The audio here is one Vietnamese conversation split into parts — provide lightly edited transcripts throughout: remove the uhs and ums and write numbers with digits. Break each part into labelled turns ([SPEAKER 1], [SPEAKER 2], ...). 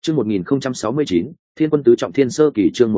[SPEAKER 1] Chương 1069, Thiên Quân tứ trọng thiên sơ kỳ. Chương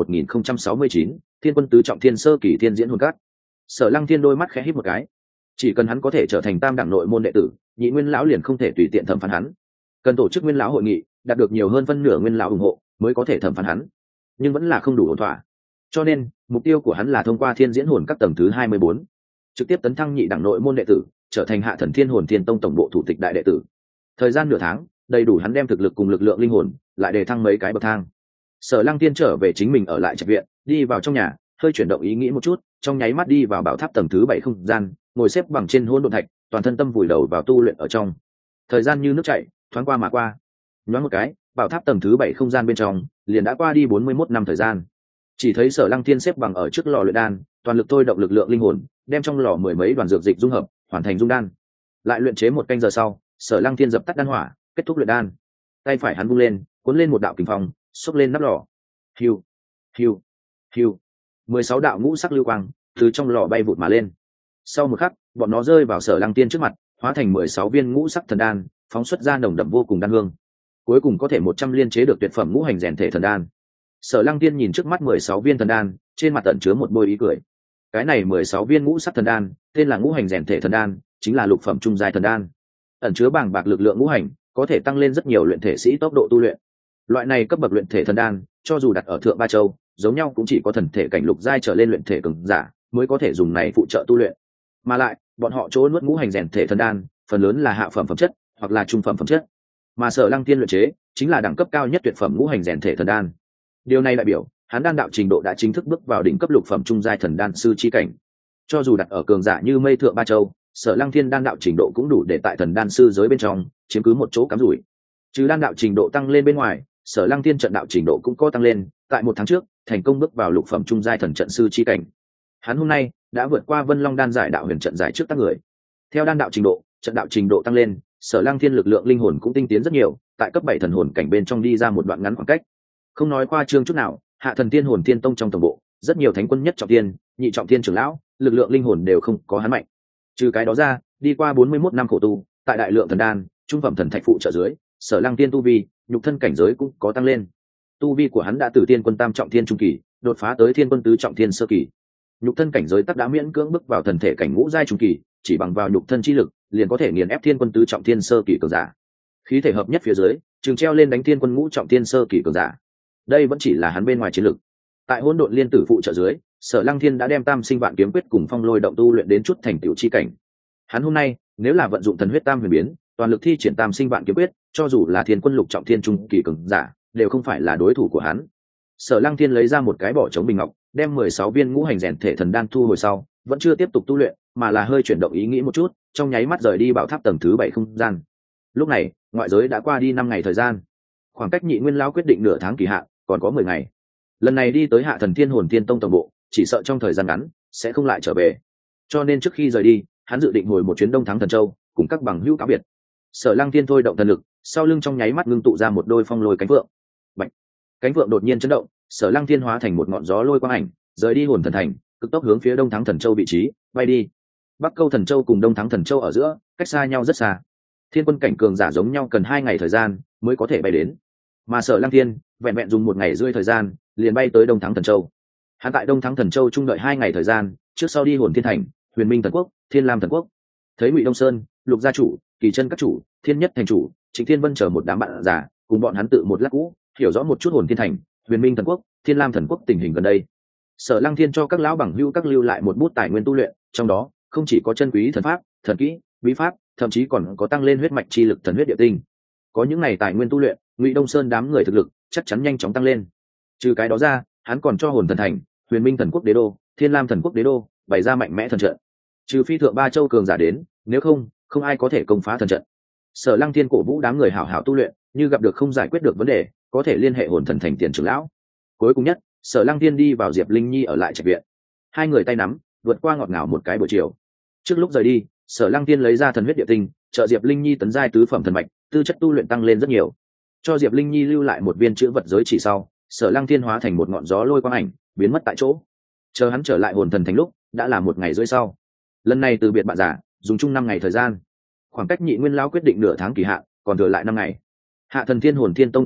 [SPEAKER 1] 1069, Thiên Quân tứ trọng thiên sơ kỳ. Thiên diễn hồn cát. Sở Lăng Thiên đôi mắt khẽ híp một cái. Chỉ cần hắn có thể trở thành tam đẳng nội môn đệ tử, Nhị Nguyên lão liền không thể tùy tiện thẩm phán hắn. Cần tổ chức Nguyên lão hội nghị, đạt được nhiều hơn phân nửa Nguyên lão ủng hộ, mới có thể thẩm phán hắn. Nhưng vẫn là không đủ ổn thỏa. Cho nên, mục tiêu của hắn là thông qua Thiên diễn hồn các tầng thứ 24, trực tiếp tấn thăng nhị đẳng nội môn đệ tử, trở thành Hạ Thần Thiên Hồn Thiên Tông tổng bộ thủ tịch đại đệ tử. Thời gian nửa tháng, đầy đủ hắn đem thực lực cùng lực lượng linh hồn lại đề thăng mấy cái bậc thang. Sở Lăng Tiên trở về chính mình ở lại trạch viện, đi vào trong nhà, hơi chuyển động ý nghĩ một chút, trong nháy mắt đi vào bảo tháp tầng thứ 7 không gian, ngồi xếp bằng trên hỗn độn thạch, toàn thân tâm vùi đầu vào tu luyện ở trong. Thời gian như nước chảy, thoáng qua mà qua. Nhoáng một cái, bảo tháp tầng thứ 7 không gian bên trong liền đã qua đi 41 năm thời gian. Chỉ thấy Sở Lăng Thiên xếp bằng ở trước lò luyện đan, toàn lực thôi động lực lượng linh hồn, đem trong lò mười mấy đoàn dược dịch dung hợp, hoàn thành dung đan. Lại luyện chế một canh giờ sau, Sở Lăng Thiên dập tắt đan hỏa, kết thúc luyện đan. Tay phải hắn vung lên, cuốn lên một đạo kình phong, xốc lên nắp lò. Hiu, hiu, hiu. 16 đạo ngũ sắc lưu quang từ trong lò bay vụt mà lên. Sau một khắc, bọn nó rơi vào Sở Lăng Tiên trước mặt, hóa thành 16 viên ngũ sắc thần đan, phóng xuất ra nồng đậm vô cùng đan hương. Cuối cùng có thể 100 liên chế được tuyệt phẩm ngũ hành rèn thể thần đan. Sở Lăng Tiên nhìn trước mắt 16 viên thần đan, trên mặt tận chứa một bôi ý cười. Cái này 16 viên ngũ sắc thần đan, tên là ngũ hành rèn thể thần đan, chính là lục phẩm trung giai thần đan. Ẩn chứa bàng bạc lực lượng ngũ hành, có thể tăng lên rất nhiều luyện thể sĩ tốc độ tu luyện. Loại này cấp bậc luyện thể thần đan, cho dù đặt ở thượng ba châu, giống nhau cũng chỉ có thần thể cảnh lục giai trở lên luyện thể cường giả mới có thể dùng này phụ trợ tu luyện. Mà lại, bọn họ chỗ nuốt ngũ hành rèn thể thần đan, phần lớn là hạ phẩm phẩm chất, hoặc là trung phẩm phẩm chất. Mà Sở Lăng Tiên luyện chế, chính là đẳng cấp cao nhất tuyệt phẩm ngũ hành rèn thể thần đan. Điều này đại biểu, hắn đan đạo trình độ đã chính thức bước vào đỉnh cấp lục phẩm trung giai thần đan sư chi cảnh. Cho dù đặt ở cường giả như Mây Thượng Ba Châu, Sở Lăng Thiên đan đạo trình độ cũng đủ để tại thần đan sư giới bên trong chiếm cứ một chỗ cắm rủi. Trừ đan đạo trình độ tăng lên bên ngoài, Sở Lăng Thiên trận đạo trình độ cũng có tăng lên, tại một tháng trước, thành công bước vào lục phẩm trung giai thần trận sư chi cảnh. Hắn hôm nay đã vượt qua Vân Long đan giải đạo huyền trận giải trước tác người. Theo đan đạo trình độ, trận đạo trình độ tăng lên, Sở Lăng Thiên lực lượng linh hồn cũng tinh tiến rất nhiều, tại cấp 7 thần hồn cảnh bên trong đi ra một đoạn ngắn khoảng cách. Không nói qua trương chút nào, Hạ Thần Thiên Hồn Thiên Tông trong tổng bộ, rất nhiều thánh quân nhất trọng thiên, nhị trọng thiên trưởng lão, lực lượng linh hồn đều không có hắn mạnh. Trừ cái đó ra, đi qua 41 năm khổ tu, tại đại lượng thần đan, trung phẩm thần thạch phụ trợ dưới, Sở Lăng Tiên tu vi, nhục thân cảnh giới cũng có tăng lên. Tu vi của hắn đã từ tiên quân tam trọng thiên trung kỳ, đột phá tới thiên quân tứ trọng thiên sơ kỳ. Nhục thân cảnh giới tất đã miễn cưỡng bước vào thần thể cảnh ngũ giai trung kỳ, chỉ bằng vào nhục thân chi lực, liền có thể nghiền ép thiên quân tứ trọng thiên sơ kỳ cường giả. Khí thể hợp nhất phía dưới, trường treo lên đánh thiên quân ngũ trọng thiên sơ kỳ cường giả. Đây vẫn chỉ là hắn bên ngoài chiến lực. Tại hỗn độn liên tử phụ trợ dưới, Sở Lăng Thiên đã đem Tam Sinh Vạn Kiếm Quyết cùng Phong Lôi Động tu luyện đến chút thành tựu chi cảnh. Hắn hôm nay, nếu là vận dụng thần huyết tam huyền biến, toàn lực thi triển Tam Sinh Vạn Kiếm Quyết, cho dù là thiên quân lục trọng thiên trung kỳ cường giả, đều không phải là đối thủ của hắn. Sở Lăng Thiên lấy ra một cái bỏ trống bình ngọc, đem 16 viên ngũ hành rèn thể thần đan thu hồi sau, vẫn chưa tiếp tục tu luyện, mà là hơi chuyển động ý nghĩ một chút, trong nháy mắt rời đi bảo tháp tầng thứ 7 không gian. Lúc này, ngoại giới đã qua đi 5 ngày thời gian. Khoảng cách Nhị Nguyên lão quyết định nửa tháng kỳ hạn, còn có 10 ngày. Lần này đi tới Hạ Thần Thiên Hồn Thiên Tông tổng bộ, chỉ sợ trong thời gian ngắn sẽ không lại trở về. Cho nên trước khi rời đi, hắn dự định hồi một chuyến Đông Thắng Thần Châu, cùng các bằng hữu cáo biệt. Sở Lăng Thiên thôi động thần lực, sau lưng trong nháy mắt ngưng tụ ra một đôi phong lôi cánh vượng. Bạch. Cánh vượng đột nhiên chấn động, Sở Lăng Thiên hóa thành một ngọn gió lôi quang ảnh, rời đi Hồn Thần Thành, cực tốc hướng phía Đông Thắng Thần Châu vị trí bay đi. Bắc Câu Thần Châu cùng Đông Thắng Thần Châu ở giữa, cách xa nhau rất xa. Thiên quân cảnh cường giả giống nhau cần 2 ngày thời gian mới có thể bay đến, mà Sở Lăng Thiên vẹn vẹn dùng 1 ngày rưỡi thời gian liền bay tới Đông Thắng Thần Châu. Hắn tại Đông Thắng Thần Châu trung đợi 2 ngày thời gian, trước sau đi Hồn Thiên Thành, Huyền Minh Thần Quốc, Thiên Lam Thần Quốc. Thấy Ngụy Đông Sơn, Lục gia chủ, Kỳ Chân các chủ, Thiên Nhất thành chủ, Trịnh Thiên Vân chờ một đám bạn già, cùng bọn hắn tự một lát cũ, hiểu rõ một chút Hồn Thiên Thành, Huyền Minh Thần Quốc, Thiên Lam Thần Quốc tình hình gần đây. Sở Lăng Thiên cho các lão bằng hữu các lưu lại một bút tài nguyên tu luyện, trong đó không chỉ có chân quý thần pháp, thần kỹ, bí pháp, thậm chí còn có tăng lên huyết mạch chi lực thần huyết địa tinh. Có những này tài nguyên tu luyện, Ngụy Đông Sơn đám người thực lực chắc chắn nhanh chóng tăng lên. Trừ cái đó ra, hắn còn cho Hồn Thần Thành, Huyền Minh Thần Quốc đế đô, Thiên Lam Thần Quốc đế đô bày ra mạnh mẽ thần trận. Trừ phi thượng ba châu cường giả đến, nếu không, không ai có thể công phá thần trận. Sở Lăng Thiên cổ vũ đám người hảo hảo tu luyện, như gặp được không giải quyết được vấn đề, có thể liên hệ Hồn Thần Thành tiền trưởng lão. Cuối cùng nhất, Sở Lăng Thiên đi vào Diệp Linh Nhi ở lại trạch viện. Hai người tay nắm, vượt qua ngọt ngào một cái buổi chiều. Trước lúc rời đi, Sở Lăng Thiên lấy ra thần huyết địa tinh, trợ Diệp Linh Nhi tấn giai tứ phẩm thần mạch, tư chất tu luyện tăng lên rất nhiều. Cho Diệp Linh Nhi lưu lại một viên chữ vật giới chỉ sau, Sở Lăng Thiên hóa thành một ngọn gió lôi quang ảnh, biến mất tại chỗ. Chờ hắn trở lại Hồn Thần Thành lúc, đã là 1 ngày rưỡi sau. Lần này từ biệt bạn giả, dùng chung 5 ngày thời gian. Khoảng cách Nhị Nguyên lão quyết định nửa tháng kỳ hạn, còn thừa lại 5 ngày. Hạ Thần Thiên Hồn Thiên Tông tổng bộ,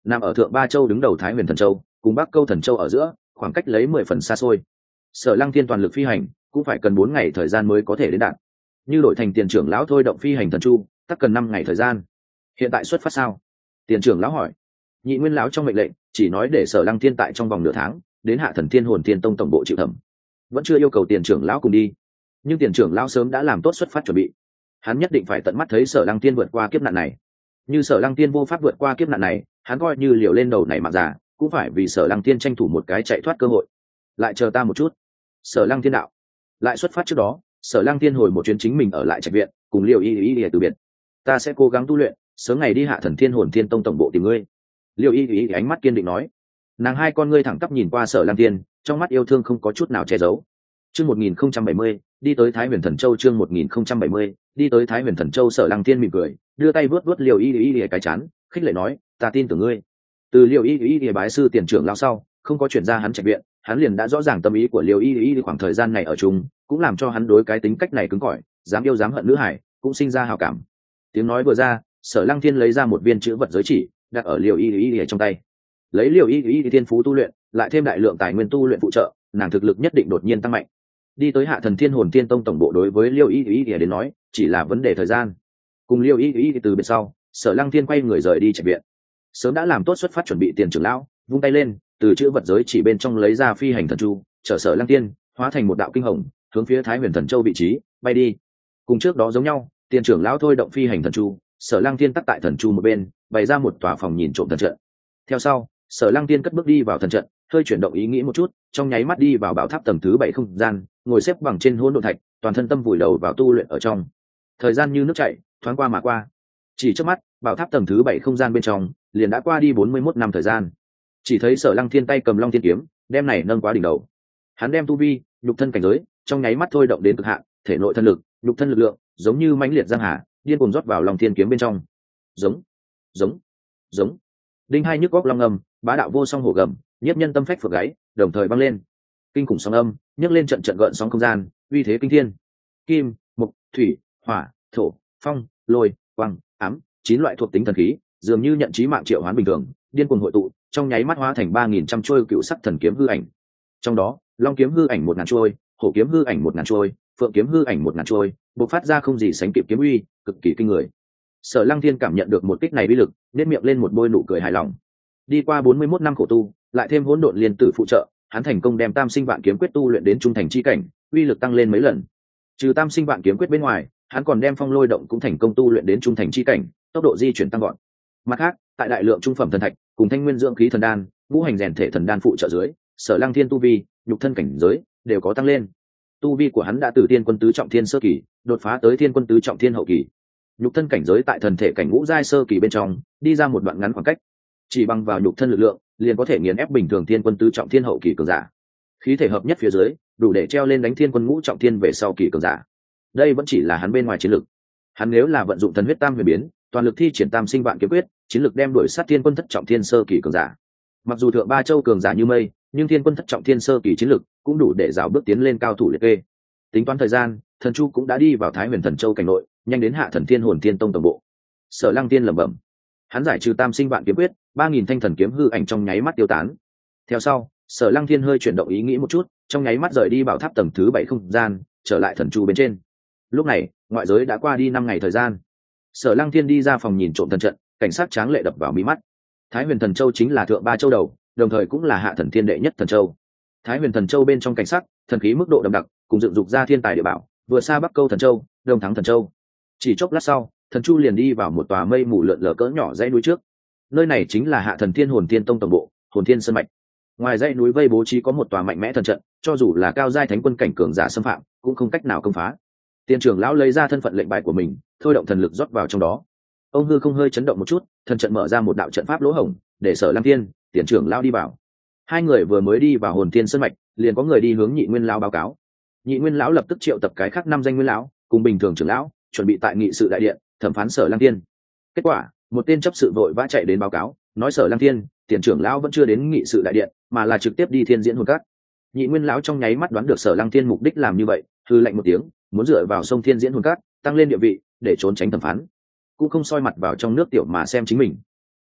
[SPEAKER 1] nằm ở thượng ba châu đứng đầu Thái Huyền Thần Châu cùng Bắc Câu Thần Châu ở giữa, khoảng cách lấy 10 phần xa xôi. Sở Lăng Thiên toàn lực phi hành cũng phải cần 4 ngày thời gian mới có thể đến đạt. Như đổi thành tiền trưởng lão thôi động phi hành thần chu, tất cần 5 ngày thời gian. Hiện tại xuất phát sao? Tiền trưởng lão hỏi. Nhị Nguyên lão trong mệnh lệnh chỉ nói để Sở Lăng Thiên tại trong vòng nửa tháng đến Hạ Thần Thiên Hồn Thiên Tông tổng bộ chịu thẩm, vẫn chưa yêu cầu tiền trưởng lão cùng đi. Nhưng tiền trưởng lão sớm đã làm tốt xuất phát chuẩn bị, hắn nhất định phải tận mắt thấy Sở Lăng Thiên vượt qua kiếp nạn này. Như Sở Lăng Thiên vô pháp vượt qua kiếp nạn này, hắn coi như liều lên đầu này mà già cũng phải vì Sở Lăng Thiên tranh thủ một cái chạy thoát cơ hội. Lại chờ ta một chút. Sở Lăng Thiên đạo. Lại xuất phát trước đó, Sở Lăng Thiên hồi một chuyến chính mình ở lại trạch viện, cùng Liêu Y từ biệt. Ta sẽ cố gắng tu luyện, sớm ngày đi Hạ Thần Thiên Hồn Thiên Tông tổng bộ tìm ngươi. Liêu Y ánh mắt kiên định nói. Nàng hai con ngươi thẳng tắp nhìn qua Sở Lăng Thiên, trong mắt yêu thương không có chút nào che giấu. Chương 1070, đi tới Thái Huyền Thần Châu. Chương 1070, đi tới Thái Huyền Thần Châu. Sở Lăng Thiên mỉm cười, đưa tay vuốt vuốt Liêu Y cái chán, khích lệ nói, ta tin tưởng ngươi. Từ Liêu Y bái sư tiền trưởng lão sau, không có chuyển ra hắn trạch viện, hắn liền đã rõ ràng tâm ý của Liêu Y khoảng thời gian này ở chung, cũng làm cho hắn đối cái tính cách này cứng cỏi, dám yêu dám hận nữ hải, cũng sinh ra hào cảm. Tiếng nói vừa ra, Sở Lăng Thiên lấy ra một viên chữ vật giới chỉ, đặt ở Liêu Y trong tay. Lấy Liêu Y thiên phú tu luyện, lại thêm đại lượng tài nguyên tu luyện phụ trợ, nàng thực lực nhất định đột nhiên tăng mạnh. Đi tới Hạ Thần Thiên Hồn Thiên Tông tổng bộ đối với Liêu Y đến nói, chỉ là vấn đề thời gian. Cùng Liêu Y từ biệt sau, Sở Lăng Thiên quay người rời đi trạch viện. Sớm đã làm tốt xuất phát chuẩn bị tiền trưởng lão, vung tay lên, từ chữ vật giới chỉ bên trong lấy ra phi hành thần chu, chở Sở Lăng Thiên hóa thành một đạo kinh hồng, hướng phía Thái Huyền Thần Châu vị trí bay đi. Cùng trước đó giống nhau, tiền trưởng lão thôi động phi hành thần chu, Sở Lăng Thiên tắt tại thần chu một bên, bày ra một tòa phòng nhìn trộm thần trận. Theo sau, Sở Lăng Thiên cất bước đi vào thần trận, hơi chuyển động ý nghĩ một chút, trong nháy mắt đi vào bảo tháp tầng thứ 7 không gian, ngồi xếp bằng trên hỗn độn thạch, toàn thân tâm vùi đầu vào tu luyện ở trong. Thời gian như nước chảy, thoáng qua mà qua. Chỉ trước mắt, bảo tháp tầng thứ 7 không gian bên trong liền đã qua đi 41 năm thời gian. Chỉ thấy Sở Lăng Thiên tay cầm Long Thiên kiếm, đem này nâng quá đỉnh đầu. Hắn đem tu vi, nhục thân cảnh giới, trong nháy mắt thôi động đến cực hạn, thể nội thân lực, nhục thân lực lượng, giống như mãnh liệt giang hà, điên cuồng rót vào Long Thiên kiếm bên trong. Giống, giống, giống. Đinh hai nhức góc long âm, bá đạo vô song hổ gầm, nhiếp nhân tâm phách phượng gáy, đồng thời vang lên. Kinh khủng sóng âm, nhấc lên trận trận gợn sóng không gian, uy thế kinh thiên. Kim, mộc, thủy, hỏa, thổ, phong, lôi, quang, ám, 9 loại thuộc tính thần khí, dường như nhận chí mạng triệu hoán bình thường, điên cuồng hội tụ, trong nháy mắt hóa thành 3000 trăm trôi cựu sắc thần kiếm hư ảnh. Trong đó, long kiếm hư ảnh 1000 trôi, hổ kiếm hư ảnh 1000 trôi, phượng kiếm hư ảnh 1000 trôi, bộc phát ra không gì sánh kịp kiếm uy, cực kỳ kinh người. Sở Lăng Thiên cảm nhận được một kích này uy lực, nhếch miệng lên một bôi nụ cười hài lòng. Đi qua 41 năm khổ tu, lại thêm hỗn độn liên tử phụ trợ, hắn thành công đem Tam Sinh Vạn Kiếm Quyết tu luyện đến trung thành chi cảnh, uy lực tăng lên mấy lần. Trừ Tam Sinh Vạn Kiếm Quyết bên ngoài, hắn còn đem Phong Lôi Động cũng thành công tu luyện đến trung thành chi cảnh, tốc độ di chuyển tăng gọn. Mặt khác, tại đại lượng trung phẩm thần thạch, cùng Thanh Nguyên dưỡng khí thần đan, ngũ hành rèn thể thần đan phụ trợ dưới, Sở Lăng Thiên tu vi, nhục thân cảnh giới đều có tăng lên. Tu vi của hắn đã từ Tiên Quân tứ trọng thiên sơ kỳ, đột phá tới Tiên Quân tứ trọng thiên hậu kỳ. Nhục thân cảnh giới tại thần thể cảnh ngũ giai sơ kỳ bên trong, đi ra một đoạn ngắn khoảng cách. Chỉ bằng vào nhục thân lực lượng, liền có thể nghiền ép bình thường Tiên Quân tứ trọng thiên hậu kỳ cường giả. Khí thể hợp nhất phía dưới, đủ để treo lên đánh Tiên Quân ngũ trọng thiên về sau kỳ cường giả. Đây vẫn chỉ là hắn bên ngoài chiến lực. Hắn nếu là vận dụng thần huyết tam huyền biến, toàn lực thi triển Tam Sinh Vạn Kiếm Quyết, chiến lực đem đuổi sát Tiên Quân thất trọng thiên sơ kỳ cường giả. Mặc dù thượng ba châu cường giả như mây, nhưng Tiên Quân thất trọng thiên sơ kỳ chiến lực cũng đủ để rào bước tiến lên cao thủ liệt kê. Tính toán thời gian, thần chu cũng đã đi vào Thái Huyền Thần Châu cảnh nội, nhanh đến Hạ Thần Thiên Hồn Thiên Tông tổng bộ. Sở Lăng Thiên lẩm bẩm, hắn giải trừ Tam Sinh Vạn Kiếm Quyết, 3000 thanh thần kiếm hư ảnh trong nháy mắt tiêu tán. Theo sau, Sở Lăng Thiên hơi chuyển động ý nghĩ một chút, trong nháy mắt rời đi bảo tháp tầng thứ 7 không gian, trở lại thần chu bên trên. Lúc này, ngoại giới đã qua đi 5 ngày thời gian. Sở Lăng Thiên đi ra phòng nhìn trộm thần trận, cảnh sát tráng lệ đập vào mí mắt. Thái Huyền Thần Châu chính là thượng ba châu đầu, đồng thời cũng là Hạ Thần Thiên đệ nhất thần châu. Thái Huyền Thần Châu bên trong cảnh sắc, thần khí mức độ đậm đặc, cùng dựng dục ra thiên tài địa bảo, vừa xa Bắc Câu Thần Châu, Đông Thắng Thần Châu. Chỉ chốc lát sau, thần chu liền đi vào một tòa mây mù lượn lờ cỡ nhỏ dãy núi trước. Nơi này chính là Hạ Thần Thiên Hồn Thiên Tông tổng bộ, Hồn Thiên Sơn mạch. Ngoài dãy núi vây bố trí có một tòa mạnh mẽ thần trận, cho dù là cao giai thánh quân cảnh cường giả xâm phạm, cũng không cách nào công phá. Tiên trưởng lão lấy ra thân phận lệnh bài của mình, thôi động thần lực rót vào trong đó. Ông hư không hơi chấn động một chút, thần trận mở ra một đạo trận pháp lỗ hổng, để Sở Lăng Thiên, tiền trưởng lão đi vào. Hai người vừa mới đi vào Hồn Thiên Sơn mạch, liền có người đi hướng Nhị Nguyên lão báo cáo. Nhị Nguyên lão lập tức triệu tập cái khác 5 danh nguyên lão, cùng bình thường trưởng lão, chuẩn bị tại nghị sự đại điện thẩm phán Sở Lăng Thiên. Kết quả, một tên chấp sự vội vã chạy đến báo cáo, nói Sở Lăng Thiên, tiền trưởng lão vẫn chưa đến nghị sự đại điện, mà là trực tiếp đi Thiên Diễn Hồn Các. Nhị Nguyên lão trong nháy mắt đoán được Sở Lăng Thiên mục đích làm như vậy, hư lạnh một tiếng, muốn dựa vào sông Thiên Diễn Hồn Các tăng lên địa vị, để trốn tránh thẩm phán, cũng không soi mặt vào trong nước tiểu mà xem chính mình.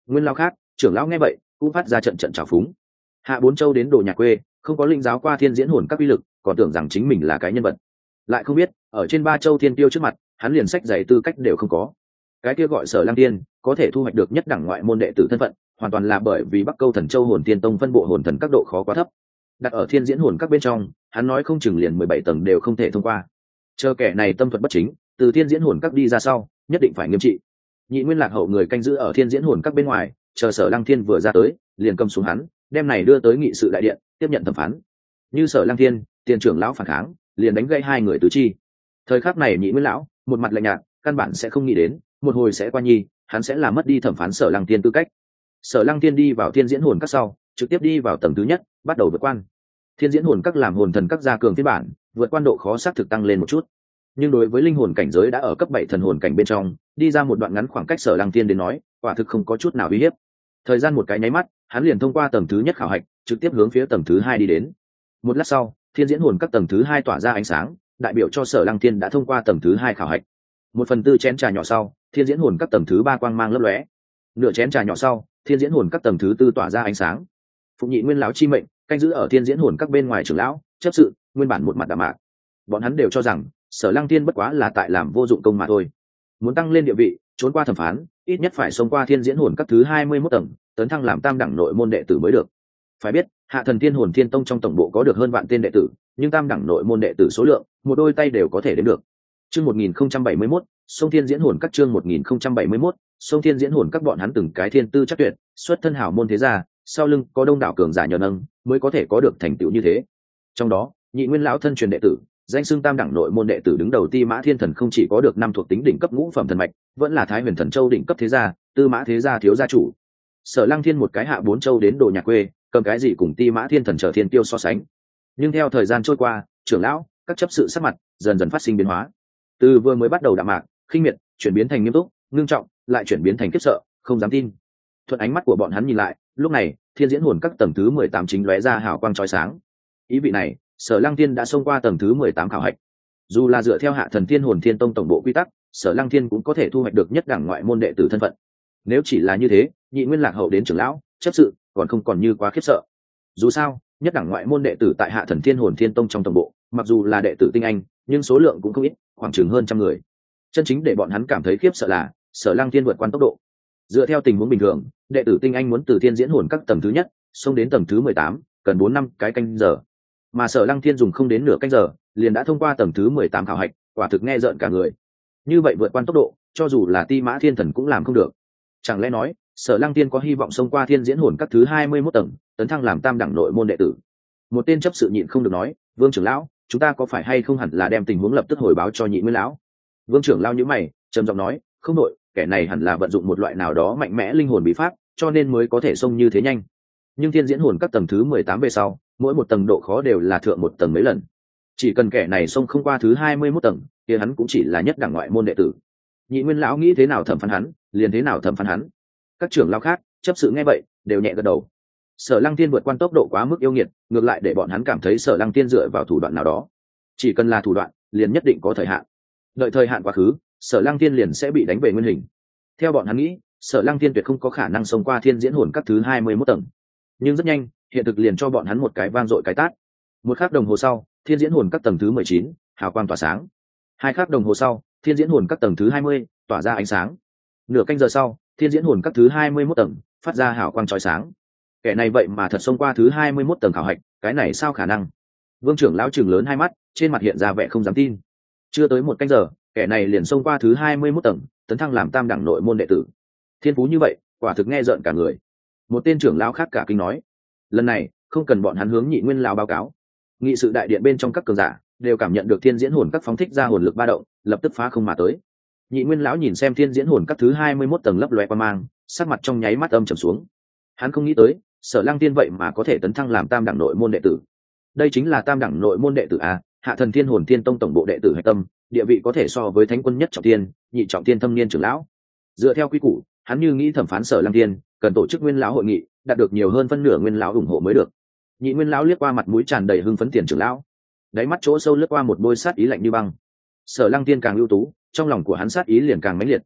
[SPEAKER 1] Nguyên lão khác, trưởng lão nghe vậy cũng phát ra trận trận trào phúng. Hạ Bốn Châu đến đồ nhà quê, không có linh giáo qua thiên diễn hồn các uy lực, còn tưởng rằng chính mình là cái nhân vật, lại không biết ở trên ba châu thiên tiêu trước mặt hắn liền sách giày tư cách đều không có. Cái kia gọi Sở Lăng Tiên có thể thu hoạch được nhất đẳng ngoại môn đệ tử thân phận, hoàn toàn là bởi vì Bắc Câu Thần Châu Hồn Tiên Tông phân bộ hồn thần các độ khó quá thấp. Đặt ở thiên diễn hồn các bên trong, hắn nói không chừng liền 17 tầng đều không thể thông qua. Chờ kẻ này tâm thuật bất chính, từ thiên diễn hồn các đi ra sau, nhất định phải nghiêm trị. Nhị Nguyên Lạc hậu người canh giữ ở thiên diễn hồn các bên ngoài, chờ Sở Lăng Thiên vừa ra tới, liền cầm xuống hắn, đem này đưa tới nghị sự đại điện, tiếp nhận thẩm phán. Như Sở Lăng Thiên, tiền trưởng lão phản kháng, liền đánh gãy hai người tứ chi. Thời khắc này Nhị Nguyên lão, một mặt lạnh nhạt, căn bản sẽ không nghĩ đến, một hồi sẽ qua nhi, hắn sẽ làm mất đi thẩm phán Sở Lăng Thiên tư cách. Sở Lăng Thiên đi vào thiên diễn hồn các sau, trực tiếp đi vào tầng thứ nhất, bắt đầu vượt quan. Thiên diễn hồn các làm hồn thần các gia cường phiên bản, vượt quan độ khó xác thực tăng lên một chút. Nhưng đối với linh hồn cảnh giới đã ở cấp 7 thần hồn cảnh bên trong, đi ra một đoạn ngắn khoảng cách Sở Lăng Thiên đến nói, quả thực không có chút nào uy hiếp. Thời gian một cái nháy mắt, hắn liền thông qua tầng thứ nhất khảo hạch, trực tiếp hướng phía tầng thứ hai đi đến. Một lát sau, thiên diễn hồn các tầng thứ hai tỏa ra ánh sáng, đại biểu cho Sở Lăng Thiên đã thông qua tầng thứ hai khảo hạch. 1/4 chén trà nhỏ sau, thiên diễn hồn các tầng thứ ba quang mang lấp lóe. Nửa chén trà nhỏ sau, thiên diễn hồn các tầng thứ tư tỏa ra ánh sáng. Phụng Nhị Nguyên lão chi mệnh, canh giữ ở thiên diễn hồn các bên ngoài trưởng lão, chấp sự, nguyên bản một mặt đạm mạc. Bọn hắn đều cho rằng Sở Lăng Thiên bất quá là tại làm vô dụng công mà thôi. Muốn tăng lên địa vị, trốn qua thẩm phán, ít nhất phải xông qua thiên diễn hồn các thứ 21 tầng, tấn thăng làm tam đẳng nội môn đệ tử mới được. Phải biết, Hạ Thần Thiên Hồn Thiên Tông trong tổng bộ có được hơn vạn tên đệ tử, nhưng tam đẳng nội môn đệ tử số lượng, một đôi tay đều có thể đếm được. Chương 1071, Sông Thiên Diễn Hồn các chương 1071, Sông Thiên Diễn Hồn các bọn hắn từng cái thiên tư chắc tuyệt, xuất thân hảo môn thế gia, sau lưng có đông đảo cường giả nhờ nâng, mới có thể có được thành tựu như thế. Trong đó, Nhị Nguyên lão thân truyền đệ tử, danh xưng tam đẳng nội môn đệ tử đứng đầu Ti Mã Thiên Thần không chỉ có được năm thuộc tính đỉnh cấp ngũ phẩm thần mạch, vẫn là Thái Huyền Thần Châu đỉnh cấp thế gia, Tư Mã thế gia thiếu gia chủ. Sở Lăng Thiên một cái Hạ Bốn Châu đến đồ nhà quê, cầm cái gì cùng Ti Mã Thiên Thần trở thiên tiêu so sánh. Nhưng theo thời gian trôi qua, trưởng lão, các chấp sự sắc mặt dần dần phát sinh biến hóa. Từ vừa mới bắt đầu đạm mạc, khinh miệt, chuyển biến thành nghiêm túc, ngưng trọng, lại chuyển biến thành khiếp sợ, không dám tin. Thuận ánh mắt của bọn hắn nhìn lại, lúc này, thiên diễn hồn các tầng thứ 18 chính lóe ra hào quang chói sáng. Ý vị này, Sở Lăng Thiên đã xông qua tầng thứ 18 khảo hạch. Dù là dựa theo Hạ Thần Thiên Hồn Thiên Tông tổng bộ quy tắc, Sở Lăng Thiên cũng có thể thu hoạch được nhất đẳng ngoại môn đệ tử thân phận. Nếu chỉ là như thế, Nhị Nguyên Lạc hậu đến trưởng lão, chấp sự, còn không còn như quá khiếp sợ. Dù sao, nhất đẳng ngoại môn đệ tử tại Hạ Thần Thiên Hồn Thiên Tông trong tổng bộ, mặc dù là đệ tử tinh anh, nhưng số lượng cũng không ít, khoảng chừng hơn trăm người. Chân chính để bọn hắn cảm thấy khiếp sợ là Sở Lăng Thiên vượt qua tốc độ. Dựa theo tình huống bình thường, đệ tử tinh anh muốn từ thiên diễn hồn các tầng thứ nhất xông đến tầng thứ 18, cần 4 năm cái canh giờ. Mà Sở Lăng Thiên dùng không đến nửa canh giờ, liền đã thông qua tầng thứ 18 khảo hạch, quả thực nghe rợn cả người. Như vậy vượt qua tốc độ, cho dù là Ti Mã Thiên Thần cũng làm không được. Chẳng lẽ nói, Sở Lăng Thiên có hy vọng xông qua thiên diễn hồn các thứ 21 tầng, tấn thăng làm tam đẳng nội môn đệ tử? Một tên chấp sự nhịn không được nói, Vương trưởng lão, chúng ta có phải hay không hẳn là đem tình huống lập tức hồi báo cho Nhị Nguyên lão? Vương trưởng lão nhíu mày, trầm giọng nói, không đội, kẻ này hẳn là vận dụng một loại nào đó mạnh mẽ linh hồn bí pháp, cho nên mới có thể xông như thế nhanh. Nhưng thiên diễn hồn các tầng thứ 18 về sau, mỗi một tầng độ khó đều là thượng một tầng mấy lần. Chỉ cần kẻ này xông không qua thứ 21 tầng, thì hắn cũng chỉ là nhất đẳng ngoại môn đệ tử. Nhị Nguyên lão nghĩ thế nào thẩm phán hắn, liền thế nào thẩm phán hắn. Các trưởng lão khác, chấp sự nghe vậy, đều nhẹ gật đầu. Sở Lăng Thiên vượt qua tốc độ quá mức yêu nghiệt, ngược lại để bọn hắn cảm thấy Sở Lăng Thiên dựa vào thủ đoạn nào đó. Chỉ cần là thủ đoạn, liền nhất định có thời hạn. Đợi thời hạn quá khứ, Sở Lăng Thiên liền sẽ bị đánh về nguyên hình. Theo bọn hắn nghĩ, Sở Lăng Thiên tuyệt không có khả năng xông qua thiên diễn hồn các thứ 21 tầng. Nhưng rất nhanh, hiện thực liền cho bọn hắn một cái vang dội cái tát. Một khắc đồng hồ sau, thiên diễn hồn các tầng thứ 19, hào quang tỏa sáng. 2 khắc đồng hồ sau, thiên diễn hồn các tầng thứ 20, tỏa ra ánh sáng. Nửa canh giờ sau, thiên diễn hồn các thứ 21 tầng, phát ra hào quang chói sáng. Kẻ này vậy mà thật xông qua thứ 21 tầng khảo hạch, cái này sao khả năng? Vương trưởng lão trừng lớn hai mắt, trên mặt hiện ra vẻ không dám tin. Chưa tới một canh giờ, kẻ này liền xông qua thứ 21 tầng, tấn thăng làm tam đẳng nội môn đệ tử. Thiên phú như vậy, quả thực nghe rợn cả người. Một tên trưởng lão khác cả kinh nói, lần này không cần bọn hắn hướng Nhị Nguyên lão báo cáo. Nghị sự đại điện bên trong các cường giả đều cảm nhận được thiên diễn hồn các phóng thích ra hồn lực ba động, lập tức phá không mà tới. Nhị Nguyên lão nhìn xem thiên diễn hồn các thứ 21 tầng lấp loé qua mang, sắc mặt trong nháy mắt âm trầm xuống. Hắn không nghĩ tới, Sở Lăng Thiên vậy mà có thể tấn thăng làm tam đẳng nội môn đệ tử. Đây chính là tam đẳng nội môn đệ tử a, Hạ Thần Thiên Hồn Thiên Tông tổng bộ đệ tử hạch tâm, địa vị có thể so với thánh quân nhất trọng thiên, nhị trọng thiên thâm niên trưởng lão. Dựa theo quy củ, hắn như nghĩ thẩm phán Sở Lăng Thiên, cần tổ chức Nguyên lão hội nghị, đạt được nhiều hơn phân nửa Nguyên lão ủng hộ mới được. Nhị Nguyên lão liếc qua mặt mũi tràn đầy hưng phấn tiền trưởng lão, đáy mắt chỗ sâu lướt qua một bôi sát ý lạnh như băng. Sở Lăng Thiên càng ưu tú, trong lòng của hắn sát ý liền càng mãnh liệt.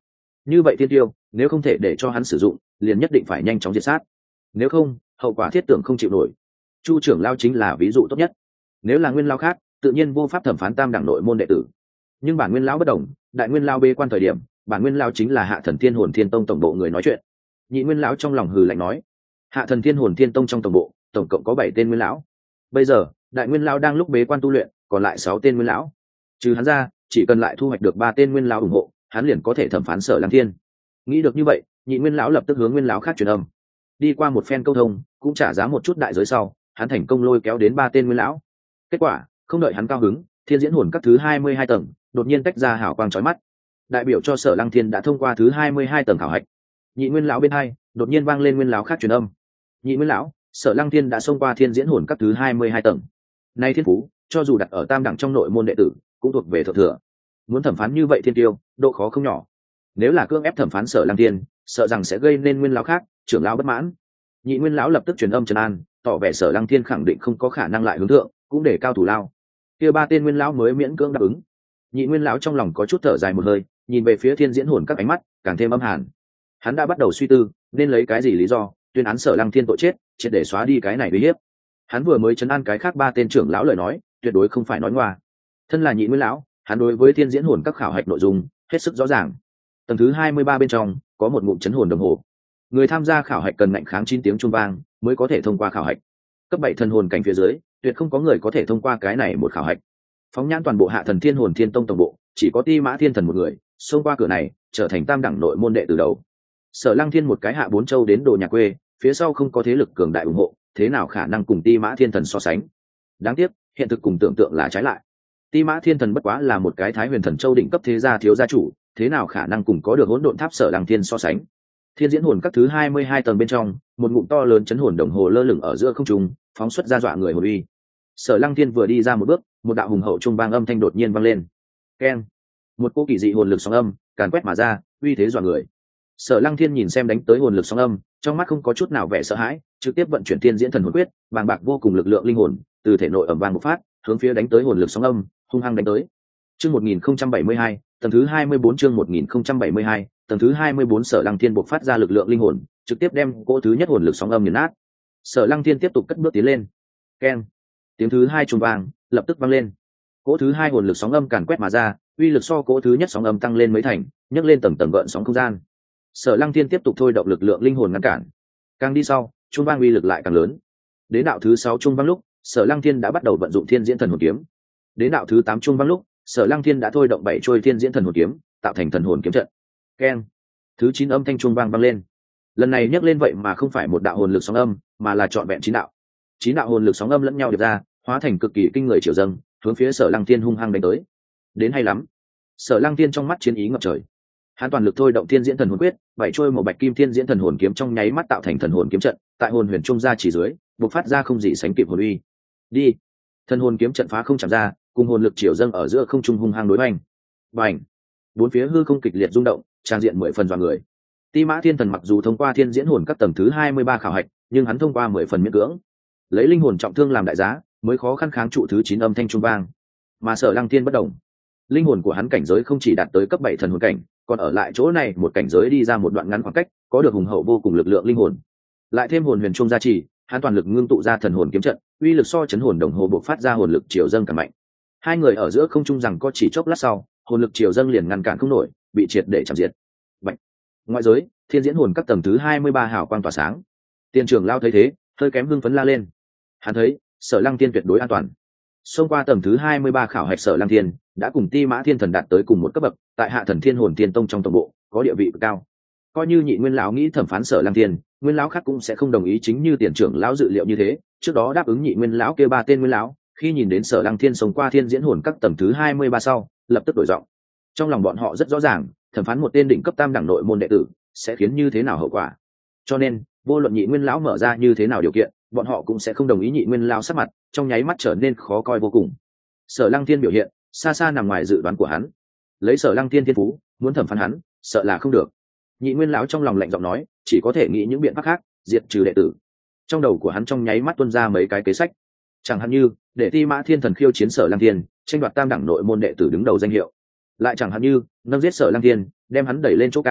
[SPEAKER 1] như vậy thiên tiêu nếu không thể để cho hắn sử dụng liền nhất định phải nhanh chóng diệt sát, nếu không hậu quả thiết tưởng không chịu nổi. Chu trưởng lao chính là ví dụ tốt nhất. Nếu là nguyên lao khác tự nhiên vô pháp thẩm phán tam đẳng nội môn đệ tử, nhưng bản nguyên lão bất đồng. Đại nguyên lao bê quan thời điểm, bản nguyên lao chính là Hạ Thần Thiên Hồn Thiên Tông tổng bộ người nói chuyện. Nhị nguyên lão trong lòng hừ lạnh nói, Hạ Thần Thiên Hồn Thiên Tông trong tổng bộ tổng cộng có 7 tên nguyên lão, bây giờ đại nguyên lão đang lúc bế quan tu luyện, còn lại 6 tên nguyên lão. Trừ hắn ra, chỉ cần lại thu hoạch được 3 tên nguyên lão ủng hộ, hắn liền có thể thẩm phán Sở Lăng Thiên. Nghĩ được như vậy, nhị nguyên lão lập tức hướng nguyên lão khác truyền âm. Đi qua một phen câu thông, cũng trả giá một chút đại giới sau, hắn thành công lôi kéo đến 3 tên nguyên lão. Kết quả, không đợi hắn cao hứng, Thiên Diễn Hồn các thứ 22 tầng đột nhiên tách ra hào quang chói mắt, đại biểu cho Sở Lăng Thiên đã thông qua thứ 22 tầng khảo hạch. Nhị nguyên lão bên hai đột nhiên vang lên nguyên lão khác truyền âm. Nhị nguyên lão, Sở Lăng Thiên đã xông qua Thiên Diễn Hồn các thứ 22 tầng. Nay thiên phú, cho dù đặt ở tam đẳng trong nội môn đệ tử, cũng thuộc về thượng thừa. Muốn thẩm phán như vậy thiên tiêu, độ khó không nhỏ. Nếu là cưỡng ép thẩm phán Sở Lăng Thiên, sợ rằng sẽ gây nên nguyên lão khác, trưởng lão bất mãn. Nhị nguyên lão lập tức truyền âm trấn an, tỏ vẻ Sở Lăng Thiên khẳng định không có khả năng lại hướng thượng, cũng để cao thủ lao. Kia 3 tên nguyên lão mới miễn cưỡng đáp ứng. Nhị nguyên lão trong lòng có chút thở dài một hơi, nhìn về phía Thiên Diễn Hồn các ánh mắt càng thêm âm hàn. Hắn đã bắt đầu suy tư nên lấy cái gì lý do tuyên án Sở Lăng Thiên tội chết, triệt để xóa đi cái này uy hiếp. Hắn vừa mới trấn an cái khác 3 tên trưởng lão lời nói tuyệt đối không phải nói ngoa. Thân là nhị nguyên lão, hắn đối với Thiên Diễn Hồn các khảo hạch nội dung hết sức rõ ràng. Tầng thứ 23 bên trong có một ngụm chấn hồn đồng hồ, người tham gia khảo hạch cần ngạnh kháng 9 tiếng chuông vang mới có thể thông qua khảo hạch. Cấp 7 thần hồn cảnh phía dưới tuyệt không có người có thể thông qua cái này một khảo hạch. Phóng nhãn toàn bộ Hạ Thần Thiên Hồn Thiên Tông tổng bộ, chỉ có Ti Mã Thiên Thần một người xông qua cửa này, trở thành tam đẳng nội môn đệ từ đầu. Sở Lăng Thiên một cái hạ 4 châu đến đồ nhà quê, phía sau không có thế lực cường đại ủng hộ, thế nào khả năng cùng Ti Mã Thiên Thần so sánh. Đáng tiếc, hiện thực cùng tưởng tượng là trái lại. Ti Mã Thiên Thần bất quá là một cái Thái Huyền Thần Châu đỉnh cấp thế gia thiếu gia chủ, thế nào khả năng cùng có được Hỗn Độn Tháp Sở Lăng Thiên so sánh. Thiên Diễn Hồn các thứ 22 tầng bên trong, một ngụm to lớn chấn hồn đồng hồ lơ lửng ở giữa không trung, phóng xuất ra dọa người hồn uy. Sở Lăng Thiên vừa đi ra một bước, một đạo hùng hậu trung vang âm thanh đột nhiên vang lên. Keng! Một cỗ kỳ dị hồn lực sóng âm càn quét mà ra, uy thế dọa người. Sở Lăng Thiên nhìn xem đánh tới hồn lực sóng âm, trong mắt không có chút nào vẻ sợ hãi, trực tiếp vận chuyển Thiên Diễn Thần Hồn Quyết, bàng bạc vô cùng lực lượng linh hồn từ thể nội ầm vang bộc phát, hướng phía đánh tới hồn lực sóng âm, hung hăng đánh tới. Chương 1072, tầng thứ 24 chương 1072, tầng thứ 24 Sở Lăng Thiên bộc phát ra lực lượng linh hồn, trực tiếp đem cỗ thứ nhất hồn lực sóng âm nghiền nát. Sở Lăng Thiên tiếp tục cất bước tiến lên. Keng! Tiếng thứ 2 trùng vang, lập tức vang lên. Cỗ thứ 2 hồn lực sóng âm càn quét mà ra, uy lực so cỗ thứ nhất sóng âm tăng lên mấy thành, nhấc lên tầng tầng gợn sóng không gian. Sở Lăng Thiên tiếp tục thôi động lực lượng linh hồn ngăn cản. Càng đi sau, trung vang uy lực lại càng lớn. Đến đạo thứ 6 trung vang lúc, Sở Lăng Thiên đã bắt đầu vận dụng Thiên Diễn Thần Hồn Kiếm. Đến đạo thứ 8 trung vang lúc, Sở Lăng Thiên đã thôi động 7 trôi Thiên Diễn Thần Hồn Kiếm, tạo thành thần hồn kiếm trận. Keng! Thứ 9 âm thanh trung vang vang lên. Lần này nhấc lên vậy mà không phải một đạo hồn lực sóng âm, mà là trọn vẹn 9 đạo. 9 đạo hồn lực sóng âm lẫn nhau điệp ra, hóa thành cực kỳ kinh người triều dâng, hướng phía Sở Lăng Thiên hung hăng đánh tới. Đến hay lắm. Sở Lăng Thiên trong mắt chiến ý ngập trời. Hắn toàn lực thôi động Thiên Diễn Thần Hồn Quyết, 7 trôi màu bạch kim Thiên Diễn Thần Hồn Kiếm trong nháy mắt tạo thành thần hồn kiếm trận, tại hồn huyền trung gia chỉ dưới, bộc phát ra không gì sánh kịp hồn uy. Đi! Thần hồn kiếm trận phá không chạm ra, cùng hồn lực triều dâng ở giữa không trung hung hăng đối bành. Bành! Bốn phía hư không kịch liệt rung động, trang diện 10 phần dọa người. Ti Mã Thiên Thần mặc dù thông qua Thiên Diễn Hồn các tầng thứ 23 khảo hạch, nhưng hắn thông qua 10 phần miễn cưỡng. Lấy linh hồn trọng thương làm đại giá, mới khó khăn kháng trụ thứ 9 âm thanh trung vang. Mà Sở Lăng Thiên bất động. Linh hồn của hắn cảnh giới không chỉ đạt tới cấp 7 thần hồn cảnh, còn ở lại chỗ này một cảnh giới đi ra một đoạn ngắn khoảng cách, có được hùng hậu vô cùng lực lượng linh hồn. Lại thêm hồn huyền trung gia trì, hắn toàn lực ngưng tụ ra thần hồn kiếm trận, uy lực so chấn hồn đồng hồ bộc phát ra hồn lực triều dâng càng mạnh. Hai người ở giữa không trung rằng có chỉ chốc lát sau, hồn lực triều dâng liền ngăn cản không nổi, bị triệt để chạm diệt. Bạch. Ngoại giới, Thiên Diễn Hồn các tầng thứ 23 hào quang tỏa sáng. Tiên trưởng lao thấy thế, hơi kém hưng phấn la lên. Hắn thấy, Sở Lăng Thiên tuyệt đối an toàn. Xông qua tầng thứ 23 khảo hạch, Sở Lăng Thiên đã cùng Ti Mã Thiên Thần đạt tới cùng một cấp bậc, tại Hạ Thần Thiên Hồn Thiên Tông trong tổng bộ, có địa vị cao. Coi như nhị nguyên lão nghĩ thẩm phán Sở Lăng Thiên, nguyên lão khác cũng sẽ không đồng ý, chính như tiền trưởng lão dự liệu như thế, trước đó đáp ứng nhị nguyên lão kêu 3 tên nguyên lão, khi nhìn đến Sở Lăng Thiên xông qua Thiên Diễn Hồn các tầng thứ 23 sau, lập tức đổi giọng. Trong lòng bọn họ rất rõ ràng, thẩm phán một tên đỉnh cấp tam đẳng nội môn đệ tử sẽ khiến như thế nào hậu quả. Cho nên, vô luận nhị nguyên lão mở ra như thế nào điều kiện, bọn họ cũng sẽ không đồng ý. Nhị nguyên lão sắc mặt trong nháy mắt trở nên khó coi vô cùng. Sở Lăng Thiên biểu hiện xa xa nằm ngoài dự đoán của hắn. Lấy Sở Lăng Thiên thiên phú, muốn thẩm phán hắn, sợ là không được. Nhị nguyên lão trong lòng lạnh giọng nói, chỉ có thể nghĩ những biện pháp khác, diệt trừ đệ tử. Trong đầu của hắn trong nháy mắt tuôn ra mấy cái kế sách, chẳng hạn như để Ti Mã Thiên Thần khiêu chiến Sở Lăng Thiên, tranh đoạt tam đẳng nội môn đệ tử đứng đầu danh hiệu, lại chẳng hạn như nâng giết Sở Lăng Thiên, đem hắn đẩy lên chỗ cao,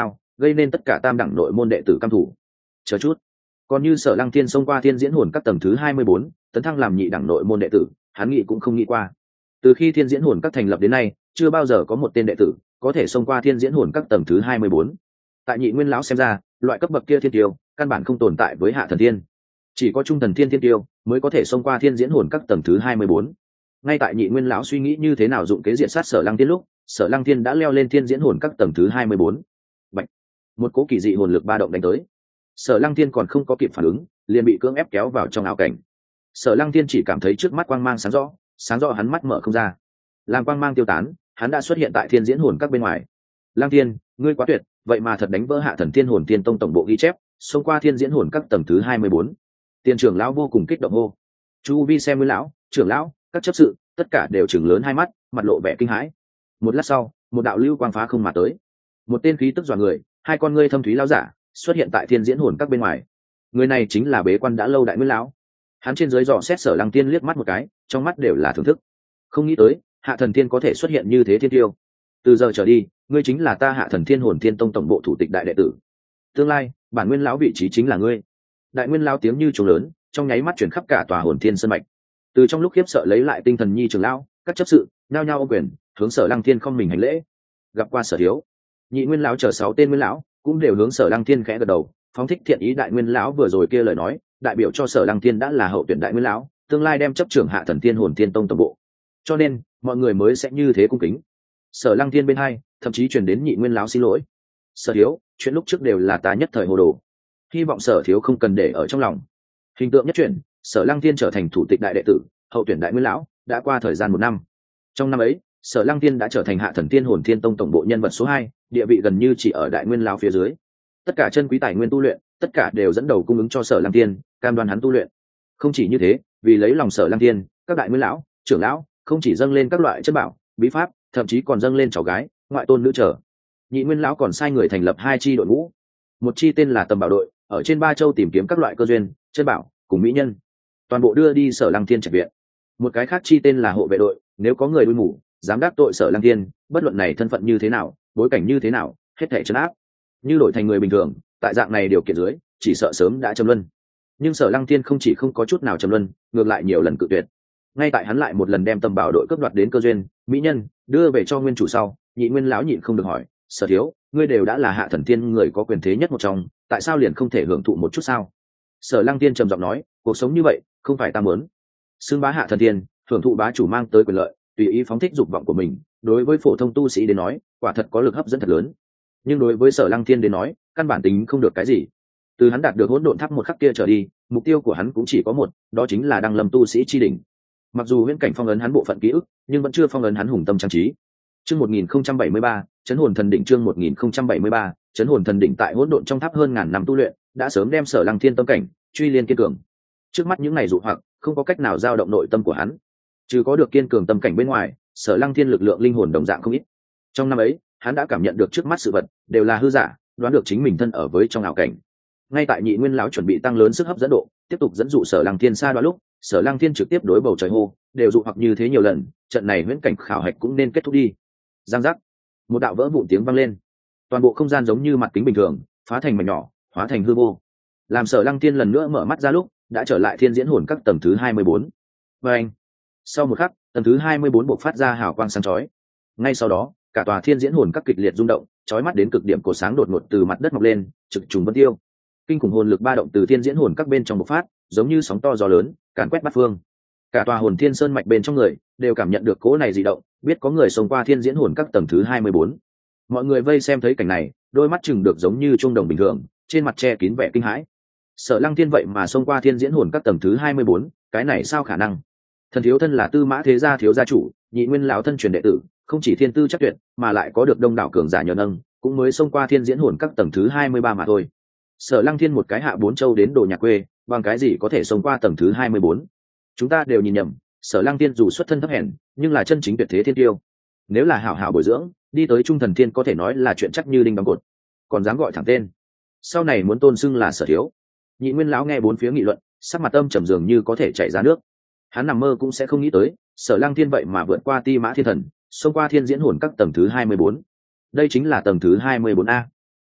[SPEAKER 1] gây nên tất cả tam đẳng nội môn đệ tử căm thủ. Chờ chút, còn như Sở Lăng Thiên xông qua thiên diễn hồn các tầng thứ 24, tấn thăng làm nhị đẳng nội môn đệ tử, hắn nghĩ cũng không nghĩ qua. Từ khi thiên diễn hồn các thành lập đến nay, chưa bao giờ có một tên đệ tử có thể xông qua thiên diễn hồn các tầng thứ 24. Tại Nhị Nguyên lão xem ra, loại cấp bậc kia thiên tiêu căn bản không tồn tại với Hạ Thần Thiên, chỉ có Trung Thần Thiên thiên tiêu mới có thể xông qua thiên diễn hồn các tầng thứ 24. Ngay tại Nhị Nguyên lão suy nghĩ như thế nào dụng kế diện sát Sở Lăng Thiên lúc, Sở Lăng Thiên đã leo lên thiên diễn hồn các tầng thứ 24. Bạch, một cỗ kỳ dị hồn lực ba động đánh tới. Sở Lăng Thiên còn không có kịp phản ứng, liền bị cưỡng ép kéo vào trong ảo cảnh. Sở Lăng Thiên chỉ cảm thấy trước mắt quang mang sáng rõ hắn mắt mở không ra. Làm quang mang tiêu tán, hắn đã xuất hiện tại thiên diễn hồn các bên ngoài. Lăng Thiên, ngươi quá tuyệt, vậy mà thật đánh vỡ Hạ Thần Thiên Hồn Tiên Tông tổng bộ ghi chép, xông qua thiên diễn hồn các tầng thứ 24. Tiền trưởng lão vô cùng kích động hô. Chu vi xem Nguyên lão, trưởng lão, các chấp sự, tất cả đều trừng lớn hai mắt, mặt lộ vẻ kinh hãi. Một lát sau, một đạo lưu quang phá không mà tới. Một tên khí tức dọa người, hai con ngươi thâm thúy lão giả xuất hiện tại thiên diễn hồn các bên ngoài. Người này chính là bế quan đã lâu Đại Nguyên lão. Hắn trên dưới dò xét Sở Lăng Thiên liếc mắt một cái, trong mắt đều là thưởng thức. Không nghĩ tới Hạ Thần Thiên có thể xuất hiện như thế thiên tiêu. Từ giờ trở đi, ngươi chính là ta Hạ Thần Thiên Hồn Thiên Tông tổng bộ thủ tịch đại đệ tử. Tương lai, bản Nguyên lão vị trí chính là ngươi. Đại Nguyên lão tiếng như trống lớn, trong nháy mắt chuyển khắp cả tòa Hồn Thiên sơn mạch. Từ trong lúc khiếp sợ lấy lại tinh thần nhi trưởng lão, các chấp sự nhao nhao ôm quyền, hướng Sở Lăng Thiên không mình hành lễ. Gặp qua Sở thiếu. Nhị Nguyên lão chờ 6 tên Nguyên lão cũng đều hướng Sở Lăng Thiên khẽ gật đầu, phóng thích thiện ý. Đại Nguyên lão vừa rồi kia lời nói, đại biểu cho Sở Lăng Thiên đã là hậu tuyển Đại Nguyên lão, tương lai đem chấp trưởng Hạ Thần Thiên Hồn Thiên Tông tổng bộ. Cho nên, mọi người mới sẽ như thế cung kính. Sở Lăng Thiên bên hai thậm chí truyền đến Nhị Nguyên lão xin lỗi. Sở thiếu, chuyện lúc trước đều là ta nhất thời hồ đồ, hy vọng Sở thiếu không cần để ở trong lòng. Hình tượng nhất chuyển, Sở Lăng Thiên trở thành thủ tịch đại đệ tử, hậu tuyển Đại Nguyên lão, đã qua thời gian 1 năm. Trong năm ấy, Sở Lăng Thiên đã trở thành Hạ Thần Thiên Hồn Thiên Tông tổng bộ nhân vật số 2, địa vị gần như chỉ ở Đại Nguyên lão phía dưới. Tất cả chân quý tài nguyên tu luyện, tất cả đều dẫn đầu cung ứng cho Sở Lăng Thiên, cam đoan hắn tu luyện. Không chỉ như thế, vì lấy lòng Sở Lăng Thiên, các đại nguyên lão, trưởng lão không chỉ dâng lên các loại chất bảo, bí pháp, thậm chí còn dâng lên cháu gái, ngoại tôn nữ trở. Nhị Nguyên lão còn sai người thành lập 2 chi đội ngũ. Một chi tên là Tầm Bảo đội, ở trên 3 châu tìm kiếm các loại cơ duyên, chất bảo cùng mỹ nhân, toàn bộ đưa đi Sở Lăng Thiên trạch viện. Một cái khác chi tên là Hộ vệ đội, nếu có người đuôi mù dám đắc tội Sở Lăng Thiên, bất luận này thân phận như thế nào, bối cảnh như thế nào, hết thảy trấn áp. Như đổi thành người bình thường, tại dạng này điều kiện dưới, chỉ sợ sớm đã trầm luân. Nhưng Sở Lăng Thiên không chỉ không có chút nào trầm luân, ngược lại nhiều lần cự tuyệt. Ngay tại hắn lại một lần đem Tầm Bảo đội cướp đoạt đến cơ duyên, mỹ nhân đưa về cho nguyên chủ sau, Nhị Nguyên lão nhịn không được hỏi, Sở thiếu, ngươi đều đã là Hạ Thần Thiên người có quyền thế nhất một trong, tại sao liền không thể hưởng thụ một chút sao? Sở Lăng Thiên trầm giọng nói, cuộc sống như vậy không phải ta muốn. Xưng bá Hạ Thần Thiên, hưởng thụ bá chủ mang tới quyền lợi, tùy ý phóng thích dục vọng của mình, đối với phổ thông tu sĩ đến nói, quả thật có lực hấp dẫn thật lớn. Nhưng đối với Sở Lăng Thiên đến nói, căn bản tính không được cái gì. Từ hắn đạt được Hỗn Độn Tháp một khắc kia trở đi, mục tiêu của hắn cũng chỉ có một, đó chính là đăng lâm tu sĩ chi đỉnh. Mặc dù huyễn cảnh phong ấn hắn bộ phận ký ức, nhưng vẫn chưa phong ấn hắn hùng tâm trang trí. Chương 1073, Chấn Hồn Thần Đỉnh. Chương 1073, Chấn Hồn Thần Đỉnh. Tại hỗn độn trong tháp hơn ngàn năm tu luyện, đã sớm đem Sở Lăng Thiên tâm cảnh truy liên kiên cường. Trước mắt những ngày dụ hoặc, không có cách nào dao động nội tâm của hắn. Trừ có được kiên cường tâm cảnh bên ngoài, Sở Lăng Thiên lực lượng linh hồn đồng dạng không ít. Trong năm ấy, hắn đã cảm nhận được trước mắt sự vật đều là hư giả, đoán được chính mình thân ở với trong ảo cảnh. Ngay tại Nhị Nguyên lão chuẩn bị tăng lớn sức hấp dẫn độ, tiếp tục dẫn dụ Sở Lăng Thiên xa đoán lúc, Sở Lăng Thiên trực tiếp đối bầu trời hô, đều dụ hoặc như thế nhiều lần, trận này huyễn cảnh khảo hạch cũng nên kết thúc đi. Giang giác, một đạo vỡ vụn tiếng vang lên, toàn bộ không gian giống như mặt kính bình thường, phá thành mảnh nhỏ, hóa thành hư vô. Làm Sở Lăng Thiên lần nữa mở mắt ra lúc, đã trở lại thiên diễn hồn các tầng thứ 24. Và anh, sau một khắc, tầng thứ 24 bộc phát ra hào quang sáng chói. Ngay sau đó, cả tòa thiên diễn hồn các kịch liệt rung động, chói mắt đến cực điểm, cổ sáng đột ngột từ mặt đất mọc lên, trực trùng vân tiêu. Kinh khủng hồn lực ba động từ thiên diễn hồn các bên trong bộc phát, giống như sóng to gió lớn, càn quét bát phương. Cả tòa hồn thiên sơn mạch bên trong người đều cảm nhận được cỗ này dị động, biết có người xông qua thiên diễn hồn các tầng thứ 24. Mọi người vây xem thấy cảnh này, đôi mắt chừng được giống như trung đồng bình thường, trên mặt che kín vẻ kinh hãi. Sở Lăng Thiên vậy mà xông qua thiên diễn hồn các tầng thứ 24, cái này sao khả năng? Thần thiếu thân là Tư Mã thế gia thiếu gia chủ, Nhị Nguyên lão thân truyền đệ tử, không chỉ thiên tư chắc tuyệt, mà lại có được đông đảo cường giả nhờ nâng, cũng mới xông qua thiên diễn hồn các tầng thứ 23 mà thôi. Sở Lăng Thiên một cái hạ 4 châu đến đồ nhà quê, bằng cái gì có thể xông qua tầng thứ 24? Chúng ta đều nhìn nhầm, Sở Lăng Thiên dù xuất thân thấp hèn, nhưng là chân chính tuyệt thế thiên tiêu. Nếu là hảo hảo bồi dưỡng, đi tới Trung Thần Thiên có thể nói là chuyện chắc như đinh đóng cột. Còn dám gọi thẳng tên, sau này muốn tôn xưng là Sở thiếu. Nhị Nguyên lão nghe bốn phía nghị luận, sắc mặt âm trầm dường như có thể chảy ra nước. Hắn nằm mơ cũng sẽ không nghĩ tới, Sở Lăng Thiên vậy mà vượt qua Ti Mã Thiên Thần, xông qua thiên diễn hồn các tầng thứ 24. Đây chính là tầng thứ 24 a.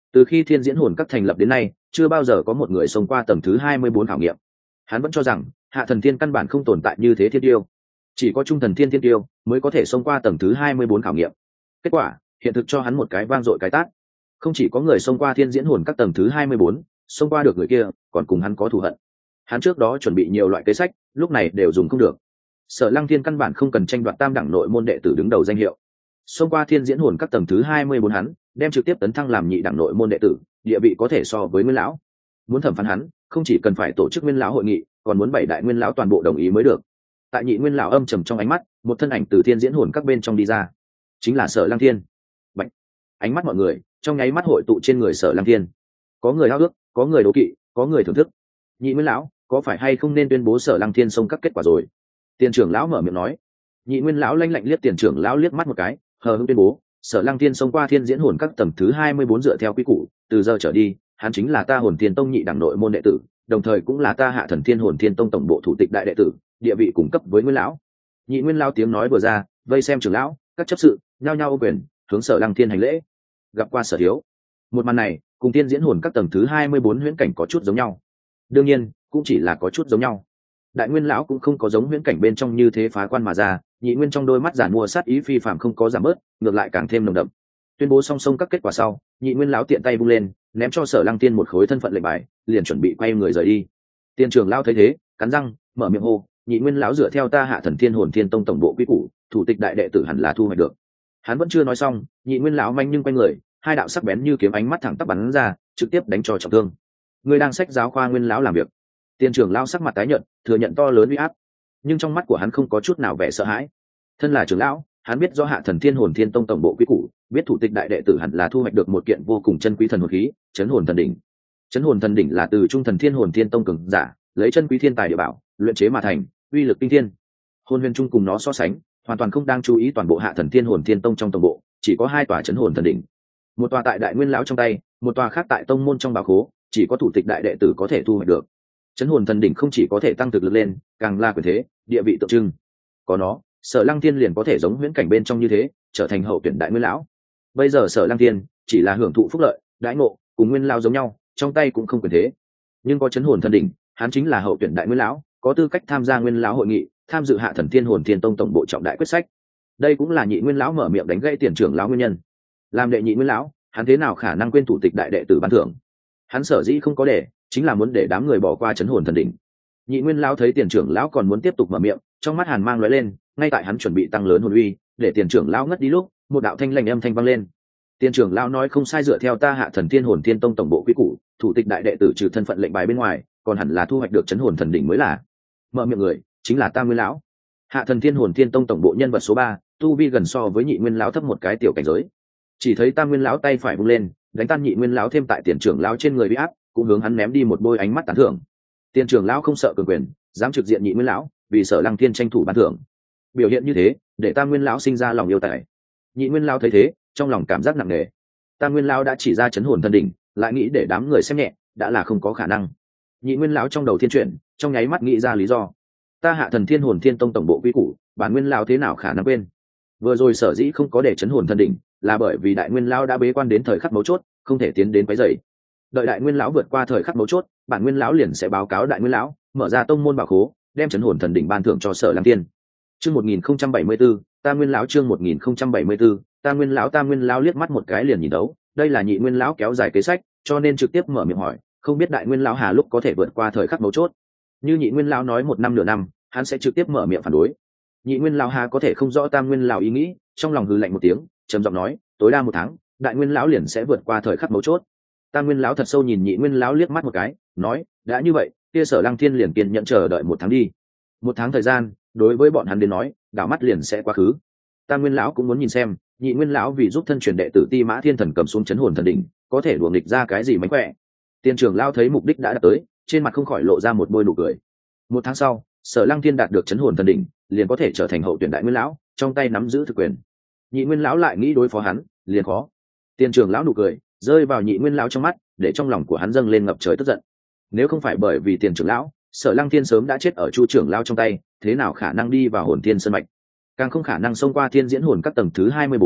[SPEAKER 1] Từ khi thiên diễn hồn các thành lập đến nay chưa bao giờ có một người xông qua tầng thứ 24 khảo nghiệm. Hắn vẫn cho rằng hạ thần thiên căn bản không tồn tại như thế thiên tiêu, chỉ có trung thần thiên thiên tiêu mới có thể xông qua tầng thứ 24 khảo nghiệm. Kết quả hiện thực cho hắn một cái vang dội cái tát. Không chỉ có người xông qua thiên diễn hồn các tầng thứ 24, xông qua được người kia còn cùng hắn có thù hận. Hắn trước đó chuẩn bị nhiều loại kế sách, lúc này đều dùng không được. Sở Lăng Thiên căn bản không cần tranh đoạt tam đẳng nội môn đệ tử đứng đầu danh hiệu. Xông qua thiên diễn hồn các tầng thứ 24 hắn, đem trực tiếp tấn thăng làm nhị đẳng nội môn đệ tử, địa vị có thể so với Nguyên lão. Muốn thẩm phán hắn, không chỉ cần phải tổ chức Nguyên lão hội nghị, còn muốn bảy đại Nguyên lão toàn bộ đồng ý mới được. Tại nhị Nguyên lão âm trầm trong ánh mắt, một thân ảnh từ thiên diễn hồn các bên trong đi ra, chính là Sở Lăng Thiên. Bạch. Ánh mắt mọi người trong nháy mắt hội tụ trên người Sở Lăng Thiên. Có người hao ước, có người đố kỵ, có người thưởng thức. Nhị Nguyên lão, có phải hay không nên tuyên bố Sở Lăng Thiên xông các kết quả rồi? Tiền trưởng lão mở miệng nói. Nhị Nguyên lão lanh lạnh liếc tiền trưởng lão liếc mắt một cái, hờ hững tuyên bố, Sở Lăng Thiên xông qua thiên diễn hồn các tầng thứ 24 dựa theo quy củ, từ giờ trở đi, hắn chính là ta Hồn Thiên Tông nhị đẳng nội môn đệ tử, đồng thời cũng là ta Hạ Thần Thiên Hồn Thiên Tông tổng bộ thủ tịch đại đệ tử, địa vị cùng cấp với Nguyên lão. Nhị Nguyên lão tiếng nói vừa ra, vây xem trưởng lão, các chấp sự, nhao nhao ô quyền, hướng Sở Lăng Thiên hành lễ. Gặp qua Sở thiếu. Một màn này, cùng thiên diễn hồn các tầng thứ 24 huyễn cảnh có chút giống nhau. Đương nhiên, cũng chỉ là có chút giống nhau. Đại Nguyên lão cũng không có giống huyễn cảnh bên trong như thế phá quan mà ra, Nhị Nguyên trong đôi mắt giản mua sát ý phi phàm không có giảm bớt, ngược lại càng thêm nồng đậm. Tuyên bố song song các kết quả sau, Nhị Nguyên lão tiện tay vung lên, ném cho Sở Lăng Tiên một khối thân phận lệnh bài, liền chuẩn bị quay người rời đi. Tiên trưởng lão thấy thế, cắn răng, mở miệng hô, Nhị Nguyên lão dựa theo ta Hạ Thần Thiên Hồn Thiên Tông tổng bộ quy củ, thủ tịch đại đệ tử hẳn là thu hoạch được. Hắn vẫn chưa nói xong, Nhị Nguyên lão manh nhưng quay người, hai đạo sắc bén như kiếm ánh mắt thẳng tắp bắn ra, trực tiếp đánh cho trọng thương. Người đang sách giáo khoa Nguyên lão làm việc. Tiên trưởng lão sắc mặt tái nhợt, thừa nhận to lớn uy áp, nhưng trong mắt của hắn không có chút nào vẻ sợ hãi. Thân là trưởng lão, hắn biết do Hạ Thần Thiên Hồn Thiên Tông tổng bộ quy củ, biết thủ tịch đại đệ tử hẳn là thu hoạch được một kiện vô cùng chân quý thần hồn khí, Chấn Hồn Thần Đỉnh. Chấn Hồn Thần Đỉnh là từ Trung Thần Thiên Hồn Thiên Tông cường giả lấy chân quý thiên tài địa bảo luyện chế mà thành, uy lực kinh thiên. Hồn Huyền Trung cùng nó so sánh, hoàn toàn không đang chú ý toàn bộ Hạ Thần Thiên Hồn Thiên Tông trong tổng bộ, chỉ có hai tòa Chấn Hồn Thần Đỉnh. Một tòa tại Đại Nguyên lão trong tay, một tòa khác tại tông môn trong bảo khố, chỉ có thủ tịch đại đệ tử có thể thu hoạch được. Chấn Hồn Thần Đỉnh không chỉ có thể tăng thực lực lên, càng là quyền thế, địa vị tượng trưng. Có nó, Sở Lăng Thiên liền có thể giống huyễn cảnh bên trong như thế, trở thành hậu tuyển đại Nguyên lão. Bây giờ Sở Lăng Thiên chỉ là hưởng thụ phúc lợi, đãi ngộ cùng Nguyên lão giống nhau, trong tay cũng không quyền thế. Nhưng có Chấn Hồn Thần Đỉnh, hắn chính là hậu tuyển đại Nguyên lão, có tư cách tham gia Nguyên lão hội nghị, tham dự Hạ Thần Thiên Hồn Thiên Tông tổng bộ trọng đại quyết sách. Đây cũng là Nhị Nguyên lão mở miệng đánh gãy tiền trưởng lão nguyên nhân. Làm đệ Nhị Nguyên lão, hắn thế nào khả năng quên thủ tịch đại đệ tử ban thưởng? Hắn sở dĩ không có để, chính là muốn để đám người bỏ qua Chấn Hồn Thần Đỉnh. Nhị Nguyên lão thấy tiền trưởng lão còn muốn tiếp tục mở miệng, trong mắt hàn mang lóe lên, ngay tại hắn chuẩn bị tăng lớn hồn uy, để tiền trưởng lão ngất đi lúc, một đạo thanh lành âm thanh vang lên. Tiền trưởng lão nói không sai, dựa theo ta Hạ Thần Thiên Hồn Thiên Tông tổng bộ quy củ, thủ tịch đại đệ tử trừ thân phận lệnh bài bên ngoài, còn hẳn là thu hoạch được Chấn Hồn Thần Đỉnh mới là. Mở miệng người chính là ta Nguyên lão. Hạ Thần Thiên Hồn Thiên Tông tổng bộ nhân vật số 3, tu vi gần so với Nhị Nguyên lão thấp một cái tiểu cảnh giới. Chỉ thấy Tam Nguyên lão tay phải vung lên, đánh tan Nhị Nguyên lão thêm tại tiền trưởng lão trên người bị áp, cũng hướng hắn ném đi một đôi ánh mắt tán thưởng. Tiền trưởng lão không sợ cường quyền, dám trực diện Nhị Nguyên lão, vì Sở Lăng Thiên tranh thủ ban thưởng. Biểu hiện như thế, để Tam Nguyên lão sinh ra lòng yêu tài. Nhị Nguyên lão thấy thế, trong lòng cảm giác nặng nề. Tam Nguyên lão đã chỉ ra Chấn Hồn Thần Đỉnh, lại nghĩ để đám người xem nhẹ, đã là không có khả năng. Nhị Nguyên lão trong đầu thiên chuyển, trong nháy mắt nghĩ ra lý do. Ta Hạ Thần Thiên Hồn Thiên Tông tổng bộ quy củ, bản Nguyên lão thế nào khả năng quên? Vừa rồi sở dĩ không có để Chấn Hồn Thần Đỉnh, là bởi vì Đại Nguyên lão đã bế quan đến thời khắc mấu chốt, không thể tiến đến quấy rầy. Đợi Đại Nguyên lão vượt qua thời khắc mấu chốt, bản Nguyên lão liền sẽ báo cáo Đại Nguyên lão, mở ra tông môn bảo khố, đem Chấn Hồn Thần Đỉnh ban thưởng cho Sở Lăng Thiên. Chương 1074, Ta Nguyên lão chương 1074, Ta Nguyên lão. Tam Nguyên lão liếc mắt một cái liền nhìn đấu, đây là Nhị Nguyên lão kéo dài kế sách, cho nên trực tiếp mở miệng hỏi, không biết Đại Nguyên lão hà lúc có thể vượt qua thời khắc mấu chốt. Như Nhị Nguyên lão nói 1 năm nửa năm, hắn sẽ trực tiếp mở miệng phản đối. Nhị Nguyên lão hà có thể không rõ Tam Nguyên lão ý nghĩ, trong lòng hừ lạnh một tiếng, trầm giọng nói, tối đa 1 tháng, Đại Nguyên lão liền sẽ vượt qua thời khắc mấu chốt. Tam Nguyên lão thật sâu nhìn Nhị Nguyên lão liếc mắt một cái, nói, đã như vậy, kia Sở Lăng Thiên liền kiên nhẫn chờ đợi 1 tháng đi. 1 tháng thời gian, đối với bọn hắn đến nói, đảo mắt liền sẽ quá khứ. Tam Nguyên lão cũng muốn nhìn xem, Nhị Nguyên lão vì giúp thân truyền đệ tử Ti Mã Thiên Thần cầm xuống Chấn Hồn Thần Đỉnh, có thể đùa nghịch ra cái gì mánh khỏe. Tiền trưởng lão thấy mục đích đã đạt tới, trên mặt không khỏi lộ ra một bôi nụ cười. 1 tháng sau, Sở Lăng Thiên đạt được Chấn Hồn Thần Đỉnh, liền có thể trở thành hậu tuyển Đại Nguyên lão, trong tay nắm giữ thực quyền. Nhị Nguyên lão lại nghĩ đối phó hắn, liền khó. Tiền trưởng lão nụ cười rơi vào Nhị Nguyên lão trong mắt, để trong lòng của hắn dâng lên ngập trời tức giận. Nếu không phải bởi vì tiền trưởng lão, Sở Lăng Thiên sớm đã chết ở Chu trưởng lão trong tay, thế nào khả năng đi vào Hồn Thiên Sơn mạch, càng không khả năng xông qua thiên diễn hồn các tầng thứ 24,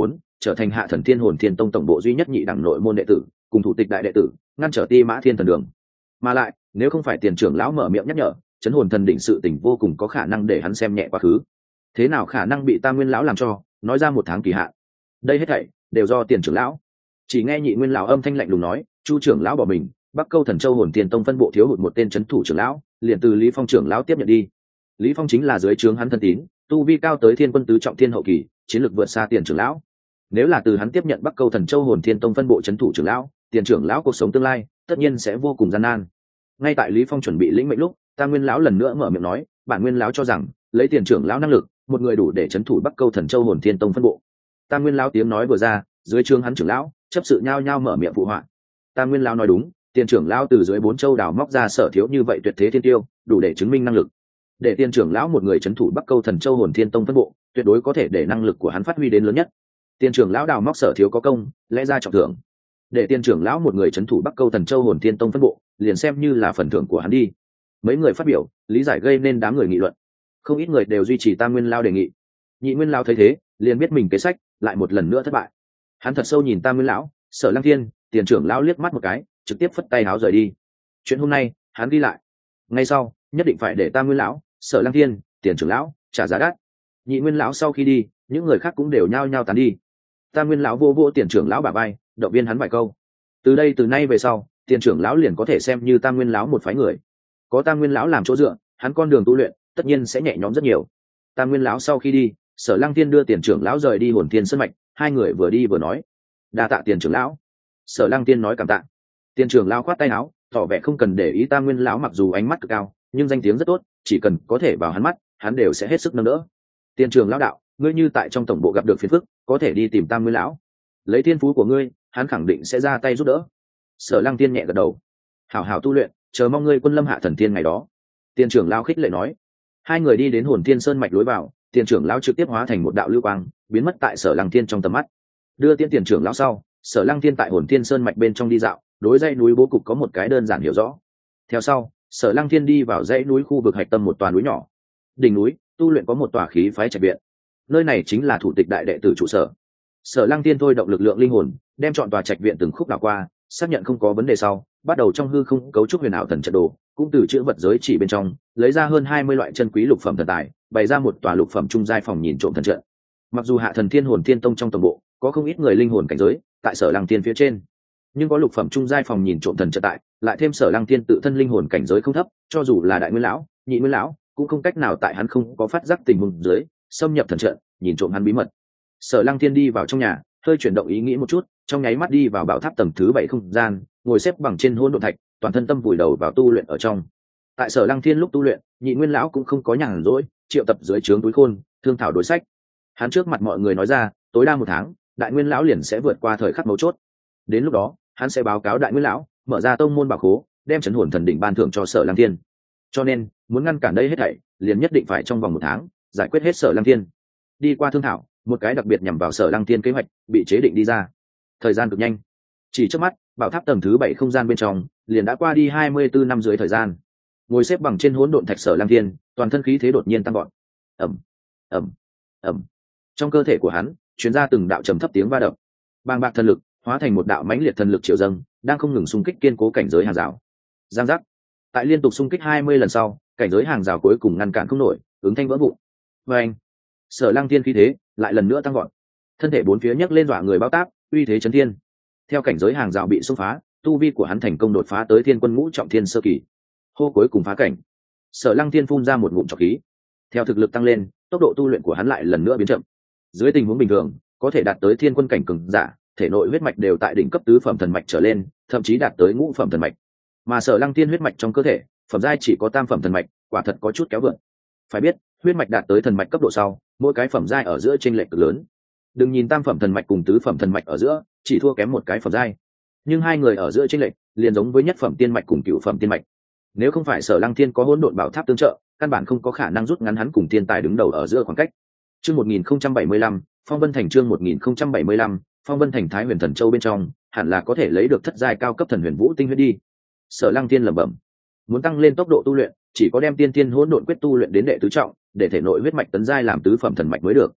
[SPEAKER 1] trở thành Hạ Thần Thiên Hồn Thiên Tông tổng bộ duy nhất nhị đẳng nội môn đệ tử, cùng thủ tịch đại đệ tử, ngăn trở Ti Mã Thiên Thần đường. Mà lại, nếu không phải tiền trưởng lão mở miệng nhắc nhở, chấn hồn thần đỉnh sự tình vô cùng có khả năng để hắn xem nhẹ quá khứ. Thế nào khả năng bị Tam Nguyên lão làm cho nói ra 1 tháng kỳ hạn? Đây hết thảy đều do tiền trưởng lão. Chỉ nghe Nhị Nguyên lão âm thanh lạnh lùng nói, Chu trưởng lão bỏ mình, Bắc Câu Thần Châu Hồn Thiên Tông phân bộ thiếu hụt một tên trấn thủ trưởng lão, liền từ Lý Phong trưởng lão tiếp nhận đi. Lý Phong chính là dưới trướng hắn thân tín, tu vi cao tới Thiên Quân tứ trọng thiên hậu kỳ, chiến lược vượt xa tiền trưởng lão. Nếu là từ hắn tiếp nhận Bắc Câu Thần Châu Hồn Thiên Tông phân bộ trấn thủ trưởng lão, tiền trưởng lão cuộc sống tương lai tất nhiên sẽ vô cùng gian nan. Ngay tại Lý Phong chuẩn bị lĩnh mệnh lúc, Tam Nguyên lão lần nữa mở miệng nói, bản Nguyên lão cho rằng, lấy tiền trưởng lão năng lực, một người đủ để trấn thủ Bắc Câu Thần Châu Hồn Thiên Tông phân bộ. Tam Nguyên lão tiếng nói vừa ra, dưới trướng hắn trưởng lão chấp sự nhao nhao mở miệng phụ họa. Tam Nguyên lão nói đúng, tiền trưởng lão từ dưới 4 châu đào móc ra sở thiếu như vậy tuyệt thế thiên tiêu, đủ để chứng minh năng lực. Để tiền trưởng lão một người trấn thủ Bắc Câu Thần Châu Hồn Thiên Tông phân bộ, tuyệt đối có thể để năng lực của hắn phát huy đến lớn nhất. Tiền trưởng lão đào móc sở thiếu có công, lẽ ra trọng thưởng. Để tiền trưởng lão một người trấn thủ Bắc Câu Thần Châu Hồn Thiên Tông phân bộ, liền xem như là phần thưởng của hắn đi. Mấy người phát biểu, lý giải gây nên đám người nghị luận. Không ít người đều duy trì Tam Nguyên lão đề nghị. Nhị Nguyên lão thấy thế, liền biết mình kế sách lại một lần nữa thất bại. Hắn thật sâu nhìn Tam Nguyên lão, Sở Lăng Thiên, tiền trưởng lão liếc mắt một cái, trực tiếp phất tay áo rời đi. Chuyện hôm nay, hắn ghi lại. Ngay sau, nhất định phải để Tam Nguyên lão, Sở Lăng Thiên, tiền trưởng lão trả giá đắt. Nhị Nguyên lão sau khi đi, những người khác cũng đều nhao nhao tán đi. Tam Nguyên lão vô vô tiền trưởng lão bả vai, động viên hắn vài câu. Từ nay về sau, tiền trưởng lão liền có thể xem như Tam Nguyên lão một phái người. Có Tam Nguyên lão làm chỗ dựa, hắn con đường tu luyện tất nhiên sẽ nhẹ nhõm rất nhiều. Tam Nguyên lão sau khi đi, Sở Lăng Thiên đưa tiền trưởng lão rời đi Hồn Thiên Sơn mạch, hai người vừa đi vừa nói, đa tạ tiền trưởng lão. Sở Lăng Thiên nói cảm tạ. Tiền trưởng lão khoát tay áo, tỏ vẻ không cần để ý Tam Nguyên lão mặc dù ánh mắt cực cao, nhưng danh tiếng rất tốt, chỉ cần có thể vào hắn mắt, hắn đều sẽ hết sức nâng đỡ. Tiền trưởng lão đạo, ngươi như tại trong tổng bộ gặp được phiền phức, có thể đi tìm Tam Nguyên lão. Lấy thiên phú của ngươi, hắn khẳng định sẽ ra tay giúp đỡ. Sở Lăng Thiên nhẹ gật đầu. Hảo hảo tu luyện, chờ mong ngươi quân lâm Hạ Thần Thiên ngày đó. Tiền trưởng lão khích lệ nói. Hai người đi đến Hồn Thiên Sơn mạch lối vào, tiền trưởng lão trực tiếp hóa thành một đạo lưu quang, biến mất tại Sở Lăng Thiên trong tầm mắt. Đưa tiễn tiền trưởng lão sau, Sở Lăng Thiên tại Hồn Thiên Sơn mạch bên trong đi dạo, đối dãy núi bố cục có một cái đơn giản hiểu rõ. Theo sau, Sở Lăng Thiên đi vào dãy núi khu vực hạch tâm một tòa núi nhỏ. Đỉnh núi, tu luyện có một tòa khí phái trạch viện. Nơi này chính là thủ tịch đại đệ tử trụ sở. Sở Lăng Thiên thôi động lực lượng linh hồn, đem chọn tòa trạch viện từng khúc đảo qua, xác nhận không có vấn đề sau, bắt đầu trong hư không cấu trúc huyền ảo thần trận đồ, cũng từ chữ vật giới chỉ bên trong lấy ra hơn 20 loại chân quý lục phẩm thần tài, bày ra một tòa lục phẩm trung giai phòng nhìn trộm thần trận. Mặc dù Hạ Thần Thiên Hồn Thiên Tông trong tổng bộ có không ít người linh hồn cảnh giới tại Sở Lăng Thiên phía trên, nhưng có lục phẩm trung giai phòng nhìn trộm thần trận tại, lại thêm Sở Lăng Thiên tự thân linh hồn cảnh giới không thấp, cho dù là đại nguyên lão, nhị nguyên lão, cũng không cách nào tại hắn không có phát giác tình huống dưới xâm nhập thần trận, nhìn trộm hắn bí mật. Sở Lăng Thiên đi vào trong nhà, hơi chuyển động ý nghĩ một chút, trong nháy mắt đi vào bảo tháp tầng thứ 7 không gian, ngồi xếp bằng trên hỗn độn thạch, toàn thân tâm vùi đầu vào tu luyện ở trong. Tại Sở Lăng Thiên lúc tu luyện, nhị nguyên lão cũng không có nhàn rỗi, triệu tập dưới trướng túi khôn, thương thảo đối sách. Hắn trước mặt mọi người nói ra, tối đa 1 tháng, đại nguyên lão liền sẽ vượt qua thời khắc mấu chốt. Đến lúc đó, hắn sẽ báo cáo đại nguyên lão, mở ra tông môn bảo khố, đem trấn hồn thần đỉnh ban thưởng cho Sở Lăng Thiên. Cho nên, muốn ngăn cản đây hết thảy, liền nhất định phải trong vòng 1 tháng giải quyết hết Sở Lăng Thiên. Đi qua thương thảo, một cái đặc biệt nhằm vào Sở Lăng Thiên kế hoạch bị chế định đi ra. Thời gian cực nhanh, chỉ trước mắt, bảo tháp tầng thứ 7 không gian bên trong liền đã qua đi 24 năm dưới thời gian. Ngồi xếp bằng trên hỗn độn thạch Sở Lăng Thiên, toàn thân khí thế đột nhiên tăng vọt. Ầm, ầm, ầm. Trong cơ thể của hắn truyền ra từng đạo trầm thấp tiếng va đập. Bàng bạc thần lực hóa thành một đạo mãnh liệt thần lực triệu dâng, đang không ngừng xung kích kiên cố cảnh giới hàng rào. Giang giác. Tại liên tục xung kích 20 lần sau, cảnh giới hàng rào cuối cùng ngăn cản không nổi, ứng thanh vỡ vụn. Oeng. Sở Lăng Thiên khí thế lại lần nữa tăng vọt. Thân thể bốn phía nhấc lên dọa người bao táp, uy thế chấn thiên. Theo cảnh giới hàng rào bị xông phá, tu vi của hắn thành công đột phá tới Thiên Quân ngũ trọng thiên sơ kỳ. Hô cuối cùng phá cảnh. Sở Lăng Thiên phun ra một ngụm trọc khí. Theo thực lực tăng lên, tốc độ tu luyện của hắn lại lần nữa biến chậm. Dưới tình huống bình thường, có thể đạt tới Thiên Quân cảnh cường giả, thể nội huyết mạch đều tại đỉnh cấp tứ phẩm thần mạch trở lên, thậm chí đạt tới ngũ phẩm thần mạch. Mà Sở Lăng Thiên huyết mạch trong cơ thể, phẩm giai chỉ có tam phẩm thần mạch, quả thật có chút kéo vượt. Phải biết, huyết mạch đạt tới thần mạch cấp độ sau, mỗi cái phẩm giai ở giữa chênh lệch cực lớn. Đừng nhìn tam phẩm thần mạch cùng tứ phẩm thần mạch ở giữa chỉ thua kém một cái phẩm giai, nhưng hai người ở giữa chênh lệch liền giống với nhất phẩm tiên mạch cùng cửu phẩm tiên mạch. Nếu không phải Sở Lăng Thiên có hỗn độn bảo tháp tương trợ, căn bản không có khả năng rút ngắn hắn cùng thiên tài đứng đầu ở giữa khoảng cách. Chương 1075, Phong Vân Thành chương 1075, Phong Vân Thành Thái Huyền Thần Châu bên trong, hẳn là có thể lấy được thất giai cao cấp thần huyền vũ tinh huyết đi. Sở Lăng Thiên lẩm bẩm. Muốn tăng lên tốc độ tu luyện, chỉ có đem tiên tiên hỗn độn quyết tu luyện đến đệ tứ trọng, để thể nội huyết mạch tấn giai làm tứ phẩm thần mạch mới được.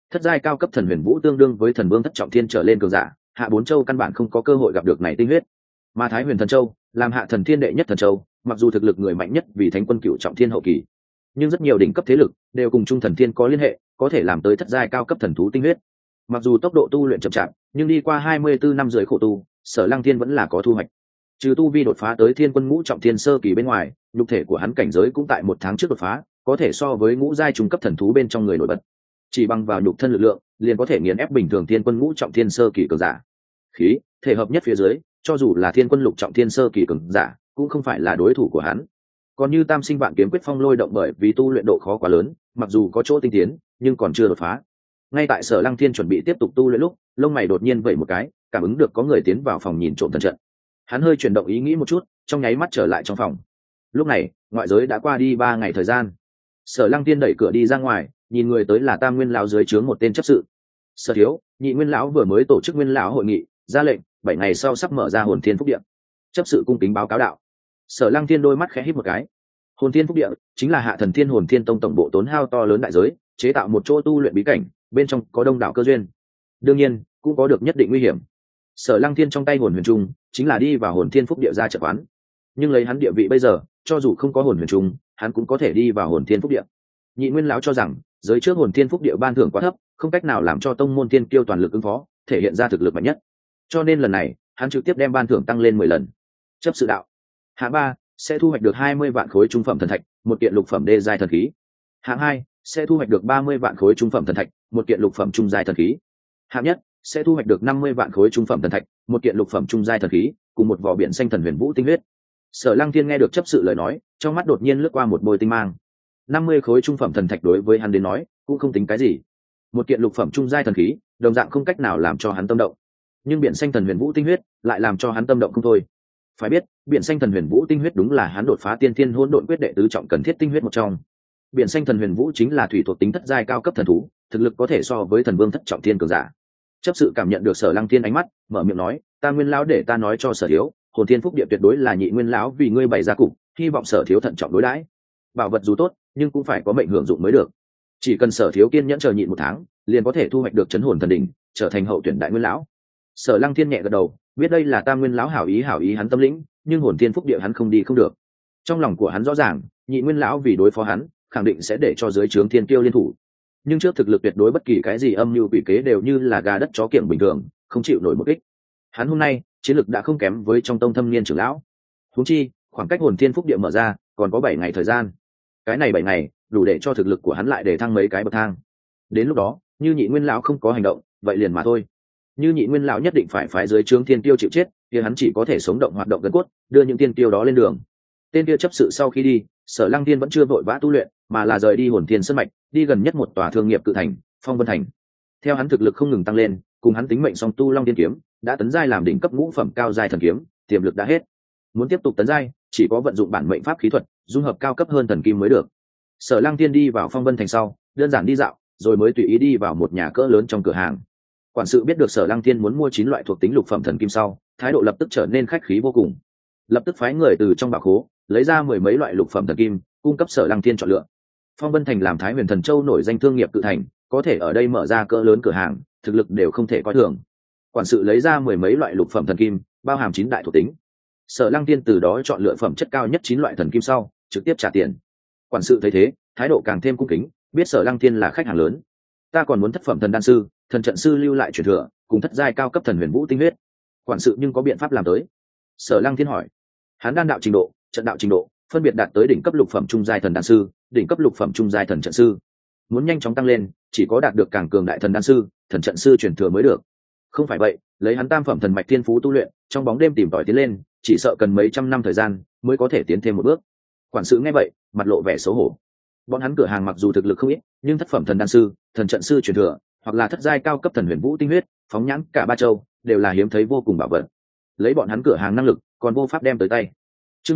[SPEAKER 1] Thất giai cao cấp thần huyền vũ tương đương với thần vương thất trọng thiên trở lên cường giả, hạ bốn châu căn bản không có cơ hội gặp được này tinh huyết. Mà Thái Huyền Thần Châu làm hạ thần thiên đệ nhất thần châu, mặc dù thực lực người mạnh nhất vì thánh quân cựu trọng thiên hậu kỳ, nhưng rất nhiều đỉnh cấp thế lực đều cùng trung thần thiên có liên hệ, có thể làm tới thất giai cao cấp thần thú tinh huyết. Mặc dù tốc độ tu luyện chậm chạp, nhưng đi qua 24 năm rưỡi khổ tu, Sở Lăng Thiên vẫn là có thu hoạch. Trừ tu vi đột phá tới thiên quân ngũ trọng thiên sơ kỳ bên ngoài, nhục thể của hắn cảnh giới cũng tại một tháng trước đột phá, có thể so với ngũ giai trung cấp thần thú bên trong người nổi bật. Chỉ bằng vào nhục thân lực lượng, liền có thể nghiền ép bình thường thiên quân ngũ trọng thiên sơ kỳ cường giả. Khí thể hợp nhất phía dưới, cho dù là thiên quân lục trọng thiên sơ kỳ cường giả, cũng không phải là đối thủ của hắn. Còn như Tam Sinh Vạn Kiếm Quyết Phong Lôi Động bởi vì tu luyện độ khó quá lớn, mặc dù có chỗ tinh tiến, nhưng còn chưa đột phá. Ngay tại Sở Lăng Thiên chuẩn bị tiếp tục tu luyện lúc, lông mày đột nhiên vẩy một cái, cảm ứng được có người tiến vào phòng nhìn trộm thần trận. Hắn hơi chuyển động ý nghĩ một chút, trong nháy mắt trở lại trong phòng. Lúc này, ngoại giới đã qua đi 3 ngày thời gian. Sở Lăng Thiên đẩy cửa đi ra ngoài, nhìn người tới là Tam Nguyên lão dưới trướng một tên chấp sự. Sở thiếu, Nhị Nguyên lão vừa mới tổ chức Nguyên lão hội nghị, ra lệnh 7 ngày sau sắp mở ra Hồn Thiên Phúc Điện. Chấp sự cung kính báo cáo đạo. Sở Lăng Thiên đôi mắt khẽ híp một cái. Hồn Thiên Phúc Điện chính là hạ thần thiên hồn thiên tông tổng bộ tốn hao to lớn đại giới chế tạo một chỗ tu luyện bí cảnh, bên trong có đông đảo cơ duyên, đương nhiên cũng có được nhất định nguy hiểm. Sở Lăng Thiên trong tay hồn huyền trung chính là đi vào Hồn Thiên Phúc Địa ra trận quán, nhưng lấy hắn địa vị bây giờ, cho dù không có hồn huyền trung, hắn cũng có thể đi vào Hồn Thiên Phúc Địa. Nhị Nguyên lão cho rằng giới trước Hồn Thiên Phúc Địa ban thưởng quá thấp, không cách nào làm cho tông môn thiên kiêu toàn lực ứng phó, thể hiện ra thực lực mạnh nhất, cho nên lần này hắn trực tiếp đem ban thưởng tăng lên 10 lần. Chấp sự đạo, hạng 3 sẽ thu hoạch được 20 vạn khối trung phẩm thần thạch, một kiện lục phẩm đê giai thần khí. Hạng 2 sẽ thu hoạch được 30 vạn khối trung phẩm thần thạch, một kiện lục phẩm trung giai thần khí. Hạng nhất sẽ thu hoạch được 50 vạn khối trung phẩm thần thạch, một kiện lục phẩm trung giai thần khí, cùng một vỏ biển xanh thần huyền vũ tinh huyết. Sở Lăng Thiên nghe được chấp sự lời nói, trong mắt đột nhiên lướt qua một bôi tinh mang. 50 khối trung phẩm thần thạch đối với hắn đến nói, cũng không tính cái gì. Một kiện lục phẩm trung giai thần khí, đồng dạng không cách nào làm cho hắn tâm động. Nhưng biển xanh thần huyền vũ tinh huyết lại làm cho hắn tâm động không thôi. Phải biết, biển xanh thần huyền vũ tinh huyết đúng là hắn đột phá tiên thiên hỗn độn quyết đệ tứ trọng cần thiết tinh huyết một trong. Biển xanh thần huyền vũ chính là thủy thuộc tính thất giai cao cấp thần thú, thực lực có thể so với thần vương thất trọng thiên cường giả. Chấp sự cảm nhận được Sở Lăng Thiên ánh mắt, mở miệng nói, ta Nguyên lão để ta nói cho Sở thiếu, Hồn Thiên Phúc Địa tuyệt đối là Nhị Nguyên lão vì ngươi bày ra cục, hy vọng Sở thiếu thận trọng đối đãi. Bảo vật dù tốt, nhưng cũng phải có mệnh hưởng dụng mới được. Chỉ cần Sở thiếu kiên nhẫn chờ nhịn 1 tháng, liền có thể thu hoạch được chấn hồn thần đỉnh, trở thành hậu tuyển đại nguyên lão. Sở Lăng Thiên nhẹ gật đầu, biết đây là Tam Nguyên lão hảo ý hắn tâm lĩnh, nhưng Hồn Thiên Phúc Địa hắn không đi không được. Trong lòng của hắn rõ ràng, Nhị Nguyên lão vì đối phó hắn, khẳng định sẽ để cho dưới trướng thiên kiêu liên thủ. Nhưng trước thực lực tuyệt đối bất kỳ cái gì âm mưu quỷ kế đều như là gà đất chó kiểng bình thường, không chịu nổi một kích. Hắn hôm nay chiến lực đã không kém với trong tông thâm niên trưởng lão. Huống chi, khoảng cách Hồn Thiên Phúc Địa mở ra còn có 7 ngày thời gian. Cái này 7 ngày, đủ để cho thực lực của hắn lại để thăng mấy cái bậc thang. Đến lúc đó, như Nhị Nguyên lão không có hành động, vậy liền mà thôi. Như Nhị Nguyên lão nhất định phải phái dưới trướng thiên tiêu chịu chết, thì hắn chỉ có thể sống động hoạt động gần cốt, đưa những tiên tiêu đó lên đường. Tên kia chấp sự sau khi đi, Sở Lăng Thiên vẫn chưa vội vã tu luyện, mà là rời đi Hồn Thiên Sơn mạch, đi gần nhất một tòa thương nghiệp cự thành, Phong Vân Thành. Theo hắn thực lực không ngừng tăng lên, cùng hắn tính mệnh song tu Long Tiên kiếm, đã tấn giai làm đỉnh cấp ngũ phẩm cao giai thần kiếm, tiềm lực đã hết. Muốn tiếp tục tấn giai, chỉ có vận dụng bản mệnh pháp khí thuật, dung hợp cao cấp hơn thần kim mới được. Sở Lăng Thiên đi vào Phong Vân Thành sau, đơn giản đi dạo, rồi mới tùy ý đi vào một nhà cỡ lớn trong cửa hàng. Quản sự biết được Sở Lăng Thiên muốn mua 9 loại thuộc tính lục phẩm thần kim sau, thái độ lập tức trở nên khách khí vô cùng. Lập tức phái người từ trong bảo khố lấy ra 10 mấy loại lục phẩm thần kim, cung cấp Sở Lăng Thiên chọn lựa. Phong Vân Thành làm Thái Huyền Thần Châu nổi danh thương nghiệp cự thành, có thể ở đây mở ra cỡ lớn cửa hàng, thực lực đều không thể coi thường. Quản sự lấy ra 10 mấy loại lục phẩm thần kim, bao hàm 9 đại thuộc tính. Sở Lăng Thiên từ đó chọn lựa phẩm chất cao nhất 9 loại thần kim sau, trực tiếp trả tiền. Quản sự thấy thế, thái độ càng thêm cung kính, biết Sở Lăng Thiên là khách hàng lớn. Ta còn muốn thất phẩm thần đan sư, thần trận sư lưu lại truyền thừa, cùng thất giai cao cấp thần huyền vũ tinh huyết. Quản sự nhưng có biện pháp làm tới? Sở Lăng Thiên hỏi. Hắn đan đạo trình độ, trận đạo trình độ, phân biệt đạt tới đỉnh cấp lục phẩm trung giai thần đan sư, đỉnh cấp lục phẩm trung giai thần trận sư. Muốn nhanh chóng tăng lên, chỉ có đạt được càng cường đại thần đan sư, thần trận sư truyền thừa mới được. Không phải vậy, lấy hắn tam phẩm thần mạch thiên phú tu luyện, trong bóng đêm tìm tòi tiến lên, chỉ sợ cần mấy trăm năm thời gian mới có thể tiến thêm một bước. Quản sự nghe vậy, mặt lộ vẻ xấu hổ. Bọn hắn cửa hàng mặc dù thực lực không ít, nhưng thất phẩm thần đan sư, thần trận sư truyền thừa, hoặc là thất giai cao cấp thần huyền vũ tinh huyết, phóng nhãn cả ba châu, đều là hiếm thấy vô cùng bảo vật. Lấy bọn hắn cửa hàng năng lực, còn vô pháp đem tới tay. Chương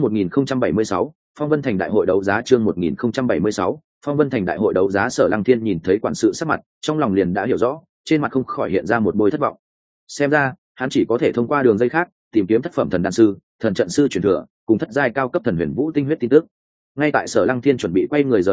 [SPEAKER 1] 1076, Phong Vân Thành đại hội đấu giá. Chương 1076, Phong Vân Thành đại hội đấu giá. Sở Lăng Thiên nhìn thấy quản sự sắc mặt, trong lòng liền đã hiểu rõ, trên mặt không khỏi hiện ra một bôi thất vọng. Xem ra, hắn chỉ có thể thông qua đường dây khác, tìm kiếm thất phẩm thần đan sư, thần trận sư truyền thừa, cùng thất giai cao cấp thần huyền vũ tinh huyết tin tức. Ngay tại Sở Lăng Thiên chuẩn bị quay người rời đi lúc,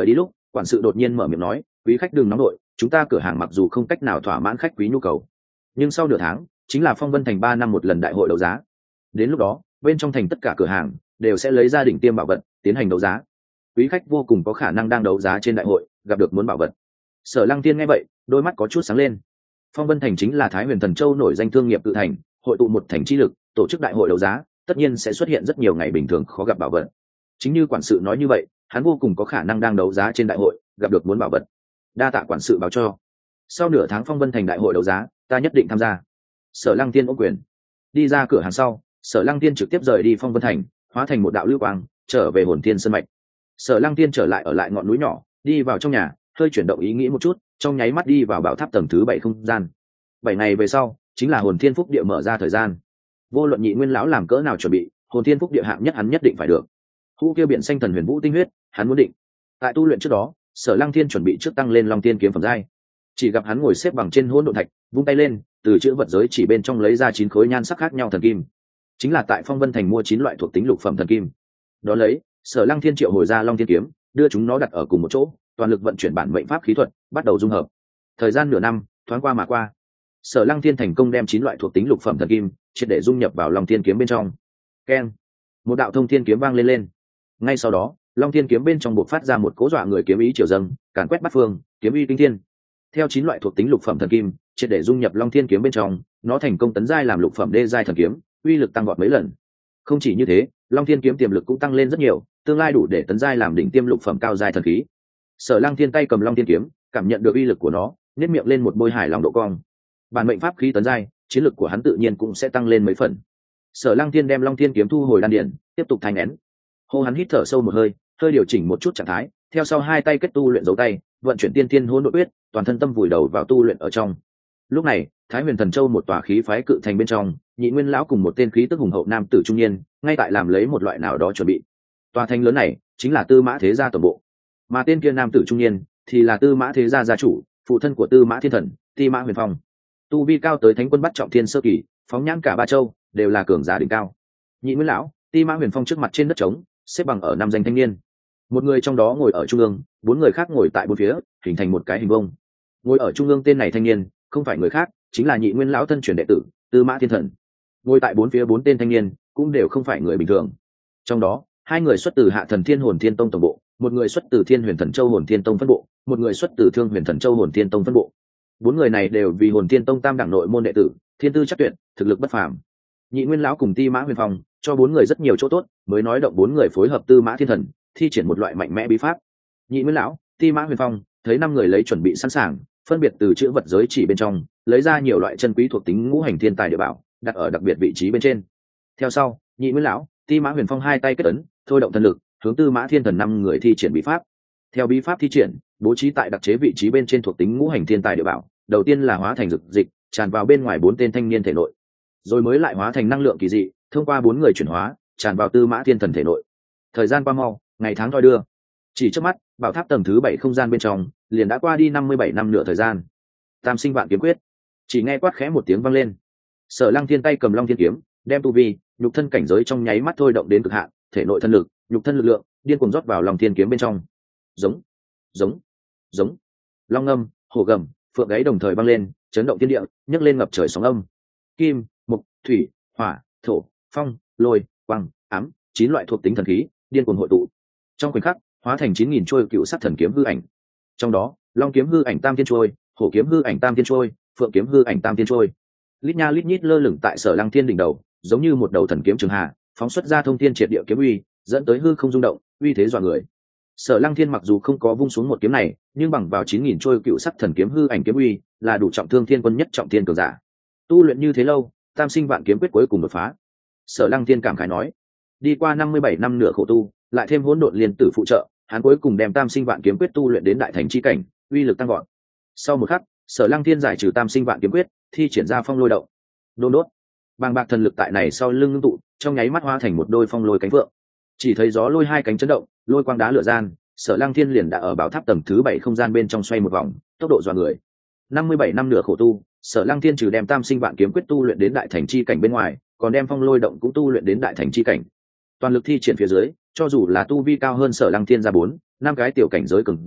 [SPEAKER 1] Quản sự đột nhiên mở miệng nói, quý khách đừng nóng đội, chúng ta cửa hàng mặc dù không cách nào thỏa mãn khách quý nhu cầu, nhưng sau nửa tháng chính là Phong Vân Thành 3 năm một lần đại hội đấu giá. Đến lúc đó bên trong thành tất cả cửa hàng đều sẽ lấy ra đỉnh tiêm bảo vật tiến hành đấu giá, quý khách vô cùng có khả năng đang đấu giá trên đại hội gặp được muốn bảo vật. Sở Lăng Thiên nghe vậy đôi mắt có chút sáng lên. Phong Vân Thành chính là Thái Huyền Thần Châu nổi danh thương nghiệp tự thành, hội tụ một thành chi lực tổ chức đại hội đấu giá, tất nhiên sẽ xuất hiện rất nhiều ngày bình thường khó gặp bảo vật. Chính như quản sự nói như vậy, hắn vô cùng có khả năng đang đấu giá trên đại hội gặp được muốn bảo vật. Đa tạ quản sự báo cho. Sau nửa tháng Phong Vân Thành đại hội đấu giá, ta nhất định tham gia. Sở Lăng Thiên ôm quyền. Đi ra cửa hàng sau, Sở Lăng Thiên trực tiếp rời đi Phong Vân Thành, hóa thành một đạo lưu quang trở về Hồn Thiên Sơn mạch. Sở Lăng Thiên trở lại ở lại ngọn núi nhỏ, đi vào trong nhà, hơi chuyển động ý nghĩ một chút, trong nháy mắt đi vào bảo tháp tầng thứ 7 không gian. 7 ngày về sau chính là Hồn Thiên Phúc Địa mở ra thời gian. Vô luận Nhị Nguyên lão làm cỡ nào chuẩn bị, Hồn Thiên Phúc Địa hạng nhất hắn nhất định phải được. Hũ kia biển xanh thần huyền vũ tinh huyết, hắn muốn định. Tại tu luyện trước đó, Sở Lăng Thiên chuẩn bị trước tăng lên Long Tiên kiếm phẩm giai. Chỉ gặp hắn ngồi xếp bằng trên hỗn độn thạch, vung tay lên, từ chữ vật giới chỉ bên trong lấy ra 9 khối nhan sắc khác nhau thần kim. Chính là tại Phong Vân Thành mua 9 loại thuộc tính lục phẩm thần kim. Đó lấy, Sở Lăng Thiên triệu hồi ra Long Tiên kiếm, đưa chúng nó đặt ở cùng một chỗ, toàn lực vận chuyển bản mệnh pháp khí thuật, bắt đầu dung hợp. Thời gian nửa năm thoáng qua mà qua, Sở Lăng Thiên thành công đem 9 loại thuộc tính lục phẩm thần kim triệt để dung nhập vào Long Tiên kiếm bên trong. Keng, một đạo thông thiên kiếm vang lên. Ngay sau đó, Long Tiên kiếm bên trong bộc phát ra một cỗ dọa người kiếm ý triều dâng, càn quét bát phương, kiếm uy kinh thiên. Theo 9 loại thuộc tính lục phẩm thần kim triệt để dung nhập Long Tiên kiếm bên trong, nó thành công tấn giai làm lục phẩm đê giai thần kiếm, uy lực tăng vọt mấy lần. Không chỉ như thế, Long Tiên kiếm tiềm lực cũng tăng lên rất nhiều, tương lai đủ để tấn giai làm đỉnh tiêm lục phẩm cao giai thần khí. Sở Lăng Thiên tay cầm Long Tiên kiếm, cảm nhận được uy lực của nó, nhếch miệng lên một môi hài lòng độ cong. Bản mệnh pháp khí tấn giai, chiến lực của hắn tự nhiên cũng sẽ tăng lên mấy phần. Sở Lăng Thiên đem Long Tiên kiếm thu hồi đan điền, tiếp tục thanh nén. Hô hắn hít thở sâu một hơi, hơi điều chỉnh một chút trạng thái, theo sau hai tay kết tu luyện dấu tay, vận chuyển tiên tiên hỗn độn quyết, toàn thân tâm vùi đầu vào tu luyện ở trong. Lúc này, Thái Huyền Thần Châu một tòa khí phái cự thành bên trong, Nhị Nguyên lão cùng một tên khí tức hùng hậu nam tử trung niên, ngay tại làm lấy một loại nào đó chuẩn bị. Tòa thành lớn này chính là Tư Mã Thế gia tổng bộ, mà tên kia nam tử trung niên thì là Tư Mã Thế gia gia chủ, phụ thân của Tư Mã Thiên Thần, Tư Mã Huyền Phong. Tu vi cao tới Thánh Quân bắt trọng thiên sơ kỳ, phóng nhãn cả ba châu đều là cường giả đỉnh cao. Nhị Nguyên lão, Tư Mã Huyền Phong trước mặt trên đất trống, xếp bằng ở năm danh thanh niên. Một người trong đó ngồi ở trung ương, 4 người khác ngồi tại bốn phía, hình thành một cái hình vuông. Ngồi ở trung ương tên này thanh niên, không phải người khác, chính là Nhị Nguyên lão thân truyền đệ tử, Tư Mã Thiên Thần. Ngồi tại bốn phía 4 tên thanh niên, cũng đều không phải người bình thường. Trong đó, 2 người xuất từ Hạ Thần Thiên Hồn Thiên Tông tổng bộ, một người xuất từ Thiên Huyền Thần Châu Hồn Thiên Tông phân bộ, một người xuất từ Thương Huyền Thần Châu Hồn Thiên Tông phân bộ. 4 người này đều vì Hồn Thiên Tông tam đẳng nội môn đệ tử, thiên tư chắc tuyệt, thực lực bất phàm. Nhị Nguyên lão cùng Tư Mã Huyền Phong cho 4 người rất nhiều chỗ tốt, mới nói động 4 người phối hợp Tư Mã Thiên Thần, thi triển một loại mạnh mẽ bí pháp. Nhị Nguyên lão, Tư Mã Huyền Phong thấy 5 người lấy chuẩn bị sẵn sàng, phân biệt từ chữ vật giới chỉ bên trong lấy ra nhiều loại chân quý thuộc tính ngũ hành thiên tài địa bảo, đặt ở đặc biệt vị trí bên trên. Theo sau, Nhị Nguyên lão, Tư Mã Huyền Phong hai tay kết ấn, thôi động thần lực, hướng Tư Mã Thiên Thần 5 người thi triển bí pháp. Theo bí pháp thi triển, bố trí tại đặc chế vị trí bên trên thuộc tính ngũ hành thiên tài địa bảo, đầu tiên là hóa thành dược dịch, tràn vào bên ngoài 4 tên thanh niên thể nội, rồi mới lại hóa thành năng lượng kỳ dị, thông qua 4 người chuyển hóa, tràn vào Tư Mã Thiên Thần thể nội. Thời gian qua mau, ngày tháng thoi đưa. Chỉ trước mắt, bảo tháp tầng thứ 7 không gian bên trong, liền đã qua đi 57 năm nửa thời gian. Tam sinh vạn kiếm quyết, chỉ nghe quát khẽ một tiếng vang lên. Sở Lăng Thiên tay cầm Long Thiên kiếm, đem tu vi, nhục thân cảnh giới trong nháy mắt thôi động đến cực hạn, thể nội thân lực, nhục thân lực lượng, điên cuồng rót vào Long Thiên kiếm bên trong. Giống, giống, giống. Long ngâm, hổ gầm, phượng gáy đồng thời vang lên, chấn động thiên địa, nhấc lên ngập trời sóng âm. Kim, mộc, thủy, hỏa, thổ, phong, lôi, quang, ám, 9 loại thuộc tính thần khí, điên cuồng hội tụ. Trong khoảnh khắc, hóa thành 9000 trôi cựu sắc thần kiếm hư ảnh. Trong đó, Long kiếm hư ảnh tam thiên trôi, hổ kiếm hư ảnh tam thiên trôi, phượng kiếm hư ảnh tam thiên trôi. Lít nha lít nhít lơ lửng tại Sở Lăng Thiên đỉnh đầu, giống như một đầu thần kiếm trường hà, phóng xuất ra thông thiên triệt địa kiếm uy, dẫn tới hư không rung động, uy thế dọa người. Sở Lăng Thiên mặc dù không có vung xuống một kiếm này, nhưng bằng vào 9000 trôi cựu sắc thần kiếm hư ảnh kiếm uy, là đủ trọng thương thiên quân nhất trọng thiên cường giả. Tu luyện như thế lâu, tam sinh vạn kiếm quyết cuối cùng đột phá. Sở Lăng Thiên cảm khái nói, đi qua 57 năm nửa khổ tu, lại thêm hỗn độn liên tử phụ trợ, hắn cuối cùng đem tam sinh vạn kiếm quyết tu luyện đến đại thành chi cảnh, uy lực tăng vọt. Sau một khắc, Sở Lăng Thiên giải trừ tam sinh vạn kiếm quyết, thi triển ra phong lôi động. Đôn đốt, bàng bạc thần lực tại này sau lưng ngưng tụ, trong nháy mắt hóa thành một đôi phong lôi cánh vượng. Chỉ thấy gió lôi hai cánh chấn động, lôi quang đá lửa gian, Sở Lăng Thiên liền đã ở bảo tháp tầng thứ 7 không gian bên trong xoay một vòng, tốc độ dọa người. 57 năm nửa khổ tu, Sở Lăng Thiên trừ đem tam sinh vạn kiếm quyết tu luyện đến đại thành chi cảnh bên ngoài, còn đem phong lôi động cũng tu luyện đến đại thành chi cảnh. Toàn lực thi triển phía dưới, cho dù là tu vi cao hơn Sở Lăng Thiên ra 4, 5 cái tiểu cảnh giới cường giả,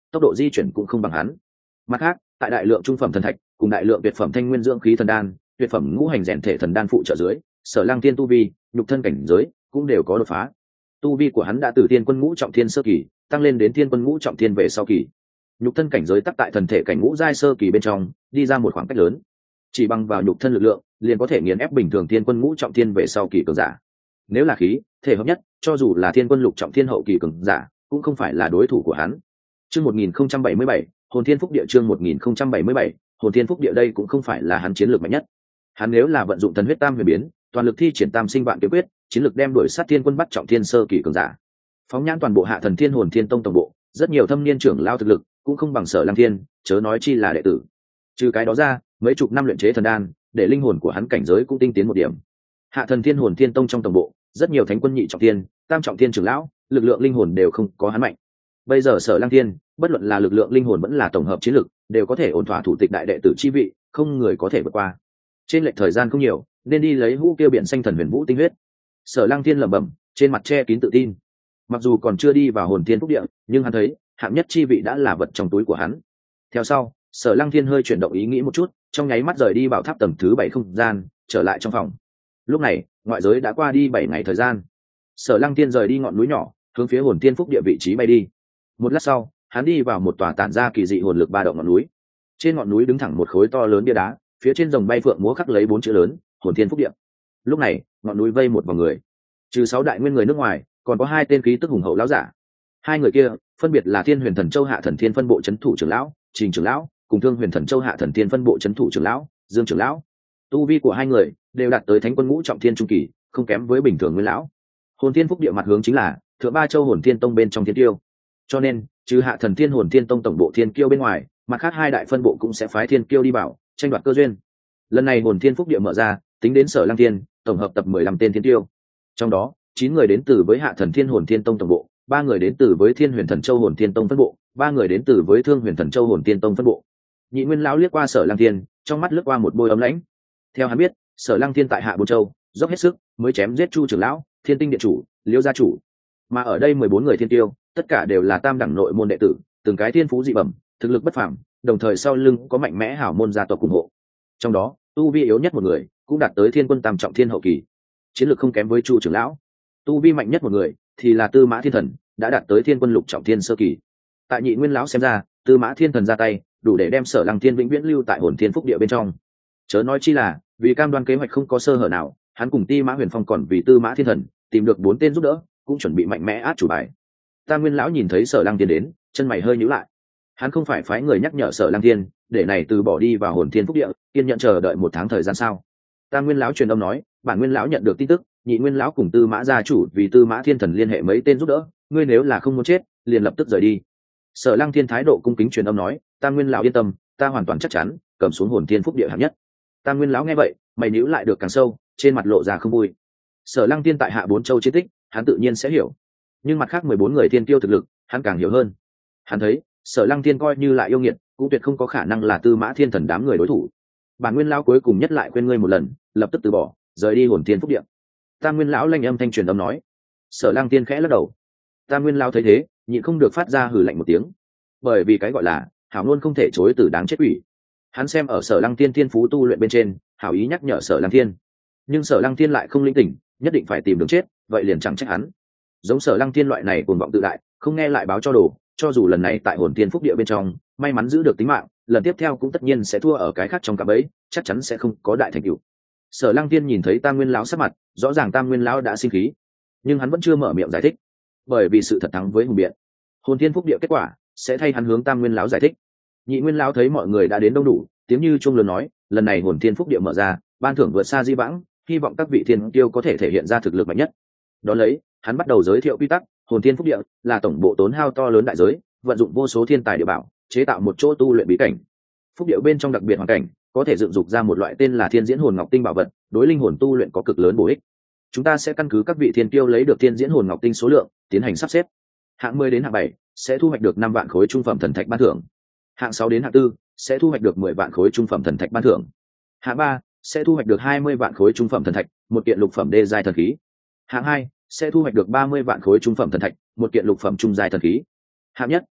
[SPEAKER 1] tốc độ di chuyển cũng không bằng hắn. Mặt khác, tại đại lượng trung phẩm thần thạch cùng đại lượng tuyệt phẩm thanh nguyên dưỡng khí thần đan, tuyệt phẩm ngũ hành rèn thể thần đan phụ trợ dưới, Sở Lăng Thiên tu vi, nhục thân cảnh giới cũng đều có đột phá. Tu vi của hắn đã từ Thiên Quân Ngũ Trọng Thiên sơ kỳ tăng lên đến Thiên Quân Ngũ Trọng Thiên về sau kỳ. Nhục thân cảnh giới tắc tại thần thể cảnh ngũ giai sơ kỳ bên trong, đi ra một khoảng cách lớn. Chỉ bằng vào nhục thân lực lượng, liền có thể nghiền ép bình thường Thiên Quân Ngũ Trọng Thiên về sau kỳ cường giả. Nếu là khí, thể hợp nhất, cho dù là Thiên Quân Lục Trọng Thiên hậu kỳ cường giả, cũng không phải là đối thủ của hắn. Chương 1077, Hồn Thiên Phúc Địa chương 1077, Hồn Thiên Phúc Địa đây cũng không phải là hắn chiến lược mạnh nhất. Hắn nếu là vận dụng thần huyết tam huyền biến, toàn lực thi triển tam sinh vạn kiếm quyết, chiến lược đem đuổi sát Thiên Quân bắt trọng thiên sơ kỳ cường giả. Phóng nhãn toàn bộ Hạ Thần Thiên Hồn Thiên Tông tổng bộ, rất nhiều thâm niên trưởng lao thực lực cũng không bằng Sở Lăng Thiên, chớ nói chi là đệ tử. Trừ cái đó ra, mấy chục năm luyện chế thần đan, để linh hồn của hắn cảnh giới cũng tinh tiến một điểm. Hạ Thần Thiên Hồn Thiên Tông trong tổng bộ, rất nhiều thánh quân nhị trọng thiên, tam trọng thiên trưởng lão, lực lượng linh hồn đều không có hắn mạnh. Bây giờ Sở Lăng Thiên, bất luận là lực lượng linh hồn vẫn là tổng hợp chiến lực, đều có thể ổn thỏa thủ tịch đại đệ tử chi vị, không người có thể vượt qua. Trên lệch thời gian không nhiều, nên đi lấy hũ kia biển xanh thần huyền vũ tinh huyết. Sở Lăng Thiên lẩm bẩm, trên mặt che kín tự tin. Mặc dù còn chưa đi vào Hồn Thiên Phúc Địa, nhưng hắn thấy, hạng nhất chi vị đã là vật trong túi của hắn. Theo sau, Sở Lăng Thiên hơi chuyển động ý nghĩ một chút, trong nháy mắt rời đi bảo tháp tầng thứ 7 không gian, trở lại trong phòng. Lúc này, ngoại giới đã qua đi 7 ngày thời gian. Sở Lăng Thiên rời đi ngọn núi nhỏ, hướng phía Hồn Thiên Phúc Địa vị trí bay đi. Một lát sau, hắn đi vào một tòa tản ra kỳ dị hồn lực ba động ngọn núi. Trên ngọn núi đứng thẳng một khối to lớn bia đá, phía trên rồng bay phượng múa khắc lấy 4 chữ lớn, Hồn Thiên Phúc Địa. Lúc này, ngọn núi vây một vòng người. Trừ 6 đại nguyên người nước ngoài, còn có 2 tên khí tức hùng hậu lão giả. 2 người kia, phân biệt là Thiên Huyền Thần Châu Hạ Thần Thiên phân bộ trấn thủ trưởng lão, Trình trưởng lão, cùng Thương Huyền Thần Châu Hạ Thần Thiên phân bộ trấn thủ trưởng lão, Dương trưởng lão. Tu vi của 2 người đều đạt tới Thánh Quân Ngũ Trọng Thiên trung kỳ, không kém với bình thường nguyên lão. Hồn Thiên Phúc Địa mặt hướng chính là Thượng Ba Châu Hồn Thiên Tông bên trong Thiên Tiêu. Cho nên, trừ Hạ Thần Thiên Hồn Thiên Tông tổng bộ Thiên Kiêu bên ngoài, mặt khác 2 đại phân bộ cũng sẽ phái Thiên Kiêu đi bảo, tranh đoạt cơ duyên. Lần này Hồn Thiên Phúc Địa mở ra, tính đến Sở Lăng Thiên, tổng hợp tập 15 tên Thiên Kiêu. Trong đó, 9 người đến từ với Hạ Thần Thiên Hồn Thiên Tông tổng bộ, 3 người đến từ với Thiên Huyền Thần Châu Hồn Thiên Tông phân bộ, 3 người đến từ với Thương Huyền Thần Châu Hồn Thiên Tông phân bộ. Nhị Nguyên lão liếc qua Sở Lăng Thiên, trong mắt lướt qua một bôi ấm lãnh. Theo hắn biết, Sở Lăng Thiên tại Hạ Bốn Châu, dốc hết sức mới chém giết Chu trưởng lão, Thiên Tinh điện chủ, Liễu gia chủ. Mà ở đây 14 người thiên tiêu, tất cả đều là tam đẳng nội môn đệ tử, từng cái thiên phú dị bẩm, thực lực bất phàm, đồng thời sau lưng có mạnh mẽ hảo môn gia tộc ủng hộ. Trong đó, tu vi yếu nhất một người, cũng đạt tới Thiên Quân tam trọng thiên hậu kỳ, chiến lược không kém với Chu trưởng lão. Tu vi mạnh nhất một người, thì là Tư Mã Thiên Thần, đã đạt tới Thiên Quân lục trọng thiên sơ kỳ. Tại Nhị Nguyên lão xem ra, Tư Mã Thiên Thần ra tay, đủ để đem Sở Lăng Thiên vĩnh viễn lưu tại Hồn Thiên Phúc Địa bên trong. Chớ nói chi là, vì cam đoan kế hoạch không có sơ hở nào, hắn cùng Ti Mã Huyền Phong còn vì Tư Mã Thiên Thần tìm được 4 tên giúp đỡ, cũng chuẩn bị mạnh mẽ át chủ bài. Tam Nguyên lão nhìn thấy Sở Lăng Thiên đến, chân mày hơi nhíu lại. Hắn không phải phái người nhắc nhở Sở Lăng Thiên, để này từ bỏ đi vào Hồn Thiên Phúc Địa, kiên nhẫn chờ đợi 1 tháng thời gian sao? Tam Nguyên lão truyền âm nói, bản Nguyên lão nhận được tin tức, Nhị Nguyên lão cùng Tư Mã gia chủ vì Tư Mã Thiên Thần liên hệ mấy tên giúp đỡ, ngươi nếu là không muốn chết, liền lập tức rời đi. Sở Lăng Thiên thái độ cung kính truyền âm nói, Tam Nguyên lão yên tâm, ta hoàn toàn chắc chắn, cầm xuống Hồn Thiên Phúc Địa hạng nhất. Tam Nguyên lão nghe vậy, mày nhíu lại được càng sâu, trên mặt lộ ra không vui. Sở Lăng Thiên tại Hạ Bốn Châu chiến tích, hắn tự nhiên sẽ hiểu, nhưng mặt khác 14 người thiên tiêu thực lực, hắn càng hiểu hơn. Hắn thấy, Sở Lăng Thiên coi như lại yêu nghiệt, cũng tuyệt không có khả năng là Tư Mã Thiên Thần đám người đối thủ. Bản Nguyên lão cuối cùng nhất lại khuyên ngươi một lần, lập tức từ bỏ, rời đi Hồn Thiên Phúc Địa. Tam Nguyên lão lanh âm thanh truyền âm nói. Sở Lăng Thiên khẽ lắc đầu. Tam Nguyên lão thấy thế, nhịn không được phát ra hừ lạnh một tiếng, bởi vì cái gọi là hảo luôn không thể chối từ đáng chết quỷ. Hắn xem ở Sở Lăng Thiên thiên phú tu luyện bên trên, hảo ý nhắc nhở Sở Lăng Thiên, nhưng Sở Lăng Thiên lại không linh tỉnh, nhất định phải tìm đường chết, vậy liền chẳng trách hắn. Giống Sở Lăng Thiên loại này cuồng vọng tự đại, không nghe lại báo cho đồ, cho dù lần này tại Hồn Thiên Phúc Địa bên trong may mắn giữ được tính mạng, lần tiếp theo cũng tất nhiên sẽ thua ở cái khác trong cạm bẫy, chắc chắn sẽ không có đại thành tựu. Sở Lăng Thiên nhìn thấy Tam Nguyên lão sắc mặt, rõ ràng Tam Nguyên lão đã sinh khí, nhưng hắn vẫn chưa mở miệng giải thích, bởi vì sự thật thắng với hùng biện. Hồn Thiên Phúc Địa kết quả sẽ thay hắn hướng Tam Nguyên lão giải thích. Nhị Nguyên lão thấy mọi người đã đến đông đủ, tiếng như chuông lớn nói, lần này Hồn Thiên Phúc Địa mở ra, ban thưởng vượt xa di vãng, hy vọng các vị thiên tiêu có thể thể hiện ra thực lực mạnh nhất. Đó lấy, hắn bắt đầu giới thiệu quy tắc. Hồn Thiên Phúc Địa là tổng bộ tốn hao to lớn đại giới, vận dụng vô số thiên tài địa bảo, chế tạo một chỗ tu luyện bí cảnh. Phúc Địa bên trong đặc biệt hoàn cảnh, có thể dựng dục ra một loại tên là Thiên Diễn Hồn Ngọc Tinh bảo vật, đối linh hồn tu luyện có cực lớn bổ ích. Chúng ta sẽ căn cứ các vị thiên tiêu lấy được Thiên Diễn Hồn Ngọc Tinh số lượng, tiến hành sắp xếp. Hạng 10 đến hạng 7 sẽ thu hoạch được 5 vạn khối trung phẩm thần thạch ban thưởng. Hạng 6 đến hạng 4 sẽ thu hoạch được 10 vạn khối trung phẩm thần thạch ban thưởng. Hạng 3 sẽ thu hoạch được 20 vạn khối trung phẩm thần thạch, một kiện lục phẩm đê giai thần khí. Hạng 2 sẽ thu hoạch được 30 vạn khối trung phẩm thần thạch, một kiện lục phẩm trung giai thần khí. Hạng nhất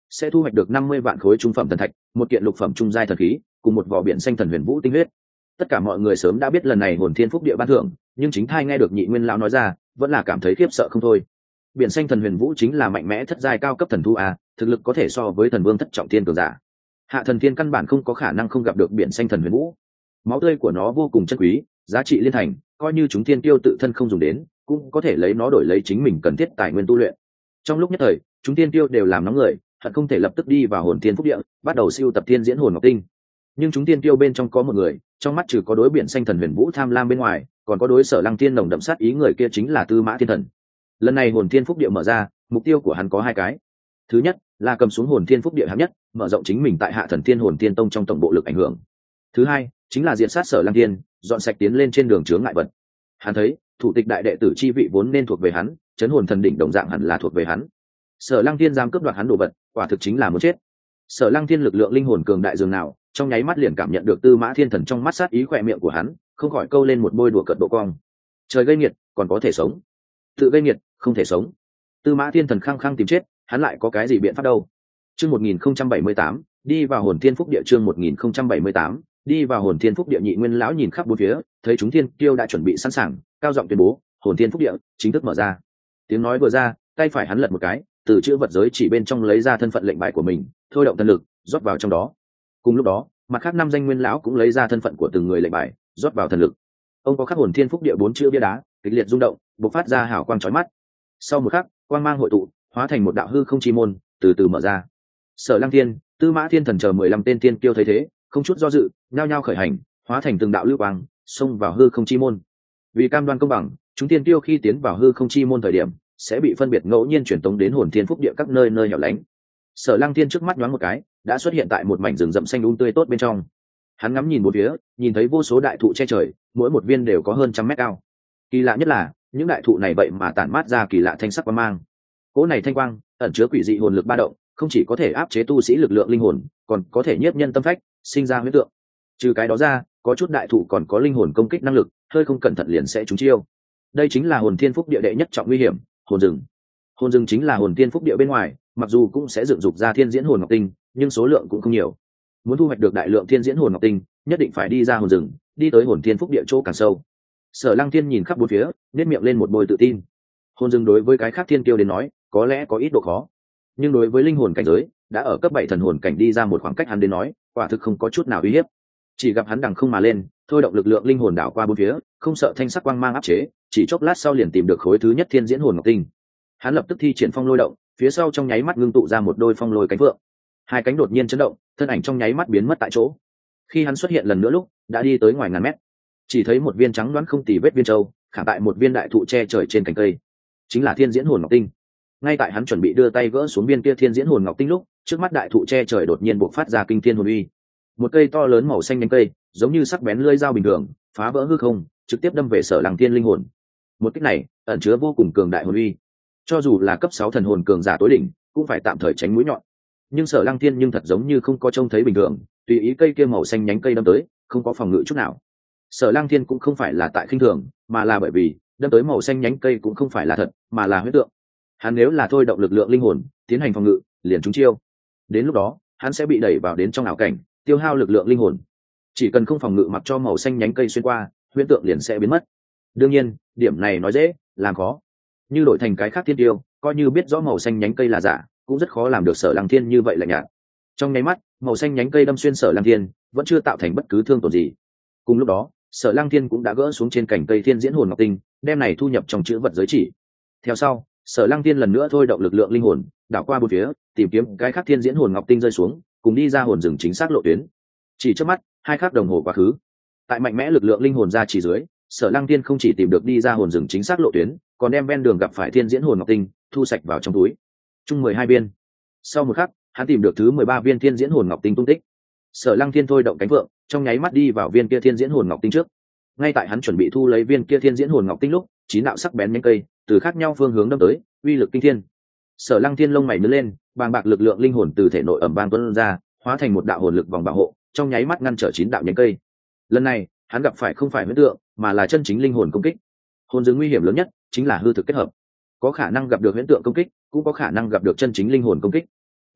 [SPEAKER 1] sẽ thu hoạch được 50 vạn khối trung phẩm thần thạch, một kiện lục phẩm trung giai thần khí, cùng một vỏ biển xanh thần huyền vũ tinh huyết. Tất cả mọi người sớm đã biết lần này hồn thiên phúc địa ban thưởng, nhưng chính thai nghe được Nhị Nguyên lão nói ra, vẫn là cảm thấy khiếp sợ không thôi. Biển xanh thần huyền vũ chính là mạnh mẽ thất giai cao cấp thần thú a, thực lực có thể so với thần vương thất trọng thiên cường giả. Hạ thần thiên căn bản không có khả năng không gặp được biển xanh thần huyền vũ. Máu tươi của nó vô cùng chân quý, giá trị liên thành, coi như chúng thiên tiêu tự thân không dùng đến, cũng có thể lấy nó đổi lấy chính mình cần thiết tài nguyên tu luyện. Trong lúc nhất thời, chúng thiên tiêu đều làm nóng người, hận không thể lập tức đi vào hồn thiên phúc địa, bắt đầu siêu tập thiên diễn hồn ngọc tinh. Nhưng chúng thiên tiêu bên trong có một người, trong mắt trừ có đối biển xanh thần huyền vũ tham lam bên ngoài, còn có đối Sở Lăng Thiên nồng đậm sát ý, người kia chính là Tư Mã Thiên Thần. Lần này hồn thiên phúc địa mở ra, mục tiêu của hắn có hai cái. Thứ nhất là cầm xuống hồn thiên phúc địa hạng nhất, mở rộng chính mình tại Hạ Thần Thiên Hồn Thiên Tông trong tổng bộ lực ảnh hưởng. Thứ hai chính là diệt sát Sở Lăng Thiên, dọn sạch tiến lên trên đường chướng ngại vật. Hắn thấy thủ tịch đại đệ tử chi vị vốn nên thuộc về hắn, chấn hồn thần đỉnh đồng dạng hẳn là thuộc về hắn. Sở Lăng Thiên dám cướp đoạt hắn đồ vật, quả thực chính là muốn chết. Sở Lăng Thiên lực lượng linh hồn cường đại dường nào, trong nháy mắt liền cảm nhận được Tư Mã Thiên Thần trong mắt sát ý, khỏe miệng của hắn không khỏi câu lên một bôi đùa cợt độ cong. Trời gây nghiệt, còn có thể sống, tự gây nghiệt, không thể sống. Tư Mã Thiên Thần khăng khăng tìm chết, hắn lại có cái gì biện pháp đâu. Chương 1078, đi vào hồn thiên phúc địa. Chương 1078, đi vào hồn thiên phúc địa. Nhị Nguyên lão nhìn khắp bốn phía, thấy chúng thiên kiêu đã chuẩn bị sẵn sàng, cao giọng tuyên bố, hồn thiên phúc địa chính thức mở ra. Tiếng nói vừa ra, tay phải hắn lật một cái, từ chữ vật giới chỉ bên trong lấy ra thân phận lệnh bài của mình, thôi động thần lực rót vào trong đó. Cùng lúc đó, mặt khác năm danh Nguyên lão cũng lấy ra thân phận của từng người lệnh bài, rót vào thần lực. Ông có khắc hồn thiên phúc địa 4 chữ bia đá, kịch liệt rung động, bộc phát ra hào quang chói mắt. Sau một khắc, quang mang hội tụ, hóa thành một đạo hư không chi môn, từ từ mở ra. Sở Lăng Thiên, Tư Mã Thiên Thần chờ 15 tên tiên kiêu thấy thế, không chút do dự, nhao nhao khởi hành, hóa thành từng đạo lưu quang, xông vào hư không chi môn. Vì cam đoan công bằng, chúng tiên kiêu khi tiến vào hư không chi môn thời điểm, sẽ bị phân biệt ngẫu nhiên truyền tống đến hồn thiên phúc địa các nơi nơi hẻo lánh. Sở Lăng Thiên trước mắt nhoáng một cái, đã xuất hiện tại một mảnh rừng rậm xanh tươi tốt bên trong. Hắn ngắm nhìn một phía, nhìn thấy vô số đại thụ che trời, mỗi một viên đều có hơn 100 mét cao. Kỳ lạ nhất là, những đại thụ này vậy mà tản mát ra kỳ lạ thanh sắc quang mang. Cỗ này thanh quang ẩn chứa quỷ dị hồn lực ba động, không chỉ có thể áp chế tu sĩ lực lượng linh hồn, còn có thể nhiếp nhân tâm phách, sinh ra huyễn tượng. Trừ cái đó ra, có chút đại thụ còn có linh hồn công kích năng lực, hơi không cẩn thận liền sẽ trúng chiêu. Đây chính là hồn thiên phúc địa đệ nhất trọng nguy hiểm, hồn rừng. Hồn rừng chính là hồn thiên phúc địa bên ngoài, mặc dù cũng sẽ dựng dục ra thiên diễn hồn ngọc tinh, nhưng số lượng cũng không nhiều. Muốn thu hoạch được đại lượng thiên diễn hồn ngọc tinh, nhất định phải đi ra hồn rừng, đi tới hồn thiên phúc địa chỗ càng sâu. Sở Lăng Thiên nhìn khắp bốn phía, nhếch miệng lên một bôi tự tin. Hồn rừng đối với cái khác thiên kiêu đến nói, có lẽ có ít độ khó, nhưng đối với linh hồn cảnh giới, đã ở cấp 7 thần hồn cảnh đi ra một khoảng cách hắn đến nói, quả thực không có chút nào uy hiếp. Chỉ gặp hắn đằng không mà lên, thôi động lực lượng linh hồn đảo qua bốn phía, không sợ thanh sắc quang mang áp chế, chỉ chốc lát sau liền tìm được khối thứ nhất thiên diễn hồn ngọc tinh. Hắn lập tức thi triển phong lôi động, phía sau trong nháy mắt ngưng tụ ra một đôi phong lôi cánh vượng. Hai cánh đột nhiên chấn động, thân ảnh trong nháy mắt biến mất tại chỗ. Khi hắn xuất hiện lần nữa lúc, đã đi tới ngoài ngàn mét. Chỉ thấy một viên trắng đoán không tì vết viên châu, khảm tại một viên đại thụ che trời trên cành cây, chính là thiên diễn hồn ngọc tinh. Ngay tại hắn chuẩn bị đưa tay gỡ xuống viên kia thiên diễn hồn ngọc tinh lúc, trước mắt đại thụ che trời đột nhiên bộc phát ra kinh thiên hồn uy. Một cây to lớn màu xanh nhánh cây, giống như sắc bén lưỡi dao bình thường, phá vỡ hư không, trực tiếp đâm về Sở Lăng Thiên linh hồn. Một kích này ẩn chứa vô cùng cường đại hồn uy, cho dù là cấp 6 thần hồn cường giả tối đỉnh, cũng phải tạm thời tránh mũi nhọn. Nhưng Sở Lăng Thiên nhưng thật giống như không có trông thấy bình thường, tùy ý cây kia màu xanh nhánh cây đâm tới, không có phòng ngự chút nào. Sở Lăng Thiên cũng không phải là tại khinh thường, mà là bởi vì đâm tới màu xanh nhánh cây cũng không phải là thật, mà là huyễn tượng. Hắn nếu là thôi động lực lượng linh hồn, tiến hành phòng ngự, liền trúng chiêu. Đến lúc đó, hắn sẽ bị đẩy vào đến trong ảo cảnh, tiêu hao lực lượng linh hồn. Chỉ cần không phòng ngự mặc cho màu xanh nhánh cây xuyên qua, huyễn tượng liền sẽ biến mất. Đương nhiên, điểm này nói dễ, làm khó. Như đổi thành cái khác thiên tiêu, coi như biết rõ màu xanh nhánh cây là giả, cũng rất khó làm được Sở Lăng Thiên như vậy lạnh nhạt. Trong nháy mắt, màu xanh nhánh cây đâm xuyên Sở Lăng Thiên, vẫn chưa tạo thành bất cứ thương tổn gì. Cùng lúc đó, Sở Lăng Thiên cũng đã gỡ xuống trên cành cây thiên diễn hồn ngọc tinh, đem này thu nhập trong chữ vật giới chỉ. Theo sau, Sở Lăng Thiên lần nữa thôi động lực lượng linh hồn, đảo qua bốn phía, tìm kiếm cái khác thiên diễn hồn ngọc tinh rơi xuống, cùng đi ra hồn rừng chính xác lộ tuyến. Chỉ trước mắt, 2 khắc đồng hồ quá khứ. Tại mạnh mẽ lực lượng linh hồn ra chỉ dưới, Sở Lăng Thiên không chỉ tìm được đi ra hồn rừng chính xác lộ tuyến, còn đem ven đường gặp phải thiên diễn hồn ngọc tinh thu sạch vào trong túi. Chung 12 viên. Sau một khắc, hắn tìm được thứ 13 viên thiên diễn hồn ngọc tinh tung tích. Sở Lăng Thiên thôi động cánh vượng, trong nháy mắt đi vào viên kia thiên diễn hồn ngọc tinh trước. Ngay tại hắn chuẩn bị thu lấy viên kia thiên diễn hồn ngọc tinh lúc, 9 đạo sắc bén nhánh cây từ khác nhau phương hướng đâm tới, uy lực kinh thiên. Sở Lăng Thiên lông mày nhướng lên, bàng bạc lực lượng linh hồn từ thể nội ầm vang tuôn ra, hóa thành một đạo hồn lực vòng bảo hộ, trong nháy mắt ngăn trở 9 đạo nhánh cây. Lần này, hắn gặp phải không phải huyễn tượng, mà là chân chính linh hồn công kích. Hồn rừng nguy hiểm lớn nhất chính là hư thực kết hợp, có khả năng gặp được huyễn tượng công kích, cũng có khả năng gặp được chân chính linh hồn công kích.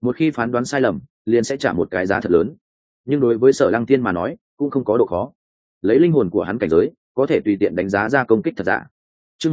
[SPEAKER 1] một khi phán đoán sai lầm liền sẽ trả một cái giá thật lớn. Nhưng đối với Sở Lăng Thiên mà nói cũng không có độ khó, lấy linh hồn của hắn cảnh giới có thể tùy tiện đánh giá ra công kích thật giả. Chương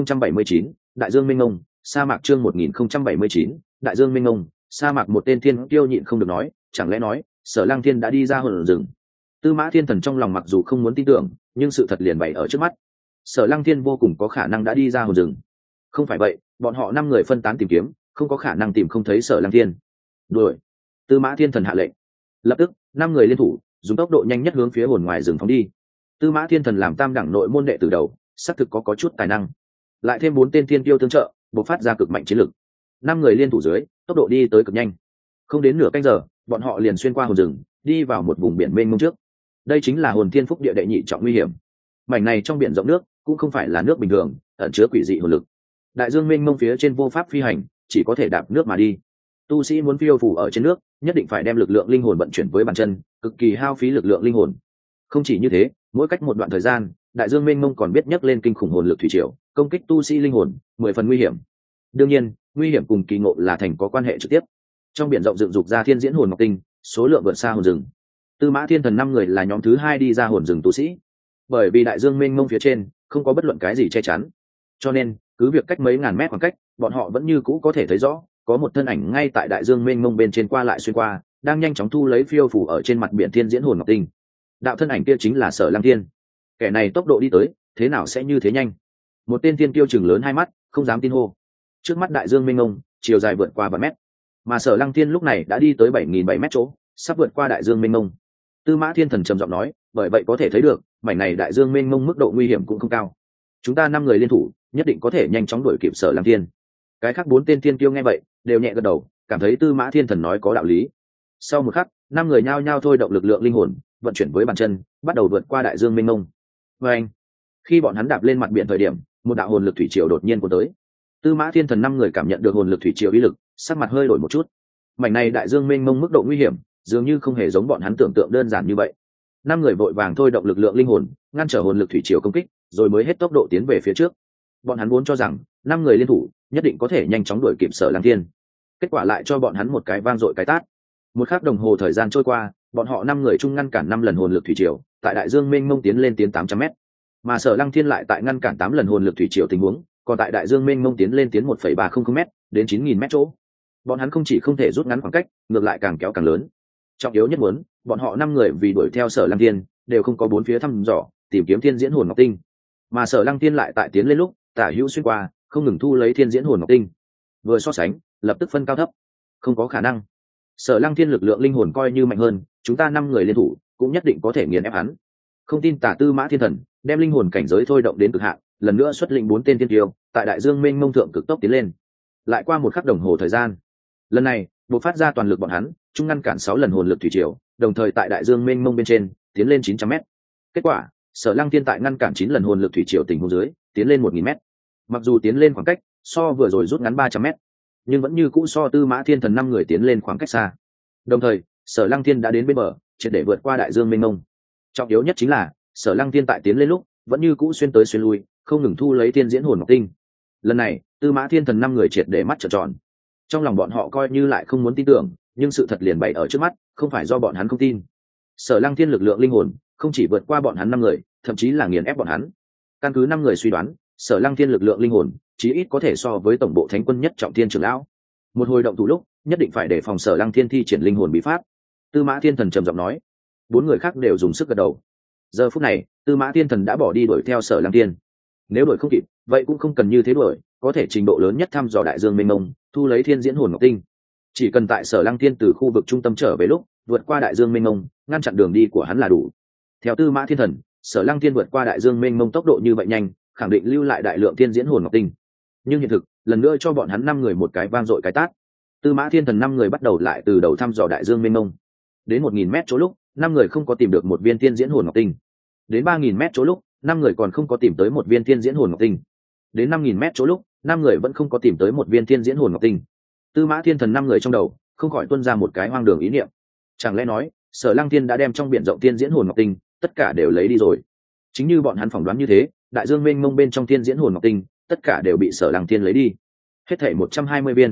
[SPEAKER 1] 1079, Đại Dương Minh Ngông, sa mạc. Chương 1079, Đại Dương Minh Ngông, sa mạc. Một tên thiên kiêu nhịn không được nói, chẳng lẽ nói Sở Lăng Thiên đã đi ra hồn rừng? Tư Mã Thiên Thần trong lòng mặc dù không muốn tin tưởng, nhưng sự thật liền bày ở trước mắt. Sở Lăng Thiên vô cùng có khả năng đã đi ra hồn rừng. Không phải vậy, bọn họ 5 người phân tán tìm kiếm, không có khả năng tìm không thấy Sở Lăng Thiên. Đuổi! Tư Mã Thiên Thần hạ lệnh. Lập tức, 5 người liên thủ, dùng tốc độ nhanh nhất hướng phía hồn ngoài rừng phóng đi. Tư Mã Thiên Thần làm tam đẳng nội môn đệ từ đầu, xác thực có chút tài năng. Lại thêm 4 tên thiên kiêu tương trợ, bộc phát ra cực mạnh chiến lực. 5 người liên thủ dưới, tốc độ đi tới cực nhanh. Không đến nửa canh giờ, bọn họ liền xuyên qua hồn rừng, đi vào một vùng biển mênh mông trước. Đây chính là Hồn Thiên Phúc Địa đệ nhị trọng nguy hiểm. Mảnh này trong biển rộng nước, cũng không phải là nước bình thường, ẩn chứa quỷ dị hồn lực. Đại dương mênh mông phía trên vô pháp phi hành, chỉ có thể đạp nước mà đi. Tu sĩ muốn phiêu phù ở trên nước, nhất định phải đem lực lượng linh hồn vận chuyển với bàn chân, cực kỳ hao phí lực lượng linh hồn. Không chỉ như thế, mỗi cách một đoạn thời gian, đại dương mênh mông còn biết nhấc lên kinh khủng hồn lực thủy triều, công kích tu sĩ linh hồn, 10 phần nguy hiểm. Đương nhiên, nguy hiểm cùng kỳ ngộ là thành có quan hệ trực tiếp. Trong biển rộng dựng dục ra thiên diễn hồn ngọc tinh, số lượng vượt xa hồn rừng. Tư Mã Thiên Thần 5 người là nhóm thứ 2 đi ra hồn rừng tu sĩ. Bởi vì đại dương mênh mông phía trên không có bất luận cái gì che chắn, cho nên cứ việc cách mấy ngàn mét khoảng cách, bọn họ vẫn như cũ có thể thấy rõ, có một thân ảnh ngay tại đại dương mênh mông bên trên qua lại xuyên qua, đang nhanh chóng thu lấy phiêu phủ ở trên mặt biển thiên diễn hồn ngọc tinh. Đạo thân ảnh kia chính là Sở Lăng Thiên. Kẻ này tốc độ đi tới, thế nào sẽ như thế nhanh? Một tên thiên kiêu chừng lớn hai mắt, không dám tin hô. Trước mắt đại dương mênh mông, chiều dài vượt qua vạn mét, mà Sở Lăng Thiên lúc này đã đi tới 7.700 mét chỗ, sắp vượt qua đại dương mênh mông. Tư Mã Thiên Thần trầm giọng nói, bởi vậy có thể thấy được, mảnh này đại dương mênh mông mức độ nguy hiểm cũng không cao. Chúng ta 5 người liên thủ, nhất định có thể nhanh chóng đuổi kịp Sở Lăng Thiên. Cái khác 4 tên thiên kiêu nghe vậy, đều nhẹ gật đầu, cảm thấy Tư Mã Thiên Thần nói có đạo lý. Sau một khắc, 5 người nhao nhao thôi động lực lượng linh hồn, vận chuyển với bàn chân, bắt đầu vượt qua đại dương mênh mông. Anh, khi bọn hắn đạp lên mặt biển thời điểm, một đạo hồn lực thủy triều đột nhiên cuốn tới. Tư Mã Thiên Thần 5 người cảm nhận được hồn lực thủy triều uy lực, sắc mặt hơi đổi một chút. Mảnh này đại dương mênh mông mức độ nguy hiểm, dường như không hề giống bọn hắn tưởng tượng đơn giản như vậy. 5 người vội vàng thôi động lực lượng linh hồn, ngăn trở hồn lực thủy triều công kích, rồi mới hết tốc độ tiến về phía trước. Bọn hắn vốn cho rằng 5 người liên thủ nhất định có thể nhanh chóng đuổi kịp Sở Lăng Thiên, kết quả lại cho bọn hắn một cái vang dội cái tát. Một khắc đồng hồ thời gian trôi qua, bọn họ 5 người chung ngăn cản 5 lần hồn lực thủy triều, tại đại dương mênh mông tiến lên 800 mét, mà Sở Lăng Thiên lại tại ngăn cản 8 lần hồn lực thủy triều tình huống, còn tại đại dương mênh mông tiến lên 1,300 mét đến 9.000 mét chỗ. Bọn hắn không chỉ không thể rút ngắn khoảng cách, ngược lại càng kéo càng lớn. Trọng yếu nhất muốn, bọn họ 5 người vì đuổi theo Sở Lăng Thiên, đều không có bốn phía thăm dò, tìm kiếm thiên diễn hồn ngọc tinh, mà Sở Lăng Thiên lại tại tiến lên lúc, tả hữu xuyên qua, không ngừng thu lấy thiên diễn hồn ngọc tinh. Vừa so sánh, lập tức phân cao thấp. Không có khả năng. Sở Lăng Thiên lực lượng linh hồn coi như mạnh hơn, chúng ta 5 người liên thủ, cũng nhất định có thể nghiền ép hắn. Không tin tả Tư Mã Thiên Thần, đem linh hồn cảnh giới thôi động đến cực hạn, lần nữa xuất lĩnh 4 tên thiên kiêu, tại đại dương mênh mông thượng cực tốc tiến lên. Lại qua một khắc đồng hồ thời gian, lần này, bộc phát ra toàn lực bọn hắn, chung ngăn cản 6 lần hồn lực thủy triều, đồng thời tại đại dương mênh mông bên trên, tiến lên 900 mét. Kết quả, Sở Lăng Thiên tại ngăn cản 9 lần hồn lực thủy triều tình huống dưới, tiến lên 1000 mét. Mặc dù tiến lên khoảng cách so vừa rồi rút ngắn 300 mét, nhưng vẫn như cũ so Tư Mã Thiên Thần 5 người tiến lên khoảng cách xa. Đồng thời, Sở Lăng Thiên đã đến bên bờ, triệt để vượt qua đại dương mênh mông. Trọng yếu nhất chính là, Sở Lăng Thiên tại tiến lên lúc, vẫn như cũ xuyên tới xuyên lui, không ngừng thu lấy thiên diễn hồn ngọc tinh. Lần này, Tư Mã Thiên Thần 5 người triệt để mắt trợn tròn. Trong lòng bọn họ coi như lại không muốn tin tưởng, nhưng sự thật liền bày ở trước mắt, không phải do bọn hắn không tin. Sở Lăng Thiên lực lượng linh hồn không chỉ vượt qua bọn hắn 5 người, thậm chí là nghiền ép bọn hắn. Căn cứ 5 người suy đoán, Sở Lăng Thiên lực lượng linh hồn chí ít có thể so với tổng bộ thánh quân nhất trọng thiên trưởng lão. Một hồi động thủ lúc, nhất định phải đề phòng Sở Lăng Thiên thi triển linh hồn bí pháp. Tư Mã Thiên Thần trầm giọng nói. 4 người khác đều dùng sức gật đầu. Giờ phút này, Tư Mã Thiên Thần đã bỏ đi đuổi theo Sở Lăng Thiên. Nếu đuổi không kịp, vậy cũng không cần như thế đuổi, có thể trình độ lớn nhất thăm dò đại dương mênh mông, thu lấy thiên diễn hồn ngọc tinh. Chỉ cần tại Sở Lăng Thiên từ khu vực trung tâm trở về lúc, vượt qua đại dương mênh mông, ngăn chặn đường đi của hắn là đủ. Theo Tư Mã Thiên Thần, Sở Lăng Thiên vượt qua đại dương mênh mông tốc độ như vậy nhanh, khẳng định lưu lại đại lượng thiên diễn hồn ngọc tinh. Nhưng hiện thực, lần nữa cho bọn hắn 5 người một cái vang dội cái tát. Tư Mã Thiên Thần 5 người bắt đầu lại từ đầu thăm dò đại dương mênh mông. Đến 1000 mét chỗ lúc, 5 người không có tìm được một viên thiên diễn hồn ngọc tinh. Đến 3000 mét chỗ lúc, 5 người còn không có tìm tới một viên thiên diễn hồn ngọc tinh. Đến 5000 mét chỗ lúc, 5 người vẫn không có tìm tới một viên thiên diễn hồn ngọc tinh. Tư Mã Thiên Thần 5 người trong đầu không khỏi tuôn ra một cái hoang đường ý niệm. Chẳng lẽ nói, Sở Lăng Thiên đã đem trong biển rộng thiên diễn hồn ngọc tinh tất cả đều lấy đi rồi? Chính như bọn hắn phỏng đoán như thế, đại dương mênh mông bên trong thiên diễn hồn ngọc tinh tất cả đều bị Sở Lăng Thiên lấy đi. Hết thảy 120 viên.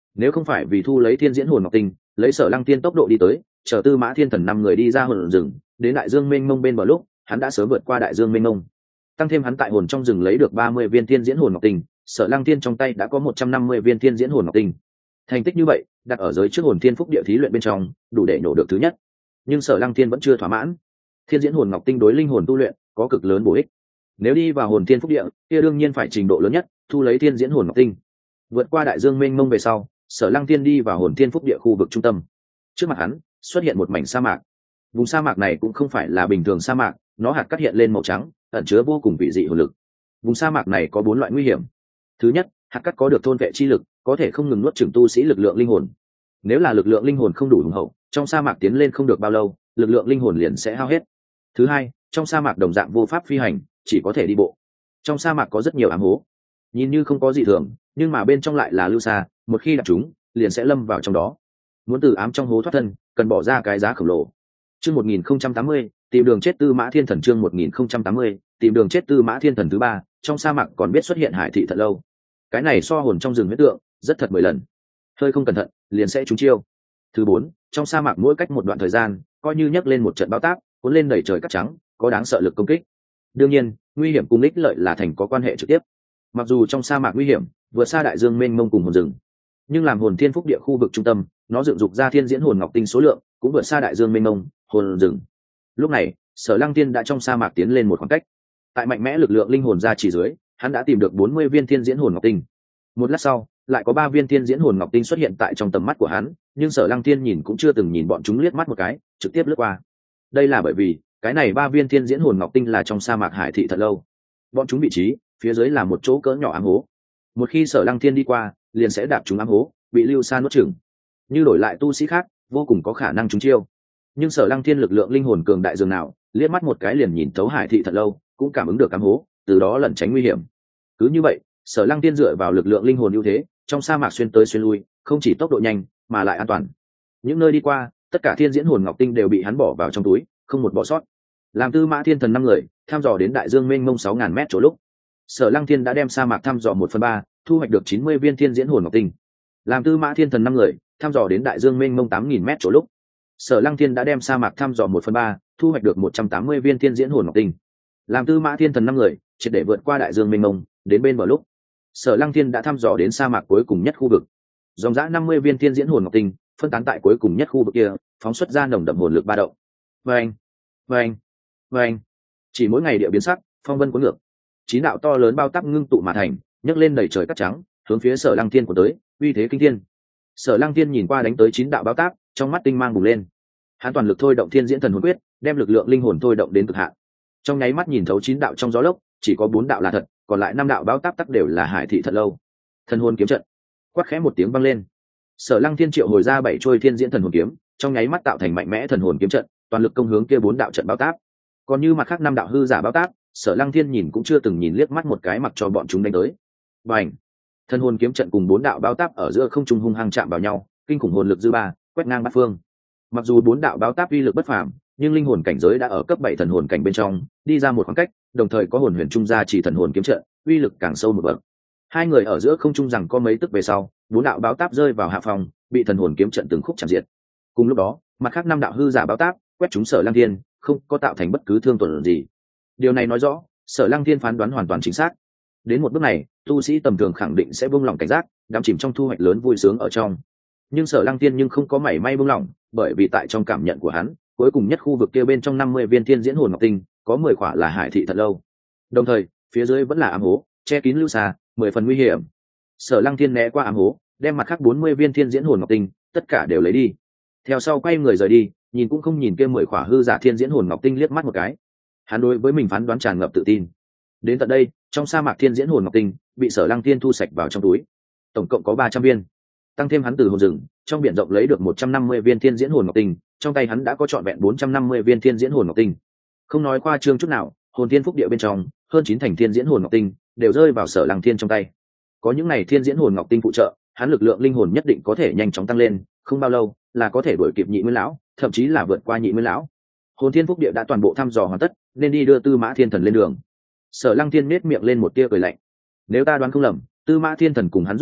[SPEAKER 1] Nếu không phải vì thu lấy thiên diễn hồn ngọc tinh, lấy Sở Lăng Tiên tốc độ đi tới, chờ Tư Mã Thiên Thần 5 người đi ra hồn rừng, đến đại dương mênh mông bên bờ lúc, hắn đã sớm vượt qua đại dương mênh mông. Tăng thêm hắn tại hồn trong rừng lấy được 30 viên thiên diễn hồn ngọc tinh, Sở Lăng Tiên trong tay đã có 150 viên thiên diễn hồn ngọc tinh. Thành tích như vậy, đặt ở giới trước hồn thiên phúc địa thí luyện bên trong, đủ để nổ được thứ nhất. Nhưng Sở Lăng Tiên vẫn chưa thỏa mãn. Thiên diễn hồn ngọc tinh đối linh hồn tu luyện có cực lớn bổ ích. Nếu đi vào hồn thiên phúc địa, kia đương nhiên phải trình độ lớn nhất, thu lấy thiên diễn hồn ngọc tinh. Vượt qua đại dương mênh mông về sau, Sở Lăng Tiên đi vào hồn thiên phúc địa khu vực trung tâm. Trước mặt hắn xuất hiện một mảnh sa mạc. Vùng sa mạc này cũng không phải là bình thường sa mạc, nó hạt cắt hiện lên màu trắng, ẩn chứa vô cùng vị dị hồn lực. Vùng sa mạc này có 4 loại nguy hiểm. Thứ nhất, hạt cắt có được thôn vệ chi lực, có thể không ngừng nuốt chửng tu sĩ lực lượng linh hồn. Nếu là lực lượng linh hồn không đủ hùng hậu, trong sa mạc tiến lên không được bao lâu, lực lượng linh hồn liền sẽ hao hết. Thứ hai, trong sa mạc đồng dạng vô pháp phi hành, chỉ có thể đi bộ. Trong sa mạc có rất nhiều ám hố, nhìn như không có gì thường, nhưng mà bên trong lại là lưu xa, một khi đặt chúng, liền sẽ lâm vào trong đó. Muốn từ ám trong hố thoát thân, cần bỏ ra cái giá khổng lồ. Chương 1080, tìm đường chết Tư Mã Thiên Thần. Chương 1080, tìm đường chết Tư Mã Thiên Thần thứ 3, trong sa mạc còn biết xuất hiện hải thị thật lâu. Cái này so hồn trong rừng huyết tượng, rất thật 10 lần. Hơi không cẩn thận, liền sẽ trúng chiêu. Thứ 4, trong sa mạc mỗi cách một đoạn thời gian, coi như nhấc lên một trận bão táp, cuốn lên đầy trời cát trắng, có đáng sợ lực công kích. Đương nhiên, nguy hiểm cùng ích lợi là thành có quan hệ trực tiếp. Mặc dù trong sa mạc nguy hiểm, vượt xa đại dương mênh mông cùng hồn rừng, nhưng làm hồn thiên phúc địa khu vực trung tâm, nó dựng dục ra thiên diễn hồn ngọc tinh số lượng cũng vượt xa đại dương mênh mông, hồn rừng. Lúc này, Sở Lăng Tiên đã trong sa mạc tiến lên một khoảng cách. Tại mạnh mẽ lực lượng linh hồn ra chỉ dưới, hắn đã tìm được 40 viên thiên diễn hồn ngọc tinh. Một lát sau, lại có 3 viên thiên diễn hồn ngọc tinh xuất hiện tại trong tầm mắt của hắn, nhưng Sở Lăng Tiên nhìn cũng chưa từng nhìn bọn chúng liếc mắt một cái, trực tiếp lướt qua. Đây là bởi vì, cái này 3 viên thiên diễn hồn ngọc tinh là trong sa mạc hải thị thật lâu. Bọn chúng vị trí, phía dưới là một chỗ cỡ nhỏ ám hố. Một khi Sở Lăng Thiên đi qua, liền sẽ đạp chúng ám hố, bị lưu sa nuốt chửng. Như đổi lại tu sĩ khác, vô cùng có khả năng trúng chiêu. Nhưng Sở Lăng Thiên lực lượng linh hồn cường đại dường nào, liếc mắt một cái liền nhìn thấu hải thị thật lâu, cũng cảm ứng được ám hố, từ đó lẩn tránh nguy hiểm. Cứ như vậy, Sở Lăng Thiên dựa vào lực lượng linh hồn ưu thế, trong sa mạc xuyên tới xuyên lui, không chỉ tốc độ nhanh, mà lại an toàn. Những nơi đi qua, tất cả thiên diễn hồn ngọc tinh đều bị hắn bỏ vào trong túi, không một bỏ sót. Làm Tư Mã Thiên Thần 5 người thăm dò đến đại dương mênh mông 6000 mét chỗ lúc, Sở Lăng Thiên đã đem sa mạc thăm dò 1/3, thu hoạch được 90 viên thiên diễn hồn ngọc tinh. Làm Tư Mã Thiên Thần 5 người thăm dò đến đại dương mênh mông 8000 mét chỗ lúc, Sở Lăng Thiên đã đem sa mạc thăm dò 1/3, thu hoạch được 180 viên thiên diễn hồn ngọc tinh. Làm Tư Mã Thiên Thần 5 người triệt để vượt qua đại dương mênh mông, đến bên bờ lúc, Sở Lăng Thiên đã thăm dò đến sa mạc cuối cùng nhất khu vực. Dòng dã 50 viên thiên diễn hồn ngọc tinh phân tán tại cuối cùng nhất khu vực kia, phóng xuất ra nồng đậm hồn lực ba động. Vâng, vâng, vâng. Chỉ mỗi ngày địa biến sắc, phong vân cuốn ngược. 9 đạo to lớn bao táp ngưng tụ mà thành, nhấc lên đầy trời cát trắng, hướng phía Sở Lăng Thiên của tới, uy thế kinh thiên. Sở Lăng Thiên nhìn qua đánh tới 9 đạo bao táp, trong mắt tinh mang bùng lên. Hắn toàn lực thôi động Thiên Diễn Thần Hồn Quyết, đem lực lượng linh hồn thôi động đến cực hạn. Trong nháy mắt nhìn thấu 9 đạo trong gió lốc, chỉ có 4 đạo là thật, còn lại 5 đạo bao táp tắc đều là hải thị thật lâu. Thần hồn kiếm trận. Quát khẽ một tiếng vang lên. Sở Lăng Thiên triệu hồi ra 7 trôi Thiên Diễn Thần Hồn kiếm, trong nháy mắt tạo thành mạnh mẽ thần hồn kiếm trận, toàn lực công hướng kia 4 đạo trận bao táp. Còn như mặt khác 5 đạo hư giả bao táp, Sở Lăng Thiên nhìn cũng chưa từng nhìn liếc mắt một cái, mặc cho bọn chúng đánh tới. Bành! Thần hồn kiếm trận cùng 4 đạo bao táp ở giữa không trung hung hăng chạm vào nhau, kinh khủng hồn lực dư ba, quét ngang bát phương. Mặc dù 4 đạo bao táp uy lực bất phàm, nhưng linh hồn cảnh giới đã ở cấp 7 thần hồn cảnh bên trong, đi ra một khoảng cách, đồng thời có hồn huyền trung gia chỉ thần hồn kiếm trận, uy lực càng sâu một bậc. Hai người ở giữa không trung rằng có mấy tức về sau, 4 đạo bao táp rơi vào hạ phòng, bị thần hồn kiếm trận từng khúc chạm diệt. Cùng lúc đó, mặt khác 5 đạo hư giả bao táp quét trúng Sở Lăng Thiên, không có tạo thành bất cứ thương tổn gì. Điều này nói rõ, Sở Lăng Thiên phán đoán hoàn toàn chính xác. Đến một bước này, tu sĩ tầm thường khẳng định sẽ buông lỏng cảnh giác, đắm chìm trong thu hoạch lớn vui sướng ở trong. Nhưng Sở Lăng Thiên nhưng không có mảy may buông lỏng, bởi vì tại trong cảm nhận của hắn, cuối cùng nhất khu vực kia bên trong 50 viên thiên diễn hồn ngọc tinh, có 10 quả là hải thị thật lâu. Đồng thời, phía dưới vẫn là ám hố, che kín lưu xa, 10 phần nguy hiểm. Sở Lăng Thiên né qua ám hố, đem mặt khác 40 viên thiên diễn hồn ngọc tinh, tất cả đều lấy đi. Theo sau quay người rời đi, nhìn cũng không nhìn kia 10 quả hư giả thiên diễn hồn ngọc tinh liếc mắt một cái. Hắn đối với mình phán đoán tràn ngập tự tin. Đến tận đây, trong sa mạc thiên diễn hồn ngọc tinh bị Sở Lăng Thiên thu sạch vào trong túi, tổng cộng có 300 viên. Tăng thêm hắn từ hồn rừng trong biển rộng lấy được 150 viên thiên diễn hồn ngọc tinh, trong tay hắn đã có trọn vẹn 450 viên thiên diễn hồn ngọc tinh. Không nói qua trương chút nào, hồn thiên phúc địa bên trong hơn 9 thành thiên diễn hồn ngọc tinh đều rơi vào Sở Lăng Thiên trong tay. Có những này thiên diễn hồn ngọc tinh phụ trợ, hắn lực lượng linh hồn nhất định có thể nhanh chóng tăng lên, không bao lâu là có thể đuổi kịp Nhị Nguyên lão, thậm chí là vượt qua Nhị Nguyên lão. Hồn thiên phúc địa đã toàn bộ thăm dò hoàn tất, nên đi đưa Tư Mã Thiên Thần lên đường. Sở Lăng Thiên nét miệng lên một tia cười lạnh. Nếu ta đoán không lầm, Tư Mã Thiên Thần cùng hắn giúp đỡ,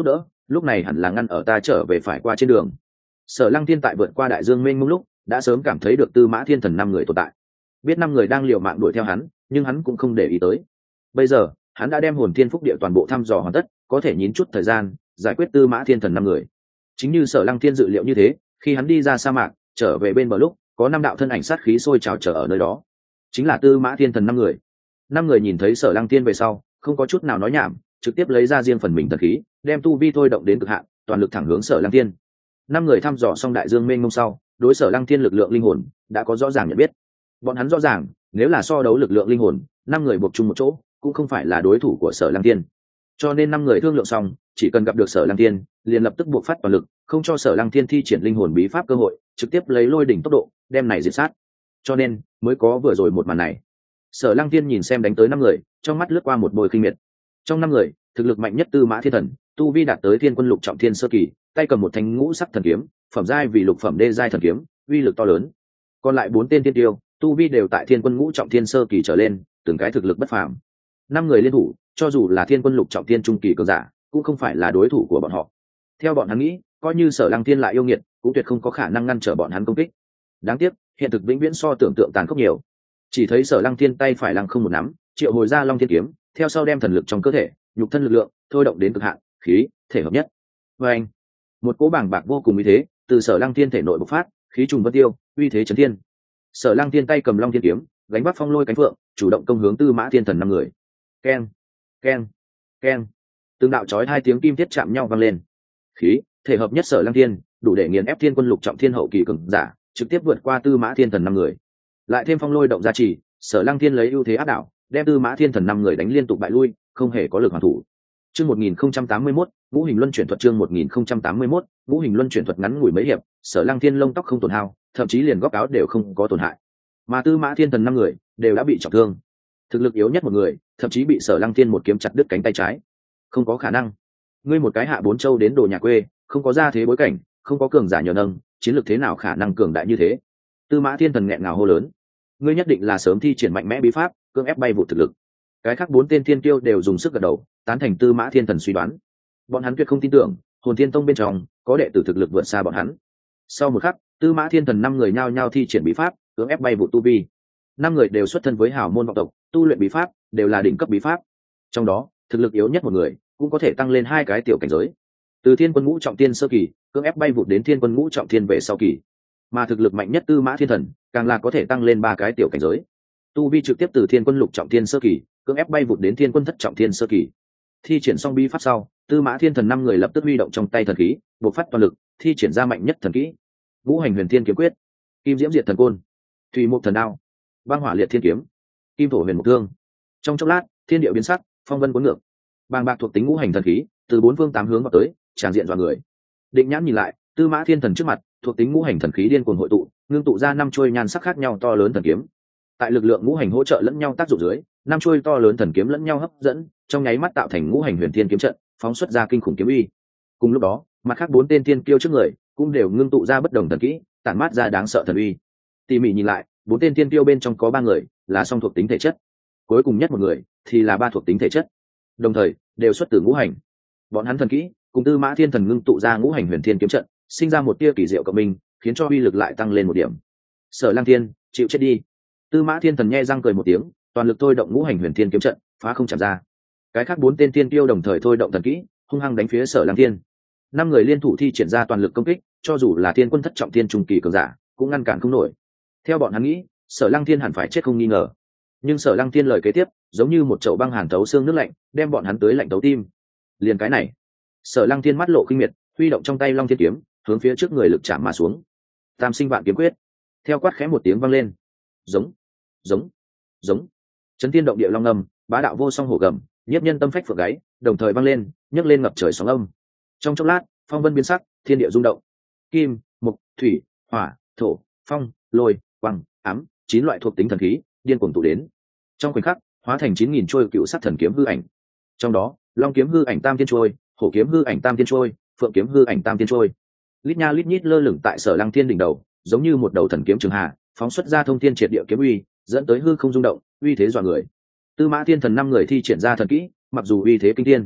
[SPEAKER 1] lúc này hẳn là ngăn ở ta trở về phải qua trên đường. Sở Lăng Thiên tại vượt qua đại dương mênh mông lúc đã sớm cảm thấy được Tư Mã Thiên Thần 5 người tồn tại, biết 5 người đang liều mạng đuổi theo hắn, nhưng hắn cũng không để ý tới. Bây giờ hắn đã đem hồn thiên phúc địa toàn bộ thăm dò hoàn tất, có thể nhín chút thời gian giải quyết Tư Mã Thiên Thần 5 người. Chính như Sở Lăng Thiên dự liệu như thế, khi hắn đi ra sa mạc trở về bên bờ lúc có 5 đạo thân ảnh sát khí sôi trào chờ ở nơi đó, chính là Tư Mã Thiên Thần 5 người. 5 người nhìn thấy Sở Lăng Thiên về sau không có chút nào nói nhảm, trực tiếp lấy ra riêng phần mình thần khí, đem tu vi thôi động đến cực hạn, toàn lực thẳng hướng Sở Lăng Thiên. 5 người thăm dò xong đại dương mênh mông sau, đối Sở Lăng Thiên lực lượng linh hồn đã có rõ ràng nhận biết. Bọn hắn rõ ràng, nếu là so đấu lực lượng linh hồn, 5 người buộc chung một chỗ cũng không phải là đối thủ của Sở Lăng Thiên. Cho nên 5 người thương lượng xong, chỉ cần gặp được Sở Lăng Thiên, liền lập tức buộc phát toàn lực, không cho Sở Lăng Thiên thi triển linh hồn bí pháp cơ hội, trực tiếp lấy lôi đỉnh tốc độ đem này diệt sát. Cho nên mới có vừa rồi một màn này. Sở Lăng Thiên nhìn xem đánh tới 5 người, trong mắt lướt qua một bồi khinh miệt. Trong 5 người, thực lực mạnh nhất Tư Mã Thiên Thần, tu vi đạt tới Thiên Quân Lục Trọng Thiên sơ kỳ, tay cầm một thanh ngũ sắc thần kiếm, phẩm giai vì lục phẩm đê giai thần kiếm, uy lực to lớn. Còn lại 4 tên tiên tiêu, tu vi đều tại Thiên Quân Ngũ Trọng Thiên sơ kỳ trở lên, từng cái thực lực bất phàm. 5 người liên thủ, cho dù là Thiên Quân Lục Trọng Thiên trung kỳ cường giả, cũng không phải là đối thủ của bọn họ. Theo bọn hắn nghĩ, coi như Sở Lăng Thiên lại yêu nghiệt, cũng tuyệt không có khả năng ngăn trở bọn hắn công kích. Đáng tiếc, hiện thực vĩnh viễn so tưởng tượng tàn khốc nhiều. Chỉ thấy Sở Lăng Thiên tay phải lăng không một nắm, triệu hồi ra Long Thiên kiếm, theo sau đem thần lực trong cơ thể, nhục thân lực lượng thôi động đến cực hạn, khí thể hợp nhất. Và anh, một cỗ bàng bạc vô cùng uy thế từ Sở Lăng Thiên thể nội bộc phát, khí trùng vân tiêu, uy thế chấn thiên. Sở Lăng Thiên tay cầm Long Thiên kiếm, gánh vác phong lôi cánh phượng, chủ động công hướng Tư Mã Thiên Thần 5 người. Keng, keng, keng, từng đạo chói hai tiếng kim thiết chạm nhau vang lên. Khí thể hợp nhất Sở Lăng Thiên đủ để nghiền ép Thiên Quân Lục Trọng Thiên hậu kỳ cường giả, trực tiếp vượt qua Tư Mã Thiên Thần 5 người. Lại thêm phong lôi động gia trì, Sở Lăng Thiên lấy ưu thế áp đảo, đem Tư Mã Thiên Thần 5 người đánh liên tục bại lui, không hề có lực hoàn thủ. Chương 1081, Ngũ Hình Luân chuyển thuật. Chương 1081, Ngũ Hình Luân chuyển thuật. Ngắn ngủi mấy hiệp, Sở Lăng Thiên lông tóc không tổn hao, thậm chí liền góc áo đều không có tổn hại. Mà Tư Mã Thiên Thần 5 người đều đã bị trọng thương. Thực lực yếu nhất một người, thậm chí bị Sở Lăng Thiên một kiếm chặt đứt cánh tay trái. Không có khả năng. Ngươi một cái hạ bốn châu đến đồ nhà quê, không có gia thế bối cảnh, không có cường giả nhờ nâng, chiến lược thế nào khả năng cường đại như thế? Tư Mã Thiên Thần nghẹn ngào hô lớn. Ngươi nhất định là sớm thi triển mạnh mẽ bí pháp, cưỡng ép bay vụ thực lực. Cái khác 4 tên thiên kiêu đều dùng sức gật đầu, tán thành Tư Mã Thiên Thần suy đoán. Bọn hắn tuyệt không tin tưởng, Hồn Thiên Tông bên trong có đệ tử thực lực vượt xa bọn hắn. Sau một khắc, Tư Mã Thiên Thần 5 người nhao nhao thi triển bí pháp, cưỡng ép bay vụ tu vi. 5 người đều xuất thân với hào môn vọng tộc, tu luyện bí pháp đều là đỉnh cấp bí pháp. Trong đó, thực lực yếu nhất một người cũng có thể tăng lên 2 cái tiểu cảnh giới. Từ Thiên Quân Ngũ Trọng Thiên sơ kỳ, cưỡng ép bay vụt đến Thiên Quân Ngũ Trọng Thiên về sau kỳ. Mà thực lực mạnh nhất Tư Mã Thiên Thần, càng là có thể tăng lên 3 cái tiểu cảnh giới. Tu vi trực tiếp từ Thiên Quân Lục Trọng Thiên sơ kỳ, cưỡng ép bay vụt đến Thiên Quân Thất Trọng Thiên sơ kỳ. Thi triển xong bí pháp sau, Tư Mã Thiên Thần 5 người lập tức huy động trong tay thần khí, bộc phát toàn lực, thi triển ra mạnh nhất thần kỹ. Ngũ Hành Huyền Thiên Kiếm Quyết, Kim Diễm Diệt Thần Côn, Thủy Mục Thần Đao, Băng Hỏa Liệt Thiên Kiếm, Kim Thổ Huyền Mục Thương. Trong chốc lát, thiên địa biến sắc, phong vân cuốn ngược. Bàng bạc thuộc tính ngũ hành thần khí từ 4 phương 8 hướng vào tới, tràn diện dọa người. Định nhãn nhìn lại, Tư Mã Thiên Thần trước mặt, thuộc tính ngũ hành thần khí điên cuồng hội tụ, ngưng tụ ra 5 chuôi nhan sắc khác nhau to lớn thần kiếm. Tại lực lượng ngũ hành hỗ trợ lẫn nhau tác dụng dưới, 5 chuôi to lớn thần kiếm lẫn nhau hấp dẫn, trong nháy mắt tạo thành Ngũ Hành Huyền Thiên kiếm trận, phóng xuất ra kinh khủng kiếm uy. Cùng lúc đó, mặt khác 4 tên tiên kiêu trước người cũng đều ngưng tụ ra bất đồng thần kỹ, tản mát ra đáng sợ thần uy. Tỉ mỉ nhìn lại, 4 tên tiên kiêu bên trong có 3 người là song thuộc tính thể chất, cuối cùng nhất một người thì là 3 thuộc tính thể chất, đồng thời đều xuất từ ngũ hành. Bọn hắn thần kỹ cùng Tư Mã Thiên Thần ngưng tụ ra Ngũ Hành Huyền Thiên kiếm trận, sinh ra một tia kỳ diệu cộng minh, khiến cho uy lực lại tăng lên một điểm. Sở Lăng Thiên, chịu chết đi. Tư Mã Thiên Thần nhe răng cười một tiếng, toàn lực thôi động Ngũ Hành Huyền Thiên kiếm trận, phá không chạm ra. Cái khác 4 tên tiên tiêu đồng thời thôi động thần kỹ, hung hăng đánh phía Sở Lăng Thiên. 5 người liên thủ thi triển ra toàn lực công kích, cho dù là Thiên Quân Thất Trọng Thiên trung kỳ cường giả, cũng ngăn cản không nổi. Theo bọn hắn nghĩ, Sở Lăng Thiên hẳn phải chết không nghi ngờ. Nhưng Sở Lăng Thiên lời kế tiếp, giống như một chậu băng hàn thấu xương nước lạnh, đem bọn hắn tới lạnh thấu tim. Liền cái này, Sở Lăng Thiên mắt lộ khinh miệt, huy động trong tay Long Thiên kiếm, hướng phía trước người lực chạm mà xuống. Tam Sinh Vạn Kiếm Quyết. Theo quát khẽ một tiếng vang lên. Giống, giống, giống. Chấn thiên động địa long âm, bá đạo vô song hổ gầm, nhiếp nhân tâm phách phượng gáy, đồng thời vang lên, nhấc lên ngập trời sóng âm. Trong chốc lát, phong vân biến sắc, thiên địa rung động. Kim, mộc, thủy, hỏa, thổ, phong, lôi, quang, ám, 9 loại thuộc tính thần khí điên cuồng tụ đến. Trong khoảnh khắc, hóa thành 9000 trôi cựu sắc thần kiếm hư ảnh. Trong đó, long kiếm hư ảnh tam thiên trôi, hổ kiếm hư ảnh tam thiên trôi, phượng kiếm hư ảnh tam thiên trôi. Lít nha lít nhít lơ lửng tại Sở Lăng Thiên đỉnh đầu, giống như một đầu thần kiếm trường hà, phóng xuất ra thông thiên triệt địa kiếm uy, dẫn tới hư không rung động, uy thế dọa người. Tư Mã Thiên Thần 5 người thi triển ra thần kỹ, mặc dù uy thế kinh thiên,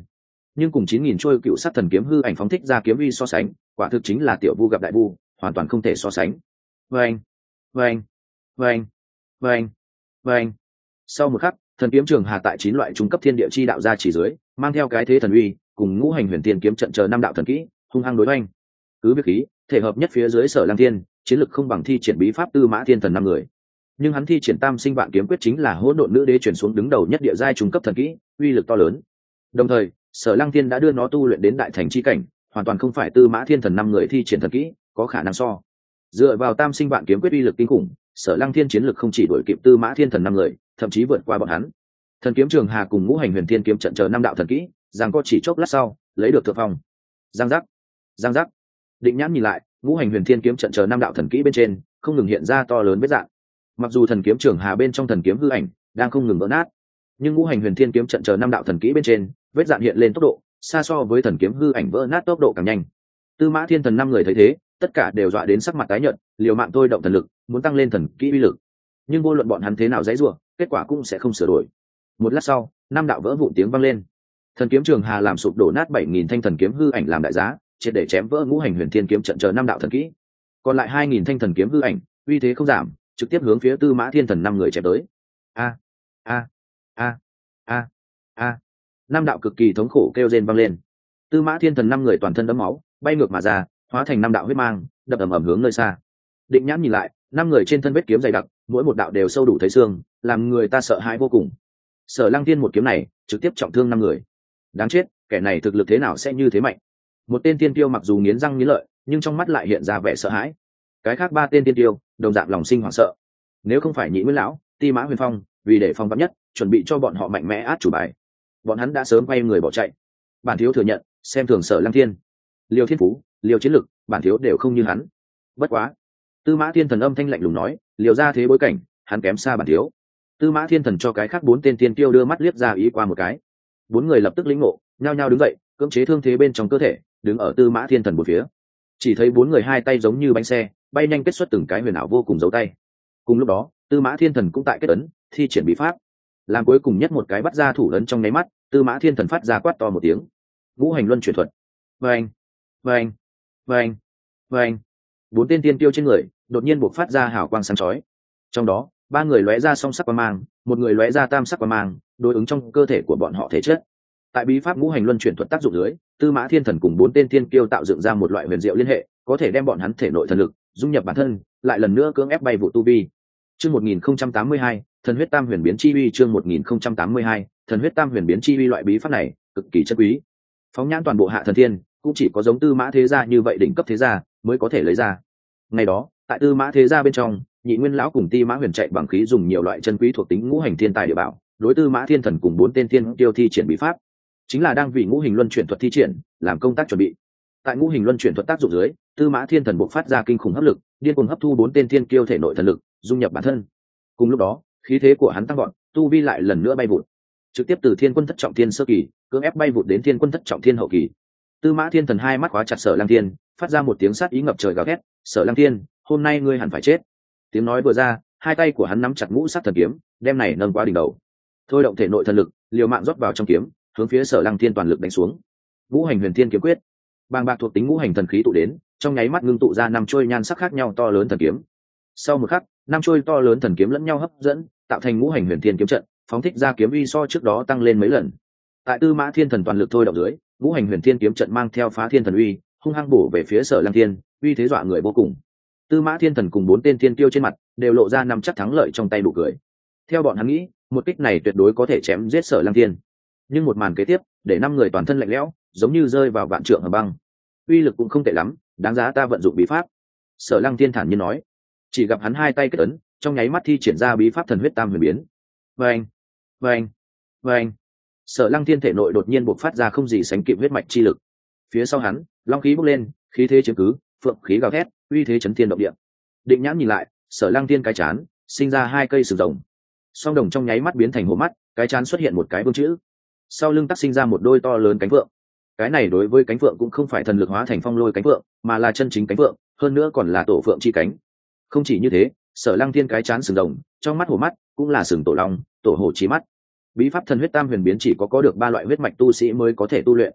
[SPEAKER 1] nhưng cùng 9.000 trôi cựu sắc thần kiếm hư ảnh phóng thích ra kiếm uy so sánh, quả thực chính là tiểu vu gặp đại vu, hoàn toàn không thể so sánh. Vâng, vâng, vâng, vâng, vâng. Sau một khắc, thần kiếm trường hà tại 9 loại trung cấp thiên địa chi đạo ra chỉ dưới, mang theo cái thế thần uy, cùng ngũ hành huyền tiên kiếm trận chờ 5 đạo thần kỹ, hung hăng đối oanh. Cứ việc khí, thể hợp nhất phía dưới Sở Lăng Thiên, chiến lực không bằng thi triển bí pháp Tư Mã Thiên Thần 5 người. Nhưng hắn thi triển Tam Sinh Vạn Kiếm Quyết chính là hỗn độn nữ đế chuyển xuống đứng đầu nhất địa giai trung cấp thần kỹ, uy lực to lớn. Đồng thời, Sở Lăng Thiên đã đưa nó tu luyện đến đại thành chi cảnh, hoàn toàn không phải Tư Mã Thiên Thần 5 người thi triển thần kỹ có khả năng so. Dựa vào Tam Sinh Vạn Kiếm Quyết uy lực kinh khủng, Sở Lăng Thiên chiến lực không chỉ đuổi kịp Tư Mã Thiên Thần 5 người, thậm chí vượt qua bọn hắn. Thần kiếm trường hà cùng ngũ hành huyền thiên kiếm trận chờ 5 đạo thần kỹ, giằng co chỉ chốc lát sau, lấy được thượng phong. Giang giác, giang giác. Định Nhãn nhìn lại, ngũ hành huyền thiên kiếm trận chờ 5 đạo thần kỹ bên trên, không ngừng hiện ra to lớn vết rạn. Mặc dù thần kiếm trường hà bên trong thần kiếm hư ảnh đang không ngừng vỡ nát, nhưng ngũ hành huyền thiên kiếm trận chờ 5 đạo thần kỹ bên trên, vết rạn hiện lên tốc độ xa so với thần kiếm hư ảnh vỡ nát tốc độ càng nhanh. Tư Mã Thiên Thần 5 người thấy thế, tất cả đều dọa đến sắc mặt tái nhợt, liều mạng thôi động thần lực, muốn tăng lên thần kỹ uy lực. Nhưng vô luận bọn hắn thế nào dãy rủa, kết quả cũng sẽ không sửa đổi. Một lát sau, 5 đạo vỡ vụn tiếng vang lên. Thần kiếm trường hà làm sụp đổ nát 7.000 thanh thần kiếm hư ảnh làm đại giá, triệt để chém vỡ ngũ hành huyền thiên kiếm trận chờ 5 đạo thần kỹ. Còn lại 2.000 thanh thần kiếm hư ảnh, uy thế không giảm, trực tiếp hướng phía Tư Mã Thiên Thần 5 người chém tới. A a a a a. 5 đạo cực kỳ thống khổ kêu rên vang lên. Tư Mã Thiên Thần 5 người toàn thân đẫm máu, bay ngược mà ra, hóa thành 5 đạo huyết mang, đập ầm ầm hướng nơi xa. Định Nhãn nhìn lại, 5 người trên thân vết kiếm dày đặc, mỗi một đạo đều sâu đủ thấy xương, làm người ta sợ hãi vô cùng. Sở Lăng Thiên một kiếm này trực tiếp trọng thương 5 người. Đáng chết, kẻ này thực lực thế nào sẽ như thế mạnh? Một tên tiên tiêu mặc dù nghiến răng nghiến lợi, nhưng trong mắt lại hiện ra vẻ sợ hãi. Cái khác 3 tên tiên tiêu đồng dạng lòng sinh hoảng sợ. Nếu không phải Nhị Nguyên lão, Ti Mã Huyền Phong, vì để phòng vắn nhất, chuẩn bị cho bọn họ mạnh mẽ át chủ bài, bọn hắn đã sớm quay người bỏ chạy. Bản thiếu thừa nhận, xem thường Sở Lăng Thiên. Liêu Thiên Phú, Liêu chiến lực, bản thiếu đều không như hắn. Bất quá, Tư Mã Thiên Thần âm thanh lạnh lùng nói, liều ra thế bối cảnh, hắn kém xa bản thiếu. Tư Mã Thiên Thần cho cái khác 4 tên tiên tiêu đưa mắt liếc ra ý qua một cái. 4 người lập tức lĩnh ngộ, nhao nhao đứng dậy, cưỡng chế thương thế bên trong cơ thể, đứng ở Tư Mã Thiên Thần một phía. Chỉ thấy 4 người hai tay giống như bánh xe, bay nhanh kết xuất từng cái huyền ảo vô cùng dấu tay. Cùng lúc đó, Tư Mã Thiên Thần cũng tại kết ấn, thi triển bí pháp. Làm cuối cùng nhất một cái bắt ra thủ ấn trong nháy mắt, Tư Mã Thiên Thần phát ra quát to một tiếng. Ngũ hành luân chuyển thuật. Vâng, vâng, vâng, vâng. 4 tên tiên tiêu trên người đột nhiên bộc phát ra hào quang sáng chói. Trong đó, 3 người lóe ra song sắc quang mang, một người lóe ra tam sắc quang mang, đối ứng trong cơ thể của bọn họ thể chất. Tại bí pháp ngũ hành luân chuyển thuật tác dụng dưới, Tư Mã Thiên Thần cùng 4 tên tiên kiêu tạo dựng ra một loại huyền diệu liên hệ, có thể đem bọn hắn thể nội thần lực dung nhập bản thân, lại lần nữa cưỡng ép bay vụ tu vi. Chương 1082, Thần huyết tam huyền biến chi uy. Chương 1082, Thần huyết tam huyền biến chi uy. Loại bí pháp này cực kỳ chất quý, phóng nhãn toàn bộ Hạ Thần Thiên, cũng chỉ có giống Tư Mã thế gia như vậy đỉnh cấp thế gia mới có thể lấy ra. Ngày đó, tại Tư Mã thế gia bên trong, Nhị Nguyên lão cùng Ti Mã Huyền chạy bằng khí dùng nhiều loại chân quý thuộc tính ngũ hành thiên tài địa bảo, đối Tư Mã Thiên Thần cùng 4 tên tiên tiêu thi triển bí pháp, chính là đang vì ngũ hình luân chuyển thuật thi triển làm công tác chuẩn bị. Tại ngũ hình luân chuyển thuật tác dụng dưới, Tư Mã Thiên Thần bộc phát ra kinh khủng hấp lực, điên cuồng hấp thu 4 tên tiên kiêu thể nội thần lực, dung nhập bản thân. Cùng lúc đó, khí thế của hắn tăng vọt, tu vi lại lần nữa bay vụt, trực tiếp từ Thiên Quân thất trọng thiên sơ kỳ cưỡng ép bay vụt đến Thiên Quân thất trọng thiên hậu kỳ. Tư Mã Thiên Thần hai mắt khóa chặt Sở Lăng Thiên, phát ra một tiếng sát ý ngập trời gào thét, "Sở Lăng Thiên, hôm nay ngươi hẳn phải chết." Tiếng nói vừa ra, hai tay của hắn nắm chặt ngũ sắc thần kiếm, đem này nâng qua đỉnh đầu, thôi động thể nội thần lực, liều mạng rót vào trong kiếm, hướng phía Sở Lăng Thiên toàn lực đánh xuống. Ngũ hành huyền thiên kiếm quyết, bàng bạc thuộc tính ngũ hành thần khí tụ đến, trong nháy mắt ngưng tụ ra 5 trôi nhan sắc khác nhau to lớn thần kiếm. Sau một khắc, 5 trôi to lớn thần kiếm lẫn nhau hấp dẫn, tạo thành ngũ hành huyền thiên kiếm trận, phóng thích ra kiếm uy so trước đó tăng lên mấy lần. Tại Tư Mã Thiên Thần toàn lực thôi động dưới, ngũ hành huyền thiên kiếm trận mang theo phá thiên thần uy, hung hăng bổ về phía Sở Lăng Thiên, uy thế dọa người vô cùng. Tư Mã Thiên Thần cùng 4 tên thiên tiêu trên mặt đều lộ ra nắm chắc thắng lợi trong tay đủ cười. Theo bọn hắn nghĩ, một kích này tuyệt đối có thể chém giết Sở Lăng Thiên. Nhưng một màn kế tiếp, để 5 người toàn thân lạnh lẽo, giống như rơi vào vạn trượng hầm băng. Uy lực cũng không tệ lắm, đáng giá ta vận dụng bí pháp. Sở Lăng Thiên thản nhiên nói. Chỉ gặp hắn hai tay kết ấn, trong nháy mắt thi triển ra bí pháp thần huyết tam huyền biến. Vâng, vâng, vâng. Sở Lăng Thiên thể nội đột nhiên bộc phát ra không gì sánh kịp huyết mạch chi lực. Phía sau hắn, long khí bốc lên, khí thế chiếm cứ, phượng khí gào thét, uy thế chấn thiên động địa. Định Nhãn nhìn lại, Sở Lăng Thiên cái chán sinh ra 2 cây sừng rồng, song đồng trong nháy mắt biến thành hổ mắt, cái chán xuất hiện một cái vương chữ, sau lưng tác sinh ra một đôi to lớn cánh vượng. Cái này đối với cánh vượng cũng không phải thần lực hóa thành phong lôi cánh vượng, mà là chân chính cánh vượng, hơn nữa còn là tổ phượng chi cánh. Không chỉ như thế, Sở Lăng Thiên cái chán sừng rồng, trong mắt hổ mắt cũng là sừng tổ long, tổ hổ chí mắt. Bí pháp thần huyết tam huyền biến chỉ có được 3 loại huyết mạch tu sĩ mới có thể tu luyện,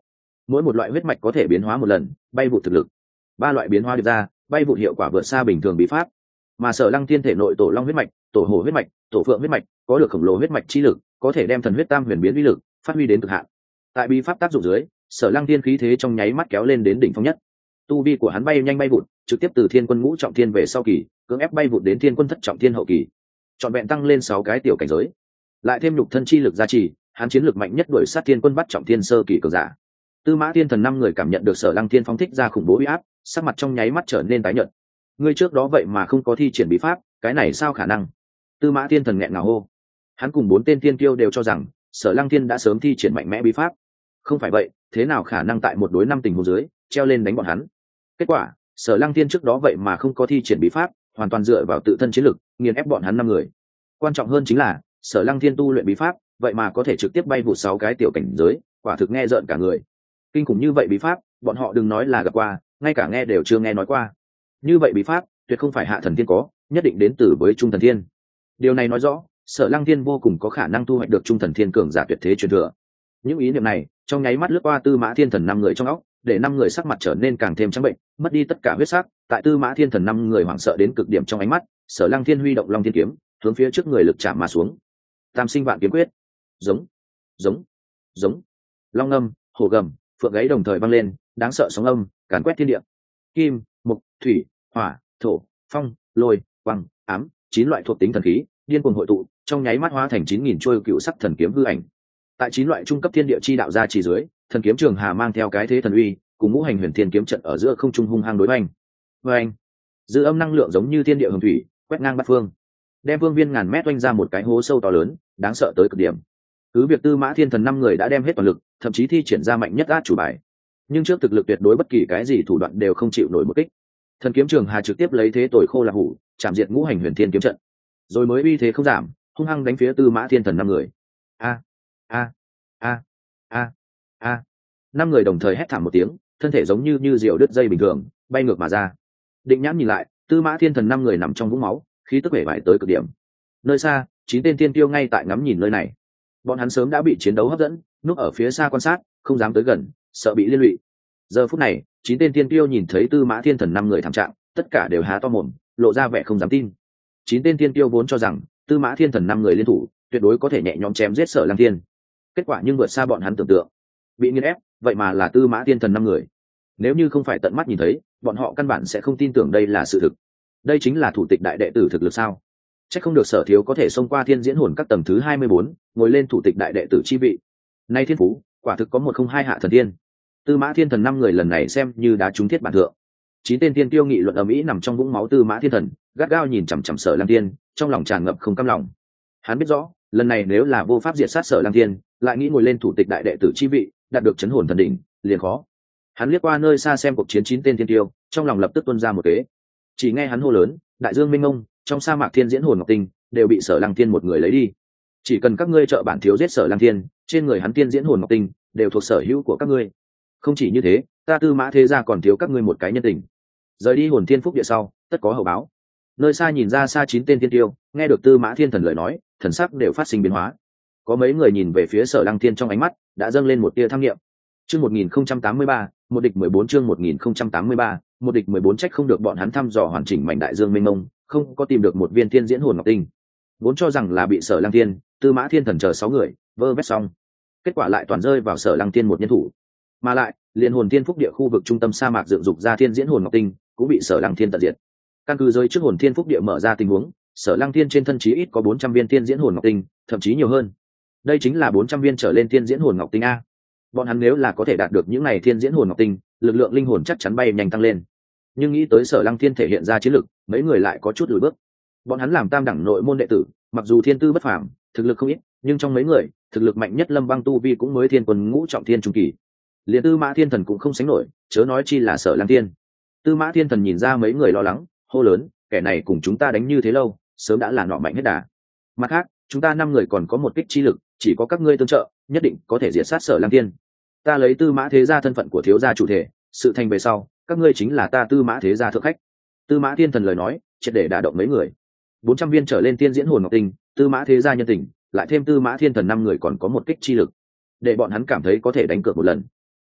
[SPEAKER 1] mỗi một loại huyết mạch có thể biến hóa một lần, bay vụt thực lực. 3 loại biến hóa được ra, bay vụt hiệu quả vượt xa bình thường bí pháp. Mà Sở Lăng Thiên thể nội tổ long huyết mạch, tổ hổ huyết mạch, tổ phượng huyết mạch, có được khổng lồ huyết mạch chi lực, có thể đem thần huyết tam huyền biến uy lực phát huy đến cực hạn. Tại bí pháp tác dụng dưới, Sở Lăng Thiên khí thế trong nháy mắt kéo lên đến đỉnh phong nhất. Tu vi của hắn bay nhanh bay vụt, trực tiếp từ Thiên Quân ngũ trọng thiên về sau kỳ, cưỡng ép bay vụt đến Thiên Quân thất trọng thiên hậu kỳ, trọn vẹn tăng lên 6 cái tiểu cảnh giới. Lại thêm nhục thân chi lực gia trì, hắn chiến lực mạnh nhất đuổi sát Thiên Quân bắt trọng thiên sơ kỳ cường giả. Tư Mã Thiên Thần 5 người cảm nhận được Sở Lăng Thiên phóng thích ra khủng bố uy áp, sắc mặt trong nháy mắt trở nên tái nhợt. Ngươi trước đó vậy mà không có thi triển bí pháp, cái này sao khả năng? Tư Mã Thiên Thần nghẹn ngào hô. Hắn cùng 4 tên thiên kiêu đều cho rằng Sở Lăng Thiên đã sớm thi triển mạnh mẽ bí pháp. Không phải vậy, thế nào khả năng tại một đối 5 tình huống dưới treo lên đánh bọn hắn? Kết quả, Sở Lăng Thiên trước đó vậy mà không có thi triển bí pháp, hoàn toàn dựa vào tự thân chiến lực, nghiền ép bọn hắn 5 người. Quan trọng hơn chính là, Sở Lăng Thiên tu luyện bí pháp, vậy mà có thể trực tiếp bay vụt 6 cái tiểu cảnh giới, quả thực nghe rợn cả người. Kinh khủng như vậy bí pháp, bọn họ đừng nói là gặp qua, ngay cả nghe đều chưa nghe nói qua. Như vậy bí pháp, tuyệt không phải hạ thần thiên có, nhất định đến từ với trung thần thiên. Điều này nói rõ, Sở Lăng Thiên vô cùng có khả năng thu hoạch được trung thần thiên cường giả tuyệt thế truyền thừa. Những ý niệm này, trong nháy mắt lướt qua Tư Mã Thiên Thần 5 người trong óc, để 5 người sắc mặt trở nên càng thêm trắng bệnh, mất đi tất cả huyết sắc. Tại Tư Mã Thiên Thần 5 người hoảng sợ đến cực điểm trong ánh mắt, Sở Lăng Thiên huy động Long Thiên kiếm, hướng phía trước người lực chạm mà xuống. Tam sinh vạn kiếm quyết. Giống, giống, giống. Long âm, hổ gầm, phượng gáy đồng thời vang lên, đáng sợ sóng âm càn quét thiên địa. Kim, mộc, thủy, hỏa, thổ, phong, lôi, quang, ám, 9 loại thuộc tính thần khí điên cuồng hội tụ, trong nháy mắt hóa thành 9000 trôi cựu sắc thần kiếm hư ảnh. Tại 9 loại trung cấp thiên địa chi đạo gia chỉ dưới, thần kiếm trường hà mang theo cái thế thần uy, cùng ngũ hành huyền thiên kiếm trận ở giữa không trung hung hăng đối oanh. Oanh! Dư âm năng lượng giống như thiên địa hồng thủy, quét ngang bát phương, đem phương viên ngàn mét oanh ra một cái hố sâu to lớn, đáng sợ tới cực điểm. Cứ việc Tư Mã Thiên Thần 5 người đã đem hết toàn lực, thậm chí thi triển ra mạnh nhất át chủ bài, nhưng trước thực lực tuyệt đối bất kỳ cái gì thủ đoạn đều không chịu nổi một kích. Thần kiếm trường hà trực tiếp lấy thế tồi khô là hủ, chạm diệt ngũ hành huyền thiên kiếm trận, rồi mới uy thế không giảm, hung hăng đánh phía Tư Mã Thiên Thần 5 người. A a a a a 5 người đồng thời hét thảm một tiếng, thân thể giống như diều đứt dây bình thường bay ngược mà ra. Định nhãn nhìn lại, Tư Mã Thiên Thần 5 người nằm trong vũng máu, khí tức bể bại tới cực điểm. Nơi xa, 9 tên tiên tiêu ngay tại ngắm nhìn nơi này. Bọn hắn sớm đã bị chiến đấu hấp dẫn, núp ở phía xa quan sát, không dám tới gần, sợ bị liên lụy. Giờ phút này, 9 tên tiên tiêu nhìn thấy Tư Mã Thiên Thần 5 người thảm trạng, tất cả đều há to mồm, lộ ra vẻ không dám tin. 9 tên tiên tiêu vốn cho rằng Tư Mã Thiên Thần 5 người liên thủ, tuyệt đối có thể nhẹ nhõm chém giết Sở Lăng Thiên. Kết quả nhưng vượt xa bọn hắn tưởng tượng. Bị nghiền ép, vậy mà là Tư Mã Thiên Thần 5 người. Nếu như không phải tận mắt nhìn thấy, bọn họ căn bản sẽ không tin tưởng đây là sự thực. Đây chính là thủ tịch đại đệ tử thực lực sao? Chắc không được Sở Thiếu có thể xông qua Thiên Diễn Hồn các tầng thứ 24, ngồi lên thủ tịch đại đệ tử chi vị. Nay thiên phú, quả thực có 102 hạ thần thiên. Tư Mã Thiên Thần 5 người lần này xem như đã trúng thiết bản thượng. 9 tên tiên tiêu nghị luận ầm ĩ nằm trong vũng máu Tư Mã Thiên Thần, gắt gao nhìn chằm chằm Sở Lăng Thiên, trong lòng tràn ngập không cam lòng. Hắn biết rõ, lần này nếu là vô pháp diệt sát Sở Lăng Thiên, lại nghĩ ngồi lên thủ tịch đại đệ tử chi vị, đạt được chấn hồn thần đỉnh, liền khó. Hắn liếc qua nơi xa xem cuộc chiến 9 tên tiên tiêu, trong lòng lập tức tuôn ra một kế. Chỉ nghe hắn hô lớn, đại dương mênh mông, trong sa mạc Thiên Diễn Hồn Ngọc Tinh đều bị Sở Lăng Thiên một người lấy đi. Chỉ cần các ngươi trợ bản thiếu giết Sở Lăng Thiên, trên người hắn Thiên Diễn Hồn Ngọc Tinh đều thuộc sở hữu của các ngươi. Không chỉ như thế, ta Tư Mã thế gia còn thiếu các ngươi một cái nhân tình. Rời đi Hồn Thiên Phúc địa sau, tất có hậu báo. Nơi xa nhìn ra xa 9 tên tiên tiêu, nghe được Tư Mã Thiên Thần lời nói, thần sắc đều phát sinh biến hóa. Có mấy người nhìn về phía Sở Lăng Thiên trong ánh mắt đã dâng lên một tia tham nghiệm. Chương 1083, một địch 14 chương 1083, một địch 14 trách không được bọn hắn thăm dò hoàn chỉnh mảnh đại dương mênh mông, không có tìm được một viên Thiên Diễn Hồn Ngọc Tinh. Vốn cho rằng là bị Sở Lăng Thiên, Tư Mã Thiên Thần chờ 6 người vơ vét xong, kết quả lại toàn rơi vào Sở Lăng Thiên một nhân thủ. Mà lại, liên Hồn Thiên Phúc địa khu vực trung tâm sa mạc dựng dục ra Thiên Diễn Hồn Ngọc Tinh, cũng bị Sở Lăng Thiên tận diệt. Căn cứ giới trước Hồn Thiên Phúc địa mở ra tình huống, Sở Lăng Thiên trên thân chí ít có 400 viên Thiên Diễn Hồn Ngọc Tinh, thậm chí nhiều hơn. Đây chính là 400 viên trở lên Thiên Diễn Hồn Ngọc Tinh a. Bọn hắn nếu là có thể đạt được những này Thiên Diễn Hồn Ngọc Tinh, lực lượng linh hồn chắc chắn bay nhanh tăng lên. Nhưng nghĩ tới Sở Lăng Thiên thể hiện ra chiến lực, mấy người lại có chút lùi bước. Bọn hắn làm tam đẳng nội môn đệ tử, mặc dù thiên tư bất phàm, thực lực không ít, nhưng trong mấy người, thực lực mạnh nhất Lâm Băng tu vi cũng mới Thiên Quân ngũ trọng thiên trung kỳ. Liền Tư Mã Thiên Thần cũng không sánh nổi, chớ nói chi là Sở Lăng Thiên. Tư Mã Thiên Thần nhìn ra mấy người lo lắng, hô lớn, kẻ này cùng chúng ta đánh như thế lâu, sớm đã là nọ mạnh hết đà. Mặt khác, chúng ta 5 người còn có một kích chi lực, chỉ có các ngươi tương trợ, nhất định có thể diệt sát Sở Lăng Thiên. Ta lấy Tư Mã thế gia thân phận của thiếu gia chủ thể, sự thành về sau, các ngươi chính là ta Tư Mã thế gia thượng khách. Tư Mã Thiên Thần lời nói, triệt để đả động mấy người. 400 viên trở lên Tiên Diễn Hồn Ngọc Tinh, Tư Mã thế gia nhân tình, lại thêm Tư Mã Thiên Thần 5 người còn có một kích chi lực, để bọn hắn cảm thấy có thể đánh cược một lần.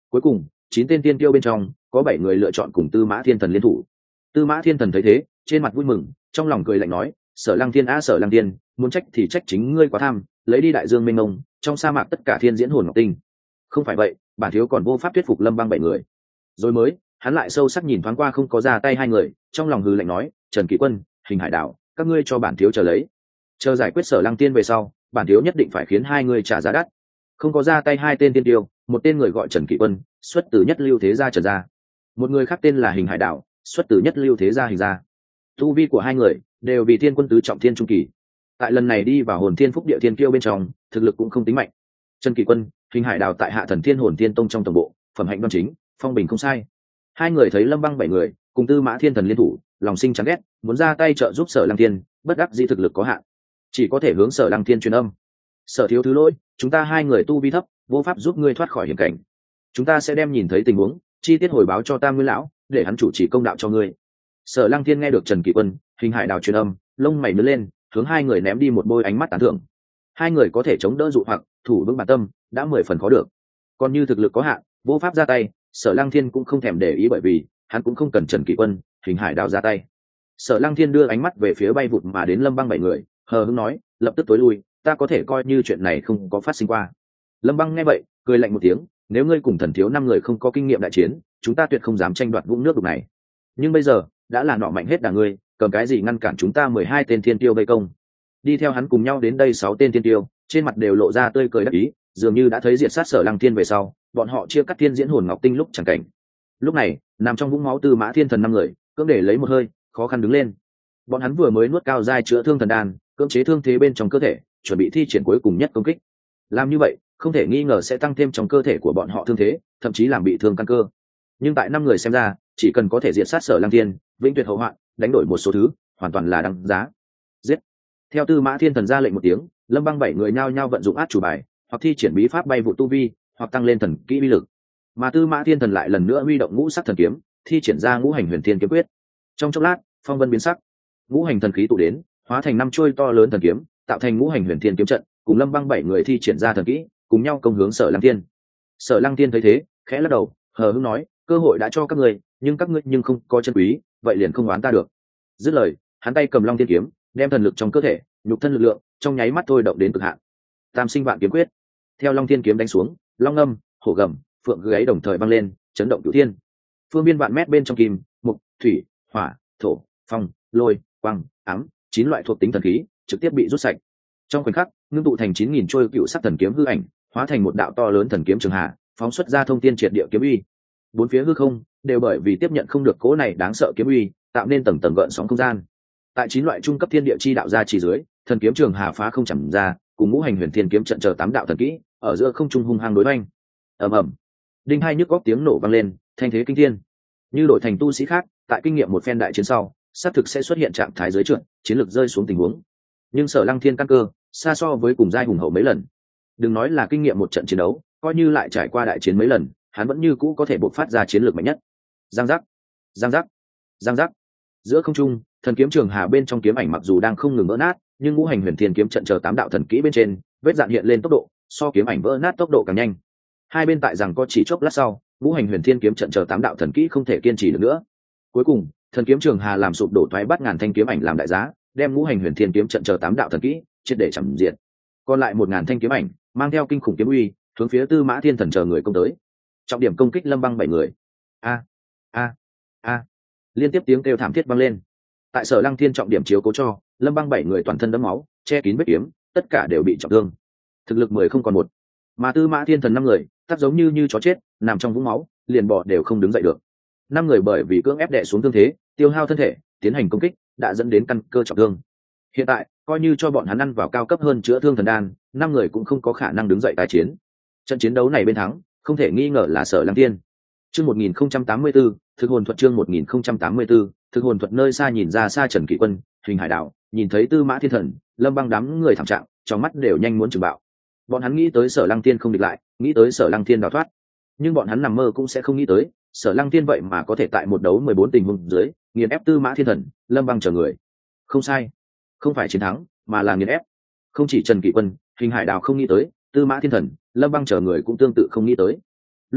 [SPEAKER 1] Cuối cùng 9 tên tiên tiêu bên trong có 7 người lựa chọn cùng Tư Mã Thiên Thần liên thủ. Tư Mã Thiên Thần thấy thế, trên mặt vui mừng, trong lòng cười lạnh nói: Sở Lăng Thiên a Sở Lăng Thiên, muốn trách thì trách chính ngươi quá tham, lấy đi đại dương mênh mông, trong sa mạc tất cả thiên diễn hồn ngọc tinh. Không phải vậy, bản thiếu còn vô pháp thuyết phục Lâm Băng 7 người. Rồi mới, hắn lại sâu sắc nhìn thoáng qua không có ra tay 2 người, trong lòng hừ lạnh nói: Trần Kỷ Quân, Hình Hải Đạo, các ngươi cho bản thiếu chờ lấy. Chờ giải quyết Sở Lăng Tiên về sau, bản thiếu nhất định phải khiến 2 người trả giá đắt. Không có ra tay 2 tên tiên tiêu, một tên người gọi Trần Kỷ Quân, xuất từ nhất lưu thế gia Trần gia, một người khác tên là Hình Hải Đạo, xuất từ nhất lưu thế gia Hình gia. Tu vi của 2 người đều vì thiên quân tứ trọng thiên trung kỳ. Tại lần này đi vào hồn thiên phúc địa thiên kiêu bên trong, thực lực cũng không tính mạnh. Trần Kỷ Quân, Hình Hải Đạo tại Hạ Thần Thiên Hồn Thiên Tông trong tổng bộ, phẩm hạnh đoan chính, phong bình không sai. 2 người thấy Lâm Băng 7 người cùng Tư Mã Thiên Thần liên thủ, lòng sinh chán ghét, muốn ra tay trợ giúp Sở Lăng Thiên, bất đắc dĩ thực lực có hạn, chỉ có thể hướng Sở Lăng Thiên truyền âm: Sở thiếu thứ lỗi, chúng ta 2 người tu vi thấp, vô pháp giúp ngươi thoát khỏi hiểm cảnh. Chúng ta sẽ đem nhìn thấy tình huống chi tiết hồi báo cho Tam Nguyên lão, để hắn chủ trì công đạo cho ngươi. Sở Lăng Thiên nghe được Trần Kỷ Quân, Hình Hải Đạo truyền âm, lông mày nhướng lên, hướng 2 người ném đi một bôi ánh mắt tán thưởng. 2 người có thể chống đỡ dụ hoặc, thủ vững bản tâm, đã 10 phần khó được. Còn như thực lực có hạn, vô pháp ra tay, Sở Lăng Thiên cũng không thèm để ý, bởi vì hắn cũng không cần Trần Kỷ Quân, Hình Hải Đạo ra tay. Sở Lăng Thiên đưa ánh mắt về phía bay vụt mà đến Lâm Băng 7 người, hờ hững nói: lập tức tối lui, ta có thể coi như chuyện này không có phát sinh qua. Lâm Băng nghe vậy, cười lạnh một tiếng: nếu ngươi cùng Thần thiếu 5 người không có kinh nghiệm đại chiến, chúng ta tuyệt không dám tranh đoạt vũng nước đục này. Nhưng bây giờ đã là nọ mạnh hết đà ngươi, cầm cái gì ngăn cản chúng ta 12 tên thiên tiêu vây công? Đi theo hắn cùng nhau đến đây 6 tên thiên tiêu, trên mặt đều lộ ra tươi cười đắc ý, dường như đã thấy diệt sát Sở Lăng Thiên về sau, bọn họ chia cắt thiên diễn hồn ngọc tinh lúc chẳng cảnh. Lúc này, nằm trong vũng máu Tư Mã Thiên Thần 5 người, cưỡng để lấy một hơi, khó khăn đứng lên. Bọn hắn vừa mới nuốt cao giai chữa thương thần đan, cưỡng chế thương thế bên trong cơ thể, chuẩn bị thi triển cuối cùng nhất công kích. Làm như vậy, không thể nghi ngờ sẽ tăng thêm trong cơ thể của bọn họ thương thế, thậm chí làm bị thương căn cơ. Nhưng tại 5 người xem ra, chỉ cần có thể diệt sát Sở Lăng Thiên, vĩnh tuyệt hậu hoạn, đánh đổi một số thứ, hoàn toàn là đáng giá. Giết! Theo Tư Mã Thiên Thần ra lệnh một tiếng, Lâm Băng 7 người nhao nhao vận dụng át chủ bài, hoặc thi triển bí pháp bay vụ tu vi, hoặc tăng lên thần kỹ uy lực. Mà Tư Mã Thiên Thần lại lần nữa huy động ngũ sắc thần kiếm, thi triển ra ngũ hành huyền thiên kiếm quyết. Trong chốc lát, phong vân biến sắc, ngũ hành thần khí tụ đến, hóa thành 5 chuôi to lớn thần kiếm, tạo thành ngũ hành huyền thiên kiếm trận, cùng Lâm Băng 7 người thi triển ra thần kỹ, cùng nhau công hướng Sở Lăng Thiên. Sở Lăng Thiên thấy thế, khẽ lắc đầu, hờ hững nói: cơ hội đã cho các ngươi, nhưng các ngươi nhưng không có chân quý, vậy liền không oán ta được. Dứt lời, hắn tay cầm Long Thiên kiếm, đem thần lực trong cơ thể, nhục thân lực lượng, trong nháy mắt thôi động đến cực hạn. Tam sinh vạn kiếm quyết. Theo Long Thiên kiếm đánh xuống, long ngâm, hổ gầm, phượng gáy đồng thời vang lên, chấn động cửu thiên. Phương biên vạn mét bên trong kim, mục, thủy, hỏa, thổ, phong, lôi, quang, ám, 9 loại thuộc tính thần khí trực tiếp bị rút sạch. Trong khoảnh khắc, ngưng tụ thành 9000 trôi cựu sắc thần kiếm hư ảnh, hóa thành một đạo to lớn thần kiếm trường hà, phóng xuất ra thông thiên triệt địa kiếm uy. Bốn phía hư không đều bởi vì tiếp nhận không được cỗ này đáng sợ kiếm uy, tạo nên tầng tầng gợn sóng không gian. Tại 9 loại trung cấp thiên địa chi đạo ra chỉ dưới, thần kiếm trường hà phá không chầm ra, cùng ngũ hành huyền thiên kiếm trận chờ 8 đạo thần kỹ ở giữa không trung hung hăng đối oanh. Ầm ầm, đinh hai nhức góc tiếng nổ vang lên, thanh thế kinh thiên. Như đổi thành tu sĩ khác, tại kinh nghiệm một phen đại chiến sau, xác thực sẽ xuất hiện trạng thái dưới trượt, chiến lược rơi xuống tình huống. Nhưng Sở Lăng Thiên căn cơ xa so với cùng giai hùng hậu mấy lần. Đừng nói là kinh nghiệm một trận chiến đấu, coi như lại trải qua đại chiến mấy lần, hắn vẫn như cũ có thể bộc phát ra chiến lược mạnh nhất. Giang giác, giang giác, giang giác. Giữa không trung, thần kiếm trường hà bên trong kiếm ảnh mặc dù đang không ngừng vỡ nát, nhưng ngũ hành huyền thiên kiếm trận chờ 8 đạo thần kỹ bên trên, vết dạn hiện lên tốc độ so kiếm ảnh vỡ nát tốc độ càng nhanh. Hai bên tại rằng có chỉ chốc lát sau, ngũ hành huyền thiên kiếm trận chờ 8 đạo thần kỹ không thể kiên trì được nữa. Cuối cùng, thần kiếm trường hà làm sụp đổ thoái bắt ngàn thanh kiếm ảnh làm đại giá, đem ngũ hành huyền thiên kiếm trận chờ 8 đạo thần kỹ triệt để chằm diệt. Còn lại 1000 thanh kiếm ảnh mang theo kinh khủng kiếm uy, hướng phía Tư Mã Thiên Thần chờ người công tới. Trọng điểm công kích Lâm Băng 7 người. A a a, liên tiếp tiếng kêu thảm thiết vang lên. Tại Sở Lăng Thiên trọng điểm chiếu cố cho, Lâm Băng 7 người toàn thân đẫm máu, che kín vết kiếm, tất cả đều bị trọng thương. Thực lực 10 không còn một. Mà Tư Mã Thiên Thần 5 người, tác giống như chó chết, nằm trong vũng máu, liền bò đều không đứng dậy được. 5 người bởi vì cưỡng ép đè xuống thương thế, tiêu hao thân thể, tiến hành công kích, đã dẫn đến căn cơ trọng thương. Hiện tại, coi như cho bọn hắn ăn vào cao cấp hơn chữa thương thần đan, 5 người cũng không có khả năng đứng dậy tái chiến. Trận chiến đấu này bên thắng, không thể nghi ngờ là Sở Lăng Thiên. Chương 1084, thực hồn thuật chương 1084, thực hồn thuật. Nơi xa nhìn ra xa Trần Kỷ Quân, Hình Hải Đạo, nhìn thấy Tư Mã Thiên Thần, Lâm Băng đám người thảm trạng, trong mắt đều nhanh muốn chửng bạo. Bọn hắn nghĩ tới Sở Lăng Thiên không địch lại, nghĩ tới Sở Lăng Thiên đào thoát, nhưng bọn hắn nằm mơ cũng sẽ không nghĩ tới, Sở Lăng Thiên vậy mà có thể tại một đấu 14 tình huống dưới, nghiền ép Tư Mã Thiên Thần, Lâm Băng chờ người. Không sai, không phải chiến thắng, mà là nghiền ép. Không chỉ Trần Kỷ Quân, Hình Hải Đạo không nghĩ tới, Tư Mã Thiên Thần, Lâm Băng chờ người cũng tương tự không nghĩ tới. Lúc này,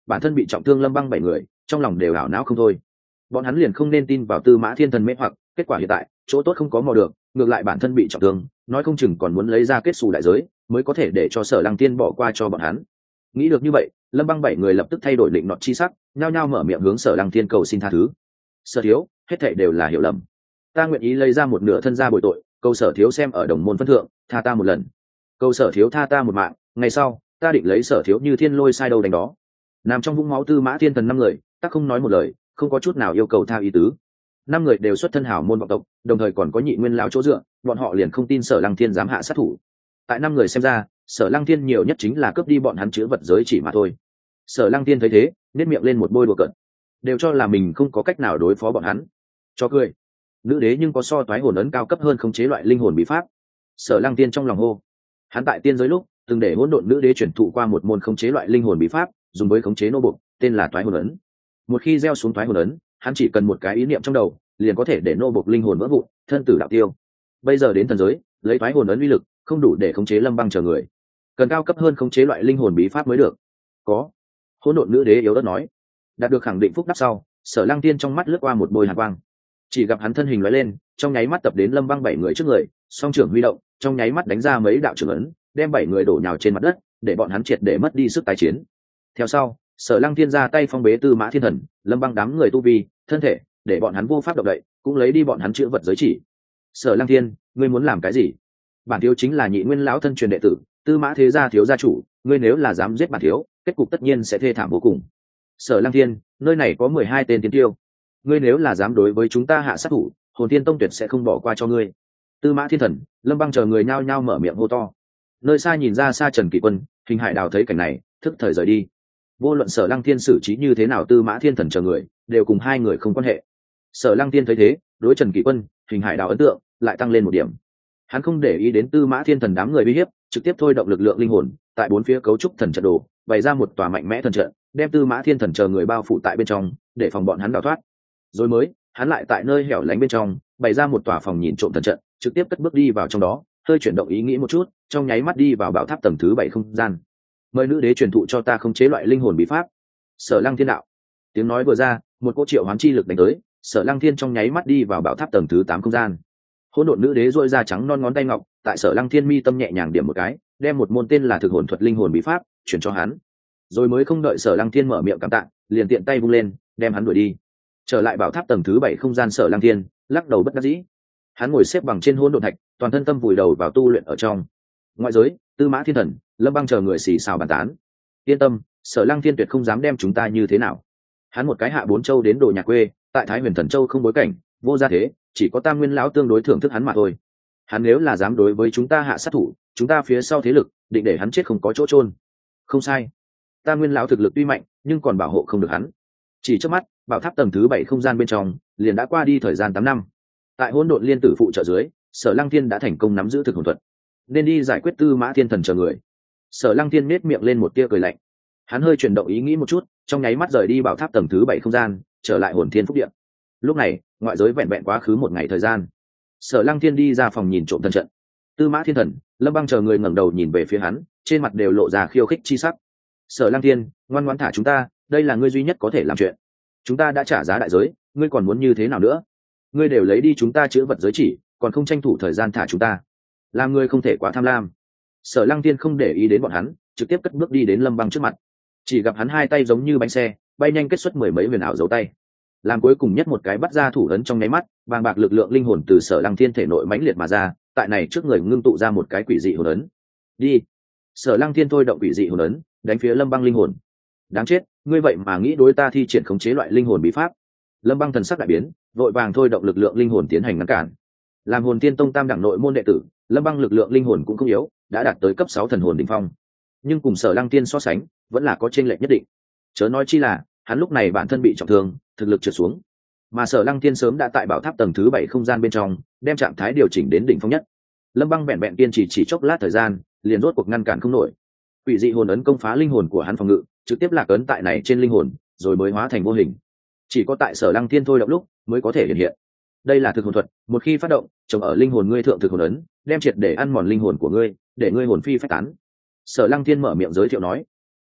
[SPEAKER 1] bản thân bị trọng thương Lâm Băng 7 người trong lòng đều ảo não không thôi. Bọn hắn liền không nên tin vào Tư Mã Thiên Thần mê hoặc, kết quả hiện tại chỗ tốt không có mò được, ngược lại bản thân bị trọng thương, nói không chừng còn muốn lấy ra kết xù đại giới mới có thể để cho Sở Lăng Tiên bỏ qua cho bọn hắn. Nghĩ được như vậy, Lâm Băng 7 người lập tức thay đổi định nọt chi sắc, nhao nhao mở miệng hướng Sở Lăng Tiên cầu xin tha thứ. Sở thiếu, hết thảy đều là hiểu lầm, ta nguyện ý lấy ra một nửa thân gia bồi tội, cầu Sở thiếu xem ở đồng môn phân thượng, tha ta một lần. Cầu Sở thiếu tha ta một mạng, ngày sau ta định lấy Sở thiếu như thiên lôi sai đâu đánh đó. Nằm trong vũng máu Tư Mã Thiên Thần 5 người, ta không nói một lời, không có chút nào yêu cầu tha ý tứ. 5 người đều xuất thân hảo môn vọng tộc, đồng thời còn có Nhị Nguyên lão chỗ dựa, bọn họ liền không tin Sở Lăng Thiên dám hạ sát thủ. Tại 5 người xem ra, Sở Lăng Thiên nhiều nhất chính là cướp đi bọn hắn chữ vật giới chỉ mà thôi. Sở Lăng Thiên thấy thế, nét miệng lên một bôi đùa cợt, đều cho là mình không có cách nào đối phó bọn hắn. Cho cười. Nữ đế nhưng có so toái hồn ấn cao cấp hơn khống chế loại linh hồn bí pháp. Sở Lăng Thiên trong lòng hô. Hắn tại tiên giới lúc từng để hỗn độn nữ đế chuyển thụ qua một môn khống chế loại linh hồn bí pháp, dùng với khống chế nô bộc, tên là toái hồn ấn. Một khi gieo xuống toái hồn ấn, hắn chỉ cần một cái ý niệm trong đầu, liền có thể để nô bộc linh hồn vỡ vụn, thân tử đạo tiêu. Bây giờ đến thần giới, lấy toái hồn ấn uy lực, không đủ để khống chế Lâm Băng chờ người, cần cao cấp hơn khống chế loại linh hồn bí pháp mới được. Có. Hỗn độn nữ đế yếu ớt nói. Đạt được khẳng định phúc đắp sau, Sở Lăng Tiên trong mắt lướt qua một bôi hàn quang, chỉ gặp hắn thân hình lóe lên, trong nháy mắt tập đến Lâm Băng 7 người trước người, song trưởng huy động, trong nháy mắt đánh ra mấy đạo trưởng ấn, đem 7 người đổ nhào trên mặt đất, để bọn hắn triệt để mất đi sức tái chiến. Theo sau, Sở Lăng Thiên ra tay phong bế Tư Mã Thiên Thần, Lâm Băng đám người tu vi, thân thể, để bọn hắn vô pháp động đậy, cũng lấy đi bọn hắn chữ vật giới chỉ. Sở Lăng Thiên, ngươi muốn làm cái gì? Bản thiếu chính là Nhị Nguyên lão thân truyền đệ tử, Tư Mã thế gia thiếu gia chủ, ngươi nếu là dám giết bản thiếu, kết cục tất nhiên sẽ thê thảm vô cùng. Sở Lăng Thiên, nơi này có 12 tên tiến tiêu, ngươi nếu là dám đối với chúng ta hạ sát thủ, Hồn Thiên Tông tuyệt sẽ không bỏ qua cho ngươi. Tư Mã Thiên Thần, Lâm Băng chờ người nhao nhao mở miệng hô to. Nơi xa nhìn ra xa Trần Kỷ Quân, Hình Hải Đào thấy cảnh này, thức thời rời đi. Vô luận Sở Lăng Thiên xử trí như thế nào, Tư Mã Thiên Thần chờ người đều cùng hai người không quan hệ. Sở Lăng Thiên thấy thế, đối Trần Kỷ Quân, Hình Hải Đào ấn tượng lại tăng lên một điểm. Hắn không để ý đến Tư Mã Thiên Thần đám người uy hiếp, trực tiếp thôi động lực lượng linh hồn, tại bốn phía cấu trúc thần trận đồ, bày ra một tòa mạnh mẽ thần trận, đem Tư Mã Thiên Thần chờ người bao phủ tại bên trong, để phòng bọn hắn đào thoát. Rồi mới, hắn lại tại nơi hẻo lánh bên trong, bày ra một tòa phòng nhìn trộm thần trận, trực tiếp cất bước đi vào trong đó, hơi chuyển động ý nghĩ một chút, trong nháy mắt đi vào bảo tháp tầng thứ 7 không gian. Mời nữ đế truyền thụ cho ta khống chế loại linh hồn bí pháp. Sở Lăng Thiên đạo. Tiếng nói vừa ra, một cỗ triệu hoán chi lực đánh tới, Sở Lăng Thiên trong nháy mắt đi vào bảo tháp tầng thứ 8 không gian. Hỗn độn nữ đế duỗi ra trắng non ngón tay ngọc, tại Sở Lăng Thiên mi tâm nhẹ nhàng điểm một cái, đem một môn tên là Thực Hồn Thuật linh hồn bí pháp chuyển cho hắn. Rồi mới không đợi Sở Lăng Thiên mở miệng cảm tạ, liền tiện tay vung lên, đem hắn đuổi đi. Trở lại bảo tháp tầng thứ 7 không gian, Sở Lăng Thiên lắc đầu bất đắc dĩ. Hắn ngồi xếp bằng trên hỗn độn thạch, toàn thân tâm vùi đầu vào tu luyện ở trong. Ngoại giới, Tư Mã Thiên Thần, Lâm Băng chờ người xì xào bàn tán. Yên tâm, Sở Lăng Thiên tuyệt không dám đem chúng ta như thế nào. Hắn một cái hạ 4 châu đến đồ nhà quê, tại Thái Huyền Thần Châu không bối cảnh, vô gia thế, chỉ có Tam Nguyên lão tương đối thưởng thức hắn mà thôi. Hắn nếu là dám đối với chúng ta hạ sát thủ, chúng ta phía sau thế lực định để hắn chết không có chỗ chôn. Không sai, Tam Nguyên lão thực lực tuy mạnh, nhưng còn bảo hộ không được hắn. Chỉ trước mắt, bảo tháp tầng thứ 7 không gian bên trong liền đã qua đi thời gian 8 năm. Tại hỗn độn liên tử phụ trợ dưới, Sở Lăng Thiên đã thành công nắm giữ thực hồn thuật, nên đi giải quyết Tư Mã Thiên Thần chờ người. Sở Lăng Thiên nét miệng lên một tia cười lạnh. Hắn hơi chuyển động ý nghĩ một chút, trong nháy mắt rời đi bảo tháp tầng thứ 7 không gian, trở lại Hồn Thiên Phúc Điện. Lúc này, ngoại giới vẹn vẹn quá khứ một ngày thời gian. Sở Lăng Thiên đi ra phòng nhìn trộm thần trận. Tư Mã Thiên Thần, Lâm Băng chờ người ngẩng đầu nhìn về phía hắn, trên mặt đều lộ ra khiêu khích chi sắc. Sở Lăng Thiên, ngoan ngoãn thả chúng ta, đây là ngươi duy nhất có thể làm chuyện. Chúng ta đã trả giá đại giới, ngươi còn muốn như thế nào nữa? Ngươi đều lấy đi chúng ta chữ vật giới chỉ, còn không tranh thủ thời gian thả chúng ta, làm ngươi không thể quá tham lam. Sở Lăng Thiên không để ý đến bọn hắn, trực tiếp cất bước đi đến Lâm Băng trước mặt. Chỉ gặp hắn hai tay giống như bánh xe, bay nhanh kết xuất mười mấy huyền ảo dấu tay, làm cuối cùng nhất một cái bắt ra thủ ấn. Trong nháy mắt, vàng bạc lực lượng linh hồn từ Sở Lăng Thiên thể nội mãnh liệt mà ra, tại này trước người ngưng tụ ra một cái quỷ dị hồn ấn. Đi. Sở Lăng Thiên thôi động quỷ dị hồn ấn, đánh phía Lâm Băng linh hồn. Đáng chết, ngươi vậy mà nghĩ đối ta thi triển khống chế loại linh hồn bí pháp? Lâm Băng thần sắc đại biến, vội vàng thôi động lực lượng linh hồn tiến hành ngăn cản. Làm Hồn Tiên Tông tam đẳng nội môn đệ tử, Lâm Băng lực lượng linh hồn cũng không yếu, đã đạt tới cấp 6 thần hồn đỉnh phong. Nhưng cùng Sở Lăng Tiên so sánh, vẫn là có chênh lệch nhất định. Chớ nói chi là, hắn lúc này bản thân bị trọng thương, thực lực trượt xuống. Mà Sở Lăng Tiên sớm đã tại bảo tháp tầng thứ 7 không gian bên trong, đem trạng thái điều chỉnh đến đỉnh phong nhất. Lâm Băng vẹn vẹn kiên trì chỉ chốc lát thời gian, liền rốt cuộc ngăn cản không nổi. Quỷ dị hồn ấn công phá linh hồn của hắn phòng ngự, trực tiếp lạc ấn tại này trên linh hồn, rồi mới hóa thành vô hình. Chỉ có tại Sở Lăng Thiên thôi động lúc mới có thể hiện hiện. Đây là thực hồn thuật, một khi phát động, trồng ở linh hồn ngươi thượng thực hồn ấn, đem triệt để ăn mòn linh hồn của ngươi, để ngươi hồn phi phách tán. Sở Lăng Thiên mở miệng giới thiệu nói.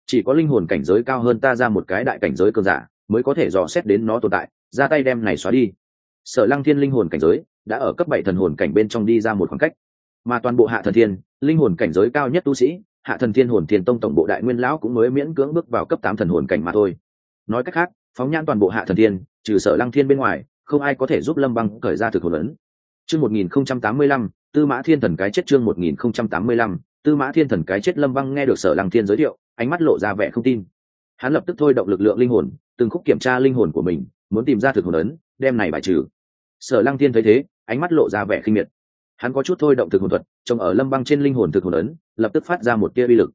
[SPEAKER 1] chỉ có linh hồn cảnh giới cao hơn ta ra một cái đại cảnh giới cường giả mới có thể dò xét đến nó tồn tại, ra tay đem này xóa đi. Sở Lăng Thiên linh hồn cảnh giới đã ở cấp 7 thần hồn cảnh bên trong đi ra một khoảng cách, mà toàn bộ Hạ Thần Thiên linh hồn cảnh giới cao nhất tu sĩ, Hạ Thần Thiên Hồn Thiên Tông tổng bộ đại nguyên lão cũng mới miễn cưỡng bước vào cấp 8 thần hồn cảnh mà thôi. Nói cách khác, phóng nhãn toàn bộ Hạ Thần Thiên, trừ Sở Lăng Thiên bên ngoài, không ai có thể giúp Lâm Băng cởi ra thực hồn ấn. Chương 1085, Tư Mã Thiên Thần cái chết. Chương 1085, Tư Mã Thiên Thần cái chết. Lâm Băng nghe được Sở Lăng Thiên giới thiệu, ánh mắt lộ ra vẻ không tin. Hắn lập tức thôi động lực lượng linh hồn, từng khúc kiểm tra linh hồn của mình, muốn tìm ra thực hồn ấn, đem này bài trừ. Sở Lăng Thiên thấy thế, ánh mắt lộ ra vẻ khinh miệt. Hắn có chút thôi động thực hồn thuật, trông ở Lâm Băng trên linh hồn thực hồn ấn, lập tức phát ra một tia uy lực.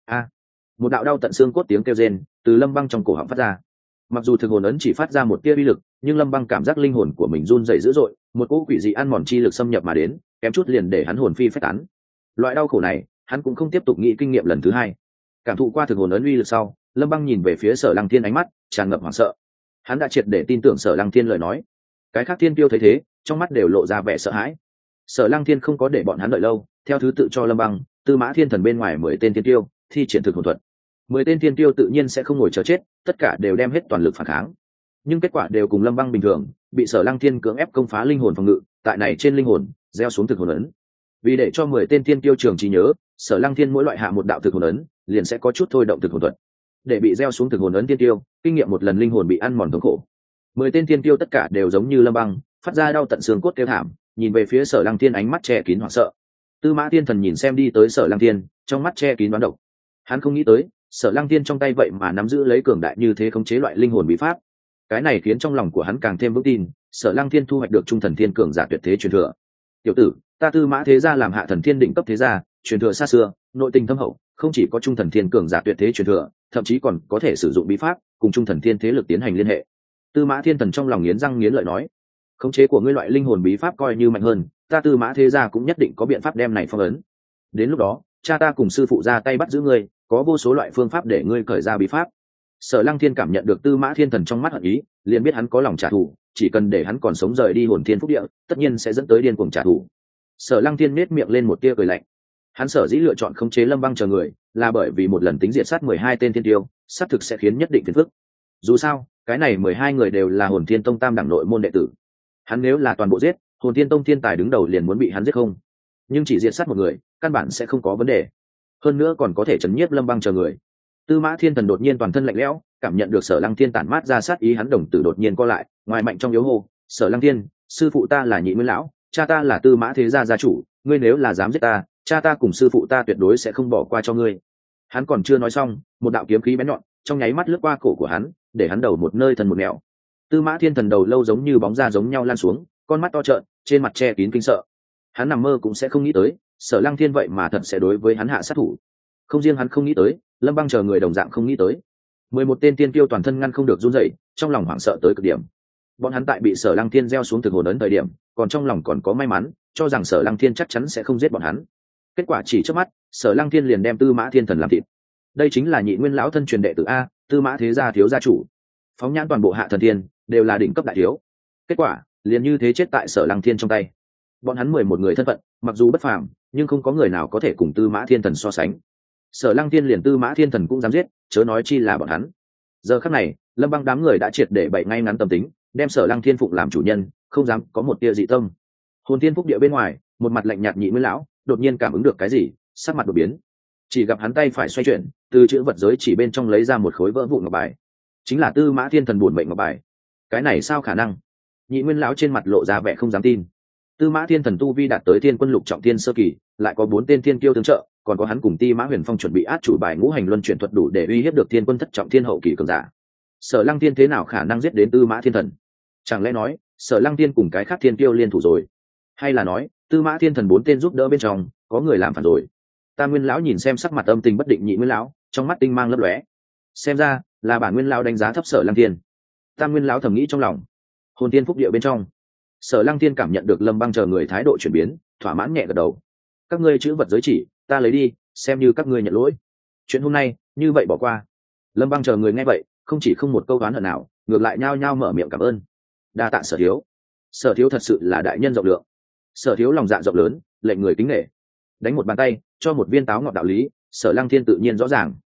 [SPEAKER 1] Một đạo đau tận xương cốt tiếng kêu rên từ Lâm Băng trong cổ họng phát ra. Mặc dù thực hồn ấn chỉ phát ra một tia uy lực, nhưng Lâm Băng cảm giác linh hồn của mình run rẩy dữ dội, một cỗ quỷ dị ăn mòn chi lực xâm nhập mà đến, kém chút liền để hắn hồn phi phách tán. Loại đau khổ này, hắn cũng không tiếp tục nghĩ kinh nghiệm lần thứ hai. Cảm thụ qua thực hồn ấn uy lực sau, Lâm Băng nhìn về phía Sở Lăng Thiên, ánh mắt tràn ngập hoảng sợ. Hắn đã triệt để tin tưởng Sở Lăng Thiên lời nói. Cái khác thiên tiêu thấy thế, trong mắt đều lộ ra vẻ sợ hãi. Sở Lăng Thiên không có để bọn hắn đợi lâu, theo thứ tự cho Lâm Băng, Tư Mã Thiên Thần bên ngoài 10 tên thiên tiêu thi triển thực hồn thuật. 10 tên thiên tiêu tự nhiên sẽ không ngồi chờ chết, tất cả đều đem hết toàn lực phản kháng. Nhưng kết quả đều cùng Lâm Băng bình thường, bị Sở Lăng Thiên cưỡng ép công phá linh hồn phòng ngự, tại này trên linh hồn gieo xuống thực hồn ấn. Vì để cho 10 tên thiên tiêu trường trí nhớ, Sở Lăng Thiên mỗi loại hạ một đạo thực hồn ấn, liền sẽ có chút thôi động thực hồn thuật. Để bị gieo xuống thực hồn ấn thiên tiêu, kinh nghiệm một lần linh hồn bị ăn mòn thống khổ. 10 tên thiên tiêu tất cả đều giống như Lâm Băng, phát ra đau tận xương cốt kêu thảm, nhìn về phía Sở Lăng Thiên, ánh mắt che kín hoảng sợ. Tư Mã Thiên Thần nhìn xem đi tới Sở Lăng Thiên, trong mắt che kín đoán độc. Hắn không nghĩ tới, Sở Lăng Thiên trong tay vậy mà nắm giữ lấy cường đại như thế khống chế loại linh hồn bí pháp. Cái này khiến trong lòng của hắn càng thêm vững tin, Sở Lăng Thiên thu hoạch được Trung Thần Thiên cường giả tuyệt thế truyền thừa. Tiểu tử, ta Tư Mã thế gia làm Hạ Thần Thiên đỉnh cấp thế gia, truyền thừa xa xưa, nội tình thâm hậu, không chỉ có Trung Thần Thiên cường giả tuyệt thế truyền thừa, thậm chí còn có thể sử dụng bí pháp cùng Trung Thần Thiên thế lực tiến hành liên hệ. Tư Mã Thiên Thần trong lòng nghiến răng nghiến lợi nói, khống chế của ngươi loại linh hồn bí pháp coi như mạnh hơn, ta Tư Mã thế gia cũng nhất định có biện pháp đem này phong ấn. Đến lúc đó, cha ta cùng sư phụ ra tay bắt giữ ngươi, có vô số loại phương pháp để ngươi cởi ra bí pháp. Sở Lăng Thiên cảm nhận được Tư Mã Thiên Thần trong mắt hận ý, liền biết hắn có lòng trả thù, chỉ cần để hắn còn sống rời đi Hồn Thiên Phúc Địa, tất nhiên sẽ dẫn tới điên cuồng trả thù. Sở Lăng Thiên nhếch miệng lên một tia cười lạnh. Hắn sở dĩ lựa chọn khống chế Lâm Băng chờ người, là bởi vì một lần tính diệt sát 12 tên thiên tiêu, sát thực sẽ khiến nhất định phiền phức. Dù sao, cái này 12 người đều là Hồn Thiên Tông tam đẳng nội môn đệ tử. Hắn nếu là toàn bộ giết, Hồn Thiên Tông thiên tài đứng đầu liền muốn bị hắn giết không. Nhưng chỉ diệt sát một người, căn bản sẽ không có vấn đề. Hơn nữa còn có thể chấn nhiếp Lâm Băng chờ người. Tư Mã Thiên Thần đột nhiên toàn thân lạnh lẽo, cảm nhận được Sở Lăng Thiên tản mát ra sát ý, hắn đồng tử đột nhiên co lại, ngoài mạnh trong yếu hô, "Sở Lăng Thiên, sư phụ ta là Nhị Nguyên lão, cha ta là Tư Mã thế gia gia chủ, ngươi nếu là dám giết ta, cha ta cùng sư phụ ta tuyệt đối sẽ không bỏ qua cho ngươi." Hắn còn chưa nói xong, một đạo kiếm khí bén nhọn trong nháy mắt lướt qua cổ của hắn, để hắn đầu một nơi thần một nẻo. Tư Mã Thiên Thần đầu lâu giống như bóng da giống nhau lan xuống, con mắt to trợn, trên mặt che kín kinh sợ. Hắn nằm mơ cũng sẽ không nghĩ tới, Sở Lăng Thiên vậy mà thật sẽ đối với hắn hạ sát thủ. Không riêng hắn không nghĩ tới, Lâm Băng chờ người đồng dạng không nghĩ tới. 11 tên tiên tiêu toàn thân ngăn không được run rẩy, trong lòng hoảng sợ tới cực điểm. Bọn hắn tại bị Sở Lăng Thiên gieo xuống thực hồn ấn thời điểm, còn trong lòng còn có may mắn, cho rằng Sở Lăng Thiên chắc chắn sẽ không giết bọn hắn. Kết quả chỉ trước mắt, Sở Lăng Thiên liền đem Tư Mã Thiên Thần làm thịt. Đây chính là Nhị Nguyên lão thân truyền đệ tử a, Tư Mã thế gia thiếu gia chủ. Phóng nhãn toàn bộ Hạ Thần Thiên, đều là đỉnh cấp đại thiếu. Kết quả, liền như thế chết tại Sở Lăng Thiên trong tay. Bọn hắn 11 người thân phận, mặc dù bất phàm, nhưng không có người nào có thể cùng Tư Mã Thiên Thần so sánh. Sở Lăng Thiên liền Tư Mã Thiên Thần cũng dám giết, chớ nói chi là bọn hắn. Giờ khắc này, Lâm Băng đám người đã triệt để bày ngay ngắn tâm tính, đem Sở Lăng Thiên phụng làm chủ nhân, không dám có một tia dị tâm. Hồn Thiên Phúc Địa bên ngoài, một mặt lạnh nhạt Nhị Nguyên lão đột nhiên cảm ứng được cái gì, sắc mặt đột biến. Chỉ gặp hắn tay phải xoay chuyển, từ chữ vật giới chỉ bên trong lấy ra một khối vỡ vụn ngọc bài, chính là Tư Mã Thiên Thần bổn mệnh ngọc bài. Cái này sao khả năng? Nhị Nguyên lão trên mặt lộ ra vẻ không dám tin. Tư Mã Thiên Thần tu vi đạt tới Thiên Quân Lục trọng thiên sơ kỳ, lại có 4 tên thiên kiêu tương trợ, còn có hắn cùng Ti Mã Huyền Phong chuẩn bị át chủ bài ngũ hành luân chuyển thuật đủ để uy hiếp được Thiên Quân thất trọng thiên hậu kỳ cường giả. Sở Lăng Thiên thế nào khả năng giết đến Tư Mã Thiên Thần? Chẳng lẽ nói, Sở Lăng Thiên cùng cái khác thiên kiêu liên thủ rồi? Hay là nói, Tư Mã Thiên Thần 4 tên giúp đỡ bên trong, có người làm phản rồi? Tam Nguyên lão nhìn xem sắc mặt âm tình bất định Nhị Nguyên lão, trong mắt tinh mang lấp lóe. Xem ra, là bản Nguyên lão đánh giá thấp Sở Lăng Thiên. Tam Nguyên lão thầm nghĩ trong lòng. Hồn Thiên Phúc Địa bên trong, Sở Lăng Thiên cảm nhận được Lâm Băng chờ người thái độ chuyển biến, thỏa mãn nhẹ gật đầu. Các ngươi chữ vật giới chỉ, ta lấy đi, xem như các ngươi nhận lỗi. Chuyện hôm nay, như vậy bỏ qua. Lâm Băng chờ người nghe vậy, không chỉ không một câu oán hận nào, ngược lại nhao nhao mở miệng cảm ơn. Đa tạ Sở thiếu. Sở thiếu thật sự là đại nhân rộng lượng. Sở thiếu lòng dạ rộng lớn, lệnh người kính nể. Đánh một bàn tay, cho một viên táo ngọt đạo lý, Sở Lăng Thiên tự nhiên rõ ràng.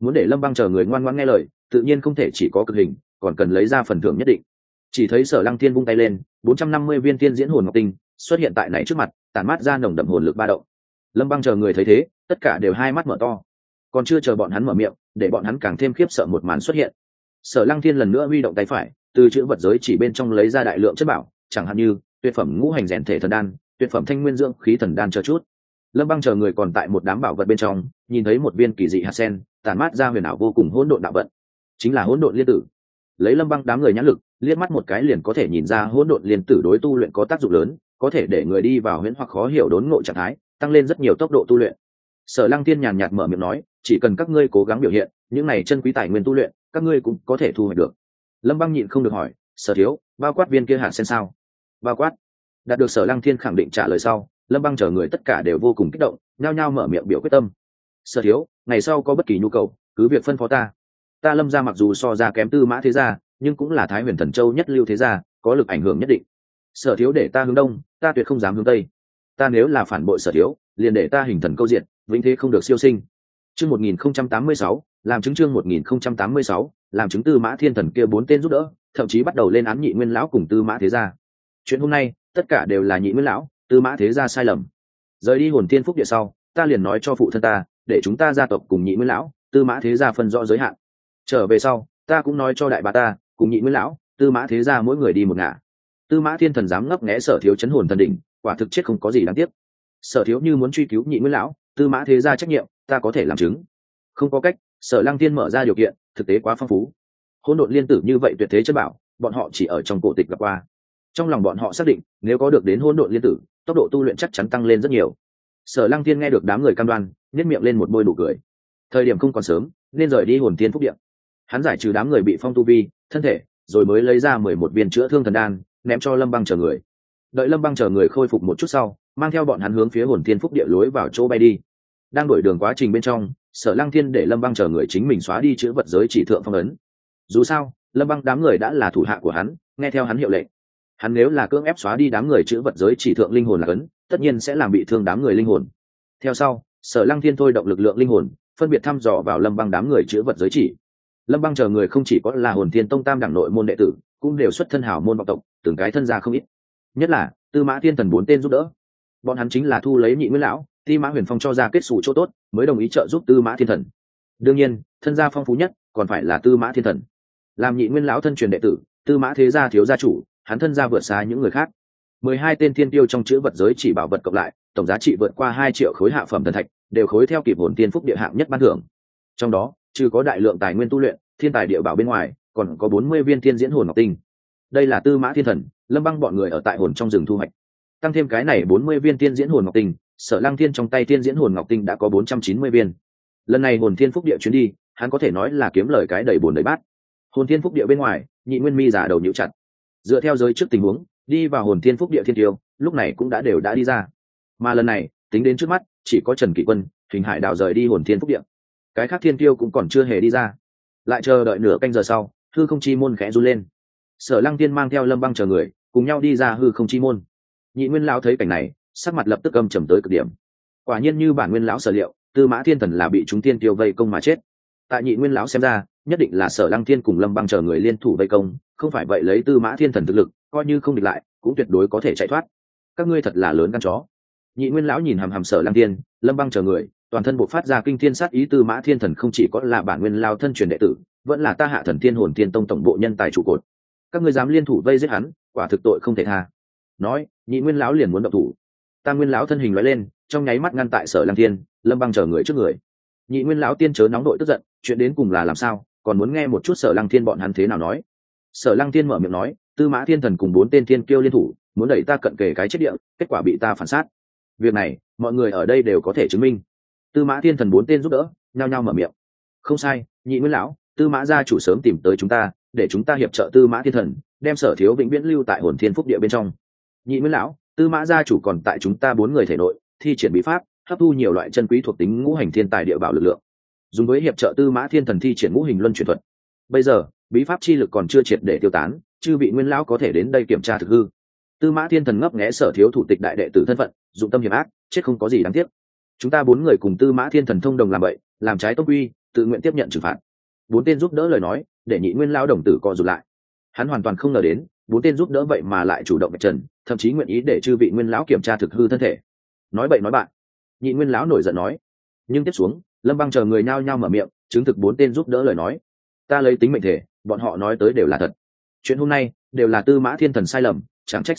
[SPEAKER 1] muốn để Lâm Băng chờ người ngoan ngoãn nghe lời, tự nhiên không thể chỉ có cực hình, còn cần lấy ra phần thưởng nhất định. Chỉ thấy Sở Lăng Thiên vung tay lên, 450 viên tiên diễn hồn ngọc tinh xuất hiện tại này trước mặt, tản mát ra nồng đậm hồn lực ba động. Lâm Băng chờ người thấy thế, tất cả đều hai mắt mở to. Còn chưa chờ bọn hắn mở miệng, để bọn hắn càng thêm khiếp sợ một màn xuất hiện. Sở Lăng Thiên lần nữa huy động tay phải, từ chữ vật giới chỉ bên trong lấy ra đại lượng chất bảo, chẳng hạn như tuyệt phẩm ngũ hành rèn thể thần đan, tuyệt phẩm thanh nguyên dưỡng khí thần đan chờ chút. Lâm Băng chờ người còn tại một đám bảo vật bên trong, nhìn thấy một viên kỳ dị hạt sen, tản mát ra huyền ảo vô cùng hỗn độn đạo vận, chính là hỗn độn liên tử. Lấy Lâm Băng đám người nhãn lực, liếc mắt một cái liền có thể nhìn ra hỗn độn liên tử đối tu luyện có tác dụng lớn, có thể để người đi vào huyễn hoặc khó hiểu đốn ngộ trạng thái, tăng lên rất nhiều tốc độ tu luyện. Sở Lăng Thiên nhàn nhạt mở miệng nói, chỉ cần các ngươi cố gắng biểu hiện, những này chân quý tài nguyên tu luyện, các ngươi cũng có thể thu hoạch được. Lâm Băng nhịn không được hỏi, Sở thiếu, bao quát viên kia hạt sen sao? Bao quát. Đạt được Sở Lăng Thiên khẳng định trả lời sau, Lâm Băng chờ người tất cả đều vô cùng kích động, nhao nhao mở miệng biểu quyết tâm. Sở thiếu, ngày sau có bất kỳ nhu cầu, cứ việc phân phó ta. Ta Lâm gia mặc dù so ra kém Tư Mã thế gia, nhưng cũng là Thái Huyền Thần Châu nhất lưu thế gia, có lực ảnh hưởng nhất định. Sở thiếu để ta hướng đông, ta tuyệt không dám hướng tây. Ta nếu là phản bội Sở thiếu, liền để ta hình thần câu diện, vĩnh thế không được siêu sinh. Chương 1086, làm chứng chương 1086, làm chứng Tư Mã Thiên Thần kia 4 tên giúp đỡ, thậm chí bắt đầu lên án Nhị Nguyên lão cùng Tư Mã thế gia. Chuyện hôm nay, tất cả đều là Nhị Nguyên lão, Tư Mã thế gia sai lầm. Rời đi Hồn Tiên Phúc Địa sau, ta liền nói cho phụ thân ta, để chúng ta gia tộc cùng Nhị Nguyên lão, Tư Mã thế gia phân rõ giới hạn. Trở về sau, ta cũng nói cho đại bá ta, cùng Nhị Nguyên lão, Tư Mã thế gia mỗi người đi một ngả. Tư Mã Thiên Thần dám ngấp nghé Sở thiếu chấn hồn thần đỉnh, quả thực chết không có gì đáng tiếc. Sở thiếu như muốn truy cứu Nhị Nguyên lão, Tư Mã thế gia trách nhiệm, ta có thể làm chứng. Không có cách, Sở Lăng Thiên mở ra điều kiện, thực tế quá phong phú. Hỗn độn liên tử như vậy tuyệt thế chất bảo, bọn họ chỉ ở trong cổ tịch gặp qua. Trong lòng bọn họ xác định, nếu có được đến hỗn độn liên tử, tốc độ tu luyện chắc chắn tăng lên rất nhiều. Sở Lăng Thiên nghe được đám người cam đoan, nhếch miệng lên một môi nụ cười. Thời điểm không còn sớm, nên rời đi Hồn Tiên Phúc Địa. Hắn giải trừ đám người bị phong tu vi, thân thể, rồi mới lấy ra 11 viên chữa thương thần đan, ném cho Lâm Băng chờ người. Đợi Lâm Băng chờ người khôi phục một chút sau, mang theo bọn hắn hướng phía Hồn Tiên Phúc Địa lối vào chỗ bay đi. Đang đổi đường quá trình bên trong, Sở Lăng Thiên để Lâm Băng chờ người chính mình xóa đi chữ vật giới chỉ thượng phong ấn. Dù sao, Lâm Băng đám người đã là thủ hạ của hắn, nghe theo hắn hiệu lệnh. Hắn nếu là cưỡng ép xóa đi đám người chữ vật giới chỉ thượng linh hồn là ấn, tất nhiên sẽ làm bị thương đám người linh hồn. Theo sau, Sở Lăng Thiên thôi động lực lượng linh hồn, phân biệt thăm dò vào Lâm Băng đám người chữ vật giới chỉ. Lâm Băng chờ người không chỉ có là Hồn Thiên Tông tam đẳng nội môn đệ tử, cũng đều xuất thân hào môn vọng tộc, từng cái thân gia không ít. Nhất là Tư Mã Thiên Thần 4 tên giúp đỡ. Bọn hắn chính là thu lấy Nhị Nguyên lão, Ti Mã Huyền Phong cho ra kết sủ chỗ tốt, mới đồng ý trợ giúp Tư Mã Thiên Thần. Đương nhiên, thân gia phong phú nhất còn phải là Tư Mã Thiên Thần. Làm Nhị Nguyên lão thân truyền đệ tử, Tư Mã thế gia thiếu gia chủ, hắn thân gia vượt xa những người khác. 12 tên thiên tiêu trong chữ vật giới chỉ bảo vật cộng lại, tổng giá trị vượt qua 2 triệu khối hạ phẩm thần thạch, đều khối theo kịp Hồn Tiên Phúc Địa hạng nhất ban thưởng. Trong đó, trừ có đại lượng tài nguyên tu luyện, thiên tài địa bảo bên ngoài, còn có 40 viên thiên diễn hồn ngọc tinh. Đây là Tư Mã Thiên Thần, Lâm Băng bọn người ở tại hồn trong rừng thu hoạch. Tăng thêm cái này 40 viên thiên diễn hồn ngọc tinh, Sở Lăng Thiên trong tay thiên diễn hồn ngọc tinh đã có 490 viên. Lần này Hồn Thiên Phúc Địa chuyến đi, hắn có thể nói là kiếm lời cái đầy buồn đầy bát. Hồn Thiên Phúc Địa bên ngoài, Nhị Nguyên mi giả đầu nhíu chặt. Dựa theo giới trước tình huống, đi vào Hồn Thiên Phúc Địa thiên tiêu, lúc này cũng đã đi ra. Mà lần này, tính đến trước mắt, chỉ có Trần Kỷ Quân, Hình Hải Đào rời đi Hồn Thiên Phúc Địa. Cái khác thiên tiêu cũng còn chưa hề đi ra. Lại chờ đợi nửa canh giờ sau, hư không chi môn khẽ run lên. Sở Lăng Thiên mang theo Lâm Băng chờ người, cùng nhau đi ra hư không chi môn. Nhị Nguyên lão thấy cảnh này, sắc mặt lập tức âm trầm tới cực điểm. Quả nhiên như bản Nguyên lão sở liệu, Tư Mã Thiên Thần là bị chúng tiên tiêu vây công mà chết. Tại Nhị Nguyên lão xem ra, nhất định là Sở Lăng Thiên cùng Lâm Băng chờ người liên thủ vây công, không phải vậy lấy Tư Mã Thiên Thần thực lực, coi như không địch lại, cũng tuyệt đối có thể chạy thoát. Các ngươi thật là lớn gan chó. Nhị Nguyên lão nhìn hằm hằm Sở Lăng Thiên, Lâm Băng chờ người, toàn thân bộc phát ra kinh thiên sát ý. Tư Mã Thiên Thần không chỉ có là bản Nguyên lão thân truyền đệ tử, vẫn là ta Hạ Thần Thiên Hồn Thiên Tông tổng bộ nhân tài trụ cột. Các ngươi dám liên thủ vây giết hắn, quả thực tội không thể tha. Nói, Nhị Nguyên lão liền muốn động thủ. Tam Nguyên lão thân hình lóe lên, trong nháy mắt ngăn tại Sở Lăng Thiên, Lâm Băng chờ người trước người. Nhị Nguyên lão tiên chớ nóng đội tức giận, chuyện đến cùng là làm sao, còn muốn nghe một chút Sở Lăng Thiên bọn hắn thế nào nói. Sở Lăng Thiên mở miệng nói, Tư Mã Thiên Thần cùng 4 tên thiên kiêu liên thủ, muốn đẩy ta cận kề cái chết địa, kết quả bị ta phản sát. Việc này, mọi người ở đây đều có thể chứng minh. Tư Mã Thiên Thần 4 tên giúp đỡ, nhao nhao mở miệng. Không sai, Nhị Nguyên lão, Tư Mã gia chủ sớm tìm tới chúng ta, để chúng ta hiệp trợ Tư Mã Thiên Thần, đem Sở thiếu vĩnh viễn lưu tại Hồn Thiên Phúc Địa bên trong. Nhị Nguyên lão, Tư Mã gia chủ còn tại chúng ta 4 người thể nội, thi triển bí pháp, hấp thu nhiều loại chân quý thuộc tính ngũ hành thiên tài địa bảo lực lượng, dùng với hiệp trợ Tư Mã Thiên Thần thi triển ngũ hình luân chuyển thuật. Bây giờ, bí pháp chi lực còn chưa triệt để tiêu tán, chư vị Nguyên lão có thể đến đây kiểm tra thực hư. Tư Mã Thiên Thần ngấp nghé Sở thiếu thủ tịch đại đệ tử thân phận, dụng tâm hiểm ác, chết không có gì đáng tiếc. Chúng ta 4 người cùng Tư Mã Thiên Thần thông đồng làm vậy, làm trái tông quy, tự nguyện tiếp nhận trừng phạt. 4 tên giúp đỡ lời nói để Nhị Nguyên lão đồng tử co rụt lại. Hắn hoàn toàn không ngờ đến 4 tên giúp đỡ vậy mà lại chủ động vạch trần, thậm chí nguyện ý để chư vị Nguyên lão kiểm tra thực hư thân thể. Nói bậy nói bạn. Nhị Nguyên lão nổi giận nói. Nhưng tiếp xuống, Lâm Băng chờ người nhao nhao mở miệng chứng thực 4 tên giúp đỡ lời nói. Ta lấy tính mệnh thể, bọn họ nói tới đều là thật. Chuyện hôm nay đều là Tư Mã Thiên Thần sai lầm, chẳng trách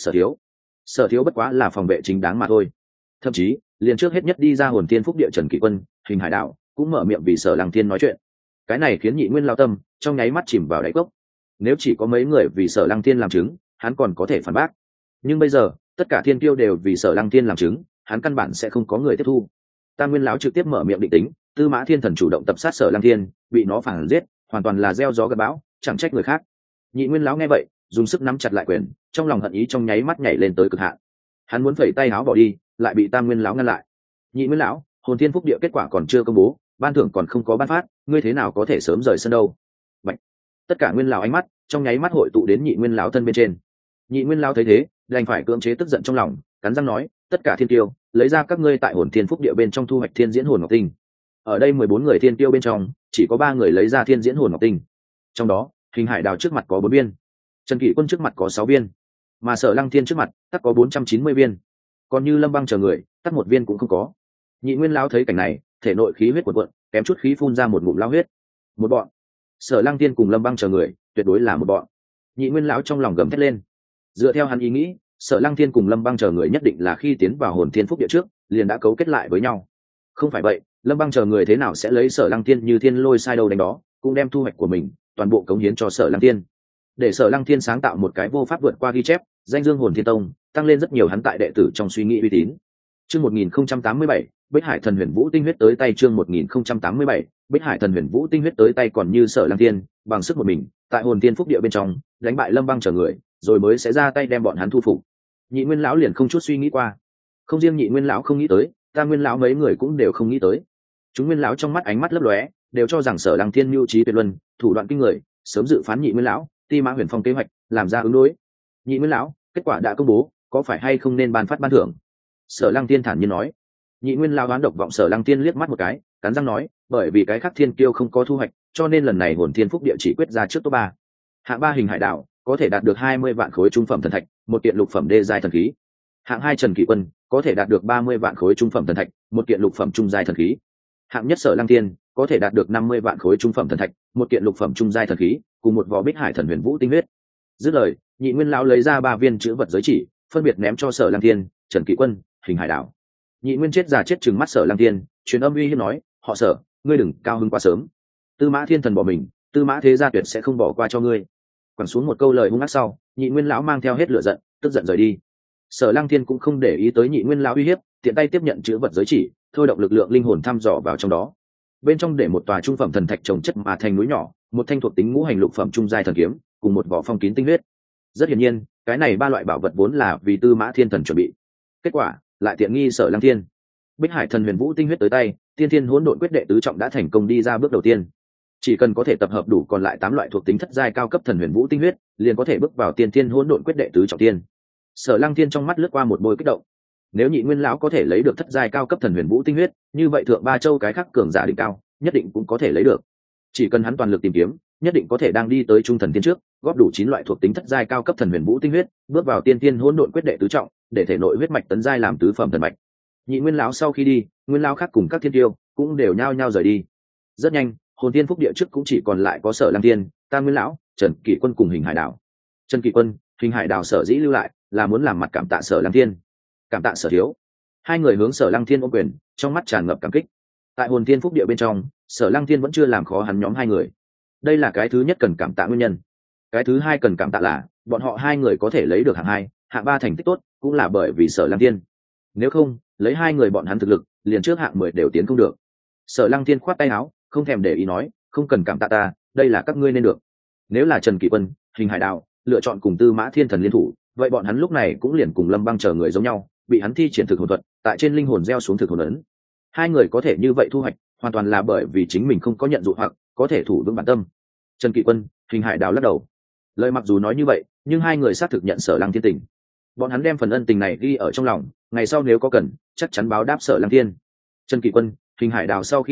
[SPEAKER 1] Sở Thiếu bất quá là phòng vệ chính đáng mà thôi. Thậm chí liền trước hết nhất đi ra Hồn Thiên Phúc Địa Trần Kỷ Quân, Hình Hải Đạo cũng mở miệng vì Sở Lăng Thiên nói chuyện. Cái này khiến Nhị Nguyên lao tâm trong nháy mắt chìm vào đáy cốc. Nếu chỉ có mấy người vì Sở Lăng Thiên làm chứng, hắn còn có thể phản bác. Nhưng bây giờ tất cả thiên tiêu đều vì Sở Lăng Thiên làm chứng, hắn căn bản sẽ không có người tiếp thu. Tam Nguyên lão trực tiếp mở miệng định tính, Tư Mã Thiên Thần chủ động tập sát Sở Lăng Thiên, bị nó phản giết, hoàn toàn là gieo gió gặt bão, chẳng trách người khác. Nhị Nguyên lão nghe vậy, dùng sức nắm chặt lại quyền, trong lòng hận ý trong nháy mắt nhảy lên tới cực hạn. Hắn muốn phẩy tay áo bỏ đi, lại bị Tam Nguyên lão ngăn lại. Nhị Nguyên lão, Hồn Thiên Phúc Địa kết quả còn chưa công bố, ban thưởng còn không có ban phát, ngươi thế nào có thể sớm rời sân đâu? Bạch. Tất cả Nguyên lão ánh mắt trong nháy mắt hội tụ đến Nhị Nguyên lão thân bên trên. Nhị Nguyên lão thấy thế, đành phải cưỡng chế tức giận trong lòng, cắn răng nói, tất cả thiên tiêu, lấy ra các ngươi tại Hồn Thiên Phúc Địa bên trong thu hoạch Thiên Diễn Hồn Ngọc Tinh. Ở đây 14 người thiên tiêu bên trong, chỉ có 3 người lấy ra Thiên Diễn Hồn Ngọc Tinh. Trong đó, Hình Hải Đào trước mặt có 4 viên, Trần Kỷ Quân trước mặt có 6 viên, mà Sở Lăng Thiên trước mặt tắc có 490 viên. Còn như Lâm Băng chờ người, tắc 1 viên cũng không có. Nhị Nguyên lão thấy cảnh này, thể nội khí huyết cuộn cuộn, kém chút khí phun ra một ngụm lao huyết. Một bọn. Sở Lăng Thiên cùng Lâm Băng chờ người, tuyệt đối là một bọn. Nhị Nguyên lão trong lòng gầm thét lên. Dựa theo hắn ý nghĩ, Sở Lăng Thiên cùng Lâm Băng chờ người nhất định là khi tiến vào Hồn Thiên Phúc Địa trước, liền đã cấu kết lại với nhau. Không phải vậy, Lâm Băng chờ người thế nào sẽ lấy Sở Lăng Thiên như thiên lôi sai đâu đánh đó, cũng đem thu hoạch của mình toàn bộ cống hiến cho Sở Lăng Thiên. Để Sở Lăng Thiên sáng tạo một cái vô pháp vượt qua ghi chép, danh dương Hồn Thiên Tông, tăng lên rất nhiều hắn tại đệ tử trong suy nghĩ uy tín. Chương 1087, Bích Hải Thần Huyền Vũ tinh huyết tới tay. Chương 1087, Bích Hải Thần Huyền Vũ tinh huyết tới tay. Còn như Sở Lăng Thiên, bằng sức một mình, tại Hồn Thiên Phúc Địa bên trong, đánh bại Lâm Băng chờ người, rồi mới sẽ ra tay đem bọn hắn thu phục. Nhị Nguyên lão liền không chút suy nghĩ qua. Không riêng Nhị Nguyên lão không nghĩ tới, Tam Nguyên lão mấy người cũng đều không nghĩ tới. Chúng Nguyên lão trong mắt ánh mắt lấp lóe, đều cho rằng Sở Lăng Thiên mưu trí tuyệt luân, thủ đoạn kinh người, sớm dự phán Nhị Nguyên lão, Ti Mã Huyền Phong kế hoạch, làm ra ứng đối. Nhị Nguyên lão, kết quả đã công bố, có phải hay không nên ban phát ban thưởng? Sở Lăng Thiên thản nhiên nói. Nhị Nguyên lão đoán độc vọng Sở Lăng Thiên liếc mắt một cái, cắn răng nói, bởi vì cái khác thiên kiêu không có thu hoạch, cho nên lần này Hồn Thiên Phúc Địa chỉ quyết ra trước top 3. Hạng 3 Hình Hải Đạo có thể đạt được 20 vạn khối trung phẩm thần thạch, một kiện lục phẩm đê giai thần khí. Hạng 2 Trần Kỷ Quân có thể đạt được 30 vạn khối trung phẩm thần thạch, một kiện lục phẩm trung giai thần khí. Hạng nhất Sở Lăng Thiên có thể đạt được 50 vạn khối trung phẩm thần thạch, một kiện lục phẩm trung giai thần khí, cùng một vỏ Bích Hải Thần Huyền Vũ tinh huyết. Dứt lời, Nhị Nguyên lão lấy ra 3 viên chữ vật giới chỉ, phân biệt ném cho Sở Lăng Thiên, Trần Kỷ Quân, Hình Hải Đạo. Nhị Nguyên chết già chết trừng mắt Sở Lăng Thiên, truyền âm uy hiếp nói, họ Sở, ngươi đừng cao hứng quá sớm. Tư Mã Thiên Thần bỏ mình, Tư Mã thế gia tuyệt sẽ không bỏ qua cho ngươi. Quẳng xuống một câu lời hung ác sau, Nhị Nguyên lão mang theo hết lửa giận, tức giận rời đi. Sở Lăng Thiên cũng không để ý tới Nhị Nguyên lão uy hiếp, tiện tay tiếp nhận chữ vật giới chỉ, thôi động lực lượng linh hồn thăm dò vào trong đó. Bên trong để một tòa trung phẩm thần thạch trồng chất mà thành núi nhỏ, một thanh thuộc tính ngũ hành lục phẩm trung giai thần kiếm, cùng một vỏ phong kín tinh huyết. Rất hiển nhiên, cái này 3 loại bảo vật vốn là vì Tư Mã Thiên Thần chuẩn bị. Kết quả lại tiện nghi Sở Lăng Thiên. Bích Hải Thần Huyền Vũ tinh huyết tới tay, Tiên Thiên Hỗn Độn quyết đệ tứ trọng đã thành công đi ra bước đầu tiên. Chỉ cần có thể tập hợp đủ còn lại 8 loại thuộc tính thất giai cao cấp thần huyền vũ tinh huyết, liền có thể bước vào Tiên Thiên Hỗn Độn quyết đệ tứ trọng tiên. Sở Lăng Thiên trong mắt lướt qua một bôi kích động. Nếu Nhị Nguyên lão có thể lấy được thất giai cao cấp thần huyền vũ tinh huyết, như vậy thượng ba châu cái khác cường giả đỉnh cao, nhất định cũng có thể lấy được. Chỉ cần hắn toàn lực tìm kiếm, nhất định có thể đang đi tới trung thần tiên trước, góp đủ 9 loại thuộc tính thất giai cao cấp thần huyền vũ tinh huyết, bước vào Tiên Thiên Hỗn Độn quyết đệ tứ trọng, để thể nội huyết mạch tấn giai làm tứ phẩm thần mạch. Nhị Nguyên lão sau khi đi, Nguyên lão khác cùng các thiên tiêu cũng đều nhao nhao rời đi. Rất nhanh, Hồn Thiên Phúc Địa trước cũng chỉ còn lại có Sở Lăng Thiên, Tam Nguyên lão, Trần Kỷ Quân cùng Hình Hải Đạo. Trần Kỷ Quân, Hình Hải Đạo sở dĩ lưu lại, là muốn làm mặt cảm tạ Sở Lăng Thiên. Cảm tạ Sở thiếu. Hai người hướng Sở Lăng Thiên ôm quyền, trong mắt tràn ngập cảm kích. Tại Hồn Thiên Phúc Địa bên trong, Sở Lăng Thiên vẫn chưa làm khó hắn nhóm hai người. Đây là cái thứ nhất cần cảm tạ nguyên nhân. Cái thứ hai cần cảm tạ là, bọn họ hai người có thể lấy được hạng 2, hạng 3 thành tích tốt, cũng là bởi vì Sở Lăng Thiên. Nếu không, lấy hai người bọn hắn thực lực, liền trước hạng 10 đều tiến không được. Sở Lăng Thiên khoát tay áo, không thèm để ý nói, không cần cảm tạ ta, đây là các ngươi nên được. Nếu là Trần Kỷ Quân, Hình Hải Đạo lựa chọn cùng Tư Mã Thiên Thần liên thủ, vậy bọn hắn lúc này cũng liền cùng Lâm Băng chờ người giống nhau, bị hắn thi triển thực hồn thuật, tại trên linh hồn gieo xuống thực hồn ấn. Hai người có thể như vậy thu hoạch, hoàn toàn là bởi vì chính mình không có nhận dụ hoặc có thể thủ vững bản tâm. Trần Kỷ Quân, Hình Hải Đạo lắc đầu. Lời mặc dù nói như vậy, nhưng hai người xác thực nhận Sở Lăng Thiên tình. Bọn hắn đem phần ân tình này ghi ở trong lòng, ngày sau nếu có cần, chắc chắn báo đáp Sở Lăng Thiên. Trần Kỷ Quân, Hình Hải Đạo sau khi đi,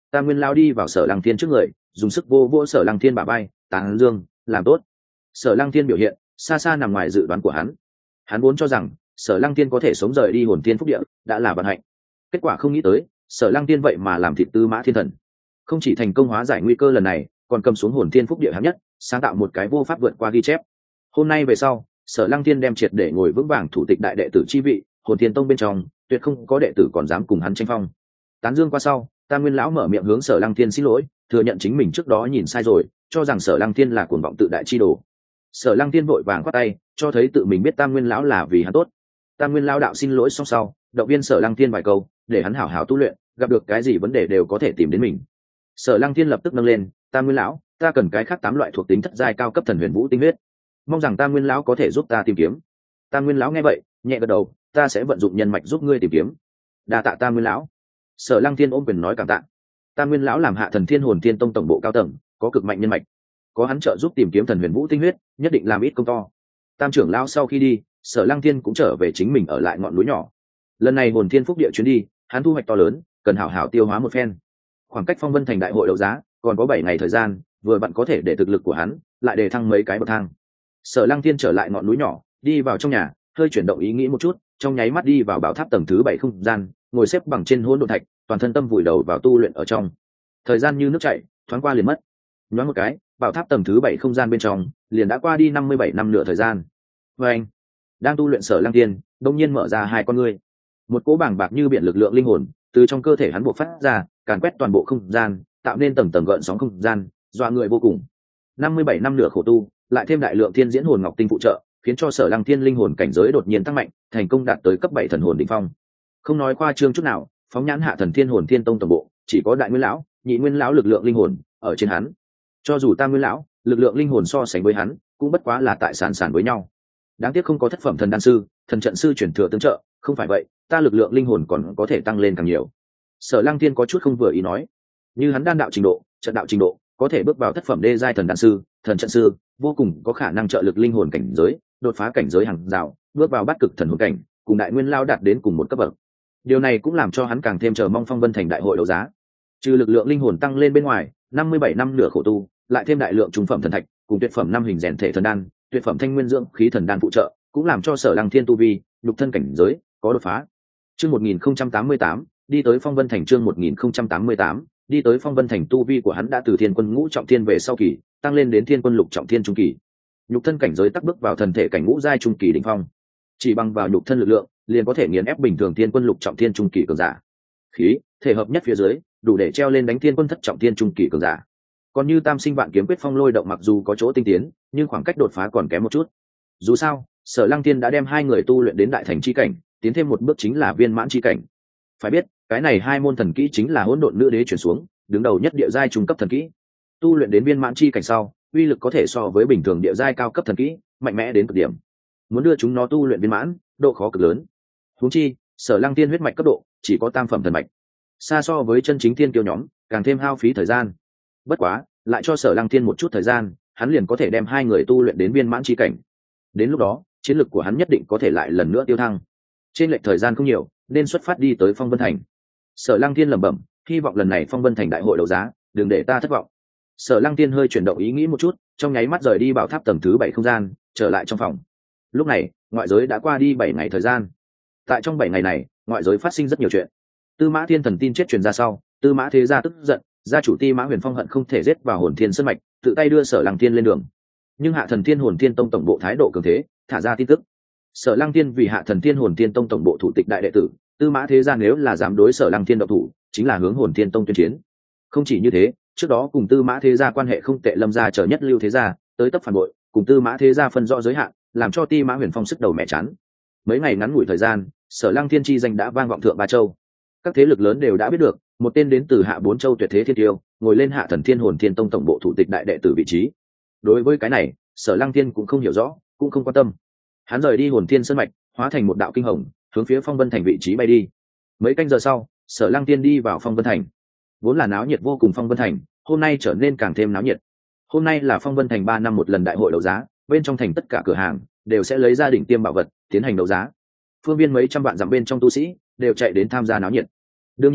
[SPEAKER 1] Tam Nguyên lão đi vào Sở Lăng Thiên trước người, dùng sức vô vô Sở Lăng Thiên bả vai, tán dương, làm tốt. Sở Lăng Thiên biểu hiện xa xa nằm ngoài dự đoán của hắn. Hắn vốn cho rằng Sở Lăng Thiên có thể sống rời đi hồn thiên phúc địa đã là vận hạnh, kết quả không nghĩ tới Sở Lăng Thiên vậy mà làm thịt Tư Mã Thiên Thần, không chỉ thành công hóa giải nguy cơ lần này, còn cầm xuống hồn thiên phúc địa hạng nhất, sáng tạo một cái vô pháp vượt qua ghi chép. Hôm nay về sau, Sở Lăng Thiên đem triệt để ngồi vững vàng thủ tịch đại đệ tử chi vị, hồn thiên tông bên trong tuyệt không có đệ tử còn dám cùng hắn tranh phong. Tán dương qua sau, Tam Nguyên lão mở miệng hướng Sở Lăng Thiên xin lỗi, thừa nhận chính mình trước đó nhìn sai rồi, cho rằng Sở Lăng Thiên là cuồng vọng tự đại chi đồ. Sở Lăng Thiên vội vàng khoát tay, cho thấy tự mình biết Tam Nguyên lão là vì hắn tốt. Tam Nguyên lão đạo xin lỗi xong sau, động viên Sở Lăng Thiên vài câu, để hắn hảo hảo tu luyện, gặp được cái gì vấn đề đều có thể tìm đến mình. Sở Lăng Thiên lập tức nâng lên, Tam Nguyên lão, ta cần cái khác 8 loại thuộc tính thất giai cao cấp thần huyền vũ tinh huyết, mong rằng Tam Nguyên lão có thể giúp ta tìm kiếm. Tam Nguyên lão nghe vậy, nhẹ gật đầu, ta sẽ vận dụng nhân mạch giúp ngươi tìm kiếm. Đa tạ Tam Nguyên lão. Sở Lăng Thiên ôm quyền nói cảm tạ. Tam Nguyên lão làm Hạ Thần Thiên Hồn Thiên Tông tổng bộ cao tầng, có cực mạnh nhân mạch, có hắn trợ giúp tìm kiếm thần huyền vũ tinh huyết, nhất định làm ít công to. Tam trưởng lão sau khi đi, Sở Lăng Thiên cũng trở về chính mình ở lại ngọn núi nhỏ. Lần này hồn thiên phúc địa chuyến đi, hắn thu hoạch to lớn, cần hảo hảo tiêu hóa một phen. Khoảng cách Phong Vân Thành đại hội đấu giá còn có 7 ngày thời gian, vừa vặn có thể để thực lực của hắn lại đề thăng mấy cái bậc thang. Sở Lăng Thiên trở lại ngọn núi nhỏ, đi vào trong nhà, hơi chuyển động ý nghĩ một chút, trong nháy mắt đi vào bảo tháp tầng thứ 7 không gian, ngồi xếp bằng trên hỗn độn thạch, toàn thân tâm vùi đầu vào tu luyện ở trong. Thời gian như nước chảy, thoáng qua liền mất. Nhoáng một cái, bảo tháp tầng thứ 7 không gian bên trong liền đã qua đi 57 năm nửa thời gian. Và anh đang tu luyện Sở Lăng Thiên đột nhiên mở ra hai con ngươi, một cỗ bàng bạc như biển lực lượng linh hồn từ trong cơ thể hắn bộc phát ra, càn quét toàn bộ không gian, tạo nên tầng tầng gợn sóng không gian, dọa người vô cùng. 57 năm nửa khổ tu, lại thêm đại lượng thiên diễn hồn ngọc tinh phụ trợ, khiến cho Sở Lăng Thiên linh hồn cảnh giới đột nhiên tăng mạnh, thành công đạt tới cấp 7 thần hồn đỉnh phong. Không nói khoa trương chút nào, phóng nhãn Hạ Thần Thiên Hồn Thiên Tông tổng bộ, chỉ có Đại Nguyên lão, Nhị Nguyên lão lực lượng linh hồn ở trên hắn. Cho dù Tam Nguyên lão, lực lượng linh hồn so sánh với hắn, cũng bất quá là tại sàn với nhau. Đáng tiếc không có thất phẩm thần đan sư, thần trận sư chuyển thừa tương trợ, không phải vậy, ta lực lượng linh hồn còn có thể tăng lên càng nhiều. Sở Lăng Thiên có chút không vừa ý nói, như hắn đan đạo trình độ, trận đạo trình độ, có thể bước vào thất phẩm đê giai thần đan sư, thần trận sư, vô cùng có khả năng trợ lực linh hồn cảnh giới, đột phá cảnh giới hàng rào, bước vào bát cực thần hồn cảnh, cùng Đại Nguyên lão đạt đến cùng một cấp bậc. Điều này cũng làm cho hắn càng thêm chờ mong Phong Vân Thành đại hội đấu giá. Trừ lực lượng linh hồn tăng lên bên ngoài, 57 năm nửa khổ tu, lại thêm đại lượng trung phẩm thần thạch, cùng tuyệt phẩm năm hình rèn thể thần đan, tuyệt phẩm thanh nguyên dưỡng khí thần đan phụ trợ, cũng làm cho Sở Lăng Thiên tu vi, nhục thân cảnh giới có đột phá. Chương 1088, đi tới Phong Vân Thành. Chương 1088, đi tới Phong Vân Thành. Tu vi của hắn đã từ Thiên Quân Ngũ trọng thiên về sau kỳ, tăng lên đến Thiên Quân Lục trọng thiên trung kỳ. Nhục thân cảnh giới tắc bước vào thần thể cảnh ngũ giai trung kỳ đỉnh phong. Chỉ bằng vào nhục thân lực lượng, liền có thể nghiền ép bình thường Thiên Quân Lục trọng thiên trung kỳ cường giả. Khí, thể hợp nhất phía dưới, đủ để treo lên đánh Thiên Quân thất trọng thiên trung kỳ cường giả. Còn như Tam Sinh Vạn Kiếm Quyết Phong Lôi Động mặc dù có chỗ tinh tiến, nhưng khoảng cách đột phá còn kém một chút. Dù sao, Sở Lăng Thiên đã đem hai người tu luyện đến đại thành chi cảnh, tiến thêm một bước chính là viên mãn chi cảnh. Phải biết, cái này hai môn thần kỹ chính là Hỗn Độn Nữ Đế chuyển xuống, đứng đầu nhất địa giai trung cấp thần kỹ. Tu luyện đến viên mãn chi cảnh sau, uy lực có thể so với bình thường địa giai cao cấp thần kỹ, mạnh mẽ đến cực điểm. Muốn đưa chúng nó tu luyện viên mãn, độ khó cực lớn. Huống chi, Sở Lăng Thiên huyết mạch cấp độ chỉ có tam phẩm thần mạch, xa so với chân chính thiên kiêu nhóm, càng thêm hao phí thời gian. Bất quá, lại cho Sở Lăng Thiên một chút thời gian, hắn liền có thể đem hai người tu luyện đến viên mãn chi cảnh. Đến lúc đó, chiến lực của hắn nhất định có thể lại lần nữa tiêu thăng. Trên lệch thời gian không nhiều, nên xuất phát đi tới Phong Vân Thành. Sở Lăng Thiên lẩm bẩm, hy vọng lần này Phong Vân Thành đại hội đấu giá, đừng để ta thất vọng. Sở Lăng Thiên hơi chuyển động ý nghĩ một chút, trong nháy mắt rời đi bảo tháp tầng thứ 7 không gian, trở lại trong phòng. Lúc này, ngoại giới đã qua đi 7 ngày thời gian. Tại trong 7 ngày này, ngoại giới phát sinh rất nhiều chuyện. Tư Mã Thiên Thần tin chết truyền ra sau, Tư Mã thế gia tức giận, gia chủ Ti Mã Huyền Phong hận không thể giết vào Hồn Thiên Sơn mạch, tự tay đưa Sở Lăng Thiên lên đường. Nhưng Hạ Thần Thiên Hồn Thiên Tông tổng bộ thái độ cường thế, thả ra tin tức. Sở Lăng Thiên vì Hạ Thần Thiên Hồn Thiên Tông tổng bộ thủ tịch đại đệ tử, Tư Mã thế gia nếu là dám đối Sở Lăng Thiên động thủ, chính là hướng Hồn Thiên Tông tuyên chiến. Không chỉ như thế, trước đó cùng Tư Mã thế gia quan hệ không tệ Lâm gia trở nhất lưu thế gia, tới tấp phản bội, cùng Tư Mã thế gia phân rõ giới hạn, làm cho Ti Mã Huyền Phong sức đầu mẹ chán. Mấy ngày ngắn ngủi thời gian, Sở Lăng Thiên chi danh đã vang vọng thượng ba châu. Các thế lực lớn đều đã biết được, một tên đến từ Hạ bốn châu tuyệt thế thiên tiêu, ngồi lên Hạ Thần Thiên Hồn Thiên Tông tổng bộ thủ tịch đại đệ tử vị trí. Đối với cái này, Sở Lăng Thiên cũng không hiểu rõ, cũng không quan tâm. Hắn rời đi Hồn Thiên Sơn mạch, hóa thành một đạo kinh hồng, hướng phía Phong Vân Thành vị trí bay đi. Mấy canh giờ sau, Sở Lăng Thiên đi vào Phong Vân Thành. Vốn là náo nhiệt vô cùng Phong Vân Thành, hôm nay trở nên càng thêm náo nhiệt. Hôm nay là Phong Vân Thành 3 năm một lần đại hội đấu giá, bên trong thành tất cả cửa hàng đều sẽ lấy ra đỉnh tiêm bảo vật tiến hành đấu giá. Phương viên mấy trăm vạn dặm bên trong tu sĩ đều chạy đến tham gia náo nhiệt. Đương nhiên,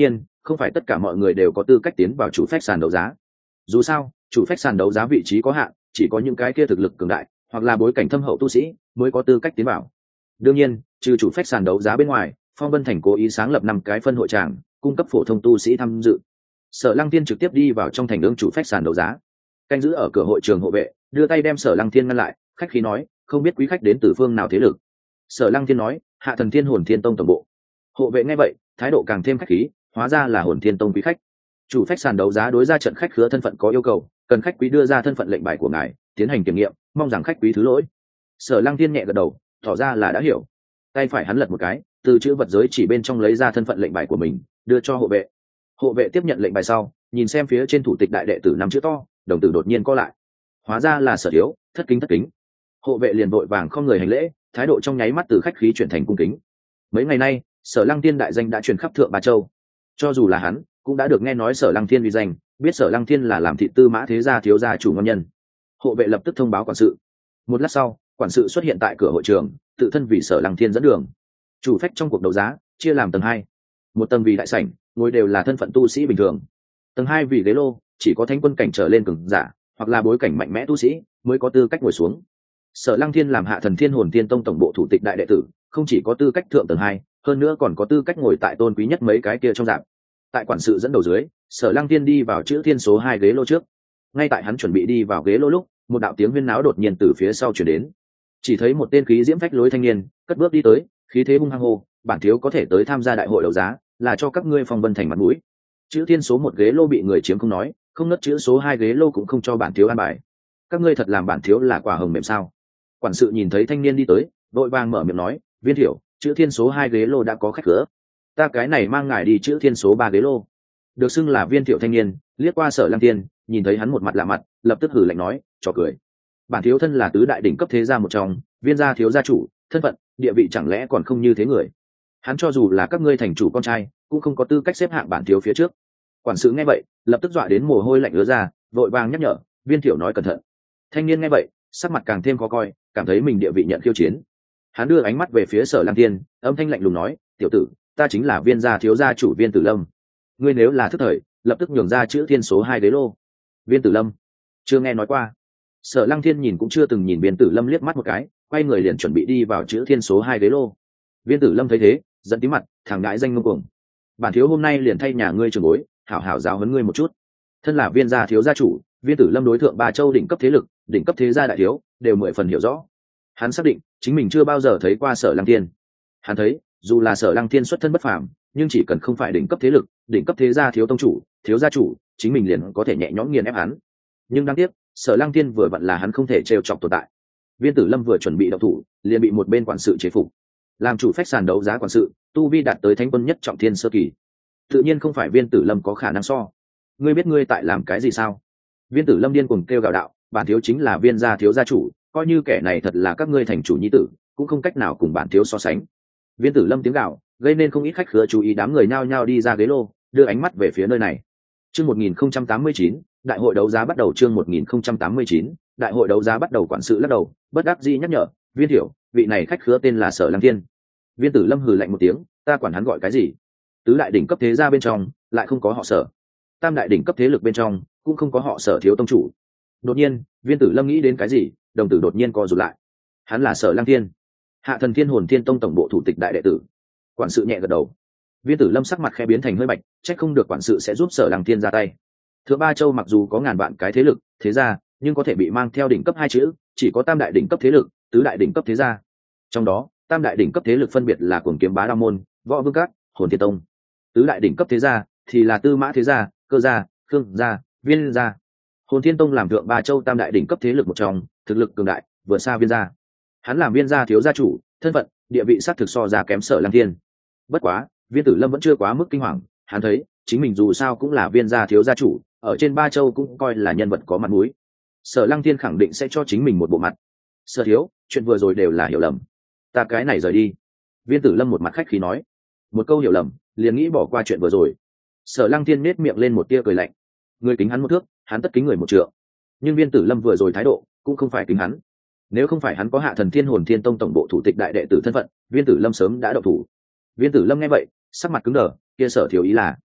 [SPEAKER 1] không phải tất cả mọi người đều có tư cách tiến vào chủ phách sàn đấu giá. Dù sao chủ phách sàn đấu giá vị trí có hạn, chỉ có những cái kia thực lực cường đại hoặc là bối cảnh thâm hậu tu sĩ mới có tư cách tiến vào. Đương nhiên trừ chủ phách sàn đấu giá bên ngoài, Phong Vân Thành cố ý sáng lập 5 cái phân hội tràng cung cấp phổ thông tu sĩ tham dự. Sở Lăng Thiên trực tiếp đi vào trong thành ương chủ phách sàn đấu giá, canh giữ ở cửa hội trường hộ vệ đưa tay đem Sở Lăng Thiên ngăn lại, khách khí nói, không biết quý khách đến từ phương nào thế lực. Sở Lăng Thiên nói, Hạ Thần Thiên Hồn Thiên Tông tổng bộ. Hộ vệ nghe vậy thái độ càng thêm khách khí, hóa ra là Hồn Thiên Tông quý khách. Chủ phách sàn đấu giá đối ra trận khách khứa thân phận có yêu cầu, cần khách quý đưa ra thân phận lệnh bài của ngài tiến hành kiểm nghiệm, mong rằng khách quý thứ lỗi. Sở Lăng Thiên nhẹ gật đầu, tỏ ra là đã hiểu. Tay phải hắn lật một cái, từ chữ vật giới chỉ bên trong lấy ra thân phận lệnh bài của mình đưa cho hộ vệ. Hộ vệ tiếp nhận lệnh bài sau, nhìn xem phía trên thủ tịch đại đệ tử 5 chữ to, đồng tử đột nhiên co lại. Hóa ra là Sở Thiếu, thất kính. Hộ vệ liền vội vàng không người hành lễ, thái độ trong nháy mắt từ khách khí chuyển thành cung kính. Mấy ngày nay Sở Lăng Thiên đại danh đã truyền khắp thượng Ba Châu, cho dù là hắn cũng đã được nghe nói Sở Lăng Thiên uy danh, biết Sở Lăng Thiên là làm thị tư mã thế gia thiếu gia chủ ngon nhân. Hộ vệ lập tức thông báo quản sự. Một lát sau quản sự xuất hiện tại cửa hội trường, tự thân vì Sở Lăng Thiên dẫn đường. Chủ phách trong cuộc đấu giá chia làm tầng 2. Một tầng vì đại sảnh, ngồi đều là thân phận tu sĩ bình thường. Tầng 2 vì ghế lô, chỉ có thánh quân cảnh trở lên cường giả hoặc là bối cảnh mạnh mẽ tu sĩ mới có tư cách ngồi xuống. Sở Lăng Thiên làm Hạ Thần Thiên Hồn Thiên Tông tổng bộ thủ tịch đại đệ tử, không chỉ có tư cách thượng tầng 2, hơn nữa còn có tư cách ngồi tại tôn quý nhất mấy cái kia trong dạp. Tại quản sự dẫn đầu dưới, Sở Lăng Thiên đi vào chữ thiên số 2 ghế lô trước. Ngay tại hắn chuẩn bị đi vào ghế lô lúc, một đạo tiếng huyên náo đột nhiên từ phía sau truyền đến. Chỉ thấy một tên khí diễm phách lối thanh niên cất bước đi tới, khí thế hung hăng hô, bản thiếu có thể tới tham gia đại hội đấu giá, là cho các ngươi Phong Vân Thành mặt mũi. Chữ thiên số 1 ghế lô bị người chiếm không nói, không nứt chữ số 2 ghế lô cũng không cho bản thiếu an bài. Các ngươi thật làm bản thiếu là quả hồng mềm sao? Quản sự nhìn thấy thanh niên đi tới, vội vàng mở miệng nói, Viên Thiểu, chữ thiên số 2 ghế lô đã có khách cửa, ta cái này mang ngài đi chữ thiên số 3 ghế lô. Được xưng là Viên Thiểu thanh niên liếc qua Sở Lăng Thiên, nhìn thấy hắn một mặt lạ mặt, lập tức hử lạnh nói, trò cười. Bản thiếu thân là tứ đại đỉnh cấp thế gia một trong, Viên gia thiếu gia chủ, thân phận địa vị chẳng lẽ còn không như thế người? Hắn cho dù là các ngươi thành chủ con trai cũng không có tư cách xếp hạng bản thiếu phía trước. Quản sự nghe vậy lập tức dọa đến mồ hôi lạnh ứa ra, vội vàng nhắc nhở, Viên Thiểu nói cẩn thận. Thanh niên nghe vậy sắc mặt càng thêm khó coi, cảm thấy mình địa vị nhận khiêu chiến. Hắn đưa ánh mắt về phía Sở Lăng Thiên, âm thanh lạnh lùng nói, tiểu tử, ta chính là Viên gia thiếu gia chủ Viên Tử Lâm, ngươi nếu là thức thời lập tức nhường ra chữ thiên số 2 ghế lô. Viên Tử Lâm chưa nghe nói qua. Sở Lăng Thiên nhìn cũng chưa từng nhìn Viên Tử Lâm liếc mắt một cái, quay người liền chuẩn bị đi vào chữ thiên số 2 ghế lô. Viên Tử Lâm thấy thế giận tí mặt, thằng ngãi danh ngông cuồng, bản thiếu hôm nay liền thay nhà ngươi trưởng bối hảo hảo giáo huấn ngươi một chút. Thân là Viên gia thiếu gia chủ, Viên Tử Lâm đối thượng Ba Châu đỉnh cấp thế lực, đỉnh cấp thế gia đại thiếu đều 10 phần hiểu rõ. Hắn xác định chính mình chưa bao giờ thấy qua Sở Lăng Thiên. Hắn thấy dù là Sở Lăng Thiên xuất thân bất phàm, nhưng chỉ cần không phải đỉnh cấp thế lực, đỉnh cấp thế gia thiếu tông chủ, thiếu gia chủ, chính mình liền có thể nhẹ nhõm nghiền ép hắn. Nhưng đáng tiếc Sở Lăng Thiên vừa vặn là hắn không thể trêu chọc tồn tại. Viên Tử Lâm vừa chuẩn bị động thủ liền bị một bên quản sự chế phục. Làm chủ phách sàn đấu giá quản sự, tu vi đạt tới thánh quân nhất trọng thiên sơ kỳ, tự nhiên không phải Viên Tử Lâm có khả năng so. Ngươi biết ngươi tại làm cái gì sao? Viên Tử Lâm điên cuồng kêu gào đạo, bản thiếu chính là Viên gia thiếu gia chủ, coi như kẻ này thật là các ngươi thành chủ nhi tử cũng không cách nào cùng bản thiếu so sánh. Viên Tử Lâm tiếng gào gây nên không ít khách khứa chú ý, đám người nhao nhao đi ra ghế lô, đưa ánh mắt về phía nơi này. Chương 1089, đại hội đấu giá bắt đầu. Chương 1089, đại hội đấu giá bắt đầu. Quản sự lắc đầu, bất đắc dĩ nhắc nhở, Viên Thiểu, vị này khách khứa tên là Sở Lăng Thiên. Viên Tử Lâm hừ lạnh một tiếng, ta quản hắn gọi cái gì? Tứ đại đỉnh cấp thế gia bên trong lại không có họ Sở, tam đại đỉnh cấp thế lực bên trong cũng không có họ Sở thiếu tông chủ. Đột nhiên Viên Tử Lâm nghĩ đến cái gì, đồng tử đột nhiên co rụt lại. Hắn là Sở Lăng Thiên, Hạ Thần Thiên Hồn Thiên Tông tổng bộ thủ tịch đại đệ tử. Quản sự nhẹ gật đầu. Viên Tử Lâm sắc mặt khẽ biến thành hơi bạch, trách không được quản sự sẽ giúp Sở Lăng Thiên ra tay. Thượng Ba Châu mặc dù có ngàn vạn cái thế lực thế gia, nhưng có thể bị mang theo đỉnh cấp 2 chữ chỉ có tam đại đỉnh cấp thế lực, tứ đại đỉnh cấp thế gia. Trong đó tam đại đỉnh cấp thế lực phân biệt là Cuồng Kiếm Bá Đao môn, Võ Vương Các, Hồn Thiên Tông. Tứ đại đỉnh cấp thế gia thì là Tư Mã thế gia, Cơ gia, Khương gia, Viên gia. Hồn Thiên Tông làm Thượng Ba Châu tam đại đỉnh cấp thế lực một trong, thực lực cường đại vượt xa Viên gia. Hắn làm Viên gia thiếu gia chủ, thân phận địa vị sát thực so ra kém Sở Lăng Thiên. Bất quá Viên Tử Lâm vẫn chưa quá mức kinh hoàng, hắn thấy chính mình dù sao cũng là Viên gia thiếu gia chủ, ở trên Ba Châu cũng coi là nhân vật có mặt mũi. Sở Lăng Thiên khẳng định sẽ cho chính mình một bộ mặt. Sở thiếu, chuyện vừa rồi đều là hiểu lầm, ta cái này rời đi. Viên Tử Lâm một mặt khách khí nói, một câu hiểu lầm liền nghĩ bỏ qua chuyện vừa rồi. Sở Lăng Thiên nết miệng lên một tia cười lạnh, người kính hắn một thước, hắn tất kính người một trượng. Nhưng Viên Tử Lâm vừa rồi thái độ cũng không phải kính hắn. Nếu không phải hắn có Hạ Thần Thiên Hồn Thiên Tông tổng bộ thủ tịch đại đệ tử thân phận, Viên Tử Lâm sớm đã động thủ. Viên Tử Lâm nghe vậy sắc mặt cứng đờ, kia Sở thiếu ý là?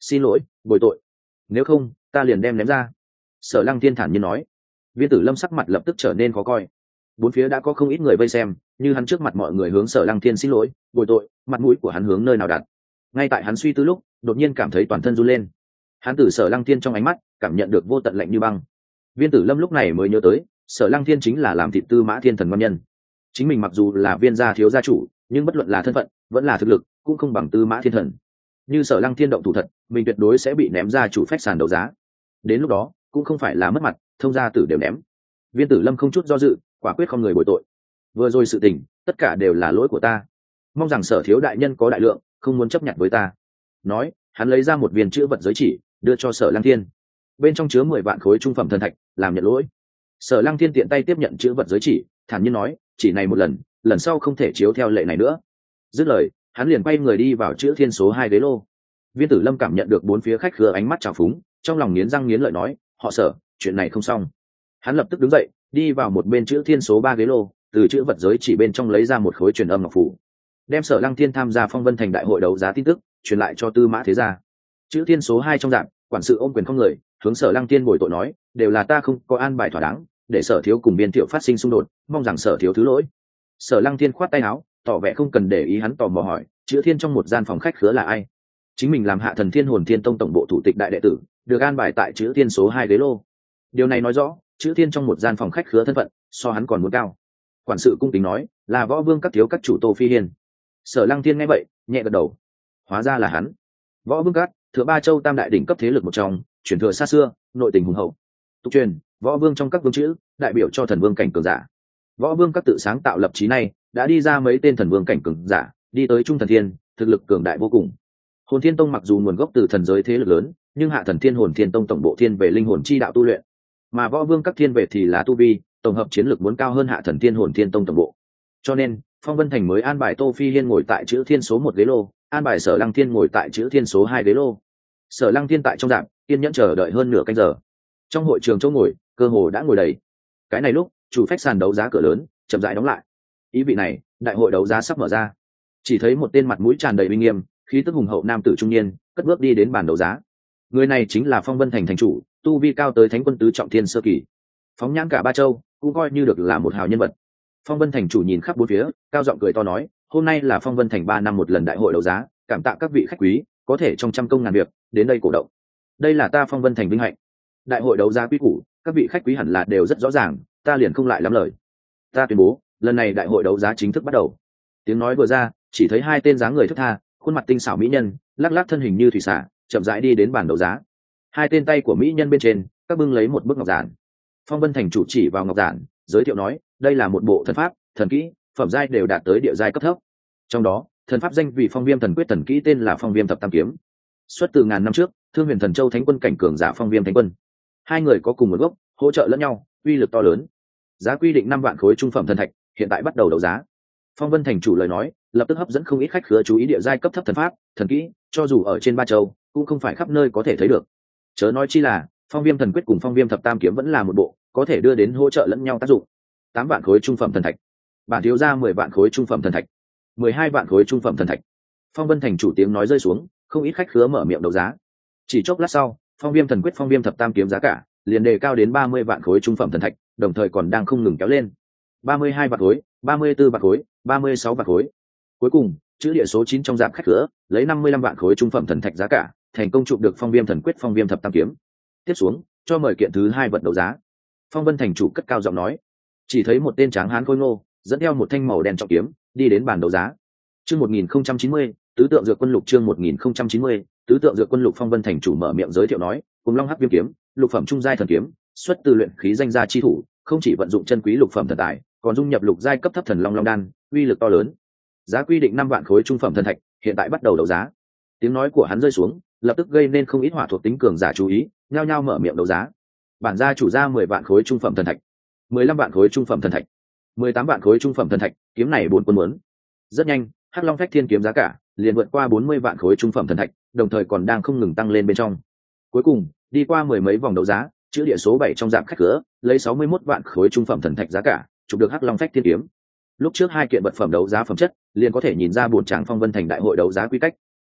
[SPEAKER 1] xin lỗi, bồi tội, nếu không ta liền đem ném ra. Sở Lăng Thiên thản nhiên nói. Viên Tử Lâm sắc mặt lập tức trở nên khó coi. Bốn phía đã có không ít người vây xem, như hắn trước mặt mọi người hướng Sở Lăng Thiên xin lỗi bồi tội, mặt mũi của hắn hướng nơi nào đặt. Ngay tại hắn suy tư lúc, đột nhiên cảm thấy toàn thân run lên. Hắn từ Sở Lăng Thiên trong ánh mắt cảm nhận được vô tận lạnh như băng. Viên Tử Lâm lúc này mới nhớ tới, Sở Lăng Thiên chính là làm thịt Tư Mã Thiên Thần ngon nhân. Chính mình mặc dù là Viên gia thiếu gia chủ, nhưng bất luận là thân phận vẫn là thực lực cũng không bằng Tư Mã Thiên Thần. Như Sở Lăng Thiên động thủ thật, mình tuyệt đối sẽ bị ném ra chủ phách sàn đấu giá. Đến lúc đó cũng không phải là mất mặt, thông gia tử đều ném. Viên Tử Lâm không chút do dự, quả quyết không người bồi tội. Vừa rồi sự tình tất cả đều là lỗi của ta, mong rằng Sở thiếu đại nhân có đại lượng, không muốn chấp nhận với ta. Nói, hắn lấy ra một viên chữ vật giới chỉ đưa cho Sở Lăng Thiên, bên trong chứa 10 vạn khối trung phẩm thần thạch, làm nhận lỗi. Sở Lăng Thiên tiện tay tiếp nhận chữ vật giới chỉ, thản nhiên nói, chỉ này một lần, lần sau không thể chiếu theo lệ này nữa. Dứt lời, hắn liền quay người đi vào chữ thiên số 2 ghế lô. Viên Tử Lâm cảm nhận được bốn phía khách khứa ánh mắt trào phúng, trong lòng nghiến răng nghiến lợi nói, họ Sở, chuyện này không xong. Hắn lập tức đứng dậy, đi vào một bên chữ thiên số 3 ghế lô, từ chữ vật giới chỉ bên trong lấy ra một khối truyền âm ngọc phù, đem Sở Lăng Thiên tham gia Phong Vân Thành đại hội đấu giá tin tức truyền lại cho Tư Mã thế gia. Chữ thiên số 2 trong dạng, quản sự ôm quyền không người, hướng Sở Lăng Thiên bồi tội nói, đều là ta không có an bài thỏa đáng, để Sở thiếu cùng Biên Thiệu phát sinh xung đột, mong rằng Sở thiếu thứ lỗi. Sở Lăng Thiên khoát tay áo, tỏ vẻ không cần để ý. Hắn tò mò hỏi, chữ thiên trong một gian phòng khách khứa là ai? Chính mình làm Hạ Thần Thiên Hồn Thiên Tông tổng bộ thủ tịch đại đệ tử, được an bài tại chữ thiên số 2 ghế lô. Điều này nói rõ, chữ thiên trong một gian phòng khách khứa thân phận so hắn còn muốn cao. Quản sự cung kính nói, là Võ Vương các thiếu các chủ Tô Phi Hiên. Sở Lăng Thiên nghe vậy, nhẹ gật đầu. Hóa ra là hắn. Võ Vương các, Thượng Ba Châu tam đại đỉnh cấp thế lực một trong, truyền thừa xa xưa, nội tình hùng hậu. Tục truyền, Võ Vương trong các vương chữ, đại biểu cho thần vương cảnh cường giả. Võ Vương các tự sáng tạo lập chí này, đã đi ra mấy tên thần vương cảnh cường giả, đi tới Trung Thần Thiên, thực lực cường đại vô cùng. Hồn Thiên Tông mặc dù nguồn gốc từ thần giới thế lực lớn, nhưng Hạ Thần Thiên Hồn Thiên Tông tổng bộ thiên về linh hồn chi đạo tu luyện, mà Võ Vương các thiên về thì là tu vi, tổng hợp chiến lược muốn cao hơn Hạ Thần Thiên Hồn Thiên Tông tổng bộ. Cho nên, Phong Vân Thành mới an bài Tô Phi Hiên ngồi tại chữ thiên số 1 ghế lô, an bài Sở Lăng Thiên ngồi tại chữ thiên số 2 ghế lô. Sở Lăng Thiên tại trong dạng, kiên nhẫn chờ đợi hơn nửa canh giờ. Trong hội trường chỗ ngồi, cơ hồ đã ngồi đầy. Cái này lúc, chủ phách sàn đấu giá cửa lớn chậm rãi đóng lại. Ý vị này, đại hội đấu giá sắp mở ra. Chỉ thấy một tên mặt mũi tràn đầy uy nghiêm, khí tức hùng hậu nam tử trung niên, cất bước đi đến bàn đấu giá. Người này chính là Phong Vân Thành thành chủ, tu vi cao tới Thánh quân tứ trọng thiên sơ kỳ. Phóng nhãn cả Ba Châu, cũng coi như được là một hào nhân vật. Phong Vân Thành chủ nhìn khắp bốn phía, cao giọng cười to nói, hôm nay là Phong Vân Thành 3 năm một lần đại hội đấu giá, cảm tạ các vị khách quý, có thể trong trăm công ngàn việc, đến đây cổ động. Đây là ta Phong Vân Thành vinh hạnh. Đại hội đấu giá quy củ, các vị khách quý hẳn là đều rất rõ ràng, ta liền không lại lắm lời. Ta tuyên bố, lần này đại hội đấu giá chính thức bắt đầu. Tiếng nói vừa ra, chỉ thấy hai tên dáng người thướt tha, khuôn mặt tinh xảo mỹ nhân, lắc lắc thân hình như thủy xả, chậm rãi đi đến bàn đấu giá. Hai tên tay của mỹ nhân bên trên, các bưng lấy một bức ngọc giản. Phong Vân Thành chủ chỉ vào ngọc giản, giới thiệu nói, đây là một bộ thần pháp, thần kỹ, phẩm giai đều đạt tới địa giai cấp thấp. Trong đó, thần pháp danh vị Phong Viêm thần quyết thần kỹ tên là Phong Viêm thập tam kiếm. Xuất từ ngàn năm trước, Thương Huyền Thần Châu Thánh quân cảnh cường giả Phong Viêm Thánh quân. Hai người có cùng một gốc, hỗ trợ lẫn nhau, uy lực to lớn. Giá quy định 5 vạn khối trung phẩm thần thạch, hiện tại bắt đầu đấu giá. Phong Vân Thành chủ lời nói, lập tức hấp dẫn không ít khách khứa chú ý địa giai cấp thấp thần pháp, thần kỹ, cho dù ở trên Ba Châu, cũng không phải khắp nơi có thể thấy được. Chớ nói chi là, Phong Viêm thần quyết cùng Phong Viêm thập tam kiếm vẫn là một bộ, có thể đưa đến hỗ trợ lẫn nhau tác dụng. 8 vạn khối trung phẩm thần thạch, bản thiếu ra 10 vạn khối trung phẩm thần thạch, 12 vạn khối trung phẩm thần thạch. Phong Vân Thành chủ tiếng nói rơi xuống, không ít khách khứa mở miệng đấu giá. Chỉ chốc lát sau, Phong Viêm thần quyết Phong Viêm thập tam kiếm giá cả liền đề cao đến 30 vạn khối trung phẩm thần thạch, đồng thời còn đang không ngừng kéo lên. 32 vạn khối, 34 vạn khối, 36 vạn khối. Cuối cùng, chữ địa số 9 trong dạng khách khứa, lấy 55 vạn khối trung phẩm thần thạch giá cả, thành công chụp được Phong Viêm thần quyết Phong Viêm thập tam kiếm. Tiếp xuống, cho mời kiện thứ 2 vật đấu giá. Phong Vân Thành chủ cất cao giọng nói. Chỉ thấy một tên tráng hán khôi ngô, dẫn theo một thanh màu đen trọng kiếm, đi đến bàn đấu giá. Chương 1090, tứ tượng dược quân lục chương 1090, tứ tượng dược quân lục. Phong Vân Thành chủ mở miệng giới thiệu nói, cùng Long Hắc Viêm kiếm, lục phẩm trung giai thần kiếm, xuất từ luyện khí danh gia chi thủ, không chỉ vận dụng chân quý lục phẩm thần tài, còn dung nhập lục giai cấp thấp thần long long đan, uy lực to lớn. Giá quy định 5 vạn khối trung phẩm thần thạch, hiện tại bắt đầu đấu giá. Tiếng nói của hắn rơi xuống, lập tức gây nên không ít hỏa thuộc tính cường giả chú ý, nhao nhao mở miệng đấu giá. Bản gia chủ ra 10 vạn khối trung phẩm thần thạch, 15 vạn khối trung phẩm thần thạch, 18 vạn khối trung phẩm thần thạch, kiếm này 4 quân muốn. Rất nhanh, Hắc Long Phách Thiên kiếm giá cả liền vượt qua 40 vạn khối trung phẩm thần thạch, đồng thời còn đang không ngừng tăng lên bên trong. Cuối cùng, đi qua mười mấy vòng đấu giá, chữ địa số 7 trong dạng khách cửa, lấy 61 vạn khối trung phẩm thần thạch giá cả, chụp được Hắc Long Phách Thiên kiếm. Lúc trước hai kiện vật phẩm đấu giá phẩm chất, liền có thể nhìn ra buồn tràng Phong Vân Thành đại hội đấu giá quy cách.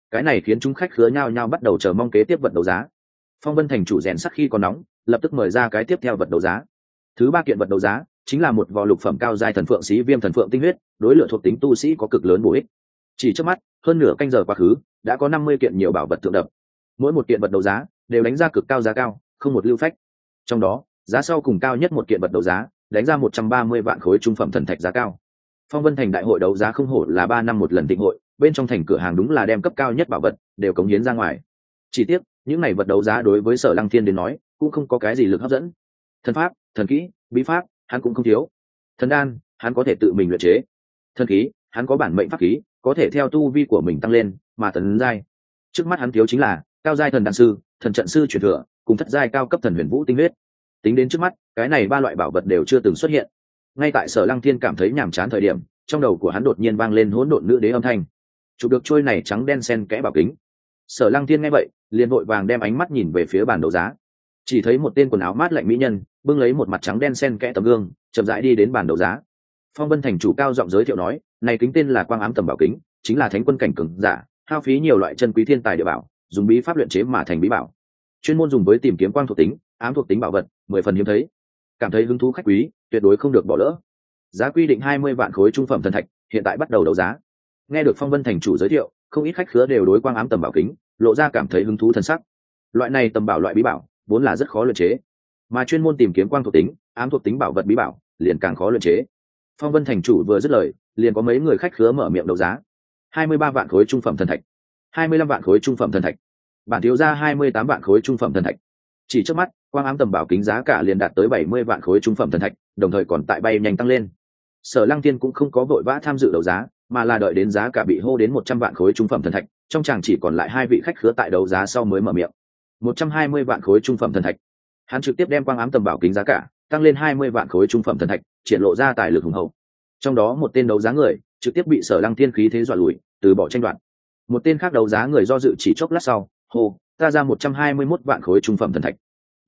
[SPEAKER 1] Cái này khiến chúng khách khứa nhao nhao bắt đầu chờ mong kế tiếp vật đấu giá. Phong Vân thành chủ rèn sắt khi còn nóng, lập tức mời ra cái tiếp theo vật đấu giá. Thứ ba kiện vật đấu giá chính là một vò lục phẩm cao giai thần phượng xí viêm thần phượng tinh huyết, đối lửa thuộc tính tu sĩ có cực lớn bổ ích. Chỉ trước mắt, hơn nửa canh giờ quá khứ, đã có 50 kiện nhiều bảo vật thượng đập. Mỗi một kiện vật đấu giá đều đánh ra cực cao giá cao, không một lưu phách. Trong đó, giá sau cùng cao nhất một kiện vật đấu giá, đánh ra 130 vạn khối trung phẩm thần thạch giá cao. Phong Vân thành đại hội đấu giá không hổ là 3 năm một lần tịnh hội, bên trong thành cửa hàng đúng là đem cấp cao nhất bảo vật đều cống hiến ra ngoài. Chỉ tiếc, những này vật đấu giá đối với Sở Lăng Thiên đến nói, cũng không có cái gì lực hấp dẫn. Thần pháp, thần kỹ, bí pháp, hắn cũng không thiếu. Thần đan, hắn có thể tự mình luyện chế. Thần khí, hắn có bản mệnh pháp khí, có thể theo tu vi của mình tăng lên, mà tấn giai. Trước mắt hắn thiếu chính là cao giai thần đan sư, thần trận sư truyền thừa, cùng thất giai cao cấp thần huyền vũ tinh huyết. Tính đến trước mắt, cái này ba loại bảo vật đều chưa từng xuất hiện. Ngay tại Sở Lăng Thiên cảm thấy nhàm chán thời điểm, trong đầu của hắn đột nhiên vang lên hỗn độn nữ đế âm thanh. Chụp được trôi này trắng đen xen kẽ bảo kính. Sở Lăng Thiên nghe vậy, liền vội vàng đem ánh mắt nhìn về phía bàn đấu giá. Chỉ thấy một tên quần áo mát lạnh mỹ nhân, bưng lấy một mặt trắng đen xen kẽ tấm gương, chậm rãi đi đến bàn đấu giá. Phong Vân thành chủ cao giọng giới thiệu nói, này kính tên là Quang Ám Tầm Bảo Kính, chính là thánh quân cảnh cường giả, hao phí nhiều loại chân quý thiên tài địa bảo, dùng bí pháp luyện chế mà thành bí bảo. Chuyên môn dùng với tìm kiếm quang thuộc tính, ám thuộc tính bảo vật, 10 phần hiếm thấy. Cảm thấy hứng thú khách quý, tuyệt đối không được bỏ lỡ. Giá quy định 20 vạn khối trung phẩm thần thạch, hiện tại bắt đầu đấu giá. Nghe được Phong Vân thành chủ giới thiệu, không ít khách khứa đều đối Quang Ám Tầm Bảo Kính lộ ra cảm thấy hứng thú thần sắc. Loại này tầm bảo loại bí bảo, vốn là rất khó luyện chế, mà chuyên môn tìm kiếm quang thuộc tính, ám thuộc tính bảo vật bí bảo, liền càng khó luyện chế. Phong Vân thành chủ vừa dứt lời, liền có mấy người khách khứa mở miệng đấu giá. 23 vạn khối trung phẩm thần thạch, 25 vạn khối trung phẩm thần thạch, bản thiếu gia 28 vạn khối trung phẩm thần thạch. Chỉ trước mắt, Quang Ám Tầm Bảo Kính giá cả liền đạt tới 70 vạn khối trung phẩm thần thạch, đồng thời còn tại bay nhanh tăng lên. Sở Lăng Tiên cũng không có vội vã tham dự đấu giá, mà là đợi đến giá cả bị hô đến 100 vạn khối trung phẩm thần thạch, trong chàng chỉ còn lại hai vị khách khứa tại đấu giá sau mới mở miệng. 120 vạn khối trung phẩm thần thạch. Hắn trực tiếp đem Quang Ám Tầm Bảo Kính giá cả tăng lên 20 vạn khối trung phẩm thần thạch, triển lộ ra tài lực hùng hậu. Trong đó một tên đấu giá người trực tiếp bị Sở Lăng Thiên khí thế dọa lùi, từ bỏ tranh đoạt. Một tên khác đấu giá người do dự chỉ chốc lát sau, hô, ta ra 121 vạn khối trung phẩm thần thạch,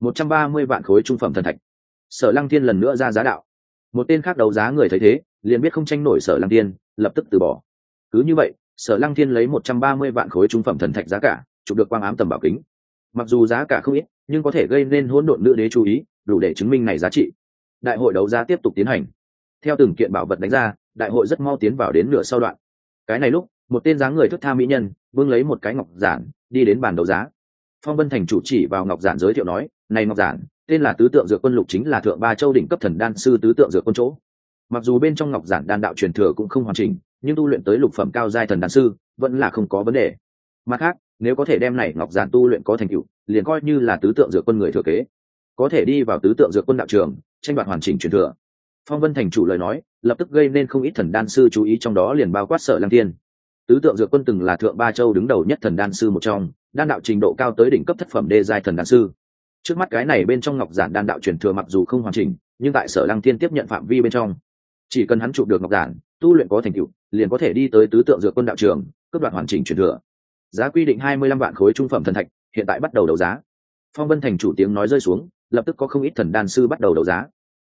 [SPEAKER 1] 130 vạn khối trung phẩm thần thạch. Sở Lăng Thiên lần nữa ra giá đạo. Một tên khác đấu giá người thấy thế, liền biết không tranh nổi Sở Lăng Thiên, lập tức từ bỏ. Cứ như vậy, Sở Lăng Thiên lấy 130 vạn khối trung phẩm thần thạch giá cả, chụp được Quang Ám Tầm Bảo Kính. Mặc dù giá cả không ít, nhưng có thể gây nên hỗn độn nữ đế chú ý, đủ để chứng minh này giá trị. Đại hội đấu giá tiếp tục tiến hành. Theo từng kiện bảo vật đánh ra, đại hội rất mau tiến vào đến nửa sau đoạn. Cái này lúc, một tên dáng người thướt tha mỹ nhân, bưng lấy một cái ngọc giản, đi đến bàn đấu giá. Phong Vân thành chủ chỉ vào ngọc giản giới thiệu nói, này ngọc giản, tên là Tứ Tượng Dược Quân Lục, chính là thượng ba châu đỉnh cấp thần đan sư Tứ Tượng Dược Quân chỗ. Mặc dù bên trong ngọc giản đan đạo truyền thừa cũng không hoàn chỉnh, nhưng tu luyện tới lục phẩm cao giai thần đan sư vẫn là không có vấn đề. Mặt khác, nếu có thể đem này ngọc giản tu luyện có thành tựu, liền coi như là Tứ Tượng Dược Quân người thừa kế, có thể đi vào Tứ Tượng Dược Quân đạo trường, tranh đoạt hoàn chỉnh truyền thừa. Phong Vân thành chủ lời nói, lập tức gây nên không ít thần đan sư chú ý, trong đó liền bao quát Sở Lăng Thiên. Tứ Tượng Dược Quân từng là thượng ba châu đứng đầu nhất thần đan sư một trong, đan đạo trình độ cao tới đỉnh cấp thất phẩm đê giai thần đan sư. Trước mắt cái này bên trong ngọc giản đan đạo truyền thừa mặc dù không hoàn chỉnh, nhưng tại Sở Lăng Thiên tiếp nhận phạm vi bên trong, chỉ cần hắn chụp được ngọc giản, tu luyện có thành tựu, liền có thể đi tới Tứ Tượng Dược Quân đạo trường, cướp đoạt hoàn chỉnh truyền thừa. Giá quy định 25 vạn khối trung phẩm thần thạch, hiện tại bắt đầu đấu giá. Phong Vân thành chủ tiếng nói rơi xuống, lập tức có không ít thần đan sư bắt đầu đấu giá.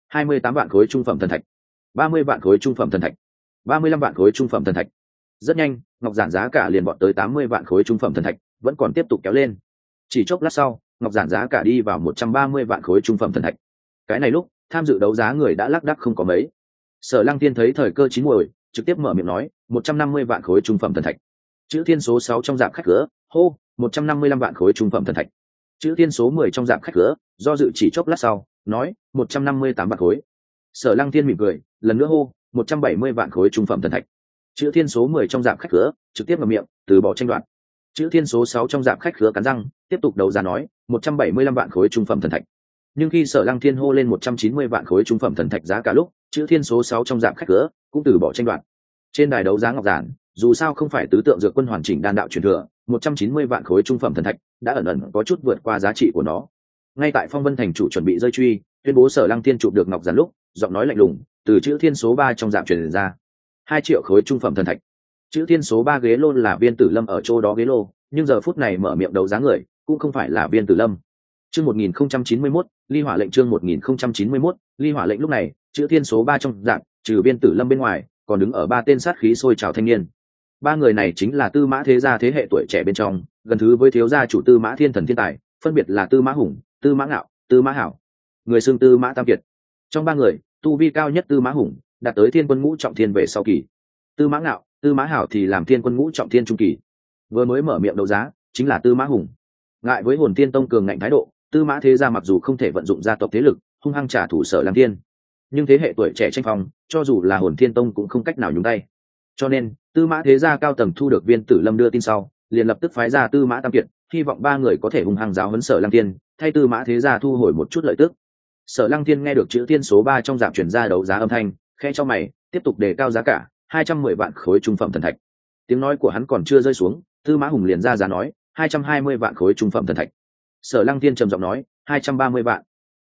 [SPEAKER 1] 28 vạn khối trung phẩm thần thạch, 30 vạn khối trung phẩm thần thạch, 35 vạn khối trung phẩm thần thạch. Rất nhanh, ngọc giản giá cả liền vọt tới 80 vạn khối trung phẩm thần thạch, vẫn còn tiếp tục kéo lên. Chỉ chốc lát sau, ngọc giản giá cả đi vào 130 vạn khối trung phẩm thần thạch. Cái này lúc, tham dự đấu giá người đã lác đác không có mấy. Sở Lăng Tiên thấy thời cơ chín muồi, trực tiếp mở miệng nói, 150 vạn khối trung phẩm thần thạch. Chữ thiên số 6 trong dạp khách cửa, hô, 155 vạn khối trung phẩm thần thạch. Chữ thiên số 10 trong dạp khách cửa, do dự chỉ chốc lát sau, nói, 158 vạn khối. Sở Lăng Tiên mỉm cười, lần nữa hô, 170 vạn khối trung phẩm thần thạch. Chữ thiên số 10 trong dạp khách cửa, trực tiếp mở miệng, từ bỏ tranh đoạt. Chữ thiên số 6 trong dạp khách cửa cắn răng, tiếp tục đấu giá nói, 175 vạn khối trung phẩm thần thạch. Nhưng khi Sở Lăng Thiên hô lên 190 vạn khối trung phẩm thần thạch giá cả lúc, chữ thiên số 6 trong dạp khách cửa cũng từ bỏ tranh đoạt. Trên đài đấu giá ngọc giản, dù sao không phải Tứ Tượng Dược Quân hoàn chỉnh đan đạo truyền thừa, 190 vạn khối trung phẩm thần thạch đã ẩn ẩn có chút vượt qua giá trị của nó. Ngay tại Phong Vân thành chủ chuẩn bị rơi truy, tuyên bố Sở Lăng Thiên chụp được ngọc giản lúc, giọng nói lạnh lùng từ chữ thiên số 3 trong dạp truyền ra. 2 triệu khối trung phẩm thần thạch. Chữ thiên số 3 ghế lô là Viên Tử Lâm ở chỗ đó ghế lô, nhưng giờ phút này mở miệng đấu giá người cũng không phải là Viên Tử Lâm. Chương 1091, Ly Hỏa lệnh, chương 1091, Ly Hỏa lệnh. Lúc này, chữ thiên số 3 trong dạng, trừ Viên Tử Lâm bên ngoài, còn đứng ở ba tên sát khí sôi trào thanh niên. Ba người này chính là Tư Mã thế gia thế hệ tuổi trẻ bên trong, gần thứ với thiếu gia chủ Tư Mã Thiên Thần thiên tài, phân biệt là Tư Mã Hùng, Tư Mã Ngạo, Tư Mã Hảo, người xưng Tư Mã Tam Kiệt. Trong ba người, tu vi cao nhất Tư Mã Hùng đạt tới Thiên Quân Ngũ Trọng Thiên về sau kỳ. Tư Mã Ngạo, Tư Mã Hảo thì làm Thiên Quân Ngũ Trọng Thiên trung kỳ. Vừa mới mở miệng đấu giá chính là Tư Mã Hùng. Ngại với Hồn Tiên Tông cường ngạnh thái độ, Tư Mã thế gia mặc dù không thể vận dụng gia tộc thế lực hung hăng trả thù Sở Lăng Thiên, nhưng thế hệ tuổi trẻ tranh phong, cho dù là Hồn Thiên Tông cũng không cách nào nhúng tay. Cho nên Tư Mã thế gia cao tầng thu được Viên Tử Lâm đưa tin sau, liền lập tức phái ra Tư Mã Tam Kiệt, hy vọng ba người có thể hung hăng giáo huấn Sở Lăng Thiên, thay Tư Mã thế gia thu hồi một chút lợi tức. Sở Lăng Thiên nghe được chữ thiên số 3 trong dạng truyền ra đấu giá âm thanh, khẽ cho mày, tiếp tục đề cao giá cả, 210 vạn khối trung phẩm thần thạch. Tiếng nói của hắn còn chưa rơi xuống, Tư Mã Hùng liền ra giá nói, 220 vạn khối trung phẩm thần thạch. Sở Lăng Thiên trầm giọng nói, 230 vạn,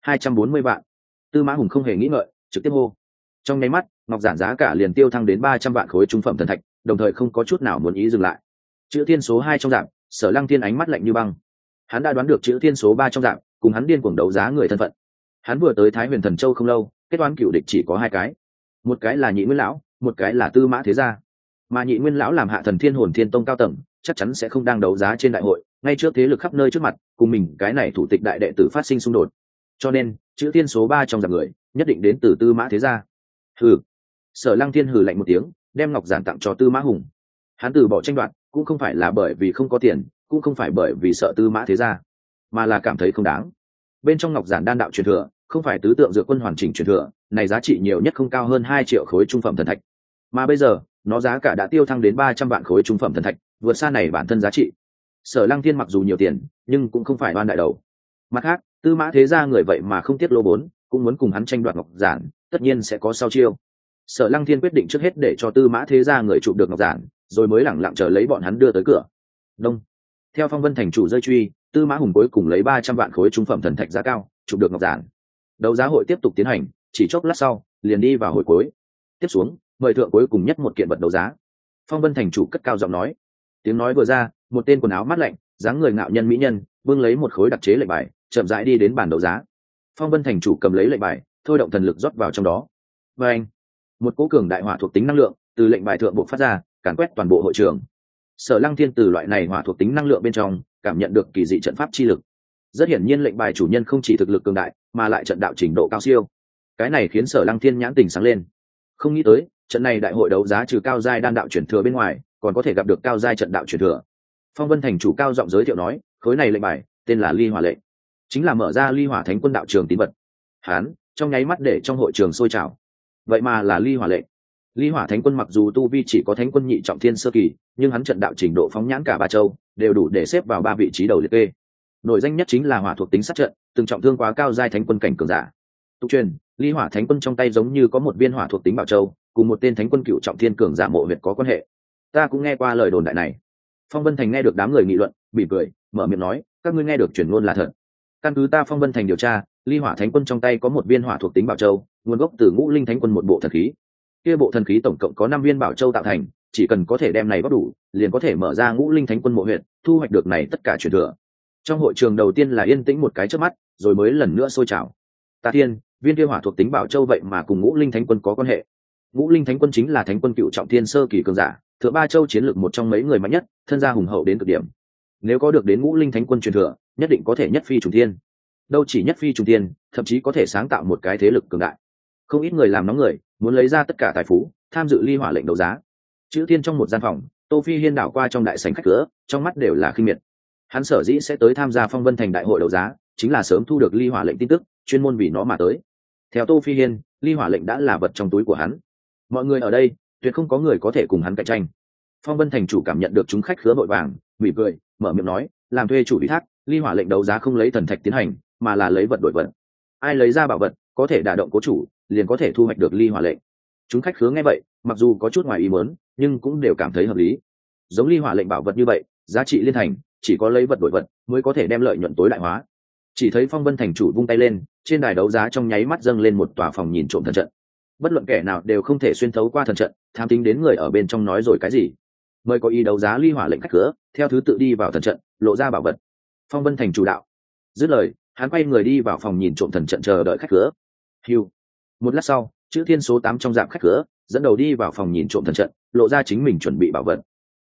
[SPEAKER 1] 240 vạn. Tư Mã Hùng không hề nghĩ ngợi, trực tiếp hô. Trong nháy mắt, ngọc giản giá cả liền tiêu thăng đến 300 vạn khối trung phẩm thần thạch, đồng thời không có chút nào muốn ý dừng lại. Chữ thiên số 2 trong dạng, Sở Lăng Thiên ánh mắt lạnh như băng. Hắn đã đoán được chữ thiên số 3 trong dạng, cùng hắn điên cuồng đấu giá người thân phận. Hắn vừa tới Thái Huyền Thần Châu không lâu, kết toán cựu địch chỉ có hai cái, một cái là Nhị Nguyên lão, một cái là Tư Mã thế gia. Mà Nhị Nguyên lão làm Hạ Thần Thiên Hồn Thiên Tông cao tầng, chắc chắn sẽ không đang đấu giá trên đại hội, ngay trước thế lực khắp nơi trước mặt, cùng mình cái này thủ tịch đại đệ tử phát sinh xung đột. Cho nên, chữ thiên số 3 trong dạng người, nhất định đến từ Tư Mã thế gia. Hừ. Sở Lăng Thiên hừ lạnh một tiếng, đem ngọc giản tặng cho Tư Mã Hùng. Hắn từ bỏ tranh đoạt, cũng không phải là bởi vì không có tiền, cũng không phải bởi vì sợ Tư Mã thế gia, mà là cảm thấy không đáng. Bên trong ngọc giản đan đạo truyền thừa, không phải tứ tượng dược quân hoàn chỉnh truyền thừa, này giá trị nhiều nhất không cao hơn 2 triệu khối trung phẩm thần thạch. Mà bây giờ, nó giá cả đã tiêu thăng đến 300 vạn khối trung phẩm thần thạch, vượt xa này bản thân giá trị. Sở Lăng Thiên mặc dù nhiều tiền, nhưng cũng không phải oan đại đầu. Mặt khác, Tư Mã thế gia người vậy mà không tiếc lỗ vốn, cũng muốn cùng hắn tranh đoạt ngọc giản, tất nhiên sẽ có sau chiêu. Sở Lăng Thiên quyết định trước hết để cho Tư Mã thế gia người chụp được ngọc giản, rồi mới lẳng lặng chờ lấy bọn hắn đưa tới cửa. Đông. Theo Phong Vân thành chủ rơi truy, Tư Mã Hùng cuối cùng lấy 300 vạn khối trung phẩm thần thạch giá cao, chụp được ngọc giản. Đấu giá hội tiếp tục tiến hành, chỉ chốc lát sau, liền đi vào hồi cuối. Tiếp xuống, mời thượng cuối cùng nhất một kiện vật đấu giá. Phong Vân thành chủ cất cao giọng nói. Tiếng nói vừa ra, một tên quần áo mát lạnh, dáng người ngạo nhân mỹ nhân, vương lấy một khối đặc chế lệnh bài, chậm rãi đi đến bàn đấu giá. Phong Vân thành chủ cầm lấy lệnh bài, thôi động thần lực rót vào trong đó. Và anh, một cỗ cường đại hỏa thuộc tính năng lượng từ lệnh bài thượng bộ phát ra, càn quét toàn bộ hội trường. Sở Lăng Thiên từ loại này hỏa thuộc tính năng lượng bên trong cảm nhận được kỳ dị trận pháp chi lực. Rất hiển nhiên lệnh bài chủ nhân không chỉ thực lực cường đại, mà lại trận đạo trình độ cao siêu. Cái này khiến Sở Lăng Thiên nhãn tình sáng lên. Không nghĩ tới, trận này đại hội đấu giá trừ cao giai đan đạo truyền thừa bên ngoài, còn có thể gặp được cao giai trận đạo truyền thừa. Phong Vân thành chủ cao giọng giới thiệu nói, khối này lệnh bài tên là Ly Hỏa lệnh, chính là mở ra Ly Hỏa Thánh Quân đạo trường tín vật. Hán, trong nháy mắt để trong hội trường sôi trào. Vậy mà là Ly Hỏa lệnh. Ly Hỏa Thánh Quân mặc dù tu vi chỉ có Thánh Quân nhị trọng thiên sơ kỳ, nhưng hắn trận đạo trình độ phóng nhãn cả ba châu, đều đủ để xếp vào 3 vị trí đầu liệt kê. Nổi danh nhất chính là hỏa thuộc tính sát trận, từng trọng thương quá cao giai Thánh Quân cảnh cường giả. Tục truyền, Ly Hỏa Thánh Quân trong tay giống như có một viên hỏa thuộc tính bảo châu, cùng một tên Thánh Quân cựu trọng thiên cường giả mộ huyệt có quan hệ. Ta cũng nghe qua lời đồn đại này. Phong Vân Thành nghe được đám người nghị luận, mỉm cười, mở miệng nói, các ngươi nghe được truyền ngôn là thật. Căn cứ ta Phong Vân Thành điều tra, Ly Hỏa Thánh Quân trong tay có một viên hỏa thuộc tính bảo châu, nguồn gốc từ Ngũ Linh Thánh Quân một bộ thần khí. Kia bộ thần khí tổng cộng có 5 viên bảo châu tạo thành, chỉ cần có thể đem này góp đủ, liền có thể mở ra Ngũ Linh Thánh Quân mộ huyệt, thu hoạch được này tất cả truyền thừa. Trong hội trường đầu tiên là yên tĩnh một cái chớp mắt, rồi mới lần nữa sôi trào. Ta thiên, viên kia hỏa thuộc tính bảo châu vậy mà cùng Ngũ Linh Thánh Quân có quan hệ. Ngũ Linh Thánh Quân chính là Thánh Quân cựu trọng thiên sơ kỳ cường giả, thượng ba châu chiến lược một trong mấy người mạnh nhất, thân gia hùng hậu đến cực điểm. Nếu có được đến Ngũ Linh Thánh Quân truyền thừa, nhất định có thể nhất phi trùng thiên. Đâu chỉ nhất phi trùng thiên, thậm chí có thể sáng tạo một cái thế lực cường đại. Không ít người làm nóng người, muốn lấy ra tất cả tài phú, tham dự Ly Hỏa lệnh đấu giá. Chữ Thiên trong một gian phòng, Tô Phi Hiên đảo qua trong đại sảnh khách cửa, trong mắt đều là khinh miệt. Hắn sở dĩ sẽ tới tham gia Phong Vân Thành đại hội đấu giá, chính là sớm thu được Ly Hỏa lệnh tin tức, chuyên môn vì nó mà tới. Theo Tô Phi Hiên, Ly Hỏa lệnh đã là vật trong túi của hắn. Mọi người ở đây, tuyệt không có người có thể cùng hắn cạnh tranh. Phong Vân thành chủ cảm nhận được chúng khách khứa vội vàng, mỉm cười, mở miệng nói, làm thuê chủ ủy thác, Ly Hỏa lệnh đấu giá không lấy thần thạch tiến hành, mà là lấy vật đổi vật. Ai lấy ra bảo vật, có thể đả động cố chủ, liền có thể thu hoạch được Ly Hỏa lệnh. Chúng khách khứa nghe vậy, mặc dù có chút ngoài ý muốn, nhưng cũng đều cảm thấy hợp lý. Giống Ly Hỏa lệnh bảo vật như vậy, giá trị liên thành, chỉ có lấy vật đổi vật mới có thể đem lợi nhuận tối đại hóa. Chỉ thấy Phong Vân thành chủ vung tay lên, trên đài đấu giá trong nháy mắt dâng lên một tòa phòng nhìn trộm thần trận. Bất luận kẻ nào đều không thể xuyên thấu qua thần trận, tham tính đến người ở bên trong nói rồi cái gì. Mời có ý đấu giá Ly Hỏa lệnh khách cửa, theo thứ tự đi vào thần trận, lộ ra bảo vật. Phong Vân thành chủ đạo. Dứt lời, hắn quay người đi vào phòng nhìn trộm thần trận chờ đợi khách cửa. Hưu. Một lát sau, chữ Thiên số 8 trong dạng khách cửa, dẫn đầu đi vào phòng nhìn trộm thần trận, lộ ra chính mình chuẩn bị bảo vật.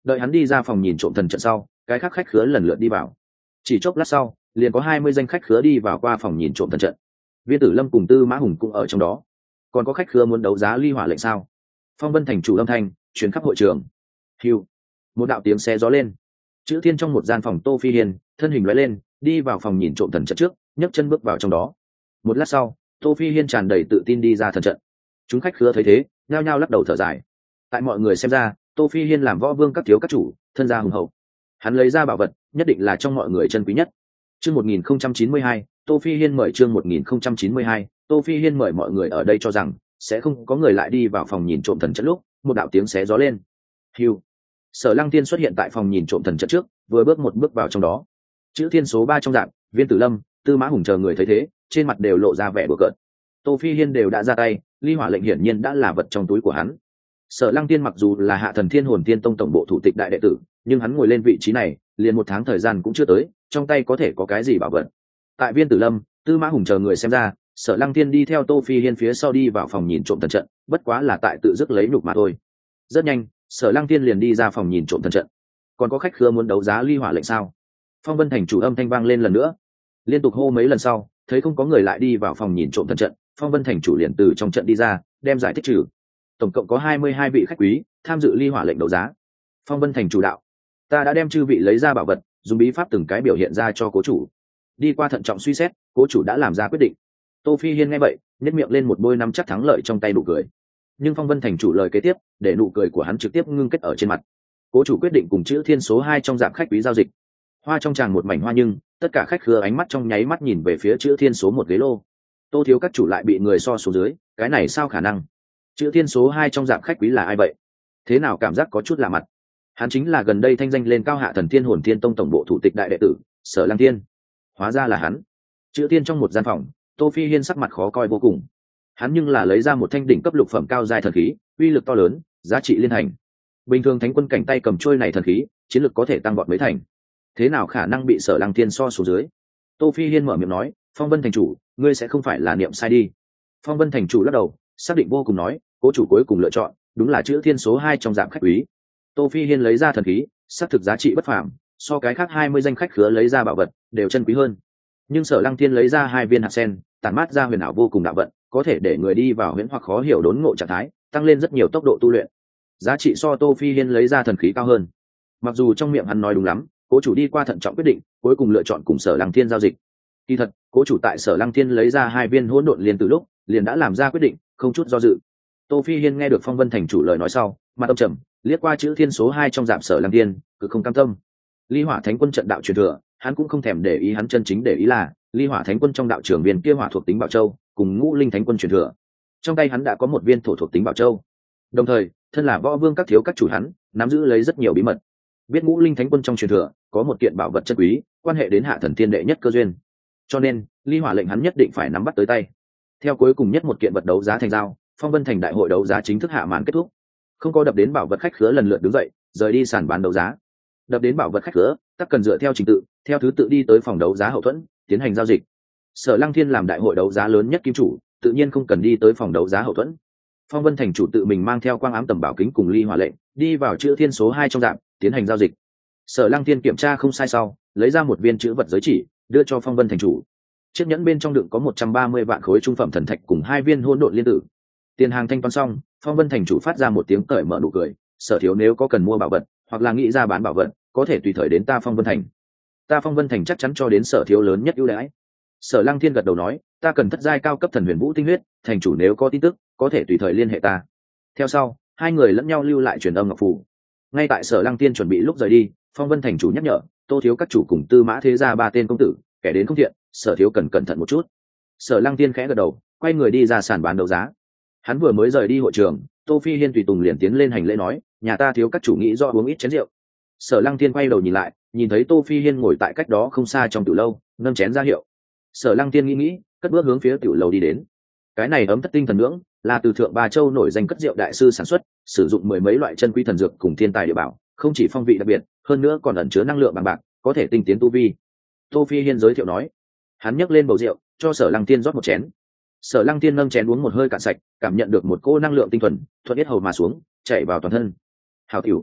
[SPEAKER 1] Đợi hắn đi ra phòng nhìn trộm thần trận sau, cái khác khách khứa lần lượt đi vào. Chỉ chốc lát sau, liền có 20 danh khách khứa đi vào qua phòng nhìn trộm thần trận. Viên Tử Lâm cùng Tư Mã Hùng cũng ở trong đó. Còn có khách khứa muốn đấu giá ly hỏa lệnh sao? Phong Vân thành chủ âm thanh truyền khắp hội trường. Hưu, một đạo tiếng xé gió lên. Chữ Thiên trong một gian phòng, Tô Phi Hiên thân hình lóe lên, đi vào phòng nhìn trộm thần trận trước, nhấc chân bước vào trong đó. Một lát sau, Tô Phi Hiên tràn đầy tự tin đi ra thần trận. Chúng khách khứa thấy thế, nhao nhao lắc đầu thở dài. Tại mọi người xem ra, Tô Phi Hiên làm võ vương các thiếu các chủ, thân gia hùng hậu. Hắn lấy ra bảo vật, nhất định là trong mọi người chân quý nhất. Chương 1092, Tô Phi Hiên mời chương 1092, Tô Phi Hiên mời mọi người ở đây cho rằng sẽ không có người lại đi vào phòng nhìn trộm thần trận lúc, một đạo tiếng xé gió lên. Hưu. Sở Lăng Tiên xuất hiện tại phòng nhìn trộm thần trận trước, vừa bước một bước vào trong đó. Chữ Thiên số 3 trong dạng, Viên Tử Lâm, Tư Mã Hùng chờ người thấy thế, trên mặt đều lộ ra vẻ bực cợt. Tô Phi Hiên đều đã ra tay, ly hỏa lệnh hiển nhiên đã là vật trong túi của hắn. Sở Lăng Tiên mặc dù là Hạ Thần Thiên Hồn Tiên Tông tổng bộ thủ tịch đại đệ tử, nhưng hắn ngồi lên vị trí này, liền một tháng thời gian cũng chưa tới, trong tay có thể có cái gì bảo vật. Tại Viên Tử Lâm, Tư Mã Hùng chờ người xem ra, Sở Lăng Tiên đi theo Tô Phi Hiên phía sau đi vào phòng nhìn trộm thần trận, bất quá là tại tự dứt lấy nhục mà thôi. Rất nhanh, Sở Lăng Tiên liền đi ra phòng nhìn trộm thần trận. Còn có khách khứa muốn đấu giá ly hỏa lệnh sao? Phong Vân thành chủ âm thanh vang lên lần nữa. Liên tục hô mấy lần sau, thấy không có người lại đi vào phòng nhìn trộm thần trận, Phong Vân thành chủ liền từ trong trận đi ra, đem giải thích trừ. Tổng cộng có 22 vị khách quý tham dự ly hỏa lệnh đấu giá. Phong Vân thành chủ đạo: ta đã đem chư vị lấy ra bảo vật, dùng bí pháp từng cái biểu hiện ra cho cố chủ. Đi qua thận trọng suy xét, cố chủ đã làm ra quyết định. Tô Phi Hiên nghe vậy, nhếch miệng lên một bôi nắm chắc thắng lợi trong tay nụ cười. Nhưng Phong Vân thành chủ lời kế tiếp, để nụ cười của hắn trực tiếp ngưng kết ở trên mặt. Cố chủ quyết định cùng chữ Thiên số 2 trong dạng khách quý giao dịch. Hoa trong tràng một mảnh hoa, nhưng tất cả khách khứa ánh mắt trong nháy mắt nhìn về phía chữ Thiên số 1 ghế lô. Tô thiếu các chủ lại bị người so số dưới, cái này sao khả năng? Chữ Thiên số 2 trong dạng khách quý là ai vậy? Thế nào cảm giác có chút lạ mặt? Hắn chính là gần đây thanh danh lên cao Hạ Thần Thiên Hồn Thiên Tông tổng bộ thủ tịch đại đệ tử, Sở Lăng Thiên. Hóa ra là hắn. Chữ Thiên trong một gian phòng, Tô Phi Hiên sắc mặt khó coi vô cùng. Hắn nhưng là lấy ra một thanh đỉnh cấp lục phẩm cao giai thần khí, uy lực to lớn, giá trị liên thành. Bình thường thánh quân cảnh tay cầm trôi này thần khí, chiến lực có thể tăng vọt mấy thành. Thế nào khả năng bị Sở Lăng Thiên so số dưới? Tô Phi Hiên mở miệng nói: Phong Vân thành chủ, ngươi sẽ không phải là niệm sai đi. Phong Vân thành chủ lắc đầu, xác định vô cùng nói: cố chủ cuối cùng lựa chọn đúng là chữ Thiên số 2 trong dạng khách quý. Tô Phi Hiên lấy ra thần khí, xác thực giá trị bất phàm, so cái khác 20 danh khách khứa lấy ra bảo vật đều chân quý hơn. Nhưng Sở Lăng Thiên lấy ra 2 viên hạt sen, tản mát ra huyền ảo vô cùng đạo vận, có thể để người đi vào huyễn hoặc khó hiểu đốn ngộ trạng thái, tăng lên rất nhiều tốc độ tu luyện. Giá trị so Tô Phi Hiên lấy ra thần khí cao hơn. Mặc dù trong miệng hắn nói đúng lắm, cố chủ đi qua thận trọng quyết định, cuối cùng lựa chọn cùng Sở Lăng Thiên giao dịch. Kỳ thật, cố chủ tại Sở Lăng Thiên lấy ra 2 viên hỗn độn liền từ lúc, liền đã làm ra quyết định, không chút do dự. Tô Phi Hiên nghe được Phong Vân thành chủ lời nói sau, mặt âm trầm, liếc qua chữ Thiên số 2 trong dạng Sở Lăng Thiên, cực không cam tâm. Ly Hỏa Thánh Quân trận đạo truyền thừa, hắn cũng không thèm để ý, hắn chân chính để ý là Ly Hỏa Thánh Quân trong đạo trưởng viên kia hỏa thuộc tính Bảo Châu, cùng Ngũ Linh Thánh Quân truyền thừa. Trong tay hắn đã có một viên thổ thuộc tính Bảo Châu. Đồng thời, thân là võ vương các thiếu các chủ hắn, nắm giữ lấy rất nhiều bí mật. Biết Ngũ Linh Thánh Quân trong truyền thừa có một kiện bảo vật chân quý, quan hệ đến Hạ Thần Thiên đệ nhất cơ duyên. Cho nên, Ly Hỏa lệnh hắn nhất định phải nắm bắt tới tay. Theo cuối cùng nhất một kiện vật đấu giá thành giao, Phong Vân thành đại hội đấu giá chính thức hạ màn kết thúc. Không có đập đến bảo vật khách khứa lần lượt đứng dậy, rời đi sàn bán đấu giá. Đập đến bảo vật khách khứa, tất cần dựa theo trình tự, theo thứ tự đi tới phòng đấu giá hậu thuẫn, tiến hành giao dịch. Sở Lăng Thiên làm đại hội đấu giá lớn nhất kim chủ, tự nhiên không cần đi tới phòng đấu giá hậu thuẫn. Phong Vân thành chủ tự mình mang theo quang ám tầm bảo kính cùng ly hỏa lệnh, đi vào chữ Thiên số 2 trong dạng, tiến hành giao dịch. Sở Lăng Thiên kiểm tra không sai sau, lấy ra một viên chữ vật giới chỉ, đưa cho Phong Vân thành chủ. Chiếc nhẫn bên trong đựng có 130 vạn khối trung phẩm thần thạch cùng 2 viên hỗn độn liên tử. Tiền hàng thanh toán xong, Phong Vân thành chủ phát ra một tiếng cởi mở nụ cười: Sở thiếu nếu có cần mua bảo vật, hoặc là nghĩ ra bán bảo vật, có thể tùy thời đến ta Phong Vân thành. Ta Phong Vân thành chắc chắn cho đến Sở thiếu lớn nhất ưu đãi. Sở Lăng Thiên gật đầu nói: ta cần thất giai cao cấp thần huyền vũ tinh huyết, thành chủ nếu có tin tức, có thể tùy thời liên hệ ta. Theo sau, hai người lẫn nhau lưu lại truyền âm ngọc phù. Ngay tại Sở Lăng Thiên chuẩn bị lúc rời đi, Phong Vân thành chủ nhắc nhở: Tô thiếu các chủ cùng Tư Mã thế gia 3 tên công tử, kẻ đến không thiện, Sở thiếu cần cẩn thận một chút. Sở Lăng Thiên khẽ gật đầu, quay người đi ra sàn bán đấu giá. Hắn vừa mới rời đi hội trường, Tô Phi Hiên tùy tùng liền tiến lên hành lễ nói: nhà ta thiếu các chủ nghĩ do uống ít chén rượu. Sở Lăng Thiên quay đầu nhìn lại, nhìn thấy Tô Phi Hiên ngồi tại cách đó không xa trong tiểu lâu, nâng chén ra hiệu. Sở Lăng Thiên nghĩ, cất bước hướng phía tiểu lâu đi đến. Cái này ấm thất tinh thần nhưỡng là từ Thượng Ba Châu nổi danh cất rượu đại sư sản xuất, sử dụng mười mấy loại chân quý thần dược cùng thiên tài địa bảo, không chỉ phong vị đặc biệt, hơn nữa còn ẩn chứa năng lượng bằng bạc, có thể tinh tiến tu vi. Tô Phi Hiên giới thiệu nói. Hắn nhấc lên bầu rượu, cho Sở Lăng Thiên rót một chén. Sở Lăng Thiên nâng chén uống một hơi cạn sạch, cảm nhận được một cỗ năng lượng tinh thuần thuận yết hầu mà xuống, chảy vào toàn thân. Hảo tiểu.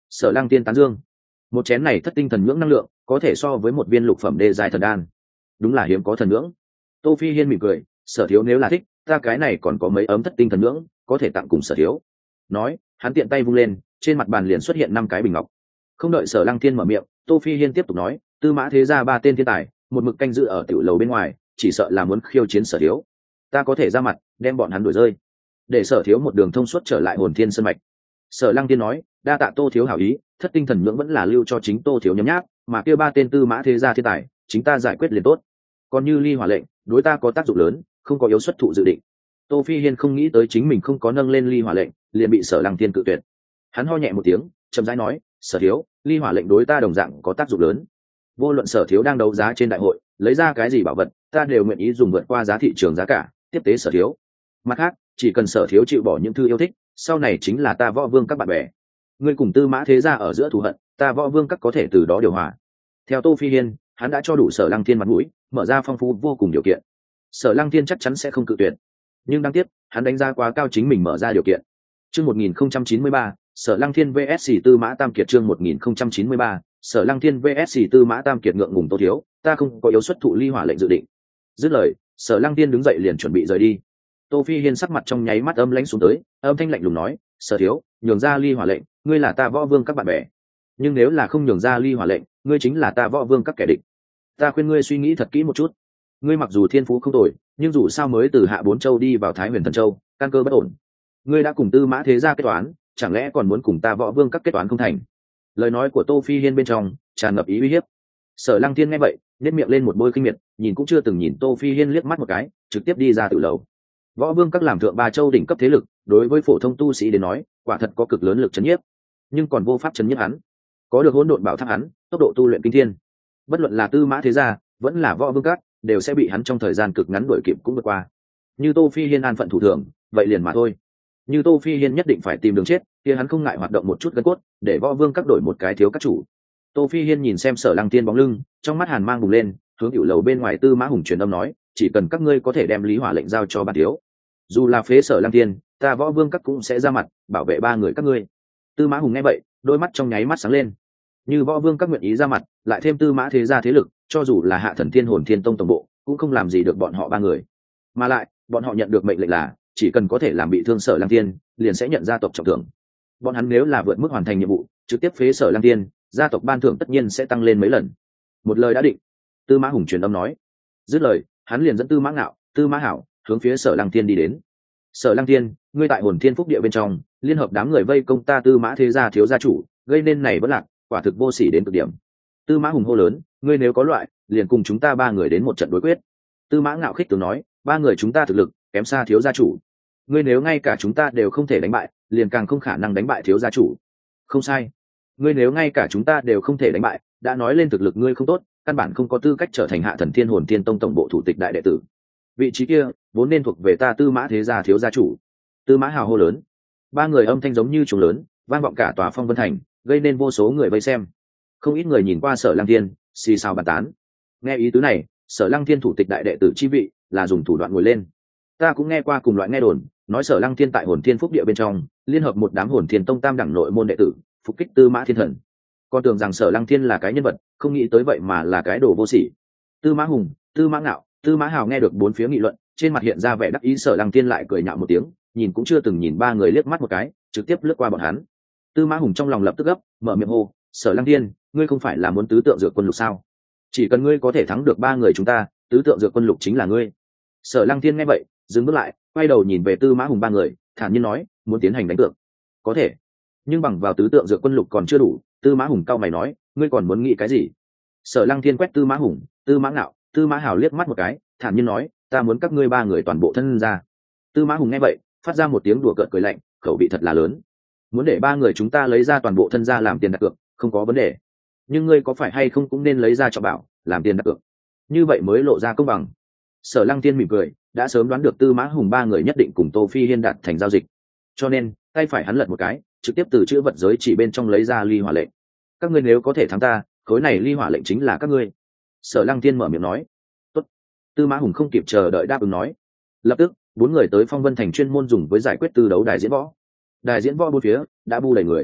[SPEAKER 1] Sở Lăng Tiên tán dương. Một chén này thất tinh thần nhưỡng năng lượng có thể so với một viên lục phẩm đê giai thần đan, đúng là hiếm có thần nhưỡng. Tô Phi Hiên mỉm cười, Sở thiếu nếu là thích, ta cái này còn có mấy ấm thất tinh thần nhưỡng có thể tặng cùng Sở thiếu. Nói, hắn tiện tay vung lên, trên mặt bàn liền xuất hiện 5 cái bình ngọc. Không đợi Sở Lăng Thiên mở miệng, Tô Phi Hiên tiếp tục nói, Tư Mã thế gia 3 tên thiên tài, một mực canh giữ ở tiểu lầu bên ngoài, chỉ sợ là muốn khiêu chiến Sở thiếu. Ta có thể ra mặt, đem bọn hắn đuổi rơi, để Sở thiếu một đường thông suốt trở lại Hồn Thiên Sơn mạch. Sở Lăng Thiên nói, đa tạ Tô thiếu hảo ý, thất tinh thần nhưỡng vẫn là lưu cho chính Tô thiếu nhấm nháp, mà kia 3 tên Tư Mã thế gia thiên tài, chính ta giải quyết liền tốt. Còn như ly hỏa lệnh, đối ta có tác dụng lớn, không có yếu xuất thụ dự định. Tô Phi Hiên không nghĩ tới chính mình không có nâng lên ly hỏa lệnh, liền bị Sở Lăng Thiên cự tuyệt. Hắn ho nhẹ một tiếng, chậm rãi nói, Sở thiếu, ly hỏa lệnh đối ta đồng dạng có tác dụng lớn. Vô luận Sở thiếu đang đấu giá trên đại hội, lấy ra cái gì bảo vật, ta đều nguyện ý dùng vượt qua giá thị trường giá cả, tiếp tế Sở thiếu. Mặt khác, chỉ cần Sở thiếu chịu bỏ những thư yêu thích, sau này chính là ta Võ Vương các bạn bè. Ngươi cùng Tư Mã thế gia ở giữa thù hận, ta Võ Vương các có thể từ đó điều hòa. Theo Tô Phi Hiên, hắn đã cho đủ Sở Lăng Thiên mặt mũi, mở ra phong phú vô cùng điều kiện. Sở Lăng Thiên chắc chắn sẽ không cự tuyệt, nhưng đáng tiếc, hắn đánh giá quá cao chính mình mở ra điều kiện. Chương 1093, Sở Lăng Thiên vs Tư Mã Tam Kiệt. Chương 1093, Sở Lăng Thiên vs Tư Mã Tam Kiệt. Ngượng ngùng Tô thiếu, ta không có yếu xuất thụ ly hỏa lệnh dự định. Dứt lời, Sở Lăng Thiên đứng dậy liền chuẩn bị rời đi. Tô Phi Hiên sắc mặt trong nháy mắt âm lãnh xuống tới, âm thanh lạnh lùng nói, Sở thiếu, nhường ra ly hỏa lệnh, ngươi là ta Võ Vương các bạn bè, nhưng nếu là không nhường ra ly hỏa lệnh, ngươi chính là ta Võ Vương các kẻ địch. Ta khuyên ngươi suy nghĩ thật kỹ một chút. Ngươi mặc dù thiên phú không tồi, nhưng dù sao mới từ Hạ Bốn Châu đi vào Thái Huyền Thần Châu, căn cơ bất ổn. Ngươi đã cùng Tư Mã thế gia kết toán, chẳng lẽ còn muốn cùng ta Võ Vương các kết toán không thành? Lời nói của Tô Phi Hiên bên trong tràn ngập ý uy hiếp. Sở Lăng Thiên nghe vậy, nhếch miệng lên một bôi khinh miệt, nhìn cũng chưa từng nhìn Tô Phi Hiên liếc mắt một cái, trực tiếp đi ra tự lầu. Võ Vương các làm thượng 3 châu đỉnh cấp thế lực, đối với phổ thông tu sĩ đến nói, quả thật có cực lớn lực chấn nhiếp, nhưng còn vô pháp chấn nhiếp hắn. Có được hỗn độn bảo tháp hắn, tốc độ tu luyện kinh thiên. Bất luận là Tư Mã thế gia, vẫn là Võ Vương các, đều sẽ bị hắn trong thời gian cực ngắn đuổi kịp cũng vượt qua. Như Tô Phi Hiên an phận thủ thường, vậy liền mà thôi. Như Tô Phi Hiên nhất định phải tìm đường chết, kia hắn không ngại hoạt động một chút gân cốt, để Võ Vương các đổi một cái thiếu các chủ. Tô Phi Hiên nhìn xem Sở Lăng Thiên bóng lưng, trong mắt hàn mang bùng lên, hướng hữu lầu bên ngoài Tư Mã Hùng truyền âm nói, chỉ cần các ngươi có thể đem Lý Hỏa lệnh giao cho bản thiếu, dù là phế Sở Lăng Thiên, ta Võ Vương các cũng sẽ ra mặt bảo vệ 3 người các ngươi. Tư Mã Hùng nghe vậy, đôi mắt trong nháy mắt sáng lên. Như Võ Vương các nguyện ý ra mặt, lại thêm Tư Mã thế gia thế lực, cho dù là Hạ Thần Thiên Hồn Thiên Tông tổng bộ, cũng không làm gì được bọn họ 3 người. Mà lại, bọn họ nhận được mệnh lệnh là, chỉ cần có thể làm bị thương Sở Lăng Thiên, liền sẽ nhận gia tộc trọng thưởng. Bọn hắn nếu là vượt mức hoàn thành nhiệm vụ, trực tiếp phế Sở Lăng Thiên, gia tộc ban thưởng tất nhiên sẽ tăng lên mấy lần. Một lời đã định. Tư Mã Hùng truyền âm nói. Dứt lời, hắn liền dẫn Tư Mã Ngạo, Tư Mã Hảo hướng phía Sở Lăng Thiên đi đến. Sở Lăng Thiên, ngươi tại Hồn Thiên Phúc địa bên trong, liên hợp đám người vây công ta Tư Mã thế gia thiếu gia chủ, gây nên này bất lạc, quả thực vô sỉ đến cực điểm. Tư Mã Hùng hô lớn, ngươi nếu có loại, liền cùng chúng ta 3 người đến một trận đối quyết. Tư Mã Ngạo khích tướng nói, 3 người chúng ta thực lực kém xa thiếu gia chủ, ngươi nếu ngay cả chúng ta đều không thể đánh bại, liền càng không khả năng đánh bại thiếu gia chủ. Không sai, ngươi nếu ngay cả chúng ta đều không thể đánh bại, đã nói lên thực lực ngươi không tốt, căn bản không có tư cách trở thành Hạ Thần Thiên Hồn Thiên Tông tổng bộ thủ tịch đại đệ tử. Vị trí kia vốn nên thuộc về ta Tư Mã thế gia thiếu gia chủ. Tư Mã Hào hô lớn. 3 người âm thanh giống như trống lớn, vang vọng cả tòa Phong Vân Thành, gây nên vô số người vây xem. Không ít người nhìn qua Sở Lăng Thiên, xì xào bàn tán. Nghe ý tứ này, Sở Lăng Thiên thủ tịch đại đệ tử chi vị là dùng thủ đoạn ngồi lên. Ta cũng nghe qua cùng loại nghe đồn, nói Sở Lăng Thiên tại Hồn Thiên Phúc địa bên trong, liên hợp một đám Hồn Thiên Tông tam đẳng nội môn đệ tử, phục kích Tư Mã Thiên Thần. Con tưởng rằng Sở Lăng Thiên là cái nhân vật, không nghĩ tới vậy mà là cái đồ vô sỉ. Tư Mã Hùng, Tư Mã Ngạo, Tư Mã Hào nghe được 4 phía nghị luận, trên mặt hiện ra vẻ đắc ý. Sở Lăng Thiên lại cười nhạo một tiếng, nhìn cũng chưa từng nhìn 3 người liếc mắt một cái, trực tiếp lướt qua bọn hắn. Tư Mã Hùng trong lòng lập tức gấp, mở miệng hô, Sở Lăng Thiên, ngươi không phải là muốn tứ tượng dược quân lục sao? Chỉ cần ngươi có thể thắng được 3 người chúng ta, tứ tượng dược quân lục chính là ngươi. Sở Lăng Thiên nghe vậy, dừng bước lại, quay đầu nhìn về Tư Mã Hùng 3 người, thản nhiên nói, muốn tiến hành đánh cược. Có thể, nhưng bằng vào tứ tượng dược quân lục còn chưa đủ. Tư Mã Hùng cau mày nói, ngươi còn muốn nghĩ cái gì? Sở Lăng Thiên quét Tư Mã Hùng, Tư Mã Ngạo, Tư Mã Hào liếc mắt một cái, thản nhiên nói, ta muốn các ngươi 3 người toàn bộ thân ra. Tư Mã Hùng nghe vậy, phát ra một tiếng đùa cợt cười lạnh, khẩu vị thật là lớn. Muốn để 3 người chúng ta lấy ra toàn bộ thân ra làm tiền đặt cược, không có vấn đề. Nhưng ngươi có phải hay không cũng nên lấy ra cho bảo làm tiền đặt cược, như vậy mới lộ ra công bằng. Sở Lăng Thiên mỉm cười, đã sớm đoán được Tư Mã Hùng 3 người nhất định cùng Tô Phi Hiên đạt thành giao dịch, cho nên tay phải hắn lật một cái, trực tiếp từ chữ vật giới chỉ bên trong lấy ra ly hỏa lệnh. Các ngươi nếu có thể thắng ta, khối này ly hỏa lệnh chính là các ngươi. Sở Lăng Thiên mở miệng nói. Tốt. Tư Mã Hùng không kịp chờ đợi đáp ứng nói. Lập tức 4 người tới Phong Vân Thành chuyên môn dùng với giải quyết tư đấu đài diễn võ. Đài diễn võ bốn phía đã bu đầy người.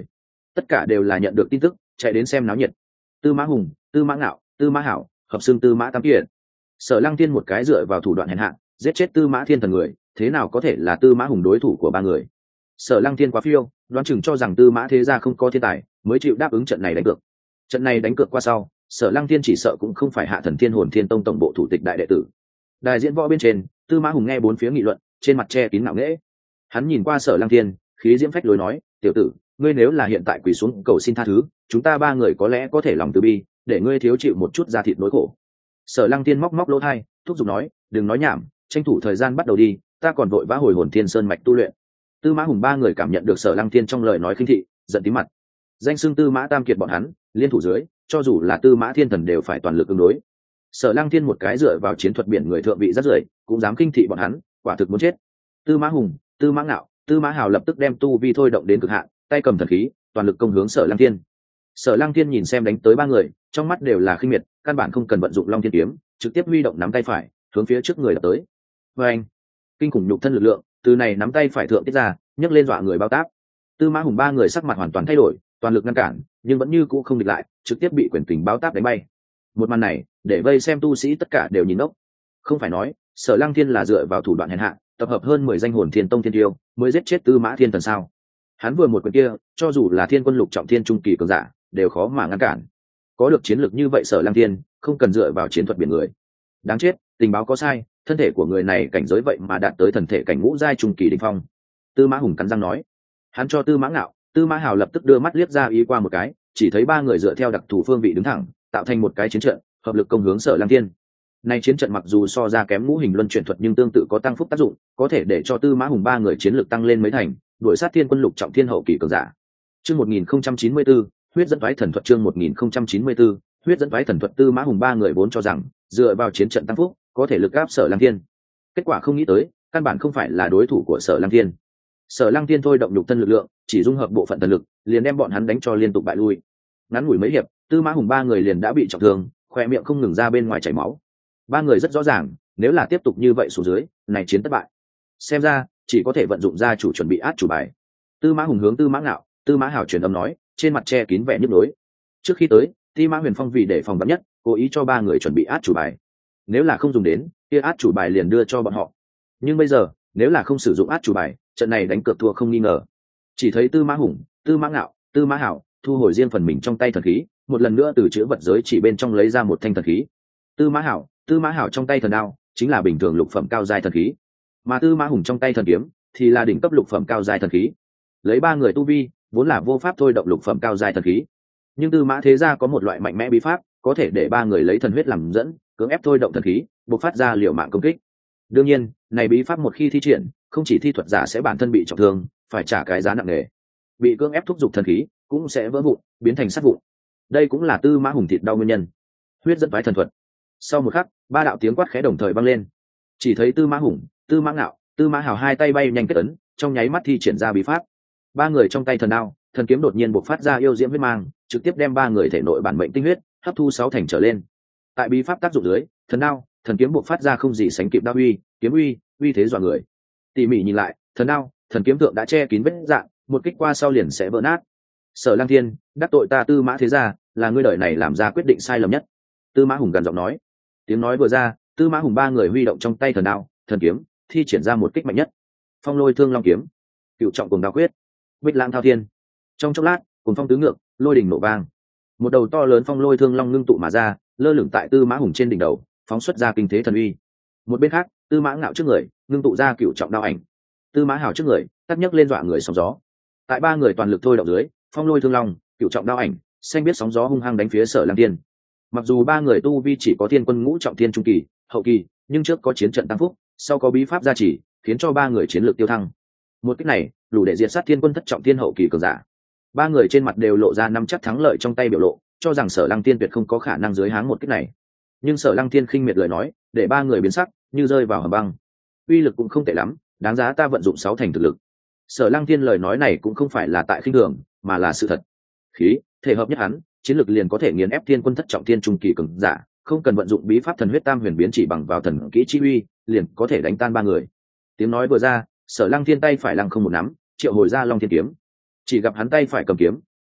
[SPEAKER 1] tất cả đều là nhận được tin tức chạy đến xem náo nhiệt. Tư Mã Hùng, Tư Mã Ngạo, Tư Mã Hảo hợp xưng Tư Mã Tam Kiệt. Sở Lăng Thiên một cái dựa vào thủ đoạn hèn hạ giết chết Tư Mã Thiên Thần người, thế nào có thể là Tư Mã Hùng đối thủ của ba người? Sở Lăng Thiên quá phiêu, đoán chừng cho rằng Tư Mã thế gia không có thiên tài mới chịu đáp ứng trận này đánh cược. Trận này đánh cược qua sau, Sở Lăng Thiên chỉ sợ cũng không phải Hạ Thần Thiên Hồn Thiên Tông tổng bộ thủ tịch đại đệ tử. Đài diễn võ bên trên, Tư Mã Hùng nghe bốn phía nghị luận, trên mặt che kín ngạo nghễ. Hắn nhìn qua Sở Lăng Thiên, khí diễm phách lối nói, tiểu tử, ngươi nếu là hiện tại quỳ xuống cầu xin tha thứ, chúng ta ba người có lẽ có thể lòng từ bi, để ngươi thiếu chịu một chút da thịt nỗi khổ. Sở Lăng Thiên móc móc lỗ tai, thúc giục nói, đừng nói nhảm, tranh thủ thời gian bắt đầu đi, ta còn vội vã hồi hồn thiên sơn mạch tu luyện. Tư Mã Hùng ba người cảm nhận được Sở Lăng Thiên trong lời nói khinh thị, giận tím mặt. Danh xưng Tư Mã Tam Kiệt bọn hắn, liên thủ dưới, cho dù là Tư Mã Thiên Thần đều phải toàn lực ứng đối. Sở Lăng Thiên một cái dựa vào chiến thuật biển người thượng vị rất rưởi, cũng dám khinh thị bọn hắn, quả thực muốn chết. Tư Mã Hùng, Tư Mã Ngạo, Tư Mã Hào lập tức đem tu vi thôi động đến cực hạn, tay cầm thần khí, toàn lực công hướng Sở Lăng Thiên. Sở Lăng Thiên nhìn xem đánh tới ba người, trong mắt đều là khinh miệt, căn bản không cần vận dụng Long Thiên kiếm, trực tiếp huy động nắm tay phải, hướng phía trước người đập tới. Và anh, kinh khủng nhục thân lực lượng, từ này nắm tay phải thượng tiết ra, nhấc lên dọa người bao táp. Tư Mã Hùng ba người sắc mặt hoàn toàn thay đổi, toàn lực ngăn cản, nhưng vẫn như cũ không địch lại, trực tiếp bị quyền kình bao táp đánh bay. Một màn này, để vây xem tu sĩ tất cả đều nhìn ngốc. Không phải nói, Sở Lăng Thiên là dựa vào thủ đoạn hèn hạ, tập hợp hơn 10 danh hồn thiên tông thiên tiêu, mới giết chết Tư Mã Thiên Thần sao? Hắn vừa một quyền kia, cho dù là Thiên Quân Lục trọng thiên trung kỳ cường giả, đều khó mà ngăn cản. Có được chiến lược như vậy Sở Lăng Thiên, không cần dựa vào chiến thuật biển người. Đáng chết, tình báo có sai, thân thể của người này cảnh giới vậy mà đạt tới thần thể cảnh ngũ giai trung kỳ đỉnh phong. Tư Mã Hùng cắn răng nói. Hắn cho Tư Mã Ngạo, Tư Mã Hào lập tức đưa mắt liếc ra ý qua một cái, chỉ thấy ba người dựa theo đặc thù phương vị đứng thẳng, tạo thành một cái chiến trận, hợp lực công hướng Sở Lăng Thiên. Nay chiến trận mặc dù so ra kém ngũ hình luân chuyển thuật nhưng tương tự có tăng phúc tác dụng, có thể để cho Tư Mã Hùng ba người chiến lược tăng lên mấy thành, đuổi sát Thiên Quân Lục trọng thiên hậu kỳ cường giả. Chương 1094, huyết dẫn thoái thần thuật chương 1094, huyết dẫn thoái thần thuật. Tư Mã Hùng ba người vốn cho rằng dựa vào chiến trận tăng phúc, có thể lực áp Sở Lăng Thiên. Kết quả không nghĩ tới, căn bản không phải là đối thủ của Sở Lăng Thiên. Sở Lăng Thiên thôi động nhục thân lực lượng, chỉ dung hợp bộ phận thần lực, liền đem bọn hắn đánh cho liên tục bại lui. Ngắn ngủi mấy hiệp, Tư Mã Hùng ba người liền đã bị trọng thương, khóe miệng không ngừng ra bên ngoài chảy máu. Ba người rất rõ ràng, nếu là tiếp tục như vậy xuống dưới, này chiến thất bại. Xem ra, chỉ có thể vận dụng gia chủ chuẩn bị át chủ bài. Tư Mã Hùng hướng Tư Mã Ngạo, Tư Mã Hào truyền âm nói, trên mặt che kín vẻ nhức nhối. Trước khi tới, Tư Mã Huyền Phong vì để phòng vắn nhất, cố ý cho ba người chuẩn bị át chủ bài. Nếu là không dùng đến, kia át chủ bài liền đưa cho bọn họ. Nhưng bây giờ, nếu là không sử dụng át chủ bài, trận này đánh cược thua không nghi ngờ. Chỉ thấy Tư Mã Hùng, Tư Mã Ngạo, Tư Mã Hảo thu hồi riêng phần mình trong tay thần khí, một lần nữa từ chữ vật giới chỉ bên trong lấy ra một thanh thần khí. Tư Mã Hảo trong tay thần đao chính là bình thường lục phẩm cao giai thần khí, mà Tư Mã Hùng trong tay thần kiếm thì là đỉnh cấp lục phẩm cao giai thần khí. Lấy ba người tu vi, vốn là vô pháp thôi động lục phẩm cao giai thần khí, nhưng Tư Mã thế gia có một loại mạnh mẽ bí pháp, có thể để ba người lấy thần huyết làm dẫn, cưỡng ép thôi động thần khí, bộc phát ra liều mạng công kích. Đương nhiên, này bí pháp một khi thi triển, không chỉ thi thuật giả sẽ bản thân bị trọng thương, phải trả cái giá nặng nề. Bị cưỡng ép thúc giục thần khí, cũng sẽ vỡ vụn, biến thành sắt vụn. Đây cũng là Tư Mã Hùng thịt đau nguyên nhân. Huyết dẫn thoái thần thuật. Sau một khắc, ba đạo tiếng quát khẽ đồng thời vang lên. Chỉ thấy Tư Mã Hùng, Tư Mã Ngạo, Tư Mã Hào hai tay bay nhanh kết ấn, trong nháy mắt thi triển ra bí pháp. Ba người trong tay thần đao, thần kiếm đột nhiên bộc phát ra yêu diễm huyết mang, trực tiếp đem ba người thể nội bản mệnh tinh huyết hấp thu 6 thành trở lên. Tại bí pháp tác dụng dưới, thần đao, thần kiếm bộc phát ra không gì sánh kịp đao uy, kiếm uy thế dọa người. Tỉ mỉ nhìn lại, thần đao, thần kiếm tượng đã che kín vết rạn, một kích qua sau liền sẽ vỡ nát. Sở Lăng Thiên, đắc tội ta Tư Mã thế gia, là ngươi đời này làm ra quyết định sai lầm nhất. Tư Mã Hùng gần giọng nói. Tiếng nói vừa ra, Tư Mã Hùng ba người huy động trong tay thần đao, thần kiếm, thi triển ra một kích mạnh nhất. Phong lôi thương long kiếm, cựu trọng cùng đao quyết, bích lãng thao thiên. Trong chốc lát, cùng phong tứ ngược, lôi đỉnh nổ vang. Một đầu to lớn phong lôi thương long ngưng tụ mà ra, lơ lửng tại Tư Mã Hùng trên đỉnh đầu, phóng xuất ra kinh thế thần uy. Một bên khác, Tư Mã Ngạo trước người, ngưng tụ ra cựu trọng đao ảnh. Tư Mã Hào trước người, tắc nhấc lên dọa người sóng gió. Tại ba người toàn lực thôi động dưới, phong lôi thương long, cựu trọng đao ảnh, xanh biết sóng gió hung hăng đánh phía Sở Lăng Thiên. Mặc dù ba người tu vi chỉ có Thiên Quân ngũ trọng thiên trung kỳ, hậu kỳ, nhưng trước có chiến trận tăng phúc, sau có bí pháp gia trì, khiến cho ba người chiến lược tiêu thăng. Một kích này, đủ để diệt sát Thiên Quân thất trọng thiên hậu kỳ cường giả. Ba người trên mặt đều lộ ra nắm chắc thắng lợi trong tay biểu lộ, cho rằng Sở Lăng Thiên tuyệt không có khả năng dưới háng một kích này. Nhưng Sở Lăng Thiên khinh miệt lời nói, để ba người biến sắc, như rơi vào hầm băng. Uy lực cũng không tệ lắm, đáng giá ta vận dụng 6 thành thực lực. Sở Lăng Thiên lời nói này cũng không phải là tại khinh thường, mà là sự thật. Khí, thể hợp nhất hắn, chiến lực liền có thể nghiền ép Thiên Quân thất trọng thiên trung kỳ cường giả, không cần vận dụng bí pháp thần huyết tam huyền biến chỉ bằng vào thần kỹ chi uy, liền có thể đánh tan ba người. Tiếng nói vừa ra, Sở Lăng Thiên tay phải lăng không một nắm, triệu hồi ra Long Thiên kiếm. Chỉ gặp hắn tay phải cầm kiếm,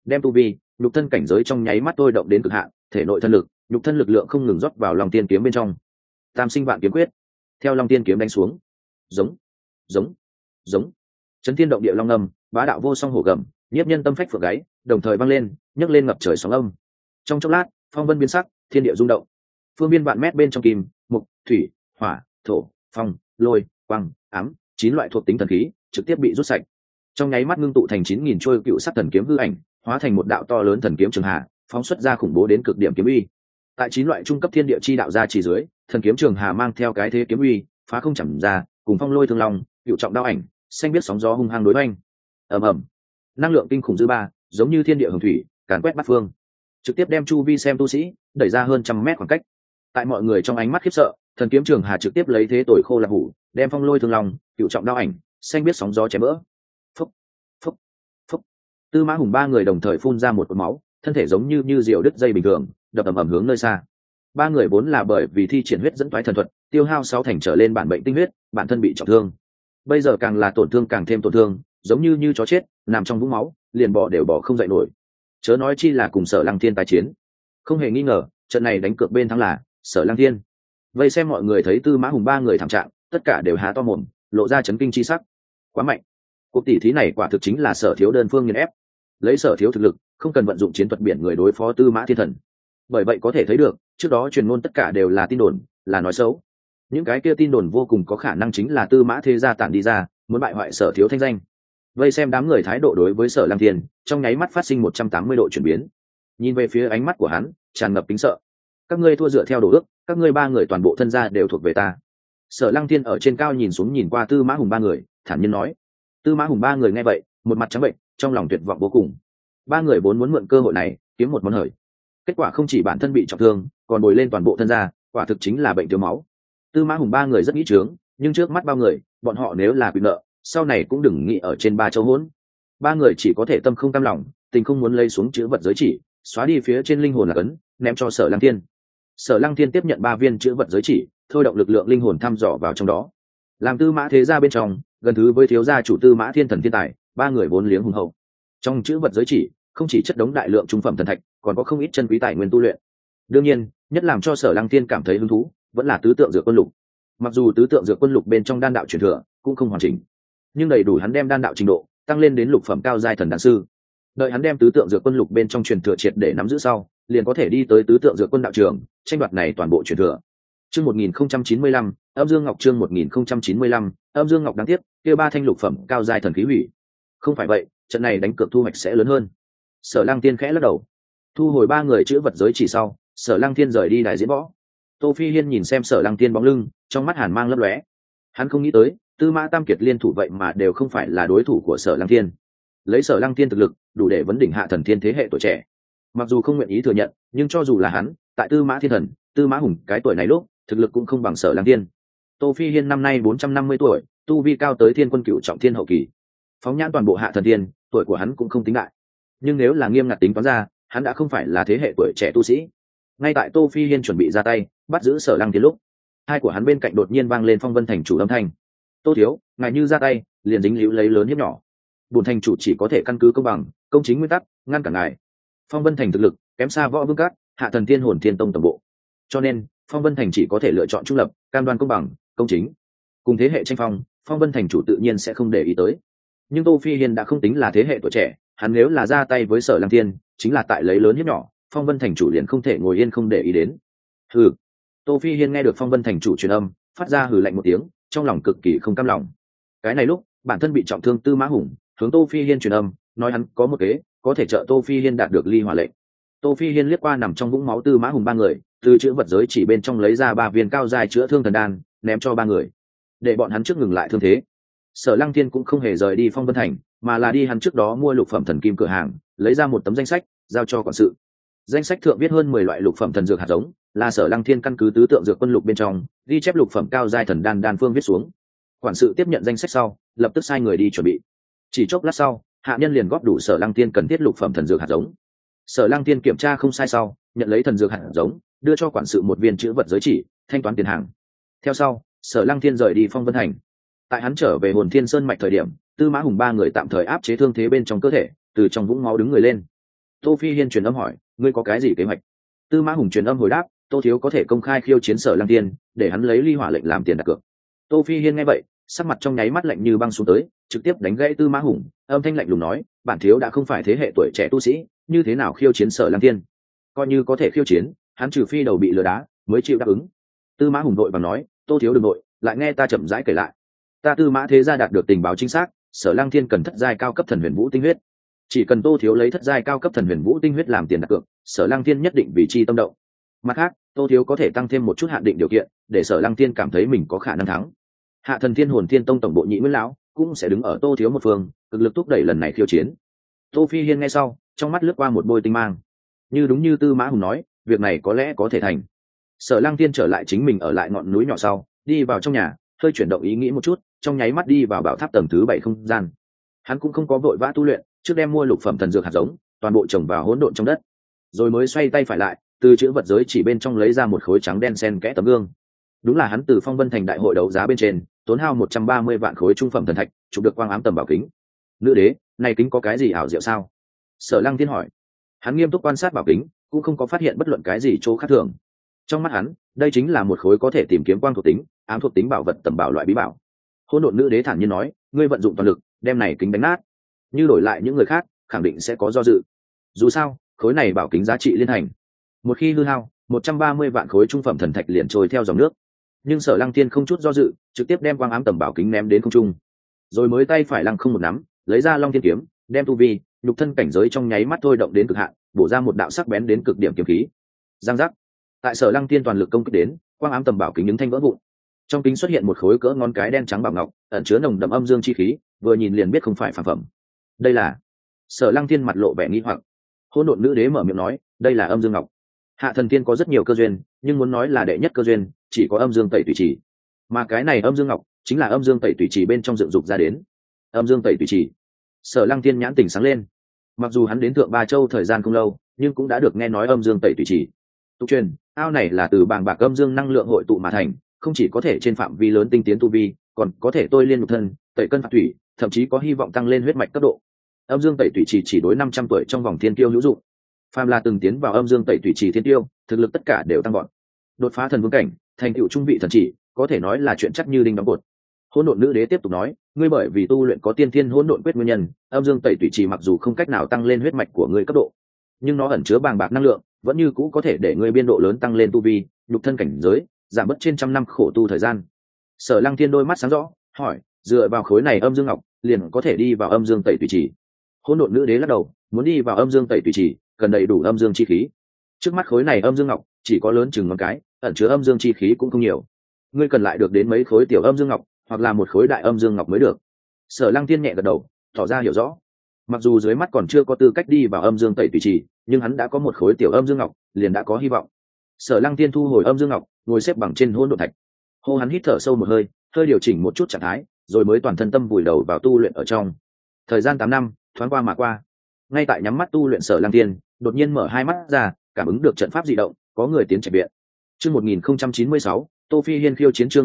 [SPEAKER 1] đem tu vi nhục thân cảnh giới trong nháy mắt tôi động đến cực hạn, thể nội thân lực nhục thân lực lượng không ngừng rót vào Long Tiên kiếm bên trong. Tam sinh vạn kiếm quyết theo Long Tiên kiếm đánh xuống, giống giống giống, chấn thiên động địa long âm, bá đạo vô song hổ gầm, nhiếp nhân tâm phách phượng gáy, đồng thời vang lên, nhấc lên ngập trời sóng âm. Trong chốc lát, phong vân biến sắc, thiên địa rung động. Phương biên vạn mét bên trong kim, mục, thủy, hỏa, thổ, phong, lôi, quang, ám, 9 loại thuộc tính thần khí trực tiếp bị rút sạch. Trong nháy mắt ngưng tụ thành 9000 trôi cựu sắc thần kiếm hư ảnh, hóa thành một đạo to lớn thần kiếm trường hà, phóng xuất ra khủng bố đến cực điểm kiếm uy. Tại 9 loại trung cấp thiên địa chi đạo ra chỉ dưới, thần kiếm trường hà mang theo cái thế kiếm uy, phá không chậm ra, cùng phong lôi thương long, cựu trọng đao ảnh, xanh biết sóng gió hung hăng đối oanh. Ầm ầm, năng lượng kinh khủng dư ba, giống như thiên địa hồng thủy, càn quét bát phương, trực tiếp đem chu vi xem tu sĩ đẩy ra hơn trăm mét khoảng cách. Tại mọi người trong ánh mắt khiếp sợ, thần kiếm trường hà trực tiếp lấy thế tội khô là hủ, đem phong lôi thương long, cựu trọng đao ảnh, xanh biết sóng gió chém vỡ. Phúc, phúc, phúc. Tư Mã Hùng ba người đồng thời phun ra một cột máu, thân thể giống như diều đứt dây bình thường, đập ầm ầm hướng nơi xa. Ba người vốn là bởi vì thi triển huyết dẫn toái thần thuật, tiêu hao 6 thành trở lên bản bệnh tinh huyết, bản thân bị trọng thương. Bây giờ càng là tổn thương càng thêm tổn thương, giống như chó chết, nằm trong vũng máu, liền bỏ đều bỏ không dậy nổi. Chớ nói chi là cùng Sở Lăng Thiên tái chiến. Không hề nghi ngờ, trận này đánh cược bên thắng là Sở Lăng Thiên. Vây xem mọi người thấy Tư Mã Hùng ba người thảm trạng, tất cả đều há to mồm, lộ ra chấn kinh chi sắc. Quá mạnh. Cuộc tỷ thí này quả thực chính là Sở Thiếu đơn phương nghiền ép. Lấy Sở Thiếu thực lực, không cần vận dụng chiến thuật biển người đối phó Tư Mã Thiên Thần. Bởi vậy có thể thấy được, trước đó truyền ngôn tất cả đều là tin đồn, là nói xấu. Những cái kia tin đồn vô cùng có khả năng chính là Tư Mã thế gia tản đi ra, muốn bại hoại Sở Thiếu thanh danh. Vây xem đám người thái độ đối với Sở Lăng Thiên, trong nháy mắt phát sinh 180 độ chuyển biến. Nhìn về phía ánh mắt của hắn, tràn ngập kính sợ. Các ngươi thua dựa theo đồ ước, các ngươi ba người toàn bộ thân gia đều thuộc về ta. Sở Lăng Thiên ở trên cao nhìn xuống nhìn qua Tư Mã Hùng ba người, thản nhiên nói. Tư Mã Hùng ba người nghe vậy, một mặt trắng bệnh, trong lòng tuyệt vọng vô cùng. Ba người vốn muốn mượn cơ hội này kiếm một món hời, kết quả không chỉ bản thân bị trọng thương, còn bồi lên toàn bộ thân gia, quả thực chính là bệnh thiếu máu. Tư Mã Hùng ba người rất nghĩ trướng, nhưng trước mắt bao người, bọn họ nếu là bị nợ, sau này cũng đừng nghĩ ở trên ba châu hỗn. Ba người chỉ có thể tâm không cam lòng, tình không muốn lấy xuống chữ vật giới chỉ, xóa đi phía trên linh hồn là cấn, ném cho Sở Lăng Thiên. Sở Lăng Thiên tiếp nhận 3 viên chữ vật giới chỉ, thôi động lực lượng linh hồn thăm dò vào trong đó. Làm Tư Mã thế gia bên trong, gần thứ với thiếu gia chủ Tư Mã Thiên Thần thiên tài, ba người vốn liếng hùng hậu. Trong chữ vật giới chỉ, không chỉ chất đống đại lượng trung phẩm thần thạch, còn có không ít chân quý tài nguyên tu luyện. Đương nhiên, nhất làm cho Sở Lăng Thiên cảm thấy hứng thú, vẫn là tứ tượng dược quân lục. Mặc dù tứ tượng dược quân lục bên trong đan đạo truyền thừa cũng không hoàn chỉnh, nhưng đầy đủ hắn đem đan đạo trình độ tăng lên đến lục phẩm cao giai thần đan sư. Đợi hắn đem tứ tượng dược quân lục bên trong truyền thừa triệt để nắm giữ sau, liền có thể đi tới tứ tượng dược quân đạo trường, tranh đoạt này toàn bộ truyền thừa. Chương 1095, Âm Dương Ngọc chương 1095, Âm Dương Ngọc đáng tiếc, kia 3 thanh lục phẩm cao giai thần khí hủy. Không phải vậy, trận này đánh cược thu hoạch sẽ lớn hơn. Sở Lăng Tiên khẽ lắc đầu, thu hồi 3 người chữ vật giới chỉ sau, Sở Lăng Tiên rời đi đài diễn võ. Tô Phi Hiên nhìn xem Sở Lăng Tiên bóng lưng, trong mắt hàn mang lấp lóe. Hắn không nghĩ tới, Tư Mã Tam Kiệt liên thủ vậy mà đều không phải là đối thủ của Sở Lăng Tiên. Lấy Sở Lăng Tiên thực lực, đủ để vấn đỉnh hạ thần thiên thế hệ tuổi trẻ. Mặc dù không nguyện ý thừa nhận, nhưng cho dù là hắn, tại Tư Mã Thiên Thần, Tư Mã Hùng cái tuổi này lúc, thực lực cũng không bằng Sở Lăng Tiên. Tô Phi Hiên năm nay 450 tuổi, tu vi cao tới Thiên Quân Cựu trọng thiên hậu kỳ. Phóng nhãn toàn bộ hạ thần thiên, tuổi của hắn cũng không tính đại. Nhưng nếu là nghiêm ngặt tính toán ra, hắn đã không phải là thế hệ tuổi trẻ tu sĩ. Ngay tại Tô Phi Hiên chuẩn bị ra tay, bắt giữ Sở Lăng Tiên lúc, hai của hắn bên cạnh đột nhiên vang lên Phong Vân thành chủ âm thanh. Tô thiếu, ngài như ra tay, liền dính líu lấy lớn hiếp nhỏ. Bổn thành chủ chỉ có thể căn cứ công bằng, công chính nguyên tắc, ngăn cản ngài. Phong Vân thành thực lực kém xa Võ Vương Các, hạ thần thiên hồn thiên tông tổng bộ. Cho nên, Phong Vân thành chỉ có thể lựa chọn trung lập, cam đoan công bằng, công chính. Cùng thế hệ tranh phong, Phong Vân thành chủ tự nhiên sẽ không để ý tới. Nhưng Tô Phi Hiên đã không tính là thế hệ tuổi trẻ, hắn nếu là ra tay với Sở Lăng Thiên, chính là tại lấy lớn hiếp nhỏ, Phong Vân thành chủ liền không thể ngồi yên không để ý đến. Hừ. Tô Phi Hiên nghe được Phong Vân thành chủ truyền âm, phát ra hừ lạnh một tiếng, trong lòng cực kỳ không cam lòng. Cái này lúc, bản thân bị trọng thương Tư Mã Hùng hướng Tô Phi Hiên truyền âm, nói hắn có một kế, có thể trợ Tô Phi Hiên đạt được ly hỏa lệnh. Tô Phi Hiên liếc qua nằm trong vũng máu Tư Mã Hùng ba người, từ chữ vật giới chỉ bên trong lấy ra 3 viên cao dài chữa thương thần đan, ném cho ba người, để bọn hắn trước ngừng lại thương thế. Sở Lăng Thiên cũng không hề rời đi Phong Vân thành, mà là đi hắn trước đó mua lục phẩm thần kim cửa hàng, lấy ra một tấm danh sách, giao cho quản sự. Danh sách thượng viết hơn 10 loại lục phẩm thần dược hạt giống, là Sở Lăng Thiên căn cứ tứ tượng dược quân lục bên trong, ghi chép lục phẩm cao giai thần đan đan phương viết xuống. Quản sự tiếp nhận danh sách sau, lập tức sai người đi chuẩn bị. Chỉ chốc lát sau, hạ nhân liền góp đủ Sở Lăng Thiên cần thiết lục phẩm thần dược hạt giống. Sở Lăng Thiên kiểm tra không sai sau, nhận lấy thần dược hạt giống, đưa cho quản sự một viên chữ vật giới chỉ, thanh toán tiền hàng. Theo sau, Sở Lăng Thiên rời đi Phong Vân thành. Tại hắn trở về Hồn Thiên Sơn mạch thời điểm, Tư Mã Hùng ba người tạm thời áp chế thương thế bên trong cơ thể, từ trong vũng máu đứng người lên. Tô Phi Hiên truyền âm hỏi, ngươi có cái gì kế hoạch? Tư Mã Hùng truyền âm hồi đáp, Tô thiếu có thể công khai khiêu chiến Sở Lăng Tiên, để hắn lấy ly hỏa lệnh làm tiền đặt cược. Tô Phi Hiên nghe vậy, sắc mặt trong nháy mắt lạnh như băng xuống tới, trực tiếp đánh gãy Tư Mã Hùng, âm thanh lạnh lùng nói, bản thiếu đã không phải thế hệ tuổi trẻ tu sĩ, như thế nào khiêu chiến Sở Lăng Tiên? Coi như có thể khiêu chiến, hắn trừ phi đầu bị lừa đá, mới chịu đáp ứng. Tư Mã Hùng đội bằng nói, Tô thiếu đừng nội, lại nghe ta chậm rãi kể lại. Ta Tư Mã thế gia đạt được tình báo chính xác, Sở Lăng Thiên cần thất giai cao cấp thần huyền vũ tinh huyết. Chỉ cần Tô thiếu lấy thất giai cao cấp thần huyền vũ tinh huyết làm tiền đặt cược, Sở Lăng Thiên nhất định vì chi tâm động. Mặt khác, Tô thiếu có thể tăng thêm một chút hạn định điều kiện, để Sở Lăng Thiên cảm thấy mình có khả năng thắng. Hạ thần Thiên Hồn Thiên Tông tổng bộ Nhị Nguyên lão cũng sẽ đứng ở Tô thiếu một phương, cực lực thúc đẩy lần này khiêu chiến. Tô Phi Hiên nghe sau, trong mắt lướt qua một bôi tinh mang. Như đúng như Tư Mã Hùng nói, việc này có lẽ có thể thành. Sở Lăng Thiên trở lại chính mình ở lại ngọn núi nhỏ sau, đi vào trong nhà, hơi chuyển động ý nghĩ một chút, trong nháy mắt đi vào bảo tháp tầng thứ 7 không gian. Hắn cũng không có vội vã tu luyện, trước đem mua lục phẩm thần dược hạt giống, toàn bộ trồng vào hỗn độn trong đất, rồi mới xoay tay phải lại, từ chữ vật giới chỉ bên trong lấy ra một khối trắng đen xen kẽ tấm gương. Đúng là hắn từ Phong Vân Thành đại hội đấu giá bên trên, tốn hao 130 vạn khối trung phẩm thần thạch, chụp được quang ám tầm bảo kính. Nữ đế, này kính có cái gì ảo diệu sao? Sở Lăng Thiên hỏi. Hắn nghiêm túc quan sát bảo kính, cũng không có phát hiện bất luận cái gì chỗ khác thường. Trong mắt hắn, đây chính là một khối có thể tìm kiếm quang thuộc tính, ám thuộc tính bảo vật tầm bảo loại bí bảo. Hỗn độn nữ đế thản nhiên nói, ngươi vận dụng toàn lực, đem này kính đánh nát. Như đổi lại những người khác, khẳng định sẽ có do dự. Dù sao, khối này bảo kính giá trị liên thành. Một khi hư hao, 130 vạn khối trung phẩm thần thạch liền trôi theo dòng nước. Nhưng Sở Lăng Thiên không chút do dự, trực tiếp đem quang ám tầm bảo kính ném đến không trung. Rồi mới tay phải lăng không một nắm, lấy ra Long Thiên kiếm, đem tu vi, nhục thân cảnh giới trong nháy mắt thôi động đến cực hạn, bổ ra một đạo sắc bén đến cực điểm kiếm khí. Giang giác. Tại Sở Lăng Thiên toàn lực công kích đến, quang ám tầm bảo kính những thanh vỡ vụn. Trong kính xuất hiện một khối cỡ ngón cái đen trắng bảo ngọc, ẩn chứa nồng đậm âm dương chi khí, vừa nhìn liền biết không phải phàm phẩm. Đây là... Sở Lăng Thiên mặt lộ vẻ nghi hoặc. Hỗn độn nữ đế mở miệng nói, đây là âm dương ngọc. Hạ thần tiên có rất nhiều cơ duyên, nhưng muốn nói là đệ nhất cơ duyên, chỉ có âm dương tẩy tùy trì. Mà cái này âm dương ngọc chính là âm dương tẩy tùy trì bên trong dựng dục ra đến. Âm dương tẩy tùy trì. Sở Lăng Thiên nhãn tỉnh sáng lên. Mặc dù hắn đến Thượng Ba Châu thời gian không lâu, nhưng cũng đã được nghe nói âm dương tẩy tùy trì. Tục truyền, ao này là từ bàng bạc âm dương năng lượng hội tụ mà thành, không chỉ có thể trên phạm vi lớn tinh tiến tu vi, còn có thể tôi liên nhục thân, tẩy cân phạt thủy, thậm chí có hy vọng tăng lên huyết mạch cấp độ. Âm dương tẩy tùy trì chỉ đối 500 tuổi trong vòng thiên tiêu hữu dụng. Phàm là từng tiến vào âm dương tẩy tùy trì thiên tiêu, thực lực tất cả đều tăng vọt. Đột phá thần vương cảnh, thành tựu trung vị thần chỉ, có thể nói là chuyện chắc như đinh đóng cột. Hỗn độn nữ đế tiếp tục nói, ngươi bởi vì tu luyện có tiên thiên hỗn độn quyết nguyên nhân, âm dương tẩy tùy trì mặc dù không cách nào tăng lên huyết mạch của ngươi cấp độ, nhưng nó ẩn chứa bàng bạc năng lượng, vẫn như cũ có thể để ngươi biên độ lớn tăng lên tu vi, nhục thân cảnh giới, giảm bớt trên trăm năm khổ tu thời gian. Sở Lăng Thiên đôi mắt sáng rõ, hỏi, dựa vào khối này âm dương ngọc, liền có thể đi vào âm dương tẩy tùy trì? Hỗn độn nữ đế lắc đầu, muốn đi vào âm dương tẩy tùy trì, cần đầy đủ âm dương chi khí. Trước mắt khối này âm dương ngọc chỉ có lớn chừng ngón cái, ẩn chứa âm dương chi khí cũng không nhiều. Ngươi cần lại được đến mấy khối tiểu âm dương ngọc, hoặc là một khối đại âm dương ngọc mới được. Sở Lăng Thiên nhẹ gật đầu, tỏ ra hiểu rõ. Mặc dù dưới mắt còn chưa có tư cách đi vào âm dương tẩy tùy trì, nhưng hắn đã có một khối tiểu âm dương ngọc, liền đã có hy vọng. Sở Lăng Thiên thu hồi âm dương ngọc, ngồi xếp bằng trên hỗn độn thạch. Hô hắn hít thở sâu một hơi, hơi điều chỉnh một chút trạng thái, rồi mới toàn thân tâm vùi đầu vào tu luyện ở trong. Thời gian 8 năm thoáng qua mà qua. Ngay tại nhắm mắt tu luyện Sở Lăng Thiên, đột nhiên mở hai mắt ra, cảm ứng được trận pháp dị động, có người tiến trạch viện. Chương 1096, Tô Phi Hiên khiêu chiến. Chương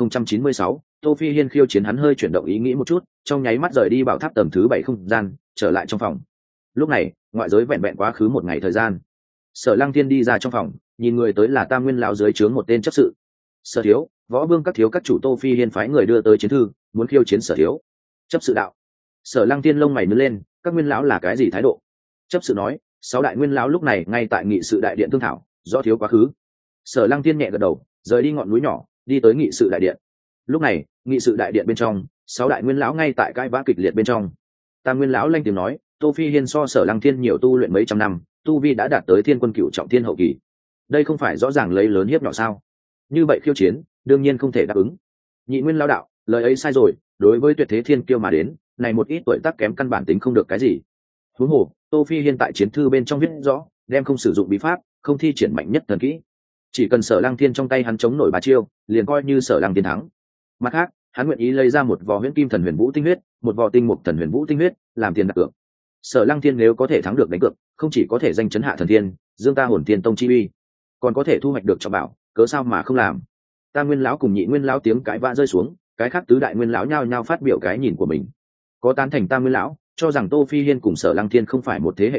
[SPEAKER 1] 1096, Tô Phi Hiên khiêu chiến. Hắn hơi chuyển động ý nghĩ một chút, trong nháy mắt rời đi bảo tháp tầng thứ 7 không gian, trở lại trong phòng. Lúc này, ngoại giới vẹn vẹn quá khứ một ngày thời gian. Sở Lăng Thiên đi ra trong phòng, nhìn người tới là Tam Nguyên lão dưới trướng một tên chấp sự. Sở thiếu, võ vương các thiếu các chủ Tô Phi Hiên phái người đưa tới chiến thư, muốn khiêu chiến Sở thiếu. Chấp sự đạo. Sở Lăng Thiên lông mày nhướng lên, các nguyên lão là cái gì thái độ? Chấp sự nói, 6 đại nguyên lão lúc này ngay tại nghị sự đại điện thương thảo, do thiếu quá khứ. Sở Lăng Thiên nhẹ gật đầu, rời đi ngọn núi nhỏ, đi tới nghị sự đại điện. Lúc này, nghị sự đại điện bên trong, 6 đại nguyên lão ngay tại cãi vã kịch liệt bên trong. Tam nguyên lão lanh tiếng nói, Tô Phi Hiên so Sở Lăng Thiên nhiều tu luyện mấy trăm năm, tu vi đã đạt tới thiên quân cửu trọng thiên hậu kỳ. Đây không phải rõ ràng lấy lớn hiếp nhỏ sao? Như vậy khiêu chiến, đương nhiên không thể đáp ứng. Nhị nguyên lão đạo, lời ấy sai rồi, đối với tuyệt thế thiên kiêu mà đến, này một ít tuổi tác kém căn bản tính không được cái gì. Huống hồ, Tô Phi Hiên tại chiến thư bên trong viết rõ, đem không sử dụng bí pháp, không thi triển mạnh nhất thần kỹ. Chỉ cần Sở Lăng Thiên trong tay hắn chống nổi 3 chiêu, liền coi như Sở Lăng Thiên thắng. Mặt khác, hắn nguyện ý lấy ra một vò huyễn kim thần huyền vũ tinh huyết, một vò tinh mục thần huyền vũ tinh huyết, làm tiền đặt cược. Sở Lăng Thiên nếu có thể thắng được đánh cược, không chỉ có thể danh chấn hạ thần thiên, dương ta hồn tiên tông chi uy, còn có thể thu hoạch được trọng bảo, cớ sao mà không làm? Tam nguyên lão cùng nhị nguyên lão tiếng cãi vã rơi xuống, cái khác tứ đại nguyên lão nhao nhao phát biểu cái nhìn của mình. Có tán thành Tam nguyên lão, cho rằng Tô Phi Hiên cùng Sở Lăng Thiên không phải một thế hệ người,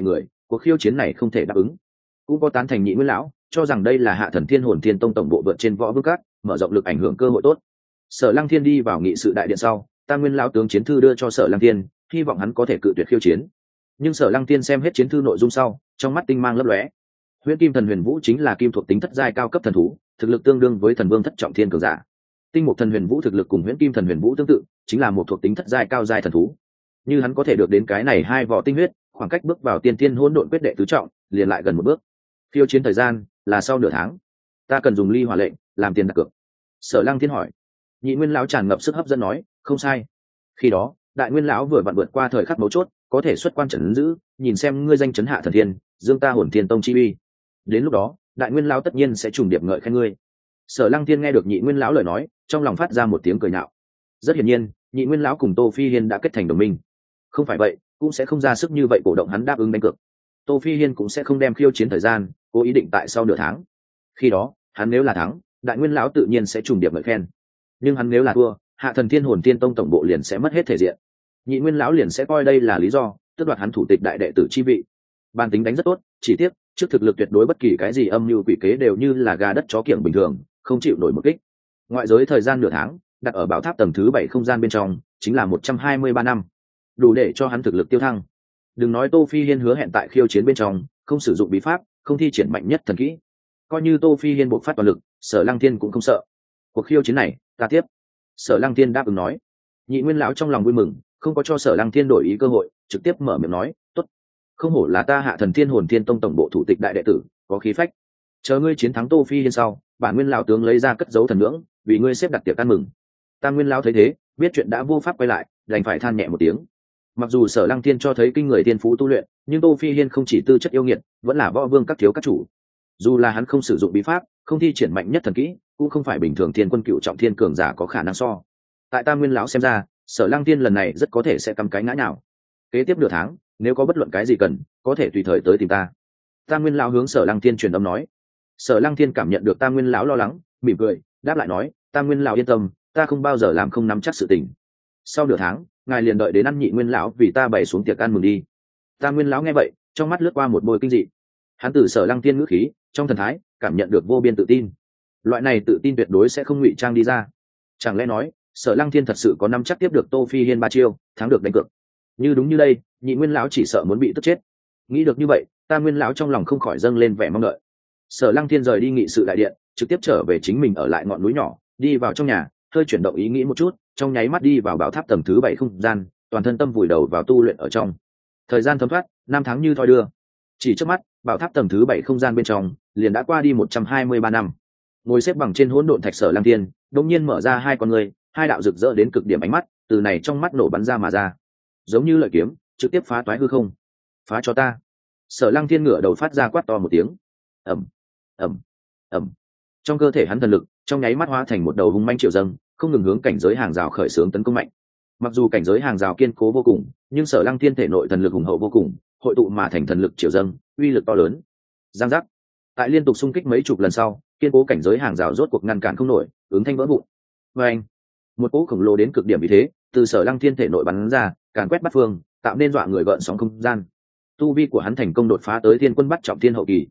[SPEAKER 1] cuộc khiêu chiến này không thể đáp ứng. Cũng có tán thành Nhị Nguyên lão, cho rằng đây là Hạ Thần Thiên Hồn Thiên Tông tổng bộ vượt trên Võ Vương Các, mở rộng lực ảnh hưởng cơ hội tốt. Sở Lăng Thiên đi vào nghị sự đại điện sau, Tam Nguyên lão tướng chiến thư đưa cho Sở Lăng Thiên, hy vọng hắn có thể cự tuyệt khiêu chiến. Nhưng Sở Lăng Thiên xem hết chiến thư nội dung sau, trong mắt tinh mang lấp lóe. Huyễn Kim Thần Huyền Vũ chính là kim thuộc tính thất giai cao cấp thần thú, thực lực tương đương với Thần Vương thất trọng thiên cường giả. Tinh Mục Thần Huyền Vũ thực lực cùng Huyễn Kim Thần Huyền Vũ tương tự, chính là một thuộc tính thất giai cao giai thần thú. Như hắn có thể được đến cái này hai vỏ tinh huyết, khoảng cách bước vào tiên tiên hỗn độn quyết đệ tứ trọng, liền lại gần một bước. Khiêu chiến thời gian là sau nửa tháng. Ta cần dùng ly hỏa lệnh làm tiền đặt cược. Sở Lăng Thiên hỏi. Nhị Nguyên lão tràn ngập sức hấp dẫn nói, không sai. Khi đó, Đại Nguyên lão vừa vặn vượt qua thời khắc mấu chốt, có thể xuất quan trấn giữ, nhìn xem ngươi danh chấn Hạ Thần Thiên, dương ta Hồn Thiên Tông chi uy. Đến lúc đó, Đại Nguyên lão tất nhiên sẽ trùng điệp ngợi khen ngươi. Sở Lăng Thiên nghe được Nhị Nguyên lão lời nói, trong lòng phát ra một tiếng cười nhạo. Rất hiển nhiên, Nhị Nguyên lão cùng Tô Phi Hiên đã kết thành đồng minh. Không phải vậy, cũng sẽ không ra sức như vậy cổ động hắn đáp ứng đánh cược. Tô Phi Hiên cũng sẽ không đem khiêu chiến thời gian, cố ý định tại sau nửa tháng. Khi đó, hắn nếu là thắng, Đại Nguyên lão tự nhiên sẽ trùng điệp ngợi khen. Nhưng hắn nếu là thua, Hạ Thần Thiên Hồn Tiên Tông tổng bộ liền sẽ mất hết thể diện. Nhị Nguyên lão liền sẽ coi đây là lý do, tước đoạt hắn thủ tịch đại đệ tử chi vị. Ban tính đánh rất tốt, chỉ tiếc, trước thực lực tuyệt đối bất kỳ cái gì âm mưu quỷ kế đều như là gà đất chó kiểng bình thường, không chịu nổi một kích. Ngoại giới thời gian nửa tháng, đặt ở bảo tháp tầng thứ 7 không gian bên trong, chính là 123 năm. Đủ để cho hắn thực lực tiêu thăng. Đừng nói Tô Phi Hiên hứa hẹn tại khiêu chiến bên trong, không sử dụng bí pháp, không thi triển mạnh nhất thần kỹ. Coi như Tô Phi Hiên buộc phát toàn lực, Sở Lăng Thiên cũng không sợ. Cuộc khiêu chiến này, ta tiếp. Sở Lăng Thiên đáp ứng nói. Nhị Nguyên lão trong lòng vui mừng, không có cho Sở Lăng Thiên đổi ý cơ hội, trực tiếp mở miệng nói, tốt. Không hổ là ta Hạ Thần Thiên Hồn Thiên Tông tổng bộ thủ tịch đại đệ tử, có khí phách. Chờ ngươi chiến thắng Tô Phi Hiên sau, bản Nguyên lão tướng lấy ra cất giấu thần nhưỡng, vì ngươi xếp đặt tiệc ăn mừng. Tam Nguyên lão thấy thế, biết chuyện đã vô pháp quay lại, đành phải than nhẹ một tiếng. Mặc dù Sở Lăng Thiên cho thấy kinh người tiên phú tu luyện, nhưng Tô Phi Hiên không chỉ tư chất yêu nghiệt, vẫn là võ vương các thiếu các chủ. Dù là hắn không sử dụng bí pháp, không thi triển mạnh nhất thần kỹ, cũng không phải bình thường thiên quân cựu trọng thiên cường giả có khả năng so. Tại Tam Nguyên lão xem ra, Sở Lăng Thiên lần này rất có thể sẽ cắm cái ngã nhào. Kế tiếp nửa tháng, nếu có bất luận cái gì cần, có thể tùy thời tới tìm ta. Tam Nguyên lão hướng Sở Lăng Thiên truyền âm nói. Sở Lăng Thiên cảm nhận được Tam Nguyên lão lo lắng, mỉm cười, đáp lại nói, Tam Nguyên lão yên tâm, ta không bao giờ làm không nắm chắc sự tình. Sau nửa tháng, ngài liền đợi đến ăn Nhị Nguyên lão vì ta bày xuống tiệc ăn mừng đi. Tam Nguyên lão nghe vậy, trong mắt lướt qua một bôi kinh dị. Hắn từ Sở Lăng Thiên ngữ khí, trong thần thái, cảm nhận được vô biên tự tin. Loại này tự tin tuyệt đối sẽ không ngụy trang đi ra. Chẳng lẽ nói, Sở Lăng Thiên thật sự có nắm chắc tiếp được Tô Phi Hiên 3 chiêu, thắng được đánh cược. Như đúng như đây, Nhị Nguyên lão chỉ sợ muốn bị tức chết. Nghĩ được như vậy, Tam Nguyên lão trong lòng không khỏi dâng lên vẻ mong đợi. Sở Lăng Thiên rời đi nghị sự đại điện, trực tiếp trở về chính mình ở lại ngọn núi nhỏ, đi vào trong nhà, hơi chuyển động ý nghĩ một chút, trong nháy mắt đi vào bảo tháp tầng thứ 7 không gian, toàn thân tâm vùi đầu vào tu luyện ở trong. Thời gian thấm thoát, năm tháng như thoi đưa. Chỉ trước mắt, bảo tháp tầng thứ 7 không gian bên trong liền đã qua đi 123 năm. Ngồi xếp bằng trên hỗn độn thạch Sở Lăng Thiên, đột nhiên mở ra hai con người, hai đạo rực rỡ đến cực điểm ánh mắt, từ này trong mắt nổ bắn ra mà ra, giống như lợi kiếm, trực tiếp phá toái hư không. Phá cho ta! Sở Lăng Thiên ngửa đầu phát ra quát to một tiếng. Ầm, ầm, ầm. Trong cơ thể hắn thần lực, trong nháy mắt hóa thành một đầu hung manh triệu dâng, không ngừng hướng cảnh giới hàng rào khởi xướng tấn công mạnh. Mặc dù cảnh giới hàng rào kiên cố vô cùng, nhưng Sở Lăng Thiên thể nội thần lực hùng hậu vô cùng, hội tụ mà thành thần lực triệu dâng, uy lực to lớn. Giang giác. Tại liên tục xung kích mấy chục lần sau, kiên cố cảnh giới hàng rào rốt cuộc ngăn cản không nổi, ứng thanh vỡ vụn. Oeng! Một cỗ khổng lồ đến cực điểm vì thế, từ Sở Lăng Thiên thể nội bắn ra, càn quét bát phương, tạo nên dọa người gợn sóng không gian. Tu vi của hắn thành công đột phá tới Thiên Quân Bắt Trọng Thiên hậu kỳ.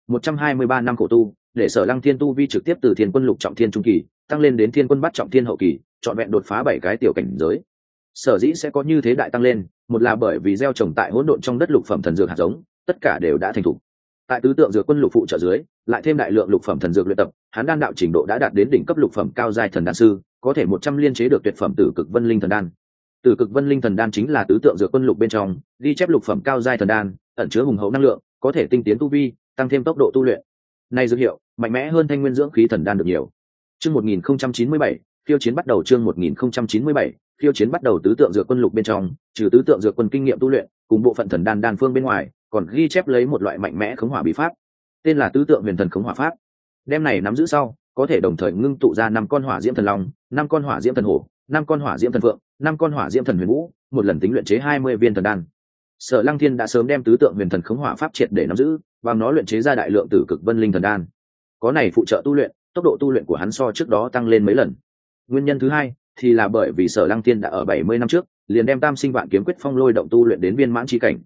[SPEAKER 1] 123 năm khổ tu, để Sở Lăng Thiên tu vi trực tiếp từ Thiên Quân Lục Trọng Thiên trung kỳ, tăng lên đến Thiên Quân Bắt Trọng Thiên hậu kỳ, trọn vẹn đột phá 7 cái tiểu cảnh giới. Sở dĩ sẽ có như thế đại tăng lên, một là bởi vì gieo trồng tại hỗn độn trong đất lục phẩm thần dược hạt giống, tất cả đều đã thành thục. Tại tứ tượng dược quân lục phụ trợ dưới, lại thêm đại lượng lục phẩm thần dược luyện tập, hắn đan đạo trình độ đã đạt đến đỉnh cấp lục phẩm cao giai thần đan sư, có thể 100 liên chế được tuyệt phẩm Tử Cực Vân Linh thần đan. Tử Cực Vân Linh thần đan chính là tứ tượng dược quân lục bên trong, ghi chép lục phẩm cao giai thần đan, ẩn chứa hùng hậu năng lượng, có thể tinh tiến tu vi, tăng thêm tốc độ tu luyện. Này dược hiệu, mạnh mẽ hơn Thanh Nguyên dưỡng khí thần đan được nhiều. Chương 1097, khiêu chiến bắt đầu. Chương 1097, khiêu chiến bắt đầu. Tứ tượng dược quân lục bên trong, trừ tứ tượng dược quân kinh nghiệm tu luyện, cùng bộ phận thần đan đan phương bên ngoài, còn ghi chép lấy một loại mạnh mẽ khống hỏa bí pháp, tên là tứ tượng huyền thần khống hỏa pháp. Đem này nắm giữ sau, có thể đồng thời ngưng tụ ra 5 con hỏa diễm thần long, 5 con hỏa diễm thần hổ, 5 con hỏa diễm thần phượng, 5 con hỏa diễm thần huyền vũ, một lần tính luyện chế 20 viên thần đan. Sở Lăng Thiên đã sớm đem tứ tượng huyền thần khống hỏa pháp triệt để nắm giữ, bằng nó luyện chế ra đại lượng Tử Cực Vân Linh thần đan. Có này phụ trợ tu luyện, tốc độ tu luyện của hắn so trước đó tăng lên mấy lần. Nguyên nhân thứ hai thì là bởi vì Sở Lăng Thiên đã ở 70 năm trước liền đem Tam Sinh Vạn Kiếm Quyết Phong Lôi động tu luyện đến viên mãn chi cảnh.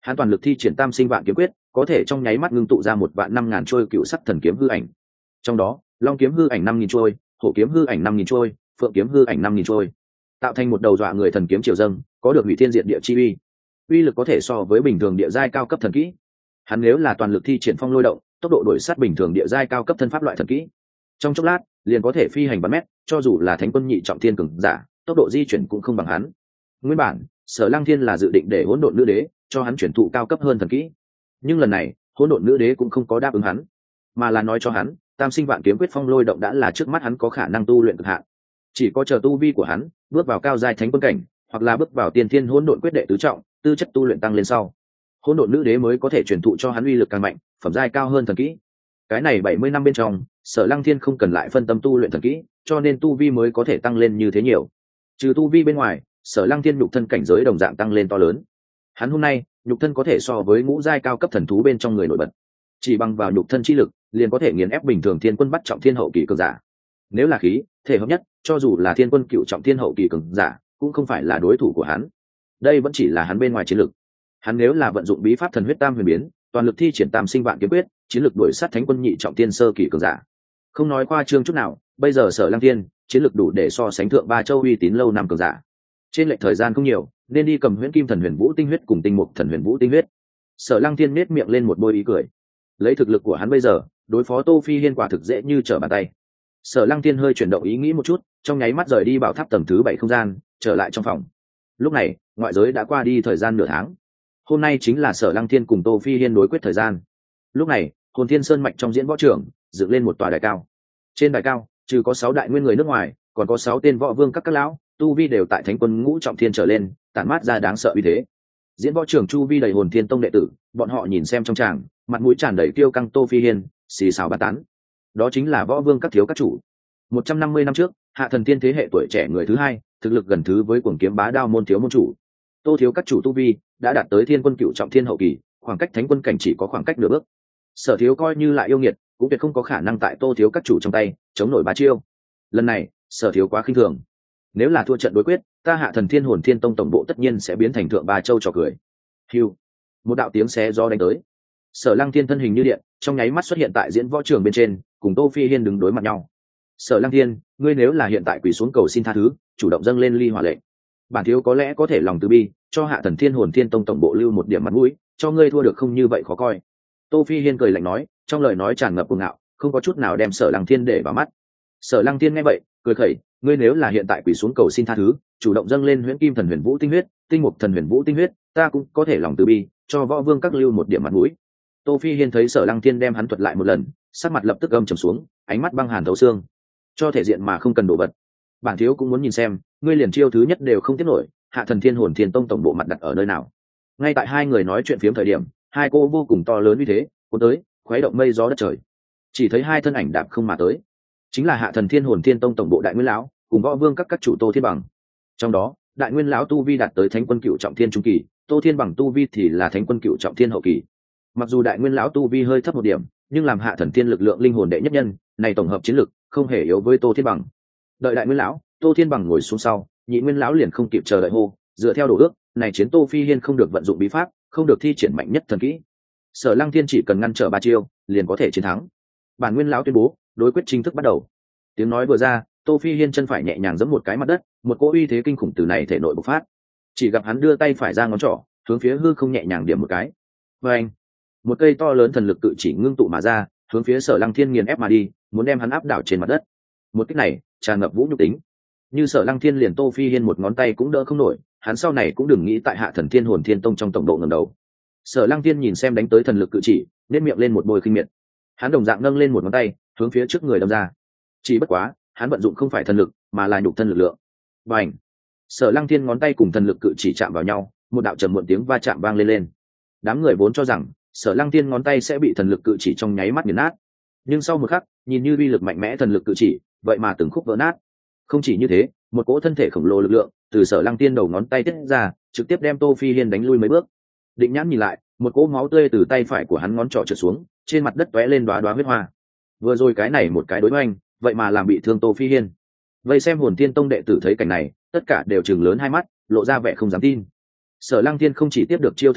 [SPEAKER 1] hắn toàn lực thi triển tam sinh vạn kiếm quyết, có thể trong nháy mắt ngưng tụ ra 1.005.000 trôi cựu sắc thần kiếm hư ảnh. Trong đó long kiếm hư ảnh 5.000 trôi, hổ kiếm hư ảnh 5.000 trôi, phượng kiếm hư ảnh 5.000 trôi, tạo thành một đầu dọa người thần kiếm triều dâng, có được hủy thiên diệt địa chi uy. Uy lực có thể so với bình thường địa giai cao cấp thần kỹ. Hắn nếu là toàn lực thi triển phong lôi động, tốc độ đổi sát bình thường địa giai cao cấp thân pháp loại thần kỹ, trong chốc lát liền có thể phi hành bắn mét, cho dù là thánh quân nhị trọng thiên cường giả, tốc độ di chuyển cũng không bằng hắn. Nguyên bản Sở Lăng Thiên là dự định để hỗn độn nữ đế cho hắn chuyển thụ cao cấp hơn thần kỹ, nhưng lần này hỗn độn nữ đế cũng không có đáp ứng hắn, mà là nói cho hắn tam sinh vạn kiếm quyết phong lôi động đã là trước mắt hắn có khả năng tu luyện cực hạn, chỉ có chờ tu vi của hắn bước vào cao giai thánh quân cảnh, hoặc là bước vào tiên thiên hỗn độn quyết đệ tứ trọng, tư chất tu luyện tăng lên sau, hỗn độn nữ đế mới có thể truyền thụ cho hắn uy lực càng mạnh, phẩm giai cao hơn thần kỹ. Cái này 70 năm bên trong, Sở Lăng Thiên không cần lại phân tâm tu luyện thần kỹ, cho nên tu vi mới có thể tăng lên như thế nhiều. Trừ tu vi bên ngoài, Sở Lăng Thiên nhục thân cảnh giới đồng dạng tăng lên to lớn. Hắn hôm nay nhục thân có thể so với ngũ giai cao cấp thần thú bên trong người nổi bật, chỉ bằng vào nhục thân chi lực liền có thể nghiền ép bình thường thiên quân bắt trọng thiên hậu kỳ cường giả. Nếu là khí thể hợp nhất, cho dù là thiên quân cựu trọng thiên hậu kỳ cường giả cũng không phải là đối thủ của hắn. Đây vẫn chỉ là hắn bên ngoài chiến lực. Hắn nếu là vận dụng bí pháp thần huyết tam huyền biến, toàn lực thi triển tam sinh vạn kiếm quyết, chiến lực đuổi sát thánh quân nhị trọng thiên sơ kỳ cường giả. Không nói qua trương chút nào, bây giờ Sở Lăng Thiên chiến lực đủ để so sánh thượng ba châu uy tín lâu năm cường giả. Trên lệch thời gian không nhiều, nên đi cầm huyễn kim thần huyền vũ tinh huyết cùng tinh mục thần huyền vũ tinh huyết. Sở Lăng Thiên nét miệng lên một bôi ý cười. Lấy thực lực của hắn bây giờ, đối phó Tô Phi Hiên quả thực dễ như trở bàn tay. Sở Lăng Thiên hơi chuyển động ý nghĩ một chút, trong nháy mắt rời đi bảo tháp tầng thứ 7 không gian, trở lại trong phòng. Lúc này ngoại giới đã qua đi thời gian nửa tháng. Hôm nay chính là Sở Lăng Thiên cùng Tô Phi Hiên đối quyết thời gian. Lúc này Hồn Thiên Sơn mạch trong diễn võ trường dựng lên một tòa đài cao. Trên đài cao trừ có 6 đại nguyên người nước ngoài, còn có 6 tên võ vương các lão, tu vi đều tại thánh quân ngũ trọng thiên trở lên, tản mát ra đáng sợ uy thế. Diễn võ trường chu vi đầy Hồn Thiên tông đệ tử, bọn họ nhìn xem trong tràng, mặt mũi tràn đầy kiêu căng Tô Phi Hiên, xì xào bàn tán. Đó chính là võ vương các thiếu các chủ. 150 năm trước, Hạ Thần Tiên thế hệ tuổi trẻ người thứ hai, thực lực gần thứ với cuồng kiếm bá đao môn thiếu môn chủ. Tô thiếu các chủ tu vi đã đạt tới thiên quân cựu trọng thiên hậu kỳ, khoảng cách thánh quân cảnh chỉ có khoảng cách nửa bước. Sở thiếu coi như lại yêu nghiệt, cũng tuyệt không có khả năng tại Tô thiếu các chủ trong tay chống nổi 3 chiêu. Lần này Sở thiếu quá khinh thường. Nếu là thua trận đối quyết, ta Hạ Thần Thiên Hồn Thiên tông tổng bộ tất nhiên sẽ biến thành thượng ba châu trò cười. Hưu, một đạo tiếng xé gió đánh tới. Sở Lăng Thiên thân hình như điện, trong nháy mắt xuất hiện tại diễn võ trường bên trên, cùng Tô Phi Hiên đứng đối mặt nhau. Sở Lăng Thiên, ngươi nếu là hiện tại quỳ xuống cầu xin tha thứ, chủ động dâng lên ly hỏa lệnh, bản thiếu có lẽ có thể lòng từ bi, cho Hạ Thần Thiên Hồn Thiên tông tổng bộ lưu một điểm mặt mũi, cho ngươi thua được không như vậy khó coi. Tô Phi Hiên cười lạnh nói, trong lời nói tràn ngập cuồng ngạo, không có chút nào đem Sở Lăng Thiên để vào mắt. Sở Lăng Thiên nghe vậy cười khẩy, ngươi nếu là hiện tại quỳ xuống cầu xin tha thứ, chủ động dâng lên huyễn kim thần huyền vũ tinh huyết, tinh mục thần huyền vũ tinh huyết, ta cũng có thể lòng từ bi, cho võ vương các lưu một điểm mặt mũi. Tô Phi Hiên thấy Sở Lăng Thiên đem hắn thuật lại một lần, sắc mặt lập tức âm trầm xuống, ánh mắt băng hàn thấu xương. Cho thể diện mà không cần đồ vật, bản thiếu cũng muốn nhìn xem, ngươi liền chiêu thứ nhất đều không tiếp nổi, Hạ Thần Thiên Hồn Thiên tông tổng bộ mặt đặt ở nơi nào? Ngay tại hai người nói chuyện phiếm thời điểm, hai cô vô cùng to lớn như thế, cuốn tới, khuấy động mây gió đất trời. Chỉ thấy hai thân ảnh đạp không mà tới, chính là Hạ Thần Thiên Hồn Thiên tông tổng bộ đại nguyên lão, cùng võ vương các chủ Tô Thiên Bằng. Trong đó, đại nguyên lão tu vi đạt tới thánh quân cựu trọng thiên trung kỳ, Tô Thiên Bằng tu vi thì là thánh quân cựu trọng thiên hậu kỳ. Mặc dù đại nguyên lão tu vi hơi thấp một điểm, nhưng làm Hạ Thần Thiên lực lượng linh hồn đệ nhất nhân, này tổng hợp chiến lực không hề yếu với Tô Thiên Bằng. Đợi đại nguyên lão, Tô Thiên Bằng ngồi xuống sau, nhị nguyên lão liền không kịp chờ đợi hô, dựa theo đồ ước, này chiến Tô Phi Hiên không được vận dụng bí pháp, không được thi triển mạnh nhất thần kỹ. Sở Lăng Thiên chỉ cần ngăn trở 3 chiêu, liền có thể chiến thắng. Bản nguyên lão tuyên bố, đối quyết chính thức bắt đầu. Tiếng nói vừa ra, Tô Phi Hiên chân phải nhẹ nhàng giẫm một cái mặt đất, một cỗ uy thế kinh khủng từ này thể nội bộc phát. Chỉ gặp hắn đưa tay phải ra ngón trỏ, hướng phía hư không nhẹ nhàng điểm một cái. Oeng! Một cây to lớn thần lực tự chỉ ngưng tụ mà ra, hướng phía Sở Lăng Thiên nghiền ép mà đi, muốn đem hắn áp đảo trên mặt đất. Một kích này tràn ngập vũ nhục tính, như Sở Lăng Thiên liền Tô Phi Hiên một ngón tay cũng đỡ không nổi, hắn sau này cũng đừng nghĩ tại Hạ Thần Thiên Hồn Thiên tông trong tổng độ ngẩng đầu. Sở Lăng Thiên nhìn xem đánh tới thần lực cự chỉ, nét miệng lên một bôi khinh miệt. Hắn đồng dạng nâng lên một ngón tay, hướng phía trước người đâm ra. Chỉ bất quá, hắn vận dụng không phải thần lực, mà là nhục thân lực lượng. Bành! Sở Lăng Thiên ngón tay cùng thần lực cự chỉ chạm vào nhau, một đạo trầm muộn tiếng va chạm vang lên. Đám người vốn cho rằng Sở Lăng Thiên ngón tay sẽ bị thần lực cự chỉ trong nháy mắt nghiền nát, nhưng sau một khắc, nhìn như uy lực mạnh mẽ thần lực cự chỉ, vậy mà từng khúc vỡ nát. Không chỉ như thế, một cỗ thân thể khổng lồ lực lượng từ Sở Lăng Thiên đầu ngón tay tiết ra, trực tiếp đem Tô Phi Hiên đánh lui mấy bước. Định nhãn nhìn lại, một cỗ máu tươi từ tay phải của hắn ngón trỏ trượt xuống, trên mặt đất tóe lên đóa đóa huyết hoa. Vừa rồi cái này một cái đối oanh, vậy mà làm bị thương Tô Phi Hiên. Vây xem Hồn Thiên tông đệ tử thấy cảnh này, tất cả đều trừng lớn hai mắt, lộ ra vẻ không dám tin. Sở Lăng Thiên không chỉ tiếp được chiêu thứ nhất,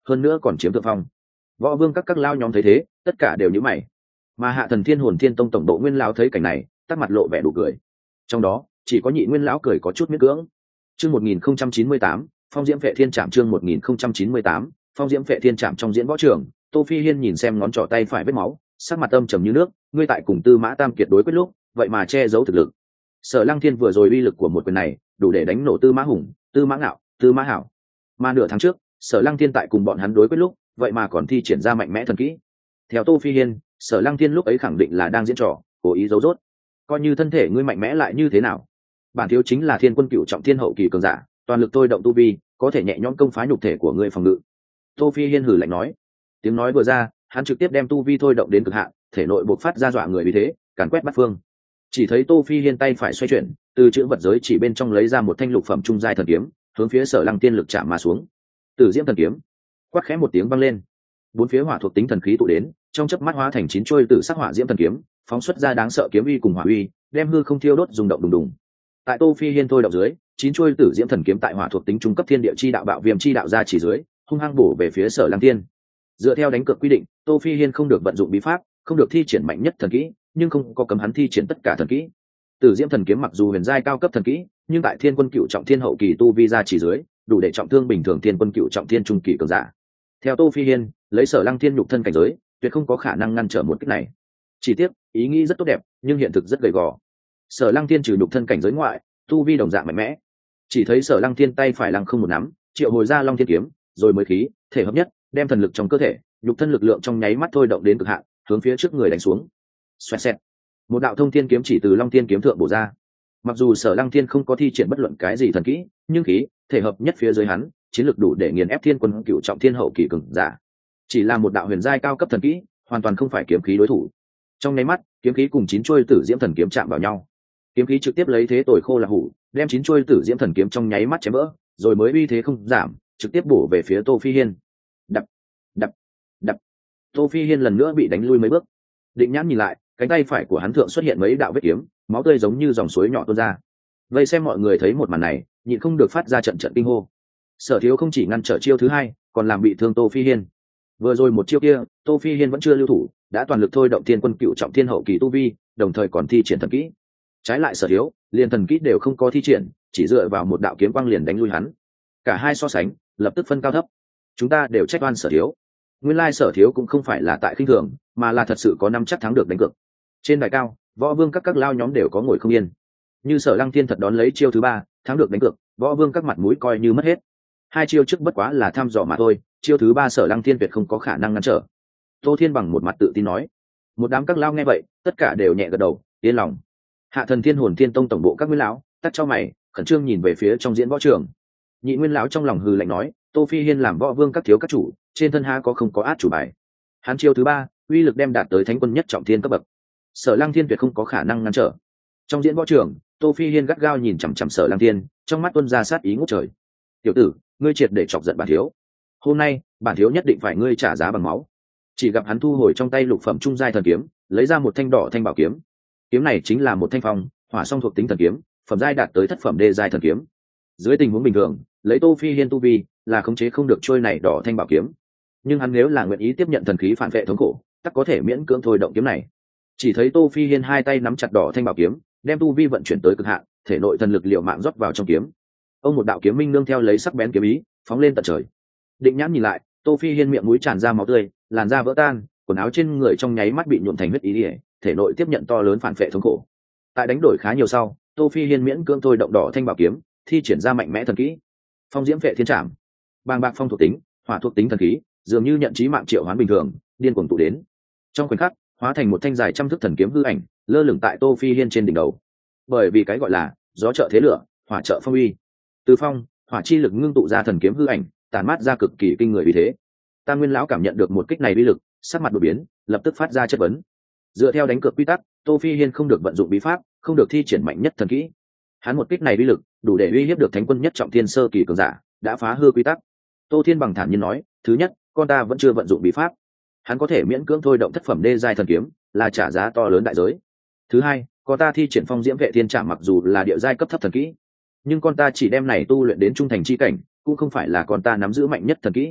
[SPEAKER 1] hơn nữa còn chiếm thượng phong. Võ vương các lao nhóm thấy thế tất cả đều nhíu mày, mà Hạ Thần Thiên Hồn Thiên Tông tổng bộ Nguyên lão thấy cảnh này tắt mặt lộ vẻ đủ cười, trong đó chỉ có Nhị Nguyên lão cười có chút miễn cưỡng. Chương 1098, Phong Diễm Phệ Thiên Trảm. Chương 1098, Phong Diễm Phệ Thiên Trảm. Trong diễn võ trường, Tô Phi Hiên nhìn xem ngón trỏ tay phải vết máu, sắc mặt âm trầm như nước. Ngươi tại cùng Tư Mã Tam Kiệt đối quyết lúc, vậy mà che giấu thực lực. Sở Lăng Thiên vừa rồi uy lực của một quyền này đủ để đánh nổ Tư Mã Hùng, Tư Mã Ngạo, Tư Mã Hảo. Mà nửa tháng trước, Sở Lăng Thiên tại cùng bọn hắn đối quyết lúc, vậy mà còn thi triển ra mạnh mẽ thần kỹ. Theo Tô Phi Hiên, Sở Lăng Thiên lúc ấy khẳng định là đang diễn trò, cố ý giấu rốt. Coi như thân thể ngươi mạnh mẽ lại như thế nào, bản thiếu chính là Thiên Quân Cửu Trọng Thiên hậu kỳ cường giả, toàn lực tôi động tu vi, có thể nhẹ nhõm công phá nhục thể của ngươi phòng ngự. Tô Phi Hiên hừ lạnh nói. Tiếng nói vừa ra, hắn trực tiếp đem tu vi thôi động đến cực hạn, thể nội bộc phát ra dọa người vì thế, càn quét bát phương. Chỉ thấy Tô Phi Hiên tay phải xoay chuyển, từ chữ vật giới chỉ bên trong lấy ra một thanh lục phẩm trung giai thần kiếm, hướng phía Sở Lăng Thiên lực chạm mà xuống. Tử Diễm thần kiếm, quát khẽ một tiếng vang lên, bốn phía hỏa thuộc tính thần khí tụ đến, trong chớp mắt hóa thành 9 chuôi tử sắc hỏa diễm thần kiếm, phóng xuất ra đáng sợ kiếm uy cùng hỏa uy, đem hư không thiêu đốt rung động đùng đùng. Tại Tô Phi Hiên thôi động dưới, 9 chuôi tử diễm thần kiếm tại hỏa thuộc tính trung cấp thiên địa chi đạo bạo viêm chi đạo ra chỉ dưới, hung hăng bổ về phía Sở Lăng Thiên. Dựa theo đánh cược quy định, Tô Phi Hiên không được vận dụng bí pháp, không được thi triển mạnh nhất thần kỹ, nhưng không có cấm hắn thi triển tất cả thần kỹ. Tử diễm thần kiếm mặc dù huyền giai cao cấp thần kỹ, nhưng tại Thiên Quân Cửu Trọng Thiên hậu kỳ tu vi ra chỉ dưới, đủ để trọng thương bình thường Thiên Quân Cửu Trọng Thiên trung kỳ cường giả. Theo Tô Phi Hiên, lấy Sở Lăng Thiên nhục thân cảnh giới, tuyệt không có khả năng ngăn trở một kích này. Chỉ tiếc, ý nghĩ rất tốt đẹp, nhưng hiện thực rất gầy gò. Sở Lăng Thiên trừ nhục thân cảnh giới ngoại, tu vi đồng dạng mạnh mẽ. Chỉ thấy Sở Lăng Thiên tay phải lăng không một nắm, triệu hồi ra Long Thiên kiếm, rồi mới khí, thể hợp nhất, đem thần lực trong cơ thể, nhục thân lực lượng trong nháy mắt thôi động đến cực hạn, hướng phía trước người đánh xuống. Xoẹt xẹt. Một đạo thông thiên kiếm chỉ từ Long Thiên kiếm thượng bổ ra. Mặc dù Sở Lăng Thiên không có thi triển bất luận cái gì thần kỹ, nhưng khí, thể hợp nhất phía dưới hắn, chiến lực đủ để nghiền ép Thiên Quân Cửu Trọng Thiên hậu kỳ cường giả. Chỉ là một đạo huyền giai cao cấp thần kỹ, hoàn toàn không phải kiếm khí đối thủ. Trong nháy mắt, kiếm khí cùng 9 chuôi tử diễm thần kiếm chạm vào nhau. Kiếm khí trực tiếp lấy thế tồi khô là hủ, đem 9 chuôi tử diễm thần kiếm trong nháy mắt chém vỡ, rồi mới uy thế không giảm, trực tiếp bổ về phía Tô Phi Hiên. Đập, đập, đập. Tô Phi Hiên lần nữa bị đánh lui mấy bước. Định nhãn nhìn lại, cánh tay phải của hắn thượng xuất hiện mấy đạo vết kiếm, máu tươi giống như dòng suối nhỏ tuôn ra. Vây xem mọi người thấy một màn này, nhịn không được phát ra trận trận kinh hô. Sở Thiếu không chỉ ngăn trở chiêu thứ hai, còn làm bị thương Tô Phi Hiên. Vừa rồi một chiêu kia, Tô Phi Hiên vẫn chưa lưu thủ, đã toàn lực thôi động Thiên Quân Cửu Trọng Thiên hậu kỳ tu vi, đồng thời còn thi triển thần kỹ. Trái lại Sở Thiếu, liền thần kỹ đều không có thi triển, chỉ dựa vào một đạo kiếm quang liền đánh lui hắn. Cả hai so sánh, lập tức phân cao thấp. Chúng ta đều trách oan Sở Thiếu. Nguyên lai Sở Thiếu cũng không phải là tại khinh thường, mà là thật sự có năm chắc thắng được đánh cược. Trên đài cao, võ vương các lao nhóm đều có ngồi không yên. Như Sở Lăng Thiên thật đón lấy chiêu thứ ba, thắng được đánh cược, võ vương các mặt mũi coi như mất hết. Hai chiêu trước bất quá là thăm dò mà thôi, chiêu thứ ba Sở Lăng Thiên tuyệt không có khả năng ngăn trở. Tô Thiên bằng một mặt tự tin nói. Một đám các lao nghe vậy, tất cả đều nhẹ gật đầu, yên lòng. Hạ Thần Thiên Hồn Thiên Tông tổng bộ các nguyên lão, tắt cho mày, khẩn trương nhìn về phía trong diễn võ trường. Nhị Nguyên lão trong lòng hừ lạnh nói, Tô Phi Hiên làm võ vương các thiếu các chủ, trên thân ha có không có át chủ bài. Hắn chiêu thứ ba, uy lực đem đạt tới thánh quân nhất trọng thiên cấp bậc. Sở Lăng Thiên tuyệt không có khả năng ngăn trở. Trong diễn võ trường, Tô Phi Hiên gắt gao nhìn chằm chằm Sở Lăng Thiên, trong mắt tuôn ra sát ý ngút trời. Tiểu tử, ngươi triệt để chọc giận bản thiếu. Hôm nay, bản thiếu nhất định phải ngươi trả giá bằng máu. Chỉ gặp hắn thu hồi trong tay lục phẩm trung giai thần kiếm, lấy ra một thanh đỏ thanh bảo kiếm. Kiếm này chính là một thanh phong, hỏa song thuộc tính thần kiếm, phẩm giai đạt tới thất phẩm đê giai thần kiếm. Dưới tình huống bình thường, lấy Tô Phi Hiên tu vi, là khống chế không được trôi này đỏ thanh bảo kiếm. Nhưng hắn nếu là nguyện ý tiếp nhận thần khí phản vệ thống khổ, tất có thể miễn cưỡng thôi động kiếm này. Chỉ thấy Tô Phi Hiên hai tay nắm chặt đỏ thanh bảo kiếm, đem tu vi vận chuyển tới cực hạn, thể nội thần lực liều mạng rót vào trong kiếm. Ông một đạo kiếm minh nương theo lấy sắc bén kiếm ý, phóng lên tận trời. Định nhãn nhìn lại, Tô Phi Hiên miệng mũi tràn ra máu tươi, làn da vỡ tan, quần áo trên người trong nháy mắt bị nhuộm thành huyết ý, thể nội tiếp nhận to lớn phản phệ thống khổ. Tại đánh đổi khá nhiều sau, Tô Phi Hiên miễn cưỡng thôi động đỏ thanh bảo kiếm, thi triển ra mạnh mẽ thần kỹ, Phong Diễm Phệ Thiên Trảm. Bàng bạc phong thuộc tính, hỏa thuộc tính thần khí, dường như nhận chí mạng triệu hoán bình thường, điên cuồng tụ đến. Trong khoảnh khắc, hóa thành một thanh dài trăm thước thần kiếm hư ảnh, lơ lửng tại Tô Phi Hiên trên đỉnh đầu. Bởi vì cái gọi là gió trợ thế lửa, hỏa trợ phong uy. Từ phong, hỏa chi lực ngưng tụ ra thần kiếm hư ảnh, tản mát ra cực kỳ kinh người uy thế. Tam Nguyên lão cảm nhận được một kích này uy lực, sắc mặt đổi biến, lập tức phát ra chất vấn. Dựa theo đánh cược quy tắc, Tô Phi Hiên không được vận dụng bí pháp, không được thi triển mạnh nhất thần kỹ. Hắn một kích này uy lực, đủ để uy hiếp được thánh quân nhất trọng thiên sơ kỳ cường giả, đã phá hư quy tắc. Tô Thiên bằng thản nhiên nói, thứ nhất, con ta vẫn chưa vận dụng bí pháp, hắn có thể miễn cưỡng thôi động thất phẩm đê giai thần kiếm, là trả giá to lớn đại giới. Thứ hai, con ta thi triển Phong Diễm Vệ Thiên Trảm mặc dù là địa giai cấp thấp thần kỹ, nhưng con ta chỉ đem này tu luyện đến trung thành chi cảnh, cũng không phải là con ta nắm giữ mạnh nhất thần kỹ.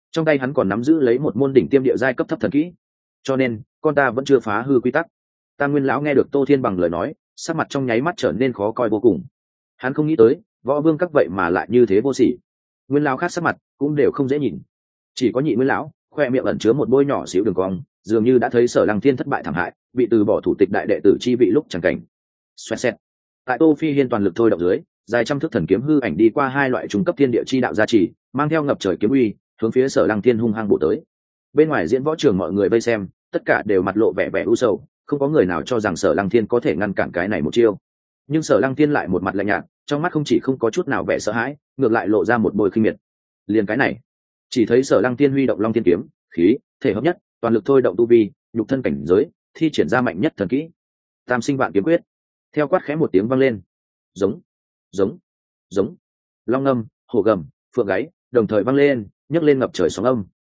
[SPEAKER 1] trong tay hắn còn nắm giữ lấy một môn đỉnh tiêm địa giai cấp thấp thần kỹ, cho nên con ta vẫn chưa phá hư quy tắc. Tam Nguyên lão nghe được Tô Thiên bằng lời nói, sắc mặt trong nháy mắt trở nên khó coi vô cùng. Hắn không nghĩ tới võ vương các vậy mà lại như thế vô sỉ. Nguyên lão khác sắc mặt cũng đều không dễ nhìn, chỉ có Nhị Nguyên lão khoe miệng ẩn chứa một bôi nhỏ xíu đường cong, dường như đã thấy Sở Lăng Thiên thất bại thảm hại, bị từ bỏ thủ tịch đại đệ tử chi vị lúc chẳng cảnh. Xoẹt xẹt. Tại Tô Phi Hiên toàn lực thôi động dưới, dài trăm thước thần kiếm hư ảnh đi qua hai loại trung cấp thiên địa chi đạo gia trì, mang theo ngập trời kiếm uy, hướng phía Sở Lăng Thiên hung hăng bổ tới. Bên ngoài diễn võ trường mọi người vây xem, tất cả đều mặt lộ vẻ vẻ u sầu, không có người nào cho rằng Sở Lăng Thiên có thể ngăn cản cái này một chiêu. Nhưng Sở Lăng Thiên lại một mặt lạnh nhạt, trong mắt không chỉ không có chút nào vẻ sợ hãi, ngược lại lộ ra một bôi khinh miệt. Liền cái này, chỉ thấy Sở Lăng Thiên huy động Long Thiên kiếm, khí thể hợp nhất, toàn lực thôi động tu vi, nhục thân cảnh giới, thi triển ra mạnh nhất thần kỹ Tam Sinh Vạn Kiếm Quyết. Theo quát khẽ một tiếng vang lên, giống giống giống, long âm, hổ gầm, phượng gáy đồng thời vang lên, nhấc lên ngập trời sóng âm.